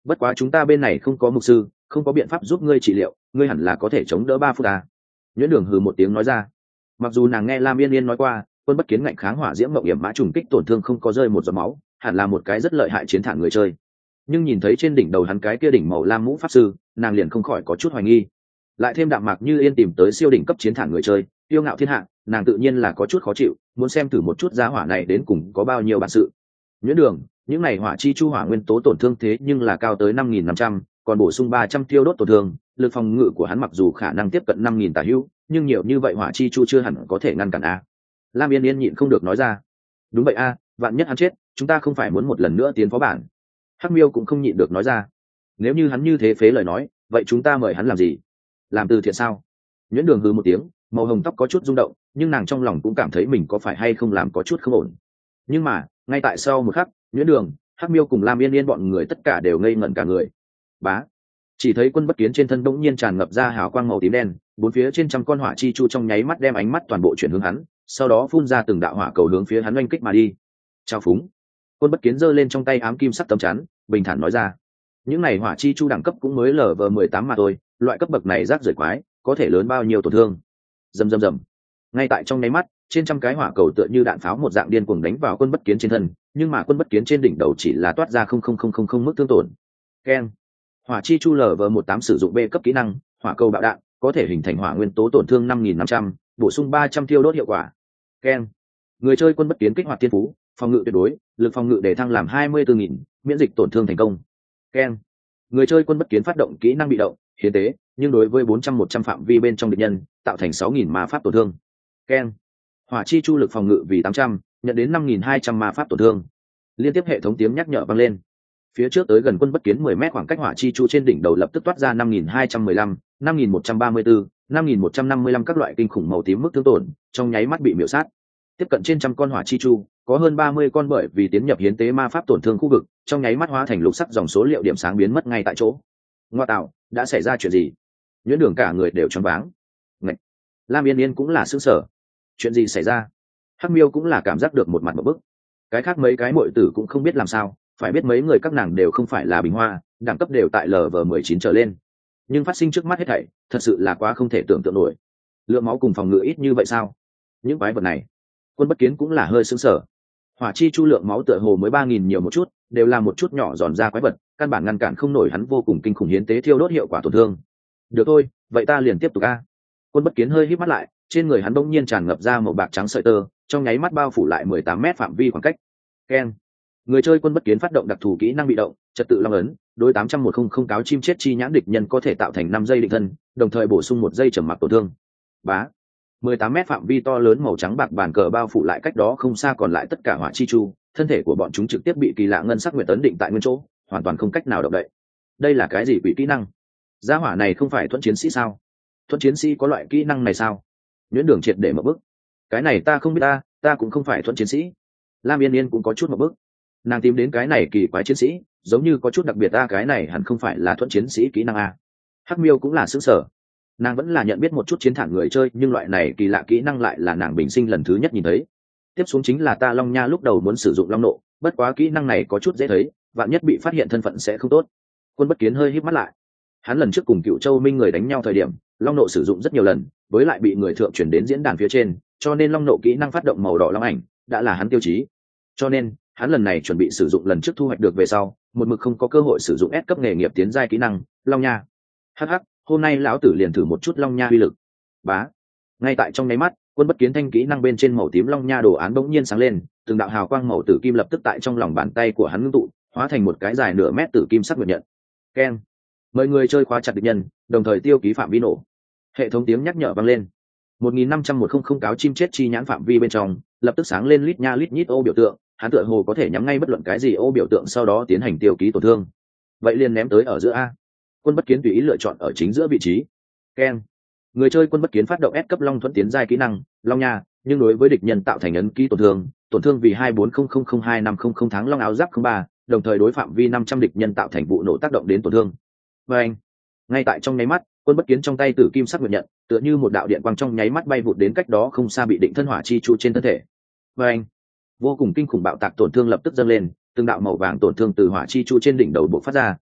bất quá chúng ta bên này không có mục sư, không có biện pháp giúp ngươi trị liệu, ngươi hẳn là có thể chống đỡ ba phút à. Nhuyễn Đường hừ một tiếng nói ra. Mặc dù nàng nghe Lam Yên Yên nói qua Quân Bất Kiến ngạnh kháng hỏa diễm mộng hiểm mã trùng kích tổn thương không có rơi một giọt máu, hẳn là một cái rất lợi hại chiến thản người chơi, nhưng nhìn thấy trên đỉnh đầu hắn cái kia đỉnh màu lam mũ pháp sư, nàng liền không khỏi có chút hoài nghi. Lại thêm Đạm Mạc Như Yên tìm tới siêu đỉnh cấp chiến thản người chơi, tiêu ngạo thiên hạ, nàng tự nhiên là có chút khó chịu, muốn xem thử một chút giá hỏa này đến cùng có bao nhiêu bản sự. Nhuyễn Đường, những này hỏa chi chu hỏa nguyên tố tổn thương thế nhưng là cao tới năm nghìn năm trăm, còn bổ sung ba trăm tiêu đốt tổn thương, lực phòng ngự của hắn mặc dù khả năng tiếp cận năm nghìn tả hữu, nhưng nhiều như vậy hỏa chi chu chưa hẳn có thể ngăn cản a. Lam Yên Yên nhịn không được nói ra. Đúng vậy a, vạn nhất hắn chết, chúng ta không phải muốn một lần nữa tiến phó bản. Hắc Miêu cũng không nhịn được nói ra. Nếu như hắn như thế phế lời nói, vậy chúng ta mời hắn làm gì? Làm từ thiện sao? Nhuyễn Đường hừ một tiếng, màu hồng tóc có chút rung động, nhưng nàng trong lòng cũng cảm thấy mình có phải hay không làm có chút không ổn. Nhưng mà ngay tại sau một khắc, Nhuyễn Đường, Hắc Miêu cùng Lam Yên Yên bọn người tất cả đều ngây ngẩn cả người. Bá, chỉ thấy Quân Bất Kiến trên thân bỗng nhiên tràn ngập ra hào quang màu tím đen, bốn phía trên trăm con hỏa chi chu trong nháy mắt đem ánh mắt toàn bộ chuyển hướng hắn, sau đó phun ra từng đạo hỏa cầu hướng phía hắn oanh kích mà đi. Chao phúng. Quân Bất Kiến giơ lên trong tay ám kim sắc tấm chắn, bình thản nói ra. Những này hỏa chi chu đẳng cấp cũng mới lở vờ mười tám mà thôi, loại cấp bậc này rác rưởi quái, có thể lớn bao nhiêu tổn thương. Rầm rầm rầm. Ngay tại trong nháy mắt, trên trăm cái hỏa cầu tựa như đạn pháo một dạng điên cuồng đánh vào Quân Bất Kiến trên thân, nhưng mà Quân Bất Kiến trên đỉnh đầu chỉ là toát ra không không không không không mức thương tổn. Keng. Hỏa chi chu lở vờ mười tám sử dụng B cấp kỹ năng, hỏa cầu bạo đạn, có thể hình thành hỏa nguyên tố tổn thương năm nghìn năm trăm, bổ sung ba trăm tiêu đốt hiệu quả. Keng. Người chơi Quân Bất Kiến kích hoạt thiên phú, phòng ngự tuyệt đối, lực phòng ngự để thăng làm hai mươi tư nghìn, miễn dịch tổn thương thành công. Keng. Người chơi Quân Bất Kiến phát động kỹ năng bị động, hiến tế, nhưng đối với bốn trăm một trăm phạm vi bên trong địch nhân, tạo thành sáu nghìn ma pháp tổn thương. Keng. Hỏa chi chu lực phòng ngự vì tám trăm, nhận đến năm nghìn hai trăm ma pháp tổn thương. Liên tiếp hệ thống tiếng nhắc nhở vang lên. Phía trước tới gần Quân Bất Kiến mười mét khoảng cách hỏa chi chu trên đỉnh đầu lập tức toát ra năm nghìn hai trăm mười lăm, năm nghìn một trăm ba mươi tư, năm nghìn một trăm năm mươi lăm các loại kinh khủng màu tím mức thương tổn, trong nháy mắt bị miểu sát. Tiếp cận trên trăm con hỏa chi chu, có hơn ba mươi con bởi vì tiến nhập hiến tế ma pháp tổn thương khu vực, trong nháy mắt hóa thành lục sắc dòng số liệu điểm sáng biến mất ngay tại chỗ. Ngoa tạo, đã xảy ra chuyện gì? Nhuyễn Đường cả người đều choáng váng. Ngậy. Lam Yên Yên cũng là sửng sở. Chuyện gì xảy ra? Hắc Miêu cũng là cảm giác được một mặt một bức. Cái khác mấy cái muội tử cũng không biết làm sao, phải biết mấy người các nàng đều không phải là bình hoa, đẳng cấp đều tại lv mười chín trở lên. Nhưng phát sinh trước mắt hết thảy, thật sự là quá không thể tưởng tượng nổi. Lượng máu cùng phòng ngự ít như vậy sao? Những quái vật này. Quân Bất Kiến cũng là hơi sửng sở. Hỏa chi chu lượng máu tựa hồ mới ba nghìn nhiều một chút, đều là một chút nhỏ giòn ra quái vật, căn bản ngăn cản không nổi hắn vô cùng kinh khủng hiến tế thiêu đốt hiệu quả tổn thương. Được thôi, vậy ta liền tiếp tục a. Quân Bất Kiến hơi híp mắt lại, trên người hắn bỗng nhiên tràn ngập ra màu bạc trắng sợi tơ, trong nháy mắt bao phủ lại mười tám mét phạm vi khoảng cách. Keng. Người chơi Quân Bất Kiến phát động đặc thù kỹ năng bị động, trật tự long ấn, đối tám trăm một không cáo chim chết chi nhãn địch nhân có thể tạo thành năm giây định thân, đồng thời bổ sung một giây trầm mặc tổn thương. Bá. mười tám mét phạm vi to lớn màu trắng bạc bàn cờ bao phủ lại cách đó không xa còn lại tất cả hỏa chi chu, thân thể của bọn chúng trực tiếp bị kỳ lạ ngân sắc nguyệt tấn định tại nguyên chỗ, hoàn toàn không cách nào động đậy. Đây là cái gì quỷ kỹ năng? Gia hỏa này không phải thuẫn chiến sĩ sao? Thuẫn chiến sĩ có loại kỹ năng này sao? Nhuyễn Đường triệt để mở bức. Cái này ta không biết ta, ta cũng không phải thuẫn chiến sĩ. Lam Yên Yên cũng có chút mở bức. Nàng tìm đến cái này kỳ quái chiến sĩ, giống như có chút đặc biệt ta, cái này hẳn không phải là thuẫn chiến sĩ kỹ năng a. Hắc Miêu cũng là sửng sở. Nàng vẫn là nhận biết một chút chiến thản người chơi, nhưng loại này kỳ lạ kỹ năng lại là nàng bình sinh lần thứ nhất nhìn thấy. Tiếp xuống chính là ta Long Nha lúc đầu muốn sử dụng long nộ, bất quá kỹ năng này có chút dễ thấy, vạn nhất bị phát hiện thân phận sẽ không tốt. Quân Bất Kiến hơi híp mắt lại. Hắn lần trước cùng Cựu Châu Minh người đánh nhau thời điểm, long nộ sử dụng rất nhiều lần, với lại bị người thượng chuyển đến diễn đàn phía trên, cho nên long nộ kỹ năng phát động màu đỏ long ảnh đã là hắn tiêu chí. Cho nên hắn lần này chuẩn bị sử dụng lần trước thu hoạch được về sau, một mực không có cơ hội sử dụng S cấp nghề nghiệp tiến giai kỹ năng Long Nha. Hắc hắc, hôm nay lão tử liền thử một chút Long Nha uy lực. Bá. Ngay tại trong nháy mắt, Quân Bất Kiến thanh kỹ năng bên trên màu tím Long Nha đồ án bỗng nhiên sáng lên, từng đạo hào quang màu tử kim lập tức tại trong lòng bàn tay của hắn ngưng tụ, hóa thành một cái dài nửa mét tử kim sắc nguyệt nhận. Keng. Mời người chơi khóa chặt địch nhân, đồng thời tiêu ký phạm vi nổ. Hệ thống tiếng nhắc nhở vang lên. một nghìn năm trăm một không cáo chim chết chi nhãn phạm vi bên trong, lập tức sáng lên lít nha lít nhít ô biểu tượng, hắn tựa hồ có thể nhắm ngay bất luận cái gì ô biểu tượng sau đó tiến hành tiêu ký tổn thương. Vậy liền ném tới ở giữa a. Quân Bất Kiến tùy ý lựa chọn ở chính giữa vị trí. Keng. Người chơi Quân Bất Kiến phát động S cấp Long Thuẫn tiến giai kỹ năng Long Nha, nhưng đối với địch nhân tạo thành ấn ký tổn thương, tổn thương vì hai bốn không không không hai năm không không tháng Long áo giáp không ba, đồng thời đối phạm vi năm trăm địch nhân tạo thành vụ nổ tác động đến tổn thương. Và anh. Ngay tại trong nháy mắt, Quân Bất Kiến trong tay tử kim sắc nguyệt nhận, tựa như một đạo điện quang trong nháy mắt bay vụt đến cách đó không xa bị định thân hỏa chi trụ trên thân thể. Và anh. Vô cùng kinh khủng bạo tạc tổn thương lập tức dâng lên, từng đạo màu vàng tổn thương từ hỏa chi chu trên đỉnh đầu bộc phát ra,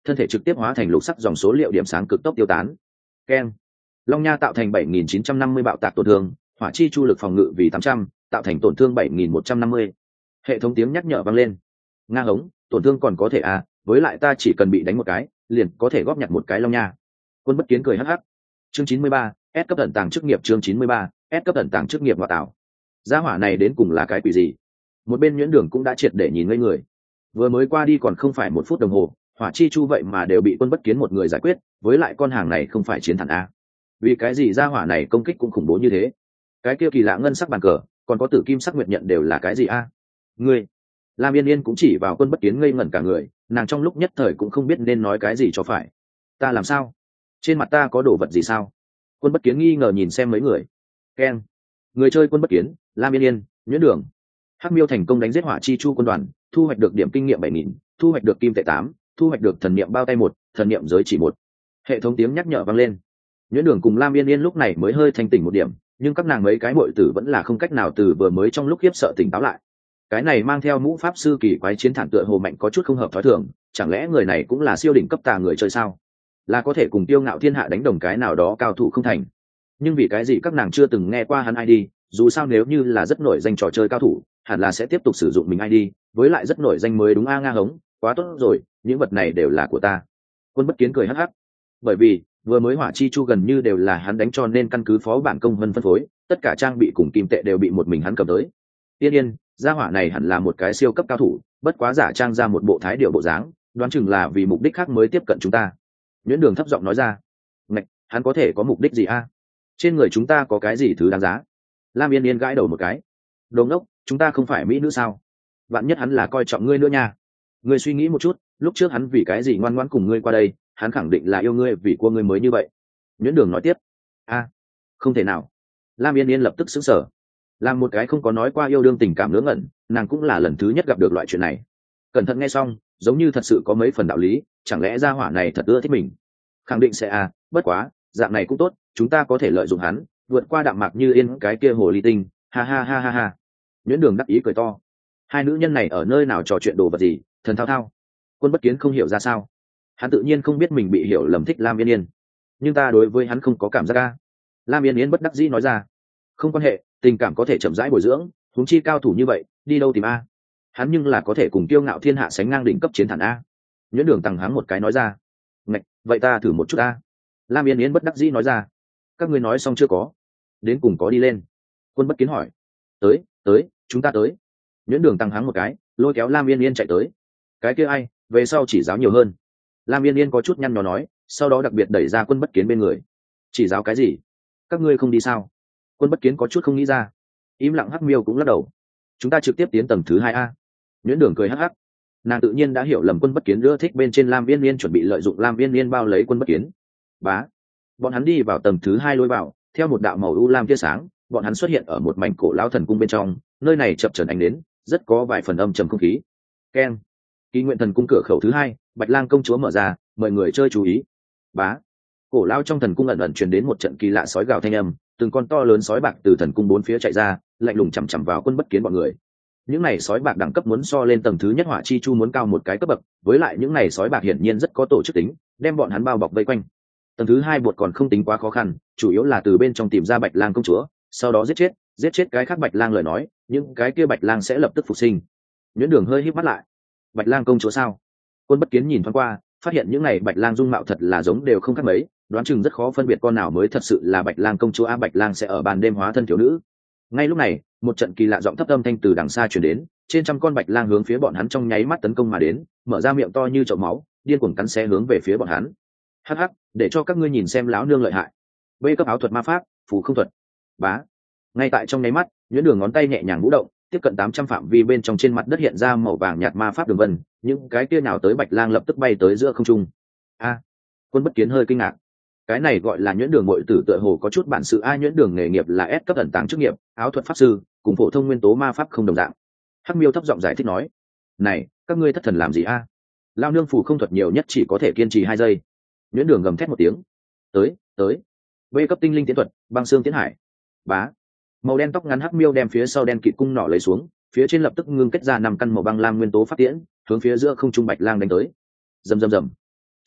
thân thể trực tiếp hóa thành lục sắc dòng số liệu điểm sáng cực tốc tiêu tán. Keng. Long nha tạo thành bảy nghìn chín trăm năm mươi bạo tạc tổn thương, hỏa chi chu lực phòng ngự vì tám trăm, tạo thành tổn thương bảy nghìn một trăm năm mươi. Hệ thống tiếng nhắc nhở vang lên. Nga hống, tổn thương còn có thể à, với lại ta chỉ cần bị đánh một cái, liền có thể góp nhặt một cái long nha. Quân Bất Kiến cười hắc hắc. Chương chín mươi ba, S cấp ẩn tàng chức nghiệp chương chín mươi ba, S cấp ẩn tàng chức nghiệp ngoại tạo. Gia hỏa này đến cùng là cái quỷ gì? Một bên Nhuyễn Đường cũng đã triệt để nhìn ngây người. Vừa mới qua đi còn không phải một phút đồng hồ, hỏa chi chu vậy mà đều bị Quân Bất Kiến một người giải quyết, với lại con hàng này không phải chiến thẳng a. Vì cái gì gia hỏa này công kích cũng khủng bố như thế? Cái kia kỳ lạ ngân sắc bàn cờ, còn có tử kim sắc nguyệt nhận đều là cái gì a? Ngươi? Lam Yên Yên cũng chỉ vào Quân Bất Kiến ngây ngẩn cả người, nàng trong lúc nhất thời cũng không biết nên nói cái gì cho phải. Ta làm sao? Trên mặt ta có đồ vật gì sao? Quân Bất Kiến nghi ngờ nhìn xem mấy người. Keng. Người chơi Quân Bất Kiến, Lam Yên Yên, Nhuyễn Đường. Hắc Miêu thành công đánh giết hỏa chi chu quân đoàn, thu hoạch được điểm kinh nghiệm bảy nghìn, thu hoạch được kim tệ tám, thu hoạch được thần niệm bao tay một, thần niệm giới chỉ một. Hệ thống tiếng nhắc nhở vang lên. Nhuyễn Đường cùng Lam Yên Yên lúc này mới hơi thanh tỉnh một điểm, nhưng các nàng mấy cái muội tử vẫn là không cách nào từ vừa mới trong lúc khiếp sợ tỉnh táo lại. Cái này mang theo mũ pháp sư kỳ quái chiến thản tựa hồ mạnh có chút không hợp thói thường, chẳng lẽ người này cũng là siêu đỉnh cấp tà người chơi sao? Là có thể cùng Tiêu Ngạo Thiên Hạ đánh đồng cái nào đó cao thủ không thành? Nhưng vì cái gì các nàng chưa từng nghe qua hắn i đê, dù sao nếu như là rất nổi danh trò chơi cao thủ, hẳn là sẽ tiếp tục sử dụng mình i đê, với lại rất nổi danh mới đúng a. Nga hống, quá tốt rồi, những vật này đều là của ta. Quân Bất Kiến cười hắc hắc. Bởi vì vừa mới hỏa chi chu gần như đều là hắn đánh cho nên căn cứ phó bản công vân phân phối, tất cả trang bị cùng kim tệ đều bị một mình hắn cầm tới. Tiên yên, gia hỏa này hẳn là một cái siêu cấp cao thủ, bất quá giả trang ra một bộ thái điệu bộ dáng, đoán chừng là vì mục đích khác mới tiếp cận chúng ta. Nhuyễn Đường thấp giọng nói ra. Ngạch, hắn có thể có mục đích gì a? Trên người chúng ta có cái gì thứ đáng giá? Lam Yên Yên gãi đầu một cái. Đồ ngốc, chúng ta không phải mỹ nữ sao? Vạn nhất hắn là coi trọng ngươi nữa nha. Ngươi suy nghĩ một chút, lúc trước hắn vì cái gì ngoan ngoãn cùng ngươi qua đây, hắn khẳng định là yêu ngươi vì cua ngươi mới như vậy. Nhuyễn Đường nói tiếp. A, không thể nào. Lam Yên Yên lập tức sững sờ. Làm một cái không có nói qua yêu đương tình cảm ngớ ngẩn, nàng cũng là lần thứ nhất gặp được loại chuyện này. Cẩn thận nghe xong, giống như thật sự có mấy phần đạo lý, chẳng lẽ gia hỏa này thật ưa thích mình? Khẳng định sẽ à, bất quá, dạng này cũng tốt, chúng ta có thể lợi dụng hắn, vượt qua đạm mạc như yên cái kia hồ ly tinh, ha ha ha ha ha. Nhuyễn Đường đắc ý cười to. Hai nữ nhân này ở nơi nào trò chuyện đồ vật gì, thần thao thao. Quân Bất Kiến không hiểu ra sao. Hắn tự nhiên không biết mình bị hiểu lầm thích Lam Yên Yên, nhưng ta đối với hắn không có cảm giác a. Lam Yên Yên bất đắc dĩ nói ra. Không quan hệ, tình cảm có thể chậm rãi bồi dưỡng, huống chi cao thủ như vậy, đi đâu tìm a? Hắn nhưng là có thể cùng Tiêu Ngạo Thiên Hạ sánh ngang đỉnh cấp chiến thản a. Nhuyễn Đường tăng háng một cái nói ra. Ngạch, vậy ta thử một chút a. Lam Yên Yên bất đắc dĩ nói ra. Các ngươi nói xong chưa có? Đến cùng có đi lên? Quân Bất Kiến hỏi. Tới, tới, chúng ta tới. Nhuyễn Đường tăng háng một cái, lôi kéo Lam Yên Yên chạy tới. Cái kia ai, về sau chỉ giáo nhiều hơn. Lam Yên Yên có chút nhăn nhó nói, sau đó đặc biệt đẩy ra Quân Bất Kiến bên người. Chỉ giáo cái gì? Các ngươi không đi sao? Quân Bất Kiến có chút không nghĩ ra. Im lặng Hắc Miêu cũng lắc đầu. Chúng ta trực tiếp tiến tầng thứ hai a. Nhuyễn Đường cười hắc hắc. Nàng tự nhiên đã hiểu lầm Quân Bất Kiến ưa thích bên trên Lam Yên Yên chuẩn bị lợi dụng Lam Yên Yên bao lấy Quân Bất Kiến. Bá. Bọn hắn đi vào tầng thứ hai lối vào, theo một đạo màu u lam tia sáng, bọn hắn xuất hiện ở một mảnh cổ lão thần cung bên trong, nơi này chập chờn ánh đến, rất có vài phần âm trầm không khí. Keng. Kỳ nguyện thần cung cửa khẩu thứ hai, Bạch Lang công chúa mở ra, mời người chơi chú ý. Bá. Cổ lão trong thần cung ẩn ẩn truyền đến một trận kỳ lạ sói gào thanh âm, từng con to lớn sói bạc từ thần cung bốn phía chạy ra, lạnh lùng chằm chằm vào Quân Bất Kiến bọn người. Những này sói bạc đẳng cấp muốn so lên tầng thứ nhất hỏa chi chu muốn cao một cái cấp bậc, với lại những này sói bạc hiển nhiên rất có tổ chức tính, đem bọn hắn bao bọc vây quanh. Tầng thứ hai buộc còn không tính quá khó khăn, chủ yếu là từ bên trong tìm ra Bạch Lang công chúa, sau đó giết chết, giết chết cái khác Bạch Lang lời nói, những cái kia Bạch Lang sẽ lập tức phục sinh. Nhuyễn Đường hơi híp mắt lại. Bạch Lang công chúa sao? Quân Bất Kiến nhìn thoáng qua, phát hiện những này Bạch Lang dung mạo thật là giống đều không khác mấy, đoán chừng rất khó phân biệt con nào mới thật sự là Bạch Lang công chúa a. Bạch Lang sẽ ở ban đêm hóa thân thiếu nữ. Ngay lúc này, một trận kỳ lạ giọng thấp âm thanh từ đằng xa truyền đến, trên trăm con Bạch Lang hướng phía bọn hắn trong nháy mắt tấn công mà đến, mở ra miệng to như chậu máu, điên cuồng cắn xé hướng về phía bọn hắn. Hắc hắc, để cho các ngươi nhìn xem lão nương lợi hại. Bê cấp áo thuật ma pháp, phù không thuật. Bá. Ngay tại trong nháy mắt, Nhuyễn Đường ngón tay nhẹ nhàng vũ động, tiếp cận tám trăm phạm vi bên trong trên mặt đất hiện ra màu vàng nhạt ma pháp đường vân, những cái kia nào tới Bạch Lang lập tức bay tới giữa không trung. A. Quân Bất Kiến hơi kinh ngạc. Cái này gọi là Nhuyễn Đường muội tử tựa hồ có chút bản sự a. Nhuyễn Đường nghề nghiệp là S cấp ẩn tàng chức nghiệp, áo thuật pháp sư, cùng phổ thông nguyên tố ma pháp không đồng dạng. Hắc Miêu thấp giọng giải thích nói. Này, các ngươi thất thần làm gì a? Lão nương phù không thuật nhiều nhất chỉ có thể kiên trì hai giây. Nhuyễn Đường gầm thét một tiếng. Tới, tới. B cấp tinh linh tiến thuật, băng xương tiến hải. Bá. Màu đen tóc ngắn Hắc Miêu đem phía sau đen kịt cung nỏ lấy xuống, phía trên lập tức ngưng kết ra năm căn màu băng lam nguyên tố phát tiễn, hướng phía giữa không trung Bạch Lang đánh tới. Rầm rầm rầm.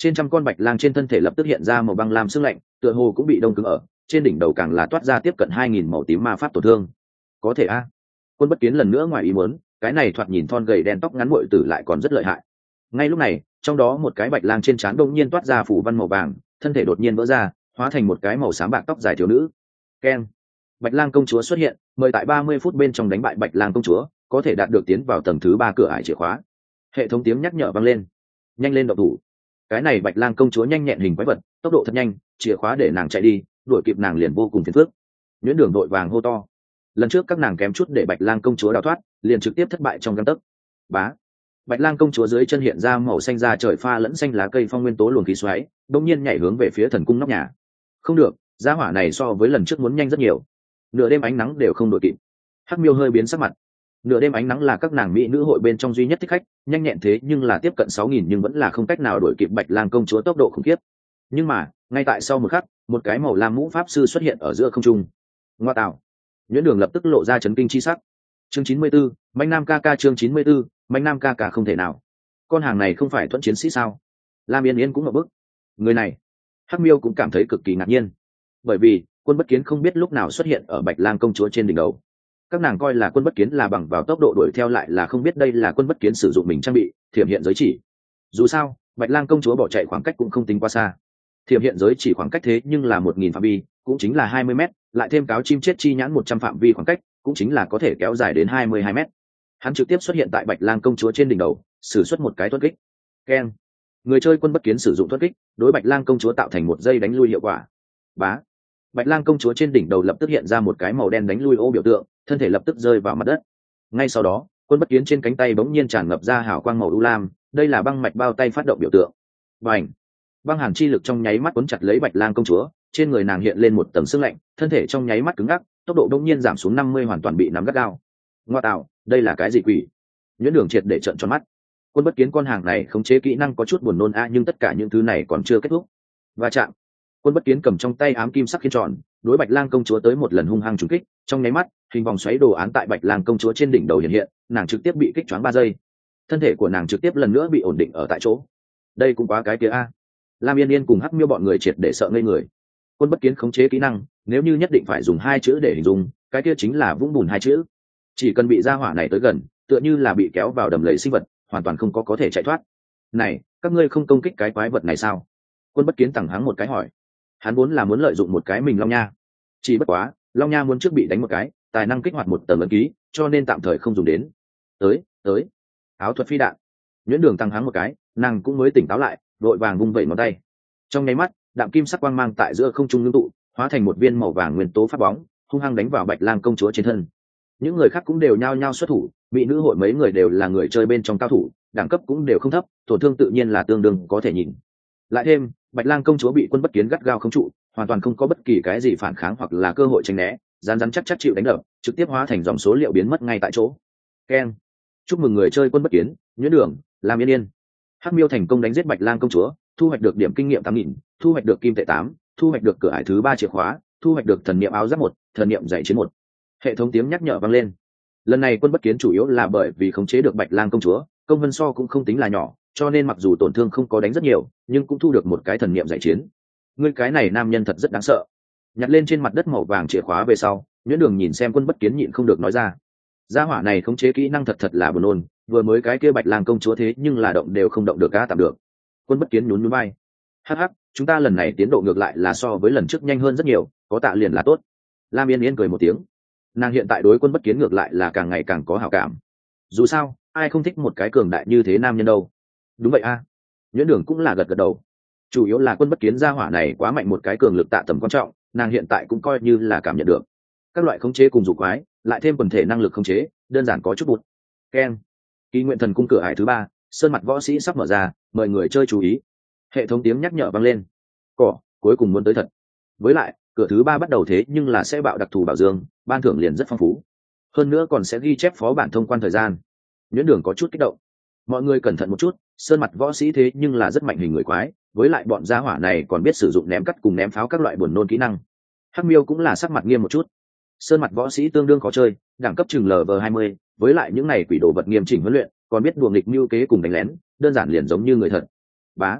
trên trăm con bạch lang trên thân thể lập tức hiện ra màu băng lam sương lạnh, tựa hồ cũng bị đông cứng ở trên đỉnh đầu, càng là toát ra tiếp cận hai nghìn màu tím ma pháp tổn thương. Có thể a. Quân Bất Kiến lần nữa ngoài ý muốn, cái này thoạt nhìn thon gầy đen tóc ngắn muội tử lại còn rất lợi hại. Ngay lúc này, trong đó một cái bạch lang trên trán đột nhiên toát ra phủ văn màu vàng, thân thể đột nhiên vỡ ra, hóa thành một cái màu xám bạc tóc dài thiếu nữ. Keng. Bạch lang công chúa xuất hiện, mời tại ba mươi phút bên trong đánh bại bạch lang công chúa, có thể đạt được tiến vào tầng thứ ba cửa ải chìa khóa. Hệ thống tiếng nhắc nhở vang lên. Nhanh lên động thủ. Cái này bạch lang công chúa nhanh nhẹn hình quái vật, tốc độ thật nhanh, chìa khóa để nàng chạy đi, đuổi kịp nàng liền vô cùng phiền phức. Nhuyễn Đường đội vàng hô to. Lần trước các nàng kém chút để bạch lang công chúa đào thoát, liền trực tiếp thất bại trong gang tấc. Bá. Bạch lang công chúa dưới chân hiện ra màu xanh da trời pha lẫn xanh lá cây phong nguyên tố luồng khí xoáy, đột nhiên nhảy hướng về phía thần cung nóc nhà. Không được, gia hỏa này so với lần trước muốn nhanh rất nhiều. Nửa đêm ánh nắng đều không đội kịp. Hắc Miêu hơi biến sắc mặt. Nửa đêm ánh nắng là các nàng mỹ nữ hội bên trong duy nhất thích khách, nhanh nhẹn thế nhưng là tiếp cận sáu nghìn nhưng vẫn là không cách nào đuổi kịp bạch lang công chúa tốc độ khủng khiếp. Nhưng mà ngay tại sau một khắc, một cái màu lam mũ pháp sư xuất hiện ở giữa không trung. Ngoa tạo. Nhuyễn Đường lập tức lộ ra chấn kinh chi sắc. Chương chín mươi 94, Mạnh Nam ca ca chương chín mươi 94, Mạnh Nam ca ca không thể nào. Con hàng này không phải thuẫn chiến sĩ sao? Lam Yên Yên cũng ngập bức. Người này, Hắc Miêu cũng cảm thấy cực kỳ ngạc nhiên. Bởi vì, Quân Bất Kiến không biết lúc nào xuất hiện ở Bạch Lang công chúa trên đỉnh đầu. Các nàng coi là Quân Bất Kiến là bằng vào tốc độ đuổi theo, lại là không biết đây là Quân Bất Kiến sử dụng mình trang bị thiểm hiện giới chỉ. Dù sao, Bạch Lang công chúa bỏ chạy khoảng cách cũng không tính quá xa. Thiểm hiện giới chỉ khoảng cách thế nhưng là một nghìn phạm vi, cũng chính là hai mươi mét, lại thêm cáo chim chết chi nhãn một trăm phạm vi khoảng cách, cũng chính là có thể kéo dài đến hai mươi hai mét. Hắn trực tiếp xuất hiện tại Bạch Lang công chúa trên đỉnh đầu, sử xuất một cái thuẫn kích. Keng. Người chơi Quân Bất Kiến sử dụng thuẫn kích, đối Bạch Lang công chúa tạo thành một giây đánh lui hiệu quả. Bá. Bạch Lang công chúa trên đỉnh đầu lập tức hiện ra một cái màu đen đánh lui ô biểu tượng, thân thể lập tức rơi vào mặt đất. Ngay sau đó, Quân Bất Kiến trên cánh tay bỗng nhiên tràn ngập ra hào quang màu u lam, đây là băng mạch bao tay phát động biểu tượng. Bành. Băng hàn chi lực trong nháy mắt cuốn chặt lấy Bạch Lang công chúa, trên người nàng hiện lên một tầng sương lạnh, thân thể trong nháy mắt cứng ngắc, tốc độ đột nhiên giảm xuống năm mươi, hoàn toàn bị nắm gắt gao. Ngoa tạo, đây là cái gì quỷ? Nhuyễn Đường triệt để trợn tròn mắt. Quân Bất Kiến con hàng này khống chế kỹ năng có chút buồn nôn a, nhưng tất cả những thứ này còn chưa kết thúc. Va chạm. Quân Bất Kiến cầm trong tay ám kim sắc khiên tròn, đối Bạch Lang công chúa tới một lần hung hăng trúng kích, trong nháy mắt, hình vòng xoáy đồ án tại Bạch Lang công chúa trên đỉnh đầu hiện hiện, nàng trực tiếp bị kích choáng ba giây. Thân thể của nàng trực tiếp lần nữa bị ổn định ở tại chỗ. Đây cũng quá cái kia a. Lam Yên Yên cùng Hắc Miêu bọn người triệt để sợ ngây người. Quân Bất Kiến khống chế kỹ năng, nếu như nhất định phải dùng hai chữ để hình dung, cái kia chính là vũng bùn hai chữ. Chỉ cần bị gia hỏa này tới gần, tựa như là bị kéo vào đầm lầy sinh vật, hoàn toàn không có có thể chạy thoát. Này, các ngươi không công kích cái quái vật này sao? Quân Bất Kiến tẳng hắng một cái hỏi. Hắn vốn là muốn lợi dụng một cái mình Long Nha, chỉ bất quá Long Nha muốn trước bị đánh một cái, tài năng kích hoạt một tầng ấn ký, cho nên tạm thời không dùng đến. Tới, tới, áo thuật phi đạn. Nhuyễn Đường tăng hắng một cái, nàng cũng mới tỉnh táo lại, vội vàng vung vẩy ngón tay. Trong nháy mắt, đạm kim sắc quang mang tại giữa không trung ngưng tụ, hóa thành một viên màu vàng nguyên tố phát bóng, hung hăng đánh vào Bạch Lang công chúa trên thân. Những người khác cũng đều nhao nhao xuất thủ, mỹ nữ hội mấy người đều là người chơi bên trong cao thủ, đẳng cấp cũng đều không thấp, tổn thương tự nhiên là tương đương có thể nhìn. Lại thêm, Bạch Lang công chúa bị Quân Bất Kiến gắt gao khống trụ, hoàn toàn không có bất kỳ cái gì phản kháng hoặc là cơ hội tránh né, rán rán chắc chắc chịu đánh đập, trực tiếp hóa thành dòng số liệu biến mất ngay tại chỗ. Keng. Chúc mừng người chơi Quân Bất Kiến, Nhuyễn Đường, Lam Yên Yên. Hắc Miêu thành công đánh giết Bạch Lang công chúa, thu hoạch được điểm kinh nghiệm tám nghìn, thu hoạch được kim tệ tám, thu hoạch được cửa ải thứ ba chìa khóa, thu hoạch được thần niệm áo giáp một, thần niệm dạy chiến một. Hệ thống tiếng nhắc nhở vang lên. Lần này Quân Bất Kiến chủ yếu là bởi vì khống chế được Bạch Lang công chúa, công vân so cũng không tính là nhỏ, cho nên mặc dù tổn thương không có đánh rất nhiều, nhưng cũng thu được một cái thần niệm dạy chiến. Ngươi cái này nam nhân thật rất đáng sợ. Nhặt lên trên mặt đất màu vàng chìa khóa về sau, Nhuyễn Đường nhìn xem Quân Bất Kiến nhịn không được nói ra. Gia hỏa này khống chế kỹ năng thật thật là buồn nôn, vừa mới cái kia Bạch Lang công chúa thế nhưng là động đều không động được, cá tạm được. Quân Bất Kiến nhún nhún vai. Hắc hắc, chúng ta lần này tiến độ ngược lại là so với lần trước nhanh hơn rất nhiều, có tạ liền là tốt. Lam Yên Yên cười một tiếng. Nàng hiện tại đối Quân Bất Kiến ngược lại là càng ngày càng có hảo cảm. Dù sao, ai không thích một cái cường đại như thế nam nhân đâu. Đúng vậy a. À. Nhuyễn Đường cũng là gật gật đầu. Chủ yếu là Quân Bất Kiến gia hỏa này quá mạnh, một cái cường lực tạ tầm quan trọng, nàng hiện tại cũng coi như là cảm nhận được. Các loại khống chế cùng dụ quái, lại thêm quần thể năng lực khống chế, đơn giản có chút bụt. Keng. Kỳ nguyện thần cung cửa ải thứ ba, sơn mặt võ sĩ sắp mở ra, mời người chơi chú ý. Hệ thống tiếng nhắc nhở vang lên. Cỏ, cuối cùng muốn tới thật. Với lại, cửa thứ ba bắt đầu thế nhưng là sẽ bạo đặc thù bảo dương, ban thưởng liền rất phong phú. Hơn nữa còn sẽ ghi chép phó bản thông quan thời gian. Nhuyễn Đường có chút kích động. Mọi người cẩn thận một chút, sơn mặt võ sĩ thế nhưng là rất mạnh hình người quái, với lại bọn gia hỏa này còn biết sử dụng ném cắt cùng ném pháo các loại buồn nôn kỹ năng. Hắc Miêu cũng là sắc mặt nghiêm một chút. Sơn mặt võ sĩ tương đương khó chơi, đẳng cấp chừng L V hai mươi, với lại những này quỷ đồ vật nghiêm chỉnh huấn luyện, còn biết đùa nghịch mưu kế cùng đánh lén, đơn giản liền giống như người thật. Bá.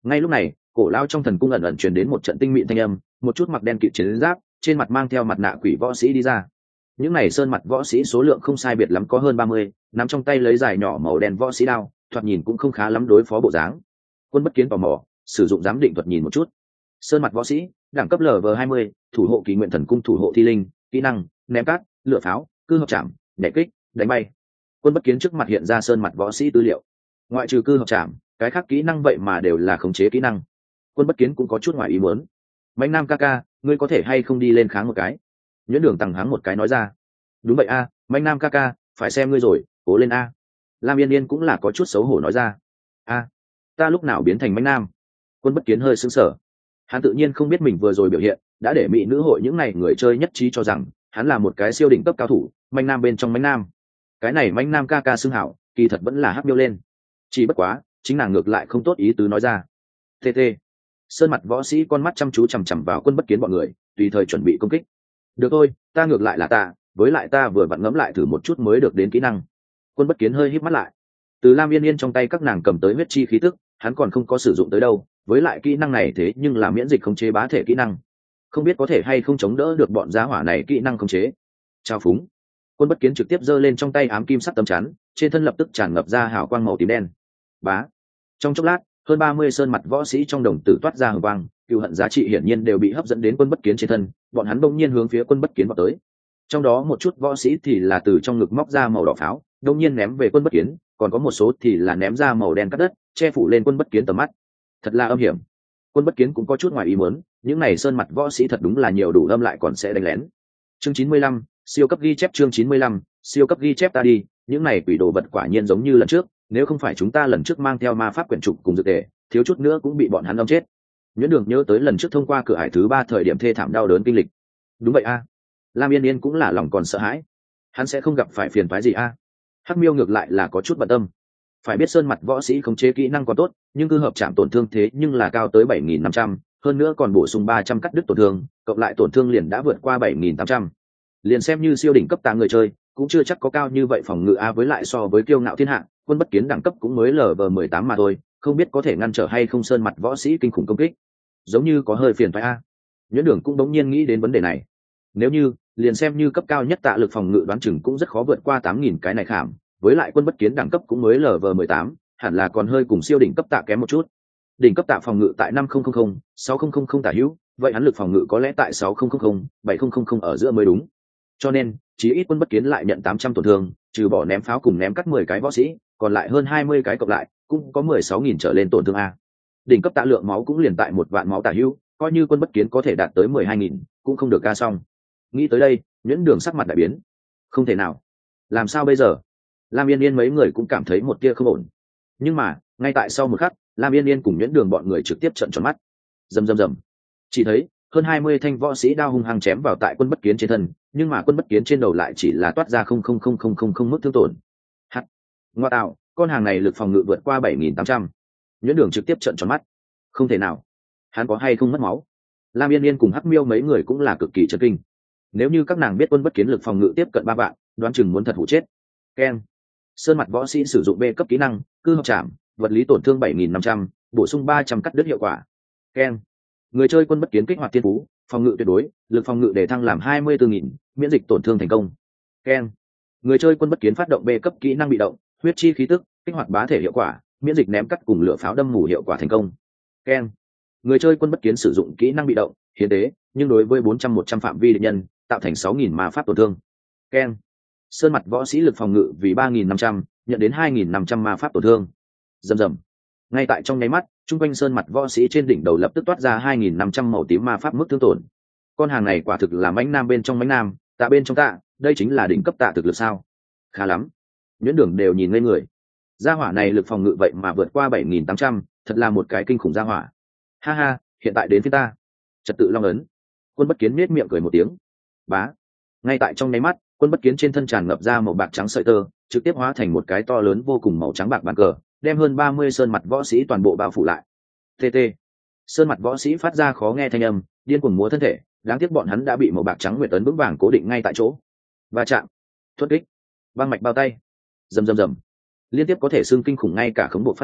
Ngay lúc này cổ lao trong thần cung ẩn ẩn truyền đến một trận tinh mịn thanh âm, một chút mặc đen kịt chiến giáp, trên mặt mang theo mặt nạ quỷ võ sĩ đi ra. Những này sơn mặt võ sĩ số lượng không sai biệt lắm, có hơn ba mươi, nắm trong tay lấy dài nhỏ màu đen võ sĩ đao, thoạt nhìn cũng không khá lắm đối phó bộ dáng. Quân Bất Kiến tò mò sử dụng giám định thuật nhìn một chút. Sơn mặt võ sĩ, đẳng cấp lv hai mươi, thủ hộ kỳ nguyện thần cung, thủ hộ thi linh, kỹ năng ném cát, lửa pháo, cư hợp chạm, nhảy kích, đánh bay. Quân Bất Kiến trước mặt hiện ra sơn mặt võ sĩ tư liệu, ngoại trừ cư hợp chạm, cái khác kỹ năng vậy mà đều là khống chế kỹ năng. Quân Bất Kiến cũng có chút ngoài ý muốn. Mạnh Nam ca ca, ngươi có thể hay không đi lên kháng một cái? Nhuyễn Đường tằng hắng một cái nói ra. Đúng vậy a, à, Mạnh Nam ca ca, phải xem ngươi rồi, cố lên a. Lam Yên Yên cũng là có chút xấu hổ nói ra. A, ta lúc nào biến thành Mạnh Nam? Quân Bất Kiến hơi sững sờ. Hắn tự nhiên không biết mình vừa rồi biểu hiện đã để mỹ nữ hội những này người chơi nhất trí cho rằng hắn là một cái siêu đỉnh cấp cao thủ, Mạnh Nam bên trong Mạnh Nam. Cái này Mạnh Nam ca ca xưng hảo, kỳ thật vẫn là hắc miêu lên. Chỉ bất quá, chính nàng ngược lại không tốt ý tứ nói ra. Tê tê. Sơn mặt võ sĩ con mắt chăm chú chằm chằm vào Quân Bất Kiến bọn người, tùy thời chuẩn bị công kích. Được thôi, ta ngược lại là ta, với lại ta vừa vặn ngẫm lại thử một chút mới được đến kỹ năng. Quân Bất Kiến hơi híp mắt lại. Từ Lam Yên Yên trong tay các nàng cầm tới huyết chi khí tức, hắn còn không có sử dụng tới đâu, với lại kỹ năng này thế nhưng là miễn dịch khống chế bá thể kỹ năng, không biết có thể hay không chống đỡ được bọn giá hỏa này kỹ năng khống chế. Trao phúng. Quân Bất Kiến trực tiếp giơ lên trong tay ám kim sắc tấm chắn, trên thân lập tức tràn ngập ra hào quang màu tím đen. Bá. Trong chốc lát, hơn ba mươi sơn mặt võ sĩ trong đồng tử toát ra hào quang, cừu hận giá trị hiển nhiên đều bị hấp dẫn đến Quân Bất Kiến trên thân, bọn hắn bỗng nhiên hướng phía Quân Bất Kiến vọt tới. Trong đó một chút võ sĩ thì là từ trong ngực móc ra màu đỏ pháo, đông nhiên ném về Quân Bất Kiến, còn có một số thì là ném ra màu đen cắt đất, che phủ lên Quân Bất Kiến tầm mắt. Thật là âm hiểm. Quân Bất Kiến cũng có chút ngoài ý muốn, những này sơn mặt võ sĩ thật đúng là nhiều đủ âm lại còn sẽ đánh lén. Chương chín mươi lăm, siêu cấp ghi chép. Chương chín mươi lăm, siêu cấp ghi chép. Ta đi, những này quỷ đồ vật quả nhiên giống như lần trước, nếu không phải chúng ta lần trước mang theo ma pháp quyển trục cùng dược tề, thiếu chút nữa cũng bị bọn hắn âm chết. Nhuyễn Đường nhớ tới lần trước thông qua cửa ải thứ ba thời điểm thê thảm đau đớn kinh lịch. Đúng vậy a. Lam Yên Yên cũng là lòng còn sợ hãi. Hắn sẽ không gặp phải phiền toái gì a? Hắc Miêu ngược lại là có chút bận tâm. Phải biết sơn mặt võ sĩ khống chế kỹ năng còn tốt, nhưng cư hợp chạm tổn thương thế nhưng là cao tới bảy nghìn năm trăm, hơn nữa còn bổ sung ba trăm cắt đứt tổn thương, cộng lại tổn thương liền đã vượt qua bảy nghìn tám trăm. Liền xem như siêu đỉnh cấp tạ người chơi, cũng chưa chắc có cao như vậy phòng ngự a, với lại so với kiêu ngạo thiên hạ, Quân Bất Kiến đẳng cấp cũng mới lv mười tám mà thôi, không biết có thể ngăn trở hay không sơn mặt võ sĩ kinh khủng công kích. Giống như có hơi phiền phải a. Nhuyễn Đường cũng đống nhiên nghĩ đến vấn đề này. Nếu như, liền xem như cấp cao nhất tạ lực phòng ngự đoán chừng cũng rất khó vượt qua tám nghìn cái này khảm, với lại Quân Bất Kiến đẳng cấp cũng mới lv mười tám, hẳn là còn hơi cùng siêu đỉnh cấp tạ kém một chút. Đỉnh cấp tạ phòng ngự tại năm nghìn, sáu nghìn tả hữu, vậy hắn lực phòng ngự có lẽ tại sáu nghìn, bảy nghìn ở giữa mới đúng. Cho nên, chí ít Quân Bất Kiến lại nhận tám trăm tổn thương, trừ bỏ ném pháo cùng ném cắt mười cái võ sĩ, còn lại hơn hai mươi cái cộng lại, cũng có mười sáu nghìn trở lên tổn thương a. Đỉnh cấp tạ lượng máu cũng liền tại một vạn máu tả hữu, coi như Quân Bất Kiến có thể đạt tới mười hai nghìn, cũng không được ca xong. Nghĩ tới đây, Nhuyễn Đường sắc mặt đại biến. Không thể nào. Làm sao bây giờ? Lam Yên Yên mấy người cũng cảm thấy một tia không ổn. Nhưng mà, ngay tại sau một khắc, Lam Yên Yên cùng Nhuyễn Đường bọn người trực tiếp trợn tròn mắt. Rầm rầm rầm. Chỉ thấy, hơn hai mươi thanh võ sĩ đao hung hăng chém vào tại Quân Bất Kiến trên thân, nhưng mà Quân Bất Kiến trên đầu lại chỉ là toát ra không không không không không không mức thương tổn. Hắc. Ngoa tạo, con hàng này lực phòng ngự vượt qua bảy nghìn tám trăm. Nhuyễn Đường trực tiếp trợn tròn mắt. Không thể nào. Hắn có hay không mất máu? Lam Yên Yên cùng Hắc Miêu mấy người cũng là cực kỳ chấn kinh. Nếu như các nàng biết Quân Bất Kiến lực phòng ngự tiếp cận ba vạn, đoán chừng muốn thật hụ chết. Keng. Sơn mặt võ sĩ sử dụng B cấp kỹ năng, cư hợp chạm, vật lý tổn thương bảy nghìn năm trăm, bổ sung ba trăm cắt đứt hiệu quả. Keng. Người chơi Quân Bất Kiến kích hoạt thiên phú, phòng ngự tuyệt đối, lực phòng ngự để thăng làm hai mươi tư nghìn, miễn dịch tổn thương thành công. Keng. Người chơi Quân Bất Kiến phát động B cấp kỹ năng bị động, huyết chi khí tức, kích hoạt bá thể hiệu quả, miễn dịch ném cắt cùng lửa pháo đâm mù hiệu quả thành công. Keng. Người chơi Quân Bất Kiến sử dụng kỹ năng bị động, hiến tế, nhưng đối với bốn trăm một trăm phạm vi địch nhân, tạo thành sáu nghìn ma pháp tổn thương. Keng. Sơn mặt võ sĩ lực phòng ngự vì ba nghìn năm trăm, nhận đến hai nghìn năm trăm ma pháp tổn thương. Rầm rầm. Ngay tại trong nháy mắt, trung quanh sơn mặt võ sĩ trên đỉnh đầu lập tức toát ra hai nghìn năm trăm màu tím ma pháp mức thương tổn. Con hàng này quả thực là mãnh nam bên trong mãnh nam, tạ bên trong tạ, đây chính là đỉnh cấp tạ thực lực sao? Khá lắm. Nhuyễn Đường đều nhìn ngây người. Gia hỏa này lực phòng ngự vậy mà vượt qua bảy nghìn tám trăm, thật là một cái kinh khủng gia hỏa. Ha ha, hiện tại đến phía ta. Trật tự long ấn. Quân Bất Kiến nhếch miệng cười một tiếng. Bá. Ngay tại trong nháy mắt, Quân Bất Kiến trên thân tràn ngập ra màu bạc trắng sợi tơ, trực tiếp hóa thành một cái to lớn vô cùng màu trắng bạc bàn cờ, đem hơn ba mươi sơn mặt võ sĩ toàn bộ bao phủ lại. Tê tê. Sơn mặt võ sĩ phát ra khó nghe thanh âm, điên cuồng múa thân thể, đáng tiếc bọn hắn đã bị màu bạc trắng nguyệt ấn vững vàng cố định ngay tại chỗ. Va chạm, thuất kích, băng mạch bao tay, rầm rầm rầm. Liên tiếp có thể xương kinh khủng ngay cả khống bộ phát ra,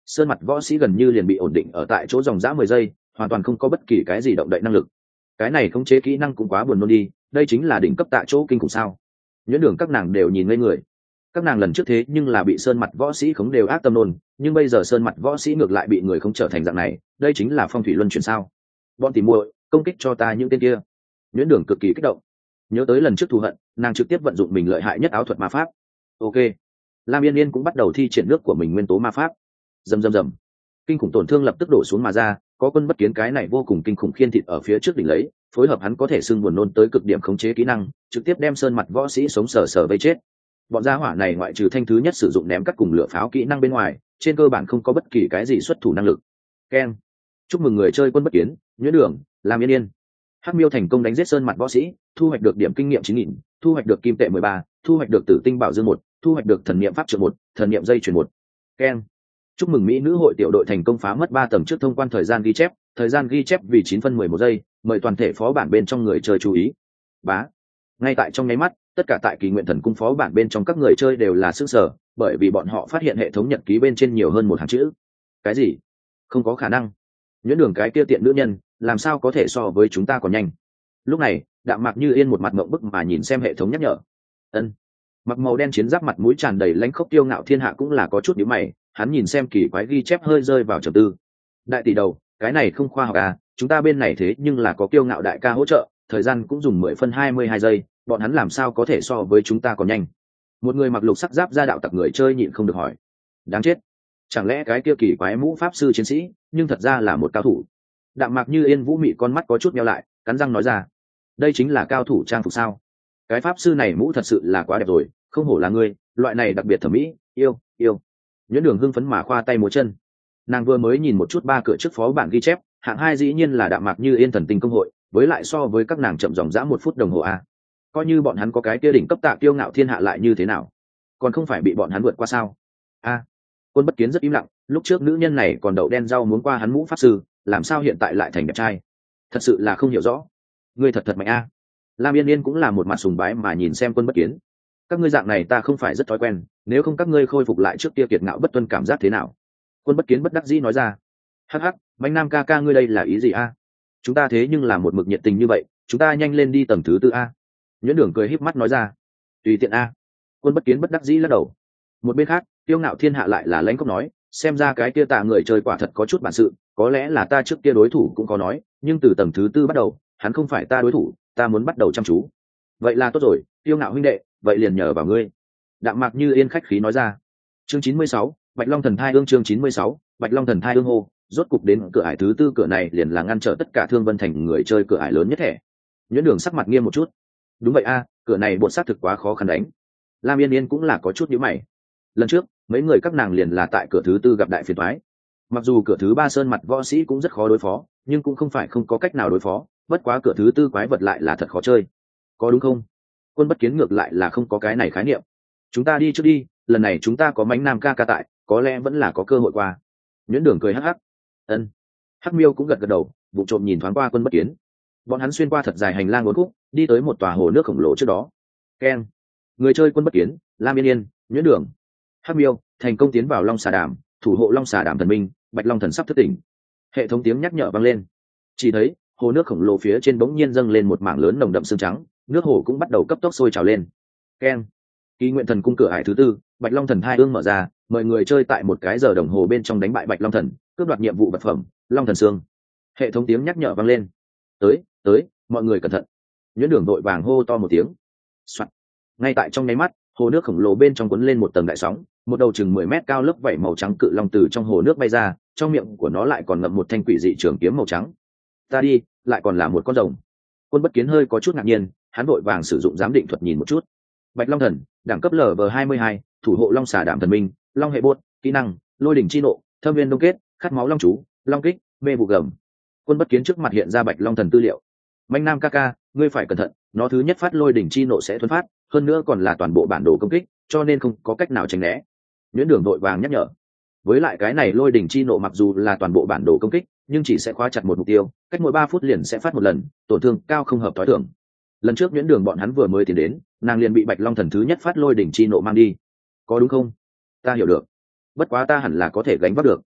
sơn mặt võ sĩ gần như liền bị ổn định ở tại chỗ dòng dã mười giây, hoàn toàn không có bất kỳ cái gì động đậy năng lực. Cái này khống chế kỹ năng cũng quá buồn nôn đi, đây chính là đỉnh cấp tại chỗ kinh khủng sao? Nhuyễn Đường các nàng đều nhìn ngây người. Các nàng lần trước thế nhưng là bị sơn mặt võ sĩ khống đều ác tâm nôn, nhưng bây giờ sơn mặt võ sĩ ngược lại bị người khống trở thành dạng này, đây chính là phong thủy luân chuyển sao? Bọn tỉ muội, công kích cho ta những tên kia. Nhuyễn Đường cực kỳ kích động. Nhớ tới lần trước thù hận, nàng trực tiếp vận dụng mình lợi hại nhất áo thuật ma pháp. Ok. Lam Yên Yên cũng bắt đầu thi triển nước của mình nguyên tố ma pháp. Rầm rầm rầm. Kinh khủng tổn thương lập tức đổ xuống mà ra, có Quân Bất Kiến cái này vô cùng kinh khủng khiên thịt ở phía trước đỉnh lấy, phối hợp hắn có thể xưng buồn nôn tới cực điểm khống chế kỹ năng, trực tiếp đem sơn mặt võ sĩ sống sờ sờ vây chết. Bọn gia hỏa này ngoại trừ thanh thứ nhất sử dụng ném cắt cùng lửa pháo kỹ năng bên ngoài, trên cơ bản không có bất kỳ cái gì xuất thủ năng lực. Keng. Chúc mừng người chơi Quân Bất Kiến, Nhuyễn Đường, Lam Yên Yên. Hắc Miêu thành công đánh giết sơn mặt võ sĩ, thu hoạch được điểm kinh nghiệm chín nghìn, thu hoạch được kim tệ mười ba, thu hoạch được tử tinh bảo dương một, thu hoạch được thần niệm pháp trượng một, thần niệm dây chuyền một. Keng. Chúc mừng Mỹ nữ hội tiểu đội thành công phá mất ba tầng trước thông quan thời gian ghi chép, thời gian ghi chép vì chín phân mười một giây, mời toàn thể phó bản bên trong người chơi chú ý. Bá. Ngay tại trong nháy mắt, tất cả tại Kỳ Nguyện Thần Cung phó bản bên trong các người chơi đều là sửng sở, bởi vì bọn họ phát hiện hệ thống nhật ký bên trên nhiều hơn một hàng chữ. Cái gì? Không có khả năng. Nhuyễn Đường cái kia tiện nữ nhân, làm sao có thể so với chúng ta còn nhanh? Lúc này, Đạm Mạc Như Yên một mặt ngậm bức mà nhìn xem hệ thống nhắc nhở. Ân. Mặc màu đen chiến giáp mặt mũi tràn đầy lãnh khốc tiêu ngạo thiên hạ cũng là có chút nhíu mày, hắn nhìn xem kỳ quái ghi chép hơi rơi vào trầm tư. Đại tỷ đầu, cái này không khoa học à, chúng ta bên này thế nhưng là có kiêu ngạo đại ca hỗ trợ, thời gian cũng dùng mười phân hai mươi hai giây, bọn hắn làm sao có thể so với chúng ta còn nhanh? Một người mặc lục sắc giáp ra đạo tặc người chơi nhịn không được hỏi. Đáng chết, chẳng lẽ cái kia kỳ quái mũ pháp sư chiến sĩ, nhưng thật ra là một cao thủ? Đạm Mạc Như Yên vũ mị con mắt có chút nheo lại, cắn răng nói ra. Đây chính là cao thủ trang phục sao? Cái pháp sư này mũ thật sự là quá đẹp rồi, không hổ là ngươi, loại này đặc biệt thẩm mỹ, yêu, yêu. Nhuyễn Đường hưng phấn mà khoa tay múa chân. Nàng vừa mới nhìn một chút ba cửa trước phó bản ghi chép, hạng hai dĩ nhiên là Đạm Mạc Như Yên thần tinh công hội, với lại so với các nàng chậm dòng dã một phút đồng hồ a. Coi như bọn hắn có cái kia đỉnh cấp tạ kiêu ngạo thiên hạ lại như thế nào, còn không phải bị bọn hắn vượt qua sao? A. Quân Bất Kiến rất im lặng, lúc trước nữ nhân này còn đậu đen rau muốn qua hắn mũ pháp sư, làm sao hiện tại lại thành đẹp trai? Thật sự là không hiểu rõ. Ngươi thật thật mạnh a. Lam Yên Yên cũng là một mặt sùng bái mà nhìn xem Quân Bất Kiến. Các ngươi dạng này ta không phải rất thói quen, nếu không các ngươi khôi phục lại trước kia kiệt ngạo bất tuân cảm giác thế nào? Quân Bất Kiến bất đắc dĩ nói ra. Hắc hắc, Bánh Nam ca ca ngươi đây là ý gì a? Chúng ta thế nhưng là một mực nhiệt tình như vậy, chúng ta nhanh lên đi tầng thứ tư a. Nhuyễn Đường cười híp mắt nói ra. Tùy tiện a. Quân Bất Kiến bất đắc dĩ lắc đầu. Một bên khác, Tiêu Ngạo Thiên Hạ lại là lãnh cốc nói, xem ra cái kia tạ người chơi quả thật có chút bản sự, có lẽ là ta trước kia đối thủ cũng có nói, nhưng từ tầng thứ tư bắt đầu, hắn không phải ta đối thủ, ta muốn bắt đầu chăm chú. Vậy là tốt rồi, Tiêu Ngạo huynh đệ, vậy liền nhờ vào ngươi. Đạm Mạc Như Yên khách khí nói ra. Chương chín mươi sáu, Bạch Long Thần Thai Ương chương chín mươi sáu, Bạch Long Thần Thai Ương hô, rốt cục đến cửa ải thứ tư, cửa này liền là ngăn trở tất cả Thương Vân Thành người chơi cửa ải lớn nhất thẻ. Nhuyễn Đường sắc mặt nghiêm một chút. Đúng vậy a, cửa này bột sát thực quá khó khăn đánh. Lam Yên Yên cũng là có chút nhíu mày. Lần trước, mấy người các nàng liền là tại cửa thứ tư gặp đại phiền toái. Mặc dù cửa thứ ba sơn mặt võ sĩ cũng rất khó đối phó, nhưng cũng không phải không có cách nào đối phó, bất quá cửa thứ tư quái vật lại là thật khó chơi. Có đúng không? Quân Bất Kiến ngược lại là không có cái này khái niệm. Chúng ta đi trước đi, lần này chúng ta có Mánh Nam ca ca tại, có lẽ vẫn là có cơ hội qua. Nhuyễn Đường cười hắc hắc. Ân. Hắc Miêu cũng gật gật đầu, vụ trộm nhìn thoáng qua Quân Bất Kiến. Bọn hắn xuyên qua thật dài hành lang uốn khúc, đi tới một tòa hồ nước khổng lồ trước đó. Keng. Người chơi Quân Bất Kiến, Lam Yên Yên, Nhuyễn Đường, Hắc Miêu thành công tiến vào Long Xà Đàm, thủ hộ Long Xà Đàm thần minh, Bạch Long Thần sắp thức tỉnh. Hệ thống tiếng nhắc nhở vang lên. Chỉ thấy hồ nước khổng lồ phía trên bỗng nhiên dâng lên một mảng lớn nồng đậm sương trắng, nước hồ cũng bắt đầu cấp tốc sôi trào lên. Keng. Kỳ Nguyện Thần Cung cửa ải thứ tư, Bạch Long Thần Thai Ương mở ra, mời người chơi tại một cái giờ đồng hồ bên trong đánh bại Bạch Long Thần, cướp đoạt nhiệm vụ vật phẩm Long Thần Xương. Hệ thống tiếng nhắc nhở vang lên. Tới, tới, mọi người cẩn thận. Nhuyễn Đường đội vàng hô to một tiếng. Soạt. Ngay tại trong nháy mắt, hồ nước khổng lồ bên trong cuốn lên một tầng đại sóng, một đầu chừng mười mét cao lớp vảy màu trắng cự long từ trong hồ nước bay ra, trong miệng của nó lại còn ngậm một thanh quỷ dị trường kiếm màu trắng. Ta đi, lại còn là một con rồng. Quân Bất Kiến hơi có chút ngạc nhiên, hắn vội vàng sử dụng giám định thuật nhìn một chút. Bạch Long Thần, đẳng cấp L V hai mươi hai, thủ hộ Long Xà Đạm thần minh, Long hệ bốt, kỹ năng, Lôi đỉnh chi nộ, Thâm viên đông kết, khát máu long chú, Long kích, mê vụ gầm. Quân Bất Kiến trước mặt hiện ra Bạch Long Thần tư liệu. Manh Nam ca ca, ngươi phải cẩn thận, nó thứ nhất phát Lôi đỉnh chi nộ sẽ thuần phát, hơn nữa còn là toàn bộ bản đồ công kích, cho nên không có cách nào tránh né. Nhuyễn Đường vội vàng nhắc nhở. Với lại cái này Lôi đỉnh chi nộ mặc dù là toàn bộ bản đồ công kích, nhưng chỉ sẽ khóa chặt một mục tiêu, cách mỗi ba phút liền sẽ phát một lần, tổn thương cao không hợp tối thường. Lần trước Nhuyễn Đường bọn hắn vừa mới tiến đến, nàng liền bị Bạch Long Thần thứ nhất phát Lôi đỉnh chi nộ mang đi. Có đúng không? Ta hiểu được. Bất quá ta hẳn là có thể gánh vác được.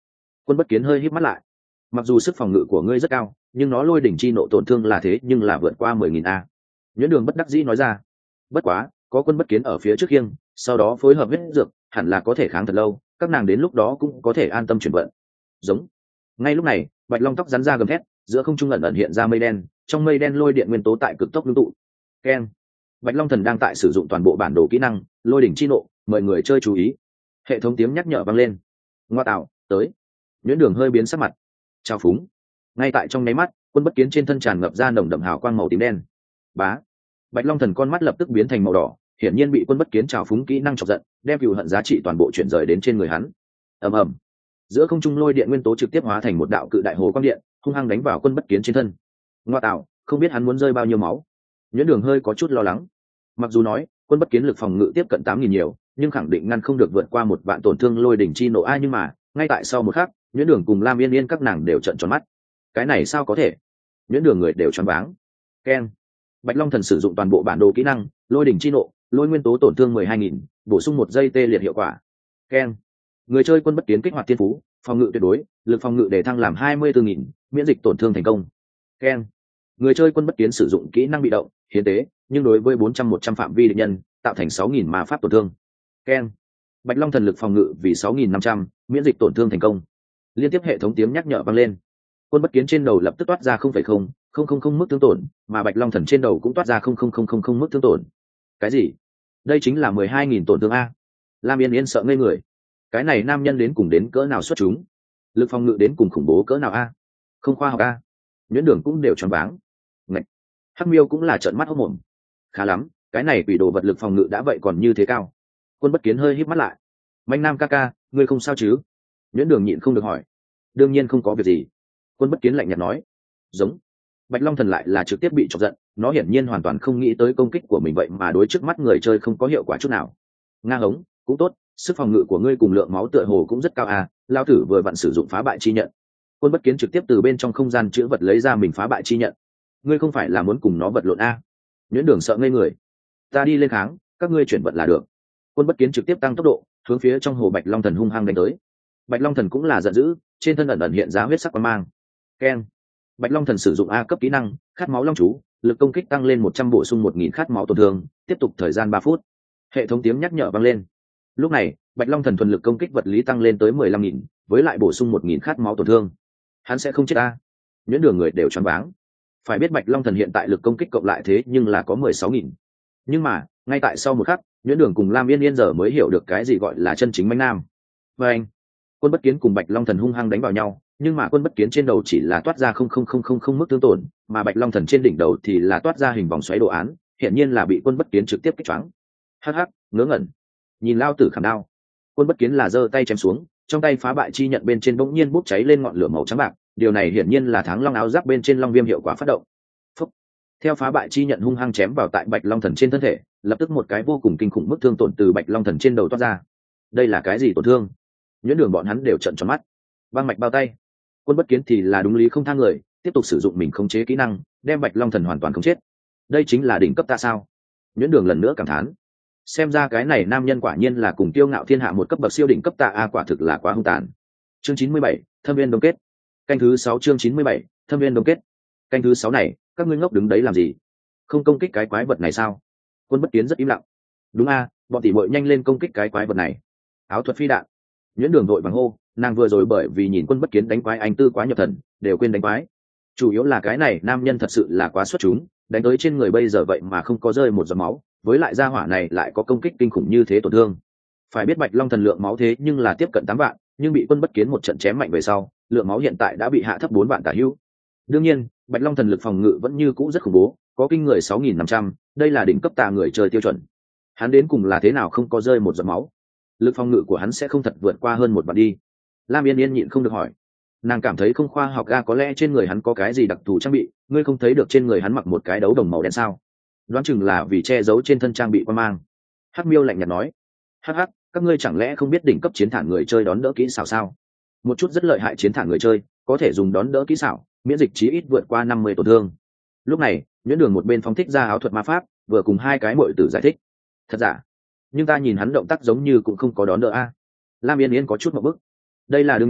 Quân Bất Kiến hơi híp mắt lại. Mặc dù sức phòng ngự của ngươi rất cao, nhưng nó lôi đỉnh chi nộ tổn thương là thế nhưng là vượt qua mười nghìn a. Nhuyễn Đường bất đắc dĩ nói ra. Bất quá, có Quân Bất Kiến ở phía trước khiêng, sau đó phối hợp huyết dược, hẳn là có thể kháng thật lâu, các nàng đến lúc đó cũng có thể an tâm chuyển vận. Giống. Ngay lúc này, Bạch Long tóc rắn ra gầm thét, giữa không trung ẩn ẩn hiện ra mây đen, trong mây đen lôi điện nguyên tố tại cực tốc ngưng tụ. Keng. Bạch Long Thần đang tại sử dụng toàn bộ bản đồ kỹ năng, lôi đỉnh chi nộ, mời người chơi chú ý. Hệ thống tiếng nhắc nhở vang lên. Ngoa tạo, tới. Nhuyễn Đường hơi biến sắc mặt. Chào phúng. Ngay tại trong nháy mắt, Quân Bất Kiến trên thân tràn ngập ra nồng đậm hào quang màu tím đen. Bá. Bạch Long Thần con mắt lập tức biến thành màu đỏ, hiển nhiên bị Quân Bất Kiến trào phúng kỹ năng chọc giận, đem cừu hận giá trị toàn bộ chuyển rời đến trên người hắn. Ầm ầm. Giữa không trung lôi điện nguyên tố trực tiếp hóa thành một đạo cự đại hồ quang điện, hung hăng đánh vào Quân Bất Kiến trên thân. Ngoa tạo, không biết hắn muốn rơi bao nhiêu máu. Nhuyễn Đường hơi có chút lo lắng. Mặc dù nói, Quân Bất Kiến lực phòng ngự tiếp cận tám nghìn nhiều, nhưng khẳng định ngăn không được vượt qua một vạn tổn thương lôi đỉnh chi nổ ai nhưng mà, ngay tại sau một khắc, Nhuyễn Đường cùng Lam Yên Yên các nàng đều trợn tròn mắt. Cái này sao có thể? Nhuyễn Đường người đều choáng váng. Keng. Bạch Long Thần sử dụng toàn bộ bản đồ kỹ năng, lôi đỉnh chi nộ, lôi nguyên tố tổn thương mười hai nghìn, bổ sung một giây tê liệt hiệu quả. Keng. Người chơi Quân Bất Kiến kích hoạt thiên phú, phòng ngự tuyệt đối, lực phòng ngự để thăng làm hai mươi tư nghìn, miễn dịch tổn thương thành công. Keng. Người chơi Quân Bất Kiến sử dụng kỹ năng bị động, hiến tế, nhưng đối với bốn trăm một trăm phạm vi địch nhân, tạo thành sáu nghìn ma pháp tổn thương. Keng. Bạch Long Thần lực phòng ngự vì sáu nghìn năm trăm, miễn dịch tổn thương thành công. Liên tiếp hệ thống tiếng nhắc nhở vang lên. Quân Bất Kiến trên đầu lập tức toát ra không phẩy không không không không mức thương tổn, mà Bạch Long Thần trên đầu cũng toát ra không không không không không mức thương tổn. Cái gì? Đây chính là mười hai nghìn tổn thương a. Lam Yên Yên sợ ngây người. Cái này nam nhân đến cùng đến cỡ nào xuất chúng? Lực phòng ngự đến cùng khủng bố cỡ nào a? Không khoa học a. Nhuyễn Đường cũng đều choáng váng. Ngạch. Hắc Miêu cũng là trợn mắt hốt mồm. Khá lắm, cái này quỷ đồ vật lực phòng ngự đã vậy còn như thế cao. Quân Bất Kiến hơi híp mắt lại. Mạnh Nam ca ca, ngươi không sao chứ? Nhuyễn Đường nhịn không được hỏi. Đương nhiên không có việc gì. Quân Bất Kiến lạnh nhạt nói. Giống. Bạch Long Thần lại là trực tiếp bị chọc giận, nó hiển nhiên hoàn toàn không nghĩ tới công kích của mình vậy mà đối trước mắt người chơi không có hiệu quả chút nào. Ngang hống, cũng tốt, sức phòng ngự của ngươi cùng lượng máu tựa hồ cũng rất cao à, lao tử vừa vặn sử dụng phá bại chi nhận. Quân Bất Kiến trực tiếp từ bên trong không gian chữ vật lấy ra mình phá bại chi nhận. Ngươi không phải là muốn cùng nó vật lộn a? Nhuyễn Đường sợ ngây người. Ta đi lên kháng, các ngươi chuyển vận là được. Quân Bất Kiến trực tiếp tăng tốc độ, hướng phía trong hồ Bạch Long Thần hung hăng đánh tới. Bạch Long Thần cũng là giận dữ, trên thân ẩn ẩn hiện ra huyết sắc quang mang. Keng. Bạch Long Thần sử dụng A cấp kỹ năng, khát máu long chú, lực công kích tăng lên một trăm bổ sung một nghìn khát máu tổn thương, tiếp tục thời gian ba phút. Hệ thống tiếng nhắc nhở vang lên. Lúc này, Bạch Long Thần thuần lực công kích vật lý tăng lên tới mười lăm nghìn, với lại bổ sung một nghìn khát máu tổn thương. Hắn sẽ không chết a. Nhuyễn Đường người đều choáng váng. Phải biết Bạch Long Thần hiện tại lực công kích cộng lại thế nhưng là có mười sáu nghìn. Nhưng mà, ngay tại sau một khắc, Nhuyễn Đường cùng Lam Yên Yên giờ mới hiểu được cái gì gọi là chân chính mãnh nam. Và anh, Quân Bất Kiến cùng Bạch Long Thần hung hăng đánh vào nhau, nhưng mà Quân Bất Kiến trên đầu chỉ là toát ra không không không không không mức thương tổn, mà Bạch Long Thần trên đỉnh đầu thì là toát ra hình vòng xoáy đồ án, hiển nhiên là bị Quân Bất Kiến trực tiếp kích choáng. Hắc hắc, ngớ ngẩn. Nhìn lao tử khảm đao. Quân Bất Kiến là giơ tay chém xuống, trong tay phá bại chi nhận bên trên bỗng nhiên bốc cháy lên ngọn lửa màu trắng bạc, điều này hiển nhiên là Tháng Long áo giáp bên trên Long Viêm hiệu quả phát động. Phúc. Theo phá bại chi nhận hung hăng chém vào tại Bạch Long Thần trên thân thể, lập tức một cái vô cùng kinh khủng mức thương tổn từ Bạch Long Thần trên đầu toát ra. Đây là cái gì tổn thương? Nhuyễn Đường bọn hắn đều trợn tròn mắt. Băng mạch bao tay. Quân Bất Kiến thì là đúng lý không tha người, tiếp tục sử dụng mình khống chế kỹ năng, đem Bạch Long Thần hoàn toàn khống chết. Đây chính là đỉnh cấp ta sao? Nhuyễn Đường lần nữa cảm thán. Xem ra cái này nam nhân quả nhiên là cùng tiêu ngạo thiên hạ một cấp bậc siêu đỉnh cấp tạ a, quả thực là quá hung tàn. Chương chín mươi bảy, Thâm viên đông kết. Canh thứ sáu chương chín mươi bảy, Thâm viên đông kết. Canh thứ sáu này, các ngươi ngốc đứng đấy làm gì? Không công kích cái quái vật này sao? Quân Bất Kiến rất im lặng. Đúng a, bọn tỷ muội nhanh lên công kích cái quái vật này. Áo thuật phi đạn. Nhuyễn Đường vội vàng hô, nàng vừa rồi bởi vì nhìn Quân Bất Kiến đánh quái anh tư quá nhập thần, đều quên đánh quái. Chủ yếu là cái này nam nhân thật sự là quá xuất chúng, đánh tới trên người bây giờ vậy mà không có rơi một giọt máu, với lại gia hỏa này lại có công kích kinh khủng như thế tổn thương. Phải biết Bạch Long Thần lượng máu thế nhưng là tiếp cận tám vạn, nhưng bị Quân Bất Kiến một trận chém mạnh về sau, lượng máu hiện tại đã bị hạ thấp bốn vạn tả hữu. Đương nhiên, Bạch Long Thần lực phòng ngự vẫn như cũ rất khủng bố, có kinh người sáu nghìn năm trăm, đây là đỉnh cấp tà người chơi tiêu chuẩn. Hắn đến cùng là thế nào không có rơi một giọt máu? Lực phòng ngự của hắn sẽ không thật vượt qua hơn một vạn đi. Lam Yên Yên nhịn không được hỏi. Nàng cảm thấy không khoa học ga, có lẽ trên người hắn có cái gì đặc thù trang bị, ngươi không thấy được trên người hắn mặc một cái đấu đồng màu đen sao? Đoán chừng là vì che giấu trên thân trang bị quan mang. Hắc Miêu lạnh nhạt nói. Hắc hắc, các ngươi chẳng lẽ không biết đỉnh cấp chiến thản người chơi đón đỡ kỹ xảo sao? Một chút rất lợi hại chiến thản người chơi có thể dùng đón đỡ kỹ xảo, miễn dịch chí ít vượt qua năm mươi tổn thương. Lúc này, Nhuyễn Đường một bên phóng thích ra áo thuật ma pháp, vừa cùng hai cái muội tử giải thích. Thật giả? Nhưng ta nhìn hắn động tác giống như cũng không có đón đỡ a. Lam Yên Yên có chút một bức. Đây là đương nhiên,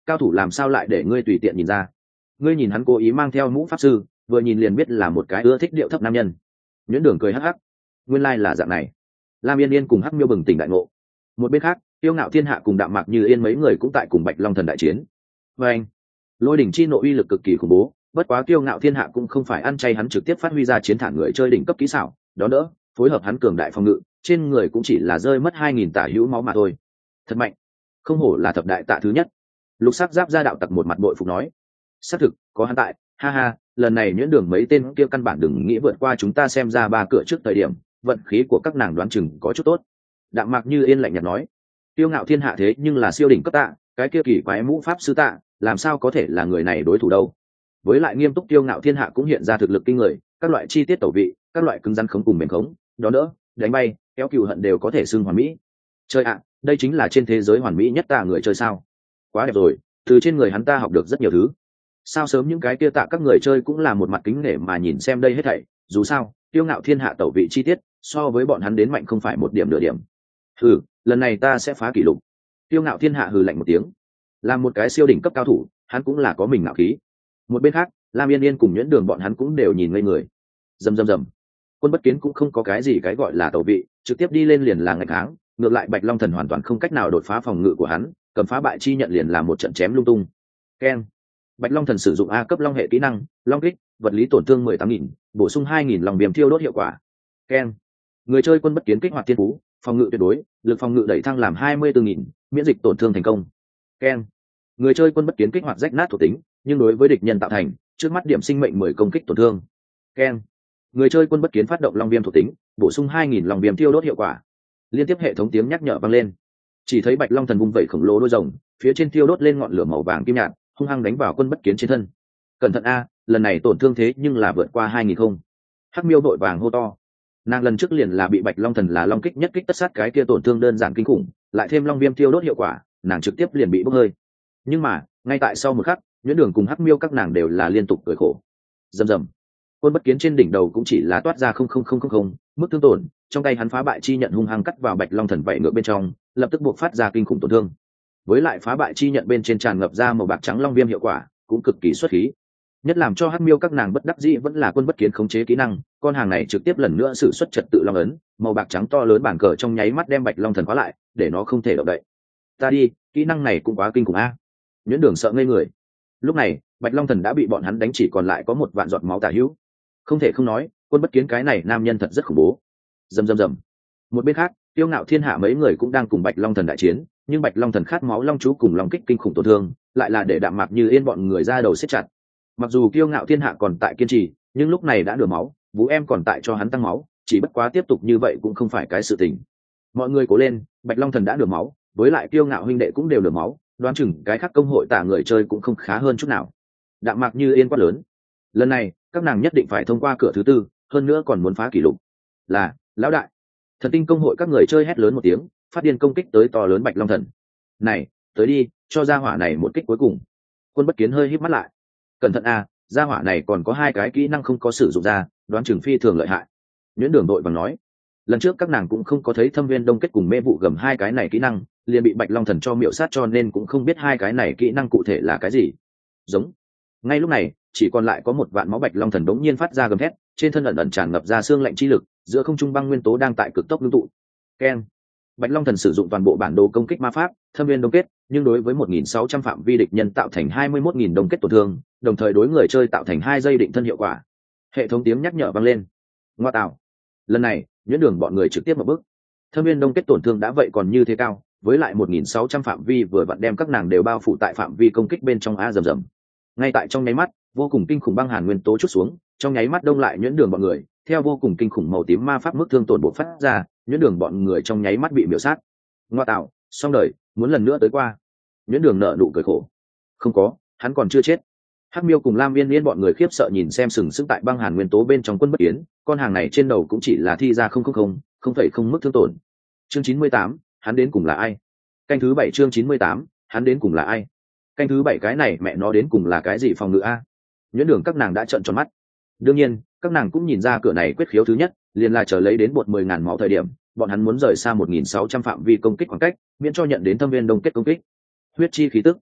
cao thủ làm sao lại để ngươi tùy tiện nhìn ra? Ngươi nhìn hắn cố ý mang theo mũ pháp sư, vừa nhìn liền biết là một cái ưa thích điệu thấp nam nhân. Nhuyễn Đường cười hắc hắc, nguyên lai là dạng này. Lam Yên Yên cùng Hắc Miêu bừng tỉnh đại ngộ. Một bên khác, Tiêu Ngạo Thiên Hạ cùng Đạm Mạc Như Yên mấy người cũng tại cùng Bạch Long Thần đại chiến. Và anh, lôi đỉnh chi nộ uy lực cực kỳ khủng bố, bất quá Tiêu Ngạo Thiên Hạ cũng không phải ăn chay, hắn trực tiếp phát huy ra chiến thản người chơi đỉnh cấp kỹ xảo, đó đỡ, phối hợp hắn cường đại phòng ngự, trên người cũng chỉ là rơi mất hai nghìn tả hữu máu mà thôi. Thật mạnh, không hổ là thập đại tạ thứ nhất. Lục Sắc Giáp gia đạo tặc một mặt bội phục nói. Xác thực, có hắn tại, ha ha, lần này Nhuyễn Đường mấy tên kia căn bản đừng nghĩ vượt qua chúng ta, xem ra ba cửa trước thời điểm, vận khí của các nàng đoán chừng có chút tốt. Đạm Mạc Như Yên lạnh nhạt nói. Tiêu Ngạo Thiên Hạ thế nhưng là siêu đỉnh cấp tạ, cái kia kỳ quái mũ pháp sư tạ, làm sao có thể là người này đối thủ đâu? Với lại nghiêm túc Tiêu Ngạo Thiên Hạ cũng hiện ra thực lực kinh người, các loại chi tiết tẩu vị, các loại cứng rắn khống cùng mềm khống, đó đỡ, đánh bay, kéo cừu hận đều có thể xưng hoàn mỹ. Chơi ạ, đây chính là trên thế giới hoàn mỹ nhất tạ người chơi sao? Quá đẹp rồi, từ trên người hắn ta học được rất nhiều thứ. Sao sớm những cái kia tạ các người chơi cũng là một mặt kính nể mà nhìn xem đây hết thảy, dù sao, Tiêu Ngạo Thiên Hạ tẩu vị chi tiết, so với bọn hắn đến mạnh không phải một điểm nửa điểm. Hừ, lần này ta sẽ phá kỷ lục. Tiêu Ngạo Thiên Hạ hừ lạnh một tiếng. Làm một cái siêu đỉnh cấp cao thủ, hắn cũng là có mình ngạo khí. Một bên khác, Lam Yên Yên cùng Nhuyễn Đường bọn hắn cũng đều nhìn ngây người. Rầm rầm rầm. Quân Bất Kiến cũng không có cái gì cái gọi là tẩu vị, trực tiếp đi lên liền là nghịch kháng, ngược lại Bạch Long Thần hoàn toàn không cách nào đột phá phòng ngự của hắn, cầm phá bại chi nhận liền làm một trận chém lung tung. Keng. Bạch Long Thần sử dụng A cấp long hệ kỹ năng, Long kích, vật lý tổn thương mười tám nghìn, bổ sung hai nghìn lòng viêm thiêu đốt hiệu quả. Keng. Người chơi Quân Bất Kiến kích hoạt thiên phú, phòng ngự tuyệt đối, lực phòng ngự đẩy thăng làm hai mươi tư nghìn, miễn dịch tổn thương thành công. Keng. Người chơi Quân Bất Kiến kích hoạt rách nát thuộc tính, nhưng đối với địch nhân tạo thành, trước mắt điểm sinh mệnh mười công kích tổn thương. Keng. Người chơi Quân Bất Kiến phát động long viêm thuộc tính, bổ sung hai nghìn lòng viêm thiêu đốt hiệu quả. Liên tiếp hệ thống tiếng nhắc nhở vang lên. Chỉ thấy Bạch Long Thần vung vẩy khổng lồ đôi rồng, phía trên thiêu đốt lên ngọn lửa màu vàng kim nhạt, hung hăng đánh vào Quân Bất Kiến trên thân. Cẩn thận a, lần này tổn thương thế nhưng là vượt qua hai nghìn không. Hắc Miêu đội vàng hô to. Nàng lần trước liền là bị Bạch Long Thần là long kích nhất kích tất sát, cái kia tổn thương đơn giản kinh khủng, lại thêm long viêm thiêu đốt hiệu quả, nàng trực tiếp liền bị bốc hơi. Nhưng mà ngay tại sau một khắc, Nhuyễn Đường cùng Hắc Miêu các nàng đều là liên tục cười khổ. Rầm rầm. Quân Bất Kiến trên đỉnh đầu cũng chỉ là toát ra không không không không không mức thương tổn, trong tay hắn phá bại chi nhận hung hăng cắt vào Bạch Long Thần vảy ngược bên trong, lập tức buộc phát ra kinh khủng tổn thương. Với lại phá bại chi nhận bên trên tràn ngập ra màu bạc trắng long viêm hiệu quả, cũng cực kỳ xuất khí. Nhất làm cho Hắc Miêu các nàng bất đắc dĩ vẫn là Quân Bất Kiến khống chế kỹ năng, con hàng này trực tiếp lần nữa sử xuất trật tự long ấn, màu bạc trắng to lớn bản cờ trong nháy mắt đem Bạch Long Thần khóa lại, để nó không thể động đậy. Ta đi, kỹ năng này cũng quá kinh khủng a. Nhuyễn Đường sợ ngây người. Lúc này, Bạch Long Thần đã bị bọn hắn đánh chỉ còn lại có một vạn giọt máu tả hữu. Không thể không nói, Quân Bất Kiến cái này nam nhân thật rất khủng bố. Rầm rầm rầm. Một bên khác, Tiêu Ngạo Thiên Hạ mấy người cũng đang cùng Bạch Long Thần đại chiến, nhưng Bạch Long Thần khát máu long chú cùng long kích kinh khủng tổn thương, lại là để Đạm Mạc Như Yên bọn người ra đầu siết chặt. Mặc dù Tiêu Ngạo Thiên Hạ còn tại kiên trì, nhưng lúc này đã nửa máu, Vũ Em còn tại cho hắn tăng máu, chỉ bất quá tiếp tục như vậy cũng không phải cái sự tình. Mọi người cố lên, Bạch Long Thần đã nửa máu, với lại Tiêu Ngạo huynh đệ cũng đều nửa máu, đoán chừng cái khác công hội tả người chơi cũng không khá hơn chút nào. Đạm Mạc Như Yên quát lớn, lần này các nàng nhất định phải thông qua cửa thứ tư, hơn nữa còn muốn phá kỷ lục. Là lão đại. Thần Tinh công hội các người chơi hét lớn một tiếng, phát điên công kích tới to lớn Bạch Long Thần. Này, tới đi, cho gia hỏa này một kích cuối cùng. Quân Bất Kiến hơi híp mắt lại. Cẩn thận a, gia hỏa này còn có hai cái kỹ năng không có sử dụng ra, đoán chừng phi thường lợi hại. Nhuyễn Đường đội bằng nói, lần trước các nàng cũng không có thấy Thâm Viên Đông Kết cùng Mê Vụ Gầm hai cái này kỹ năng, liền bị Bạch Long Thần cho miểu sát, cho nên cũng không biết hai cái này kỹ năng cụ thể là cái gì. Giống. Ngay lúc này, chỉ còn lại có một vạn máu Bạch Long Thần đống nhiên phát ra gầm thét, trên thân ẩn ẩn tràn ngập ra xương lạnh chi lực, giữa không trung băng nguyên tố đang tại cực tốc ngưng tụ. Keng. Bạch Long Thần sử dụng toàn bộ bản đồ công kích ma pháp, Thâm Viên Đông Kết, nhưng đối với một nghìn sáu trăm phạm vi địch nhân tạo thành hai mươi mốt nghìn đông kết tổn thương, đồng thời đối người chơi tạo thành hai giây định thân hiệu quả. Hệ thống tiếng nhắc nhở vang lên. Ngoa tạo. Lần này, Nhuyễn Đường bọn người trực tiếp một bước. Thâm Viên Đông Kết tổn thương đã vậy còn như thế cao, với lại một nghìn sáu trăm phạm vi vừa vặn đem các nàng đều bao phủ tại phạm vi công kích bên trong a rầm rầm. Ngay tại trong nháy mắt, vô cùng kinh khủng băng hàn nguyên tố chút xuống, trong nháy mắt đông lại Nhuyễn Đường bọn người, theo vô cùng kinh khủng màu tím ma pháp mức thương tổn bộc phát ra, Nhuyễn Đường bọn người trong nháy mắt bị miểu sát. Ngoa tạo, xong đời, muốn lần nữa tới qua. Nhuyễn Đường nở nụ cười khổ. Không có, hắn còn chưa chết. Hắc Miêu cùng Lam Viên Viên bọn người khiếp sợ nhìn xem sừng sững tại băng hàn nguyên tố bên trong Quân Bất Kiến, con hàng này trên đầu cũng chỉ là thi ra không không không, không phải không mức thương tổn. Chương chín mươi tám, hắn đến cùng là ai? Canh thứ bảy chương chín mươi tám, hắn đến cùng là ai? Canh thứ bảy cái này mẹ nó đến cùng là cái gì phòng ngự a? Nhuyễn Đường các nàng đã trợn tròn mắt. Đương nhiên, các nàng cũng nhìn ra cửa này quyết khiếu thứ nhất, liền là chờ lấy đến bột mười ngàn máu thời điểm, bọn hắn muốn rời xa một nghìn sáu trăm phạm vi công kích khoảng cách, miễn cho nhận đến Thâm Viên Đông Kết công kích. Huyết chi khí tức.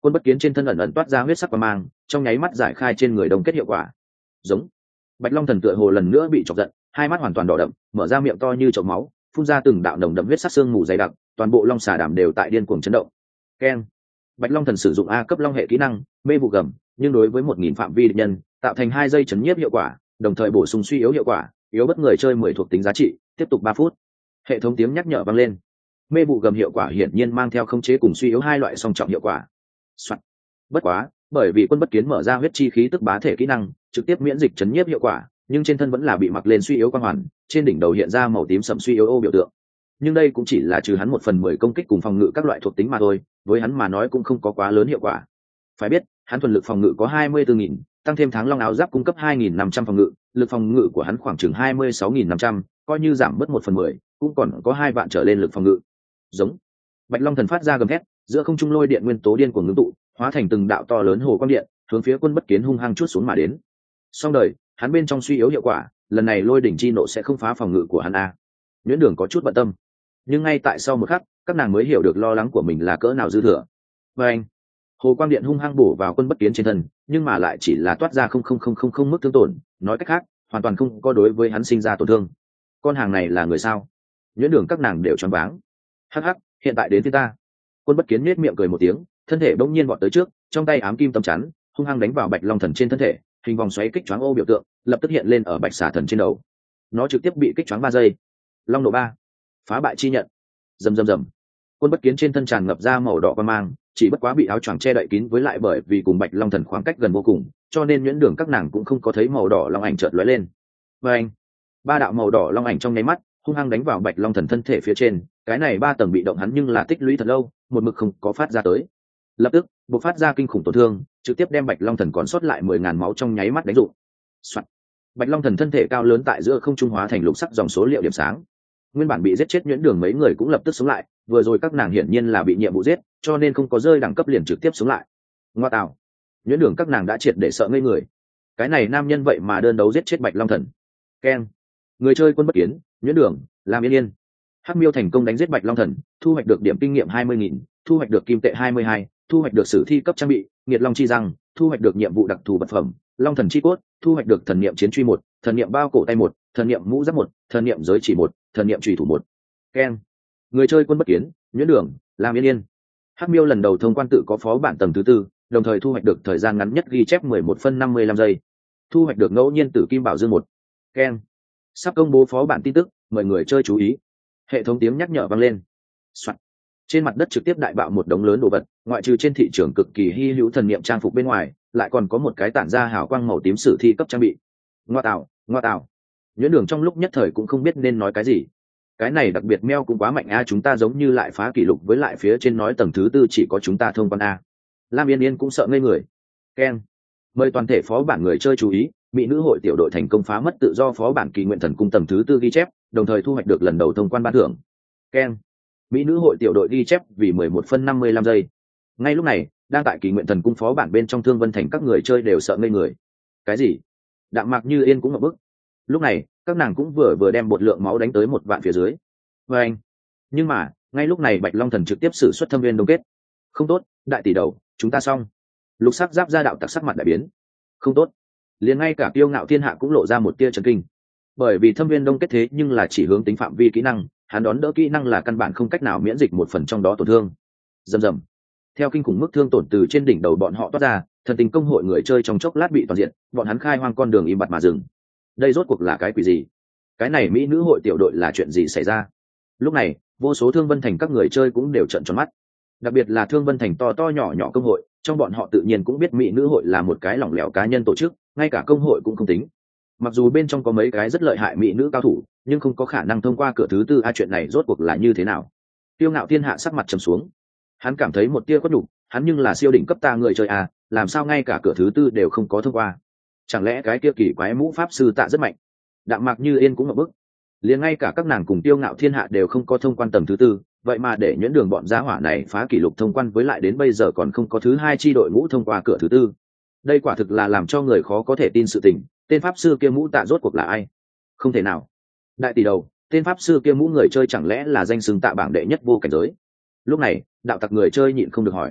Quân bất kiến trên thân ẩn ẩn toát ra huyết sắc và mang, trong nháy mắt giải khai trên người đồng kết hiệu quả. Giống. Bạch Long Thần tựa hồ lần nữa bị chọc giận, hai mắt hoàn toàn đỏ đậm, mở ra miệng to như chậu máu, phun ra từng đạo nồng đậm huyết sắc xương mù dày đặc, toàn bộ long xà đàm đều tại điên cuồng chấn động. Keng. Bạch Long Thần sử dụng A cấp long hệ kỹ năng, mê vụ gầm, nhưng đối với một nghìn phạm vi địch nhân, tạo thành hai giây chấn nhiếp hiệu quả, đồng thời bổ sung suy yếu hiệu quả, yếu bất người chơi mười thuộc tính giá trị, tiếp tục ba phút. Hệ thống tiếng nhắc nhở vang lên. Mê vụ gầm hiệu quả hiển nhiên mang theo khống chế cùng suy yếu hai loại song trọng hiệu quả. Soạn. Bất quá, bởi vì Quân bất kiến mở ra huyết chi khí tức bá thể kỹ năng, trực tiếp miễn dịch chấn nhiếp hiệu quả, nhưng trên thân vẫn là bị mặc lên suy yếu quang hoàn, trên đỉnh đầu hiện ra màu tím sẫm suy yếu ô biểu tượng. Nhưng đây cũng chỉ là trừ hắn một phần mười công kích cùng phòng ngự các loại thuộc tính mà thôi, với hắn mà nói cũng không có quá lớn hiệu quả. Phải biết, hắn thuần lực phòng ngự có hai mươi tư nghìn, tăng thêm tháng long áo giáp cung cấp hai nghìn năm trăm phòng ngự, lực phòng ngự của hắn khoảng chừng hai mươi sáu nghìn năm trăm, coi như giảm mất một phần mười, cũng còn có hai vạn trở lên lực phòng ngự. Giống. Bạch Long Thần phát ra gầm thét, giữa không trung lôi điện nguyên tố điên cuồng ngưng tụ, hóa thành từng đạo to lớn hồ quang điện, hướng phía Quân bất kiến hung hăng chuốt xuống mà đến. Song đời, hắn bên trong suy yếu hiệu quả, lần này lôi đỉnh chi nộ sẽ không phá phòng ngự của hắn a. Nhuyễn Đường có chút bận tâm, nhưng ngay tại sau một khắc, các nàng mới hiểu được lo lắng của mình là cỡ nào dư thừa. Và anh, hồ quang điện hung hăng bổ vào Quân bất kiến trên thân, nhưng mà lại chỉ là toát ra không không không không không mức thương tổn, nói cách khác, hoàn toàn không có đối với hắn sinh ra tổn thương. Con hàng này là người sao? Nhuyễn Đường các nàng đều choáng váng. Hắc hắc, hiện tại đến phía ta. Quân bất kiến nhếch miệng cười một tiếng, thân thể bỗng nhiên vọt tới trước, trong tay ám kim tấm chắn, hung hăng đánh vào Bạch Long Thần trên thân thể, hình vòng xoáy kích choáng ô biểu tượng lập tức hiện lên ở Bạch Xà Thần trên đầu. Nó trực tiếp bị kích choáng ba giây. Long nộ ba, phá bại chi nhận. Rầm rầm rầm. Quân bất kiến trên thân tràn ngập ra màu đỏ quang mang, chỉ bất quá bị áo choàng che đậy kín, với lại bởi vì cùng Bạch Long Thần khoảng cách gần vô cùng, cho nên Nhuyễn Đường các nàng cũng không có thấy màu đỏ long ảnh chợt lóe lên. Và anh, ba đạo màu đỏ long ảnh trong nháy mắt hung hăng đánh vào Bạch Long Thần thân thể phía trên, cái này ba tầng bị động hắn nhưng là tích lũy thật lâu, một mực không có phát ra tới. Lập tức, bộc phát ra kinh khủng tổn thương, trực tiếp đem Bạch Long Thần còn sót lại mười ngàn máu trong nháy mắt đánh rụng. Soạn. Bạch Long Thần thân thể cao lớn tại giữa không trung hóa thành lục sắc dòng số liệu điểm sáng. Nguyên bản bị giết chết Nhuyễn Đường mấy người cũng lập tức sống lại, vừa rồi các nàng hiển nhiên là bị nhiệm vụ giết, cho nên không có rơi đẳng cấp liền trực tiếp sống lại. Ngoa tạo. Nhuyễn Đường các nàng đã triệt để sợ ngây người. Cái này nam nhân vậy mà đơn đấu giết chết Bạch Long Thần. Keng. Người chơi Quân bất kiến, Nhuyễn Đường, làm yên yên. Hắc Miêu thành công đánh giết Bạch Long Thần, thu hoạch được điểm kinh nghiệm hai mươi nghìn, thu hoạch được kim tệ hai mươi hai, thu hoạch được sử thi cấp trang bị, nghiệt long chi răng, thu hoạch được nhiệm vụ đặc thù vật phẩm, long thần chi cốt, thu hoạch được thần niệm chiến truy một, thần niệm bao cổ tay một, thần niệm mũ giáp một, thần niệm giới chỉ một, thần niệm chủy thủ một. Keng. Người chơi Quân bất kiến, Nhuyễn Đường, làm yên yên. Hắc Miêu lần đầu thông quan tự có phó bản tầng thứ tư, đồng thời thu hoạch được thời gian ngắn nhất ghi chép mười một phân năm mươi lăm giây. Thu hoạch được ngẫu nhiên tử kim bảo dương một. Keng. Sắp công bố phó bản tin tức, mời người chơi chú ý. Hệ thống tiếng nhắc nhở vang lên. Soạn. Trên mặt đất trực tiếp đại bạo một đống lớn đồ vật, ngoại trừ trên thị trường cực kỳ hy hữu thần niệm trang phục bên ngoài, lại còn có một cái tản ra hào quang màu tím sử thi cấp trang bị. Ngoa tạo, ngoa tạo. Nhuyễn Đường trong lúc nhất thời cũng không biết nên nói cái gì. Cái này đặc biệt meo cũng quá mạnh a, chúng ta giống như lại phá kỷ lục, với lại phía trên nói tầng thứ tư chỉ có chúng ta thông quan a. Lam Yên Yên cũng sợ ngây người. Keng. Mời toàn thể phó bản người chơi chú ý, mỹ nữ hội tiểu đội thành công phá mất tự do phó bản kỳ nguyện thần cung tầng thứ tư ghi chép, đồng thời thu hoạch được lần đầu thông quan ban thưởng. Keng. Mỹ nữ hội tiểu đội ghi chép vì mười một phân năm mươi lăm giây. Ngay lúc này, đang tại kỳ nguyện thần cung phó bản bên trong Thương Vân Thành các người chơi đều sợ ngây người. Cái gì? Đạm Mạc Như Yên cũng ngập bức. Lúc này, các nàng cũng vừa vừa đem một lượng máu đánh tới một vạn phía dưới. Và anh. Nhưng mà, ngay lúc này Bạch Long Thần trực tiếp sử xuất thâm viên đông kết. Không tốt, đại tỷ đầu, chúng ta xong. Lục sắc giáp gia đạo tặc sắc mặt đại biến. Không tốt. Liền ngay cả Kiêu Ngạo Thiên Hạ cũng lộ ra một tia chấn kinh. Bởi vì thâm viên đông kết thế nhưng là chỉ hướng tính phạm vi kỹ năng, hắn đón đỡ kỹ năng là căn bản không cách nào miễn dịch một phần trong đó tổn thương. Rầm rầm. Theo kinh khủng mức thương tổn từ trên đỉnh đầu bọn họ toát ra, thần tình công hội người chơi trong chốc lát bị toàn diện, bọn hắn khai hoang con đường im bặt mà dừng. Đây rốt cuộc là cái quỷ gì? Cái này mỹ nữ hội tiểu đội là chuyện gì xảy ra? Lúc này, vô số Thương Vân Thành các người chơi cũng đều trợn tròn mắt. Đặc biệt là Thương Vân Thành to to nhỏ nhỏ công hội, trong bọn họ tự nhiên cũng biết mỹ nữ hội là một cái lỏng lẻo cá nhân tổ chức, ngay cả công hội cũng không tính. Mặc dù bên trong có mấy cái rất lợi hại mỹ nữ cao thủ, nhưng không có khả năng thông qua cửa thứ tư. A, chuyện này rốt cuộc là như thế nào? Tiêu Ngạo Thiên Hạ sắc mặt trầm xuống, hắn cảm thấy một tia khuất nhục, hắn nhưng là siêu đỉnh cấp ta người chơi à, làm sao ngay cả cửa thứ tư đều không có thông qua? Chẳng lẽ cái kia kỳ quái mũ pháp sư Tạ rất mạnh? Đạm Mạc Như Yên cũng ngập bức, liền ngay cả các nàng cùng Tiêu Ngạo Thiên Hạ đều không có thông quan tầng thứ tư, vậy mà để Nhuyễn Đường bọn gia hỏa này phá kỷ lục thông quan, với lại đến bây giờ còn không có thứ hai chi đội ngũ thông qua cửa thứ tư. Đây quả thực là làm cho người khó có thể tin sự tình. Tên pháp sư kia mũ Tạ rốt cuộc là ai? Không thể nào. Đại tỷ đầu, tên pháp sư kia mũ người chơi chẳng lẽ là danh xưng Tạ bảng đệ nhất vô cảnh giới? Lúc này, đạo tặc người chơi nhịn không được hỏi.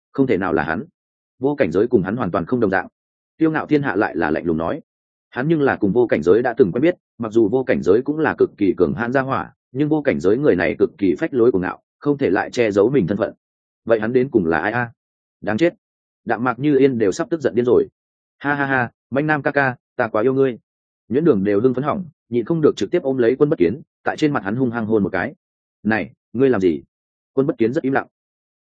không thể nào là hắn. Vô cảnh giới cùng hắn hoàn toàn không đồng dạng. Tiêu ngạo thiên hạ lại là lạnh lùng nói, hắn nhưng là cùng vô cảnh giới đã từng quen biết, mặc dù vô cảnh giới cũng là cực kỳ cường hãn gia hỏa, nhưng vô cảnh giới người này cực kỳ phách lối của ngạo, không thể lại che giấu mình thân phận. Vậy hắn đến cùng là ai a? Đáng chết. Đạm Mạc Như Yên đều sắp tức giận điên rồi. Ha ha ha, Mạnh Nam ca ca, ta quá yêu ngươi. Nhuyễn Đường đều hưng phấn hỏng, nhịn không được trực tiếp ôm lấy Quân Bất Kiến, tại trên mặt hắn hung hăng hôn một cái. Này, ngươi làm gì? Quân Bất Kiến rất im lặng.